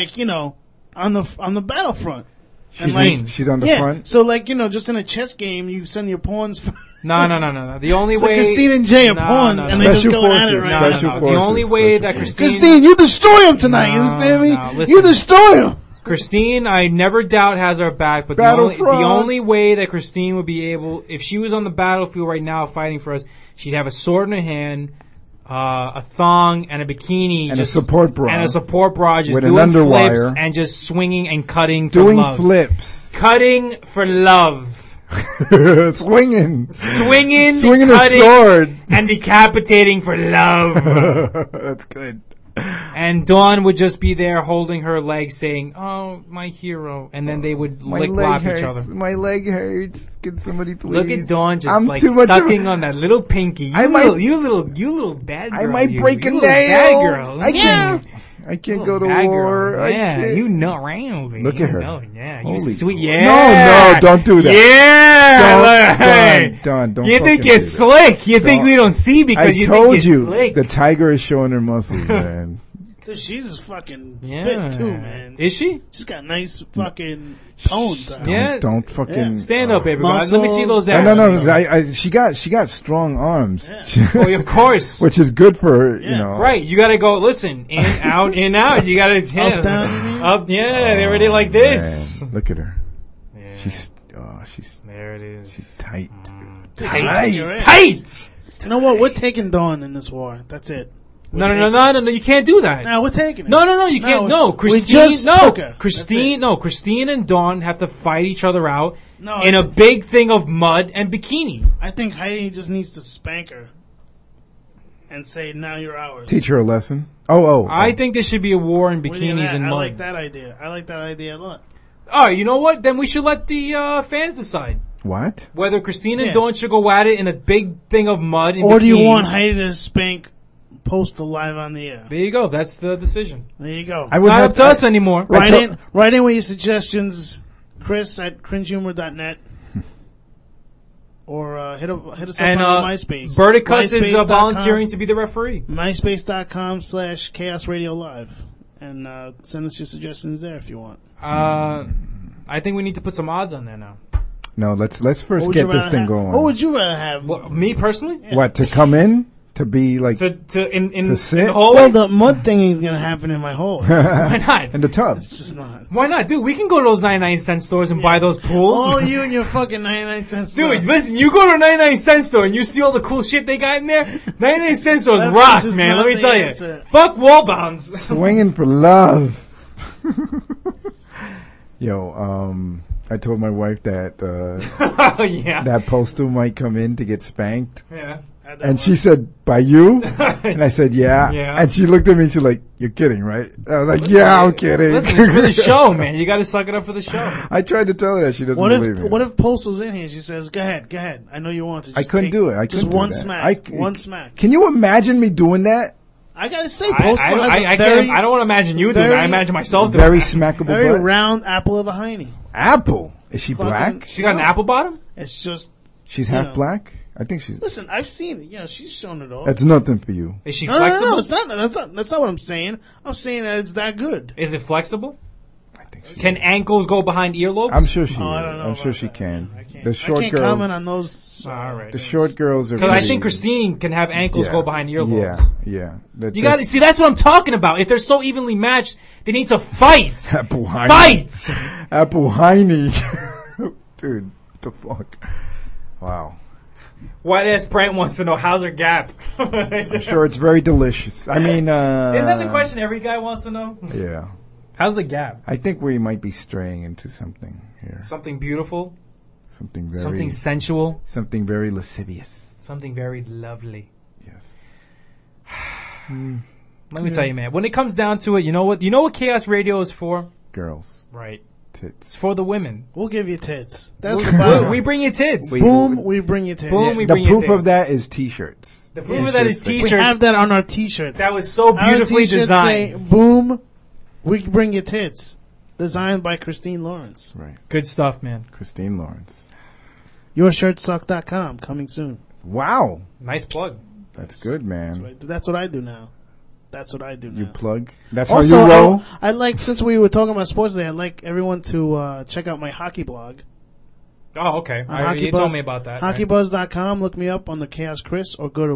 on the battlefront. She's on the front. So just in a chess game, you send your pawns. No. The only way Christine and Jay are pawns, and they just go at it right now. The only way that Christine, you destroy him tonight. You understand me? You destroy him. Christine, I never doubt, has our back, but the only way that Christine would be able, if she was on the battlefield right now fighting for us, she'd have a sword in her hand, a thong, and a bikini. And a support bra. And a support bra, just with doing an underwire. flips and just swinging and cutting for doing love. Flips. Cutting for love. Swinging cutting, a sword. And decapitating for love. That's good. And Dawn would just be there holding her leg saying, "Oh, my hero." And then they would lip-lock each other. My leg hurts. Can somebody please? Look at Dawn just sucking on that little pinky. You little bad girl. I might break a nail. Bad girl. I can't go to war. Yeah, you know, right? Look at her. Yeah, Holy you sweet. Yeah. No, don't do that. Yeah. Don't. You think you're slick. You think we don't see because you think you're slick. The tiger is showing her muscles, man. Dude, she's fucking fit too, man. Is she? She's got nice fucking tones. Don't fucking stand up, everybody. Let me see those abs. No. She got strong arms. Yeah. Well, of course. Which is good for her, you know. Right. You got to go. Listen, in, out, in, out. You got to up, down. Up. Yeah, they're already like this. Man. Look at her. Yeah. She's there. It is. She's tight. Tight. You know what? We're taking Dawn in this war. That's it. No, you can't do that. No, we're taking it. No, you can't. No, Christine and Dawn have to fight each other out in a big thing of mud and bikini. I think Heidi just needs to spank her and say, "Now you're ours." Teach her a lesson. Oh. I think there should be a war in bikinis and mud. I like that idea a lot. Oh, you know what? Then we should let the fans decide. What? Whether Christine and Dawn should go at it in a big thing of mud and or do you want Heidi to spank Postal live on the air? There you go. That's the decision. There you go. It's not up to us anymore. Write in with your suggestions, Chris at cringehumor.net. Or hit us up on MySpace. Verticus is volunteering to be the referee. MySpace.com/Chaos Radio Live. And send us your suggestions there if you want. I think we need to put some odds on there now. No, let's first get this thing going. What would you rather have? Me personally? Yeah. What, to come in? To be like to sit? In the hole? Well, the mud thing ain't gonna happen in my hole. Why not? In the tub. It's just not. Why not, dude? We can go to those 99-cent stores and buy those pools. Oh, you and your fucking 99-cent store. Dude, listen, you go to a 99-cent store and you see all the cool shit they got in there. 99-cent stores rock, man. Let me tell you. Fuck wall bounds. Swinging for love. Yo, I told my wife that Oh, yeah. that postal might come in to get spanked. Yeah. And she said, by you? And I said, yeah. Yeah. And she looked at me and she's like, you're kidding, right? I was like, yeah, I'm kidding. Listen, it's for the show, man. You gotta suck it up for the show. I tried to tell her that. She doesn't What believe if me. what if Postal's in here? She says, "Go ahead. I know you want to." I Just couldn't take do it. I just couldn't one do that. smack. One smack. Can you imagine me doing that? I gotta say, Postal has a I very, can't. I don't want to imagine you doing that. I imagine myself doing Very that. smackable very butt. round apple of a hiney. Apple? Is she Fucking- black? She got an apple bottom? It's just. She's you half know. black? I think she's... Listen, I've seen it. Yeah, she's shown it off. That's nothing for you. Is she No, flexible? no, it's not. That's not what I'm saying. I'm saying that it's that good. Is it flexible? Can ankles go behind earlobes? I'm sure she Oh, I is. don't know I'm sure about she that. can. I The short I can't girls... comment on those. All right. The short girls are... Because I very- think Christine can have ankles go behind earlobes. Yeah. You got to see. That's what I'm talking about. If they're so evenly matched, they need to fight. Apple Heine. Fight. Apple Heine. Dude, what the fuck? Wow. White ass Brent wants to know how's her gap. I'm sure it's very delicious. I mean, Isn't that the question every guy wants to know? Yeah. How's the gap? I think we might be straying into something here. Something beautiful. Something very... Something sensual. Something very lascivious. Something very lovely. Yes. Let me tell you, man. When it comes down to it, you know what? You know what Chaos Radio is for? Girls. Right. Tits. It's for the women. We'll give you tits. That's We- the bottom. we bring you tits. Boom, we bring you tits. Boom, we The bring you proof tits. of that is T-shirts. The proof of that is We T-shirts. have that on our T-shirts. That was so Our beautifully T-shirts designed. Say, boom, we bring you tits. Designed by Christine Lawrence. Right. Good stuff, man. Christine Lawrence. YourShirtSuck.com coming soon. Wow. Nice plug. That's good, man. That's what I do now. That's what I do now. You plug? That's Also, how you roll? I'd like, since we were talking about sports today, I'd like everyone to check out my hockey blog. Oh, okay. On You told me about that. right? HockeyBuzz.com. Look me up on the Chaos Chris, or go to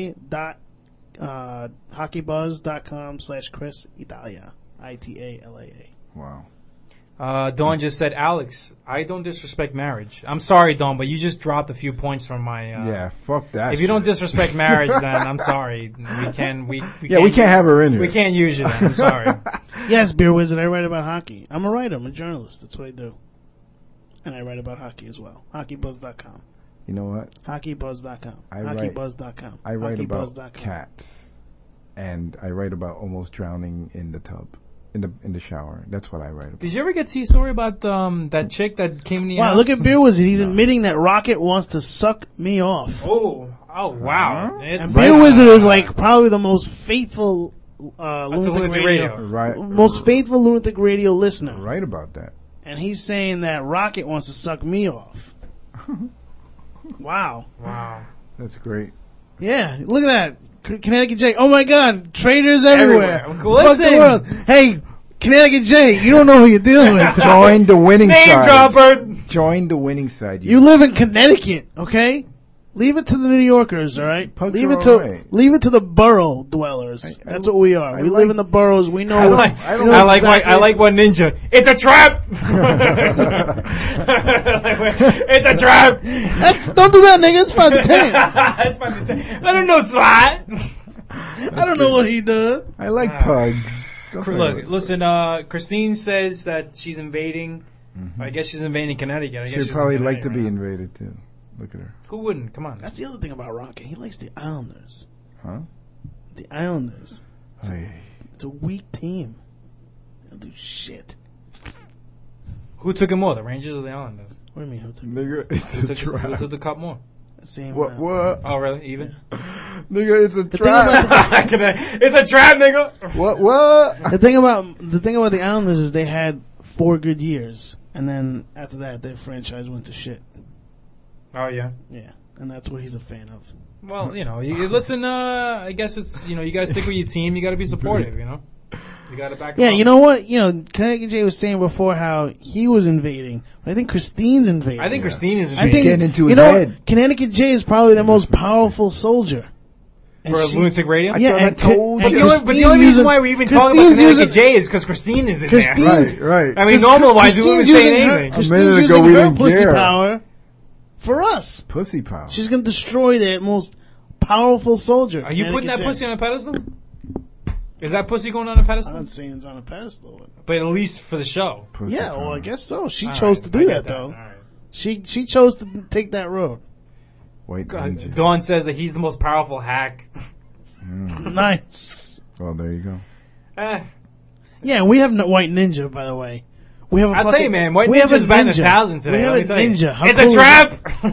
hockeybuzz.com/Chris Italia. Italaa. Wow. Dawn just said, Alex, I don't disrespect marriage. I'm sorry, Dawn, but you just dropped a few points from my... Yeah, fuck that. If you don't disrespect marriage, then I'm sorry. We can't have her in here. We can't use you then. I'm sorry. Yes, Beer Wizard, I write about hockey. I'm a writer. I'm a journalist. That's what I do. And I write about hockey as well. HockeyBuzz.com. You know what? HockeyBuzz.com. I write- HockeyBuzz.com. I write about HockeyBuzz.com. cats. And I write about almost drowning in the tub. In the shower. That's what I write about. Did you ever get to see a story about that chick that came in the Wow, house? look at Beer Wizard. He's admitting that Rocket wants to suck me off. Oh, wow. And Beer Wizard is like probably the most faithful lunatic radio, Right. most faithful lunatic radio listener. Right about that. And he's saying that Rocket wants to suck me off. Wow. Wow. That's great. Yeah, look at that. Connecticut J. Oh my God, traitors everywhere. Everywhere. Fuck Listen. the world. Hey, Connecticut J, you don't know who you're dealing with. Join the winning Name side. dropper. Join the winning side. You live in Connecticut, okay? Leave it to the New Yorkers, all right? Punks Leave are it to alright. leave it to the borough dwellers. That's what we are. I We like- live in the boroughs. We know. I like one ninja. It's a trap. It's a trap. Don't do that, nigga. It's 5 to 10. It's 5 to 10. Let him know, slide. I don't know what he does. I like pugs. Don't say Look, that. listen. Christine says that she's invading. I guess she's invading Connecticut. I guess She'd she's probably in like to Connecticut be right invaded too. Look at her. now. Who wouldn't? Come on. That's the other thing about Rocket. He likes the Islanders. Huh? The Islanders. Hey. It's a weak team. They'll do shit. Who took it more, the Rangers or the Islanders? What do you mean? Who took Nigga, it's Who a took, who trap. took the cup more? Same. What? What? Oh, really? Even? Nigga, it's a thing trap. It's a trap, nigga. What? What? The thing about the Islanders is they had 4 good years, and then after that, their franchise went to shit. Oh, yeah. Yeah, and that's what he's a fan of. Well, you listen, I guess it's, you guys stick with your team. You got to be supportive, You got to back them Yeah, up. you know what? Connecticut J was saying before how he was invading, but I think Christine's invading. I think Christine is I think getting into you his know, head. Connecticut J is probably the most powerful soldier. And For a she- lunatic radio? Yeah, thought I and told and you. But the only reason why we even talk about Christine's Connecticut using- J is because Christine is in Christine's- there. Right. I mean, normally we wouldn't say anything. Christine's minute ago, using we her didn't pussy care. power for us. Pussy power. She's gonna destroy the most powerful soldier. Are you putting that Connecticut J. pussy on a pedestal? Is that pussy going on a pedestal? I'm not saying it's on a pedestal. But at least for the show. Yeah, well, I guess so. She All chose right, to I do get that, though. She chose to take that road. White Ninja. Dawn says that he's the most powerful hack. Nice. Well, there you go. Yeah, we have no White Ninja, by the way. We have. I'll tell you, man, White Ninja's batting 1,000 today. We have let me a tell you. ninja. How It's cool a is trap.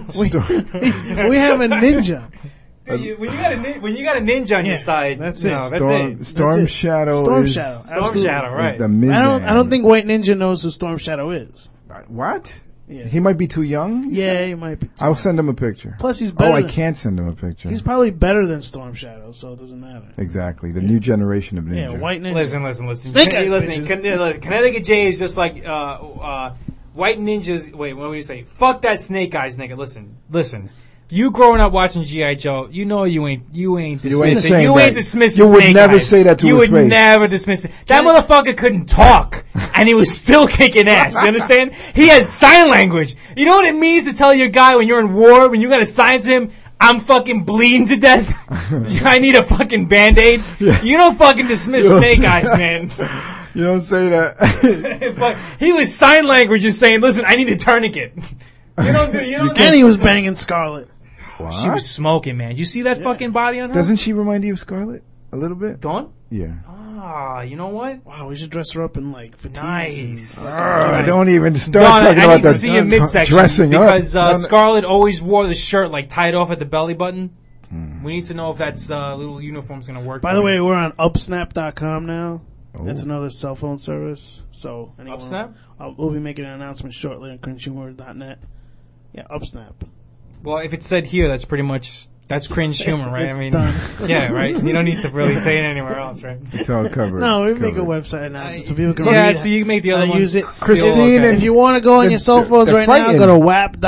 that? we have a ninja. Dude, when you got a ninja on your side, that's no, it. that's it. Storm Shadow Storm is Shadow. Storm Absolutely. Shadow, right? is the midman. I don't think White Ninja knows who Storm Shadow is. What? Yeah. He might be too young. Yeah, he might be. I'll send him a picture. Plus, he's better. I than- can't send him a picture. He's probably better than Storm Shadow, so it doesn't matter. Exactly. The new generation of ninja. Yeah, White Ninja. Listen. Snake Eyes Listen, bitches. Connecticut J is just like White Ninjas. Wait, what do you say? Fuck that Snake Eyes nigga. Listen. You growing up watching G.I. Joe, you know you ain't dismissing. You ain't dismissing You would Snake never Eyes. say that to you his would face. never dismiss it. That motherfucker couldn't talk, and he was still kicking ass. You understand? He had sign language. You know what it means to tell your guy when you're in war, when you gotta sign to him, I'm fucking bleeding to death. I need a fucking Band-Aid. Yeah. You don't fucking dismiss You don't Snake say Eyes, that. man. You don't say that. But he was sign language just saying, listen, I need a tourniquet. You don't And he was banging Scarlet. She was smoking, man. You see that fucking body on her? Doesn't she remind you of Scarlet a little bit? Dawn? Yeah. Ah, you know what? Wow, we should dress her up in like fatigues. Nice. Don't even start Dawn, talking I about need to that see your midsection dressing because up. Scarlett always wore the shirt like tied off at the belly button. We need to know if that's little uniform's gonna work. By the way, we're on upsnap.com now. Oh. That's another cell phone service. So anyone, Upsnap? We'll be making an announcement shortly on cringehumor.net. Yeah, Upsnap. Well, if it's said here, that's cringe humor, right? It's I mean, done. yeah, right. You don't need to really say it anywhere else, right? It's all covered. No, we It's make a covered. website announcement so people can Yeah, read so you can make the other ones. use it. feel Christine, okay. if you want to go on your cell phones they're right now, fighting. go to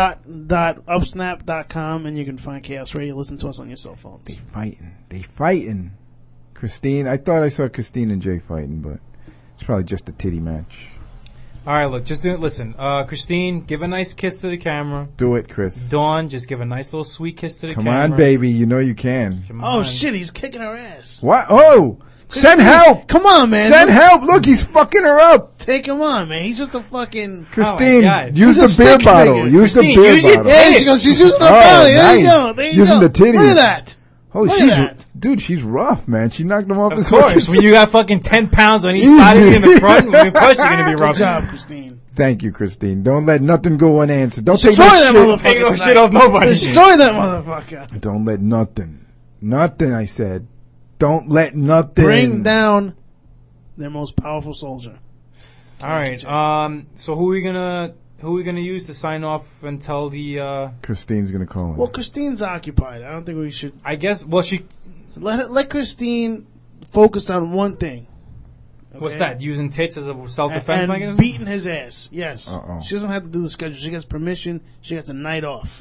wap.upsnap.com and you can find Chaos Radio. Listen to us on your cell phones. They fighting. Christine, I thought I saw Christine and Jay fighting, but it's probably just a titty match. All right, look, just do it. Listen, Christine, give a nice kiss to the camera. Do it, Chris. Dawn, just give a nice little sweet kiss to the Come camera. on, baby. You know you can. Come Oh on. shit, he's kicking her ass. What? Oh! Send help! Come on, man. Send help! Look, he's fucking her up! Take him on, man. He's just a fucking... Christine, God. use He's the a beer stick bottle. nigga. Use the Christine, beer use your bottle. Yeah, she's using her belly. There you nice. go. There you Using go. the titties. Look at that. Holy, Look she's at that. dude. She's rough, man. She knocked him off Of his course, fucking- when you got fucking 10 pounds on each side of you in the front, of course you're going to be rough. Good job, Christine. Thank you, Christine. Don't let nothing go unanswered. Don't Destroy take no that shit. motherfucker. Take no tonight. shit off nobody. Destroy that motherfucker. Don't let nothing. Nothing, I said. Don't let nothing. Bring down their most powerful soldier. All right. So who are we gonna use to sign off and tell the? Christine's gonna call him. Well, Christine's occupied. I don't think we should. I guess. Well, she. Let Christine focus on one thing. Okay? What's that? Using tits as a self-defense and mechanism? beating his ass. Yes. Uh-oh. She doesn't have to do the schedule. She gets permission. She gets a night off.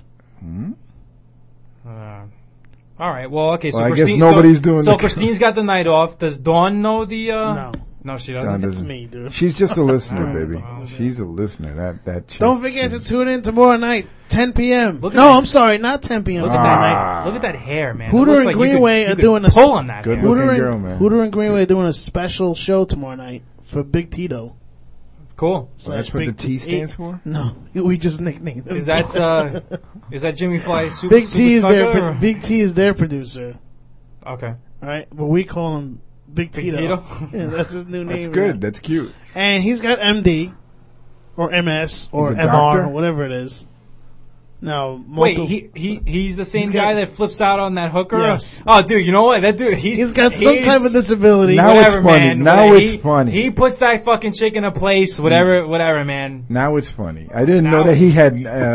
All right. Well, okay. So Well, I guess Christine, nobody's doing So the- Christine's got the night off. Does Dawn know the? No. No, she Don doesn't. It's doesn't. me, dude. She's just a listener, That's baby. She's a listener. That chick. Don't forget to tune in tomorrow night, 10 p.m. Look at No, that. I'm sorry, not 10 p.m. Look at that night. Look at that hair, man. It Hooter looks and like you could- Greenway you are could doing a pull on that. Good hair. looking Hooter girl, and, man. Hooter and Greenway are doing a special show tomorrow night for Big Tito. Cool. Well, that's what the T stands for? No, we just nicknamed them. Is that Jimmy Fly Super? Big T is Super their Snugger, or- Big T is their producer. Okay. All right, but we call him Big Big Tito. Tito? Yeah, that's his new name. That's good. That's cute. And he's got MD or MS or He's a MR doctor? or whatever it is. No, Wait, he's the same He's guy got- that flips out on that hooker? Yes. Oh, dude, you know what? That dude, he's got some type of disability. Now whatever, it's funny. man. Now Whatever. it's funny. He puts that fucking chick in a place, whatever, man. Now it's funny. I didn't know Now- that he had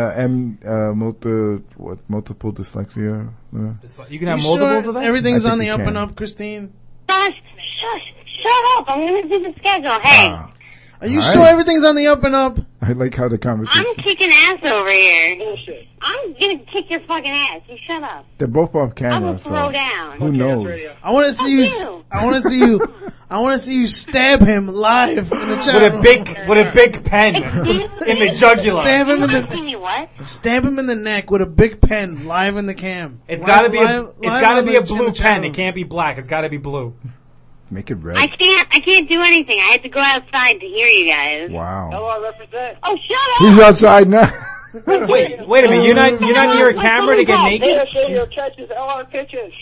multiple dyslexia. You can have You multiples sure of that? everything's I think on the you up can. and up, Christine? Shut up. I'm going to do the schedule. Hey, Are you All sure right. everything's on the up and up? I like how the conversation. I'm kicking ass over here. Bullshit. I'm going to kick your fucking ass. You shut up. They're both off camera, I'm gonna so throw down. who knows? I want to see you. you. I want to see you. I want to see you stab him live in the chat With room. a big pen in the jugular. Stab him in Asking me what? Stab him in the neck with a big pen live in the cam. It's Live- got to be live- it's live got to on be the- a in blue the chat pen. room. It can't be black. It's got to be blue. Make it red. I can't do anything. I had to go outside to hear you guys. Wow. Hello, I represent. Oh, shut up! He's outside now. Wait a minute. You're not near a camera to get naked? Radio catches LR pitches.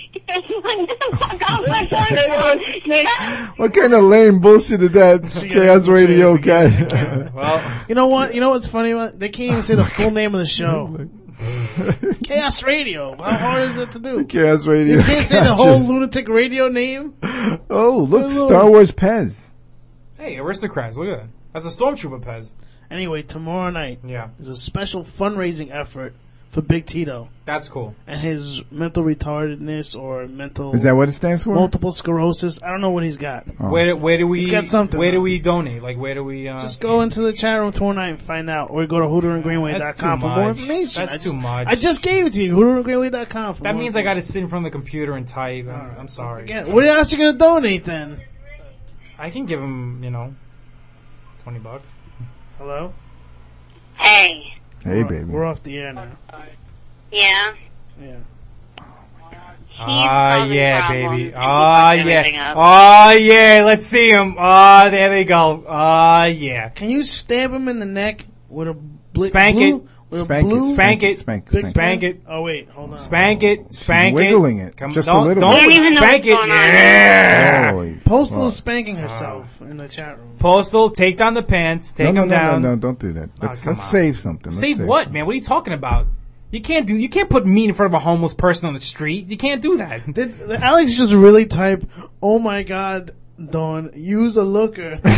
What kind of lame bullshit is that? Chaos Radio guy. Well, you know what? You know what's funny? They can't even say the full name of the show. It's Chaos Radio. How hard is it to do? Chaos Radio. You can't say the whole lunatic radio name. Oh, look, Star Wars Pez. Hey, aristocrats, look at that. That's a stormtrooper Pez. Anyway, tomorrow night is a special fundraising effort for Big Tito. That's cool. And his mental retardedness or mental... Is that what it stands for? Multiple sclerosis. I don't know what he's got. Oh. Where do we... He's got something. Where do we donate? Like, where do we... Just go into the chat room tomorrow night and find out. Or go to HooterandGreenway.com for more information. That's too much. I just gave it to you. HooterandGreenway.com for That more means I got to sit in front of the computer and type. I'm sorry. What else are you going to donate then? I can give him, $20. Hello? Hey. Hey, baby. We're off the air now. Yeah. Yeah. Yeah, baby. Yeah. Let's see him. There they go. Yeah. Can you stab him in the neck with a Spank blue? it. With Spank a blue? it. Spank it. Spank it. Oh wait, hold on. Spank it. Spank it. Wiggling it. Come, Just don't, a little don't bit. even know spank what's it. going on. Yeah. Holy Postal fuck. spanking herself in the chat room. Postal, take down the pants. Take them down. No, don't do that. Let's come on. save something. Save what, man? What are you talking about? You can't put me in front of a homeless person on the street. You can't do that. Did Alex just really type, "Oh my God, Dawn, use a looker"? Dude,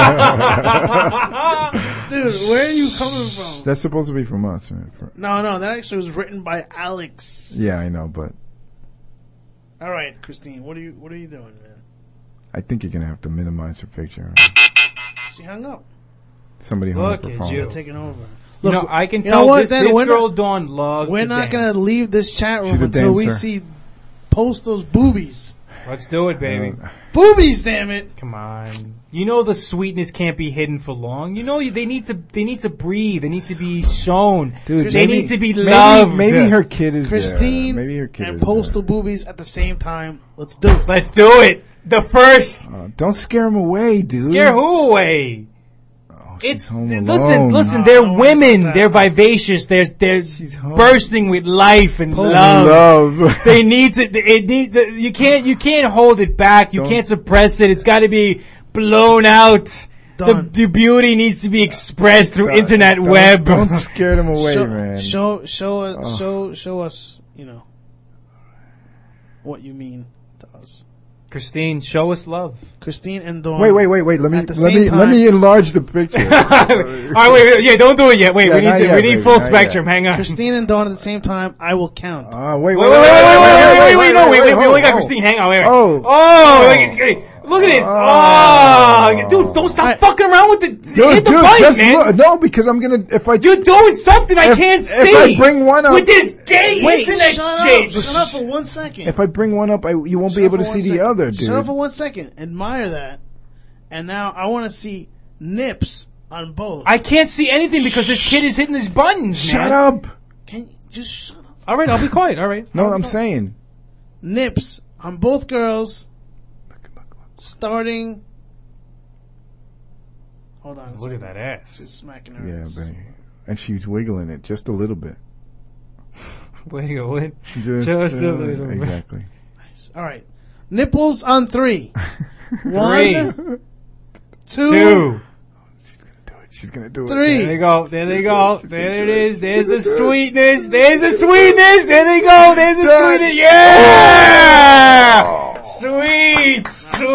where are you coming from? That's supposed to be from us, right? No, that actually was written by Alex. Yeah, I know, but all right, Christine, what are you doing, man? I think you're gonna have to minimize her picture. She hung up. Somebody hung up her phone. You're taking over. Look, I can tell this girl Dawn loves We're to not dance. going to leave this chat room She's a until we dancer. see Postal's boobies. Let's do it, baby. Boobies, damn it! Come on. You know the sweetness can't be hidden for long. You know they need to breathe. They need to be shown. Dude, they need to be loved. Maybe her kid is Christine there. Maybe her kid and is Postal boobies at the same time. Let's do it. Let's do it. The first. Don't scare him away, dude. Scare who away? It's home listen. alone. They're women. They're vivacious. They're bursting with life and love. They need to. You can't hold it back. You can't suppress it. It's got to be blown out. The beauty needs to be expressed through internet web. Don't scare them away, man. Show us. What you mean to us. Christine, show us love. Christine and Dawn. Wait. Let me enlarge the picture. All right, wait. Yeah, don't do it yet. Wait, we need full spectrum. Hang on. Christine and Dawn at the same time. I will count. Wait. We only got Christine. Hang on. Wait. Look at this. Oh, dude, don't stop fucking around with the hit the button, man. No, because I'm gonna you're doing something I can't see. If I bring one up with this gay internet shit. Shut up for 1 second. If I bring one up, you won't be able to see the other, dude. Shut up for 1 second. Admire that. And now I want to see nips on both. I can't see anything because this kid is hitting his buttons, man. Shut up. Can you just shut up? All right, I'll be quiet. All right. No, I'm saying nips on both girls. Starting. Hold on. Look at that ass. She's smacking her Yeah, ass. baby. And she's wiggling it just a little bit. Wiggle it. Just a little bit. Exactly. Nice. All right. Nipples on 3. 1, 2. She's gonna do it. 3. There they go. There it is. There's the sweetness. There they go. There's the sweetness. Yeah! Sweet.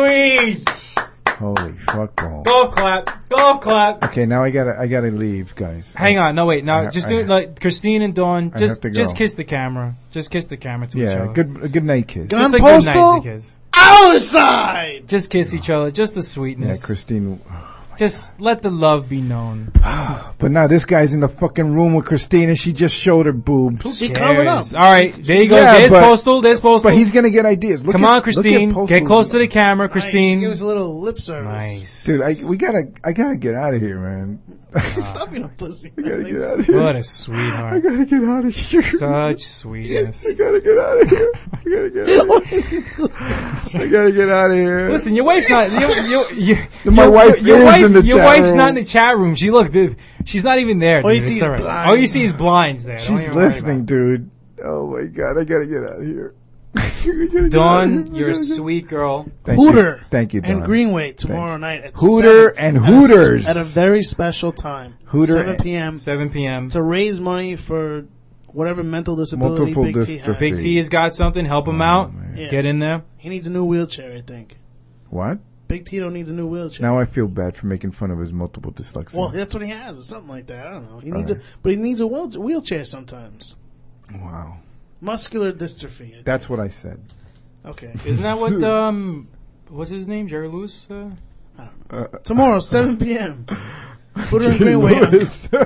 Holy fuck ball. Golf clap. Okay, now I gotta leave, guys. Hang on. No, wait. No, just do it like Christine and Dawn. Just have to go. kiss the camera. Just kiss the camera to each other. Yeah, a good night kiss. Just a good Postal nice kiss. outside. Just kiss each other. Just the sweetness. Yeah, Christine. Just let the love be known. But now this guy's in the fucking room with Christine and she just showed her boobs. She covered up. All right, there you go. Yeah, There's Postal. But he's gonna get ideas. Come on, Christine. Get close to the camera, Christine. Nice. She gives a little lip service. Nice. Dude, I gotta get out of here, man. Stop being a pussy. I gotta get out of here. What a sweetheart. I gotta get out of here. Such sweetness. I gotta get out of here. I gotta get out of here. I gotta get out of here. Listen, your wife's not. My wife is in the Your chat wife's room. not in the chat room. She's not even there. All you dude. see It's is all right. blinds. All you see is blinds there. Don't She's even worry listening, dude. Oh my god, I gotta get out of here. Dawn, you're a sweet girl. Hooter. Thank you, Dawn. And Greenway tomorrow night at Hooter 7, and Hooters. at a very special time. Hooter 7 and- p.m. 7 p.m. to raise money for whatever mental disability Multiple Big T has. Big T has got something. Help him out. Yeah. Get in there. He needs a new wheelchair, I think. What? Big Tito needs a new wheelchair. Now I feel bad for making fun of his multiple dyslexia. Well, that's what he has, or something like that. I don't know. He All needs right. but he needs a wheelchair sometimes. Wow. Muscular dystrophy. That's what I said. Okay. Isn't that what what's his name? Jerry Lewis? Tomorrow, 7 p.m. Put it in Greenway. You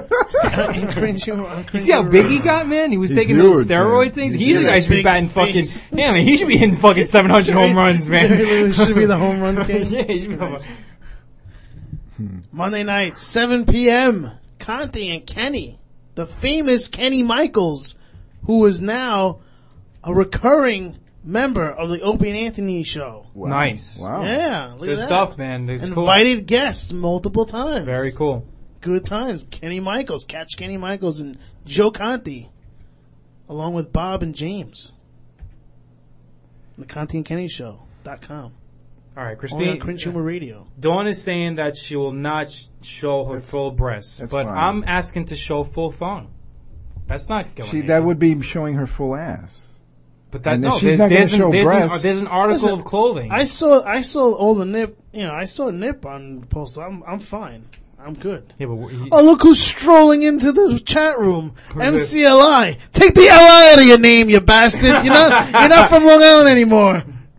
see how big he got, man? He was He's taking those huge, steroid man. things. He's He's the huge. guy who should be Big batting fucking. face. Yeah, man, he should be hitting fucking 700 home runs, man. Jerry Lewis should be the home run king. Yeah, he should be the home run. Monday night, 7 p.m. Conti and Kenny, the famous Kenny Michaels, who is now a recurring member of the Opie and Anthony show. Wow. Nice. Wow. Yeah, look Good at that. stuff, man. It's cool. Invited guests multiple times. Very cool. Good times. Kenny Michaels, catch Kenny Michaels and Joe Conti, along with Bob and James. The Conti and Kenny Show.com. All right, Only Christine. on Cringe Humor Radio. Dawn is saying that she will not show her full breasts, that's but fine. I'm asking to show full thong. That's not going. That would be showing her full ass. But that And no, she's there's, not gonna there's, show an, there's, breasts. an, there's an article Listen, of clothing. I saw all the nip. I saw nip on the post. I'm fine. I'm good. Yeah, but Oh, look who's strolling into the chat room. Who's MCLI. Take the LI out of your name, you bastard. You're not from Long Island anymore.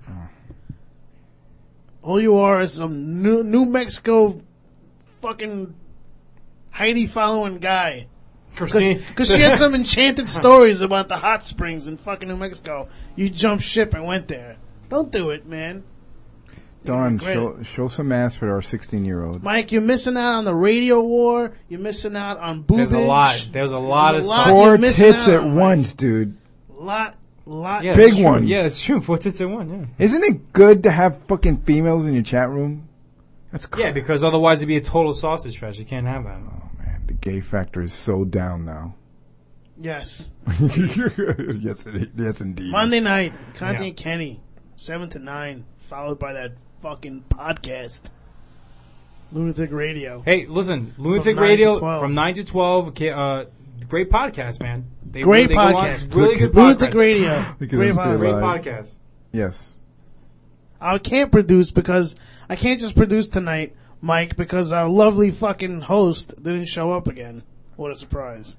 All you are is some New Mexico fucking Heidi following guy. Because she had some enchanted stories about the hot springs in fucking New Mexico. You jumped ship and went there. Don't do it, man. Dawn, Regret show some ass for our 16-year-old. Mike, you're missing out on the radio war. You're missing out on boobage. There's a lot of stuff. Four you're missing tits out at on, once, dude. Lot. Yeah, Big that's true. ones. Yeah, that's true. 4 tits at one. Yeah. Isn't it good to have fucking females in your chat room? That's cool. Yeah, because otherwise it'd be a total sausage fest. You can't have that. Oh man, the gay factor is so down now. Yes. yes, indeed. Monday night, Conti Yeah. and Kenny, 7 to 9, followed by that fucking podcast. Lunatic Radio. Hey, listen, Lunatic From 9 to Radio 12. from 9 to 12. Great podcast, man. They Great they go on- podcast. Really good Lunatic podcast. Radio. Look at Great him say podcast. Great live. podcast. Yes. I can't produce because I can't just produce tonight, Mike, because our lovely fucking host didn't show up again. What a surprise.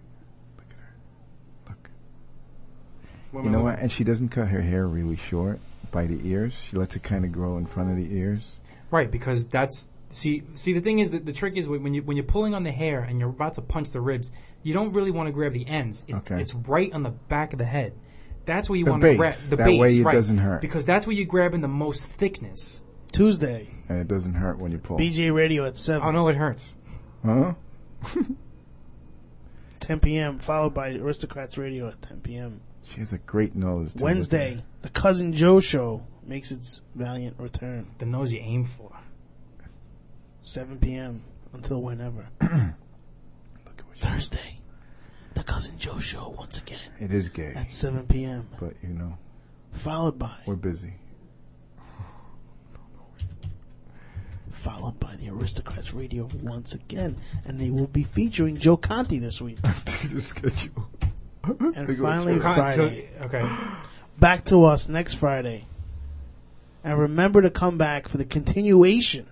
You know what? And she doesn't cut her hair really short by the ears. She lets it kind of grow in front of the ears. Right, because that's see the thing is that the trick is when you're pulling on the hair and you're about to punch the ribs, you don't really want to grab the ends. It's right on the back of the head. That's where you The want to base. grab the That base. way it right, doesn't hurt. because that's where you're grabbing the most thickness. Tuesday, And it doesn't hurt when you pull. BJ Radio at 7. Oh no, it hurts. Huh? 10 p.m., followed by Aristocrats Radio at 10 p.m. She has a great nose. too. Wednesday, the Cousin Joe Show makes its valiant return. The nose you aim for. 7 p.m. until whenever. Thursday, the Cousin Joe Show once again It is gay. at 7 p.m. But, you know, Followed by we're busy. the Aristocrats Radio once again, and they will be featuring Joe Conti this week. Schedule. And finally, Friday. Okay. Back to us next Friday. And remember to come back for the continuation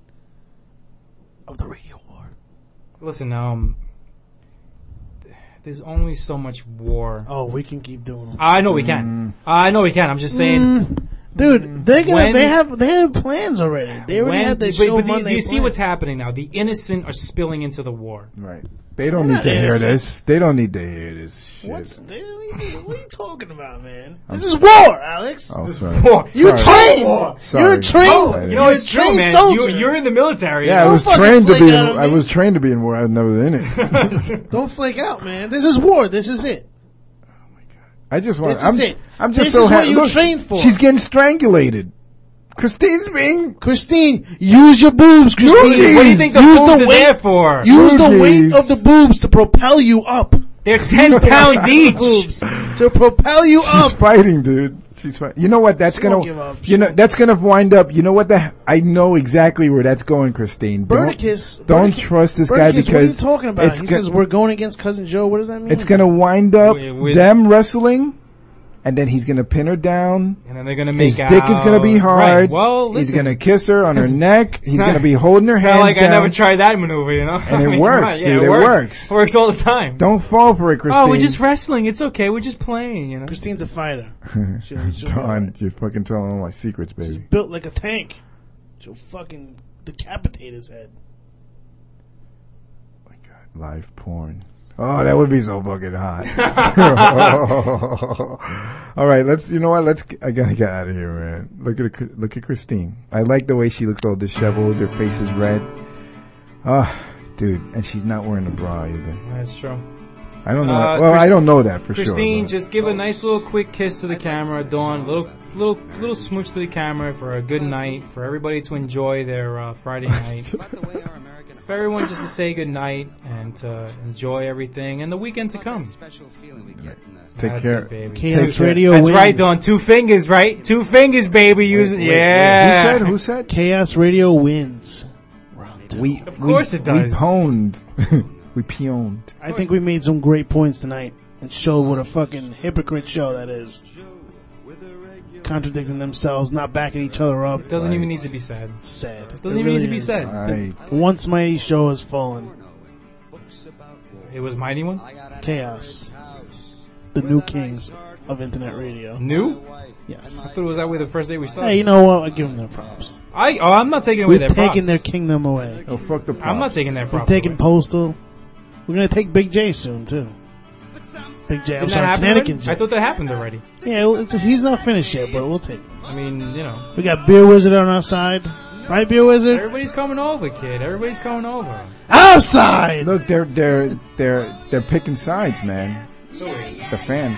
of the radio war. Listen, there's only so much war. Oh, we can keep doing it. I know we can. I know we can. I'm just saying. Dude, they're gonna. They have plans already. They already had their show Monday. Do you see what's happening now? The innocent are spilling into the war. Right. They don't need to hear this. They don't need to hear this shit. What are you talking about, man? This is war, Alex. Oh, this sorry. is war. You're trained. You're trained. Oh, you know, it's true, man. You're in the military. Yeah, I was trained to be. I was trained to be in war. I've never been in it. Don't flake out, man. This is war. This is it. I just want. This is it. I'm just this so is what happy. you trained for. She's getting strangulated. Christine, use your boobs, Christine. What do you think the boobs are there for? Use the weight of the boobs to propel you up. They're 10 pounds each. To propel you up. She's fighting, dude. She's fighting. You know what? That's that's gonna wind up. You know what? I know exactly where that's going, Christine. Don't trust this guy because. What are you talking about? He says we're going against Cousin Joe. What does that mean? It's gonna wind up them wrestling. And then he's going to pin her down. And then they're going to make out. His dick is going to be hard. Right. Well, listen. He's going to kiss her on her neck. He's going to be holding her hands down. It's not like I never tried that maneuver, you know? And it works, dude. It works. It works all the time. Don't fall for it, Christine. Oh, we're just wrestling. It's okay. We're just playing, you know? Christine's a fighter. Don, you're fucking telling all my secrets, baby. She's built like a tank. She'll fucking decapitate his head. Oh my God. Live porn. Oh, that would be so fucking hot. All right, you know what? I gotta get out of here, man. Look at Christine. I like the way she looks all disheveled. Her face is red. Dude, and she's not wearing a bra either. That's true. I don't know. I don't know that for Christine, sure. Just give a nice little quick kiss to the camera, Dawn. Little smooch to the camera for a good night, for everybody to enjoy their Friday night. For everyone just to say good night and to enjoy everything and the weekend to come. Take care, baby. Chaos Radio That's wins. right, Dawn. 2 fingers, right? 2 fingers, baby. Yeah. Who said? Chaos Radio wins. Of course it does. We pwned. We peoned. I think we made some great points tonight and showed what a fucking hypocrite show that is. Contradicting themselves, not backing each other up. It doesn't even need to be said. It doesn't even need to be said. The once mighty show has fallen. It was Mighty Ones? Chaos. The new kings of internet radio. New? Yes. I thought it was that way the first day we started. Hey, you know what? I give them their props. I'm not taking away their props. We've taken their kingdom away. Oh, fuck the props. I'm not taking their props We've taken Postal. We're going to take Big J soon, too. Big J. Didn't that happen already? I thought that happened already. Yeah, he's not finished yet, but we'll take it. I mean, you know. We got Beer Wizard on our side. Right, Beer Wizard? Everybody's coming over, kid. Everybody's coming over. Outside! Look, they're picking sides, man. The fans.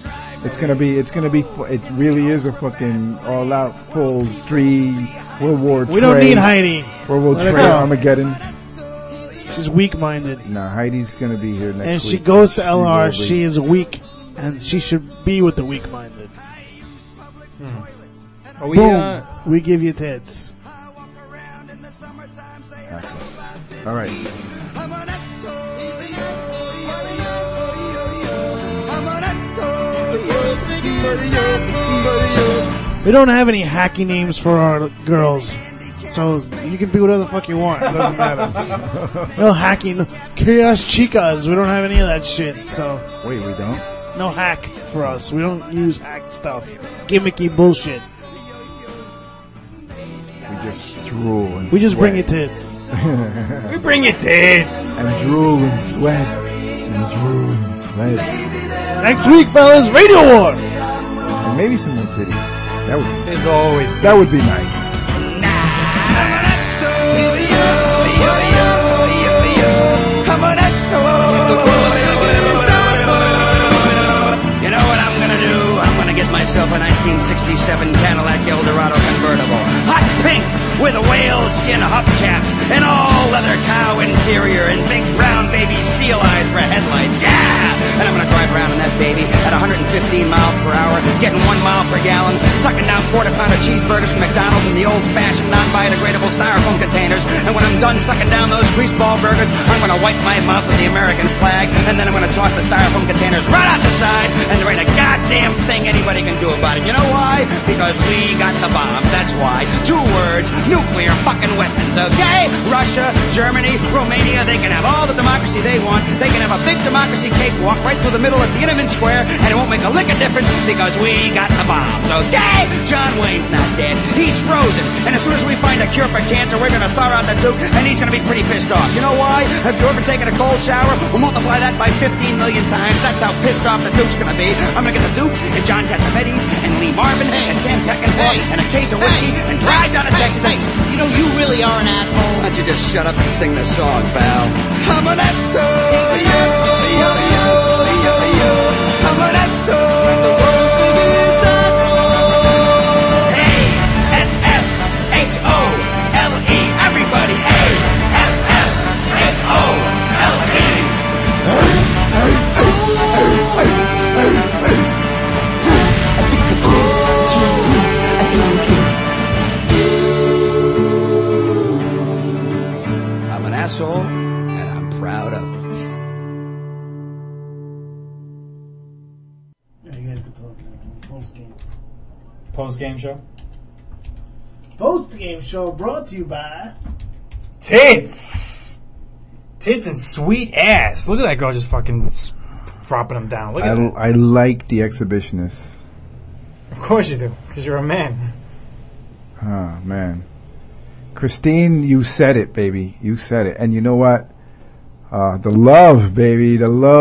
It really is a fucking all out full World War III. We don't need Heidi. World War III Armageddon. She's weak-minded. No, Heidi's going to be here next week. And she goes to LR. She is weak, and she should be with the weak-minded. Boom. We give you tits. Okay. All right. We don't have any hacky names for our girls. So you can be whatever the fuck you want. It doesn't matter. No hacking. Chaos Chicas. We don't have any of that shit. So wait, we don't? No hack for us. We don't use hack stuff. Gimmicky bullshit. We just drool and we just sweat. bring you tits. We bring you tits. And drool and sweat. And drool and sweat. Next week, fellas, Radio War. And maybe some more titties. That would be. There's always titties. That would be nice. You know what I'm gonna do? I'm gonna get myself a 1967 Cadillac Eldorado convertible. Hot pink with a whale skin hubcaps, an all-leather cow interior, and big brown baby seal eyes for headlights. Yeah! And I'm gonna drive around in that baby at 115 miles per hour, getting 1 mile per gallon, sucking down quarter-pounder cheeseburgers from McDonald's in the old-fashioned non-biodegradable styrofoam containers. And when I'm done sucking down those greaseball burgers, I'm gonna wipe my mouth with the American flag, and then I'm gonna toss the styrofoam containers right out the side, and there ain't a goddamn thing anybody can do about it. You know why? Because we got the bombs. That's why. 2 words: nuclear fucking weapons. Okay? Russia, Germany, Romania, they can have all the democracy they want. They can have a big democracy cakewalk right through the middle of Tiananmen Square, and it won't make a lick of difference because we we got the bombs, okay? John Wayne's not dead. He's frozen. And as soon as we find a cure for cancer, we're gonna thaw out the Duke, and he's gonna be pretty pissed off. You know why? Have you ever taken a cold shower? We'll multiply that by 15 million times. That's how pissed off the Duke's gonna be. I'm gonna get the Duke and John Cassavetes and Lee Marvin and Sam Peckinpah and a case of whiskey and drive down to Texas. Hey, you know, you really are an asshole. Why don't you just shut up and sing the song, pal? I'm an asshole, yo, yo, yo, yo, yo. I'm an asshole. Hey, S-S-H-O-L-E. Everybody, hey, S-S-H-O-L-E. I'm an asshole, and I'm proud of it. Yeah, you guys can talk now. Post-game. Post-game show? Post-game show brought to you by... Tits! Tits and sweet ass. Look at that girl just fucking dropping them down. Look at that. I like the exhibitionists. Of course you do, because you're a man. Oh, man. Christine, you said it, baby. You said it. And you know what? The love, baby. The love.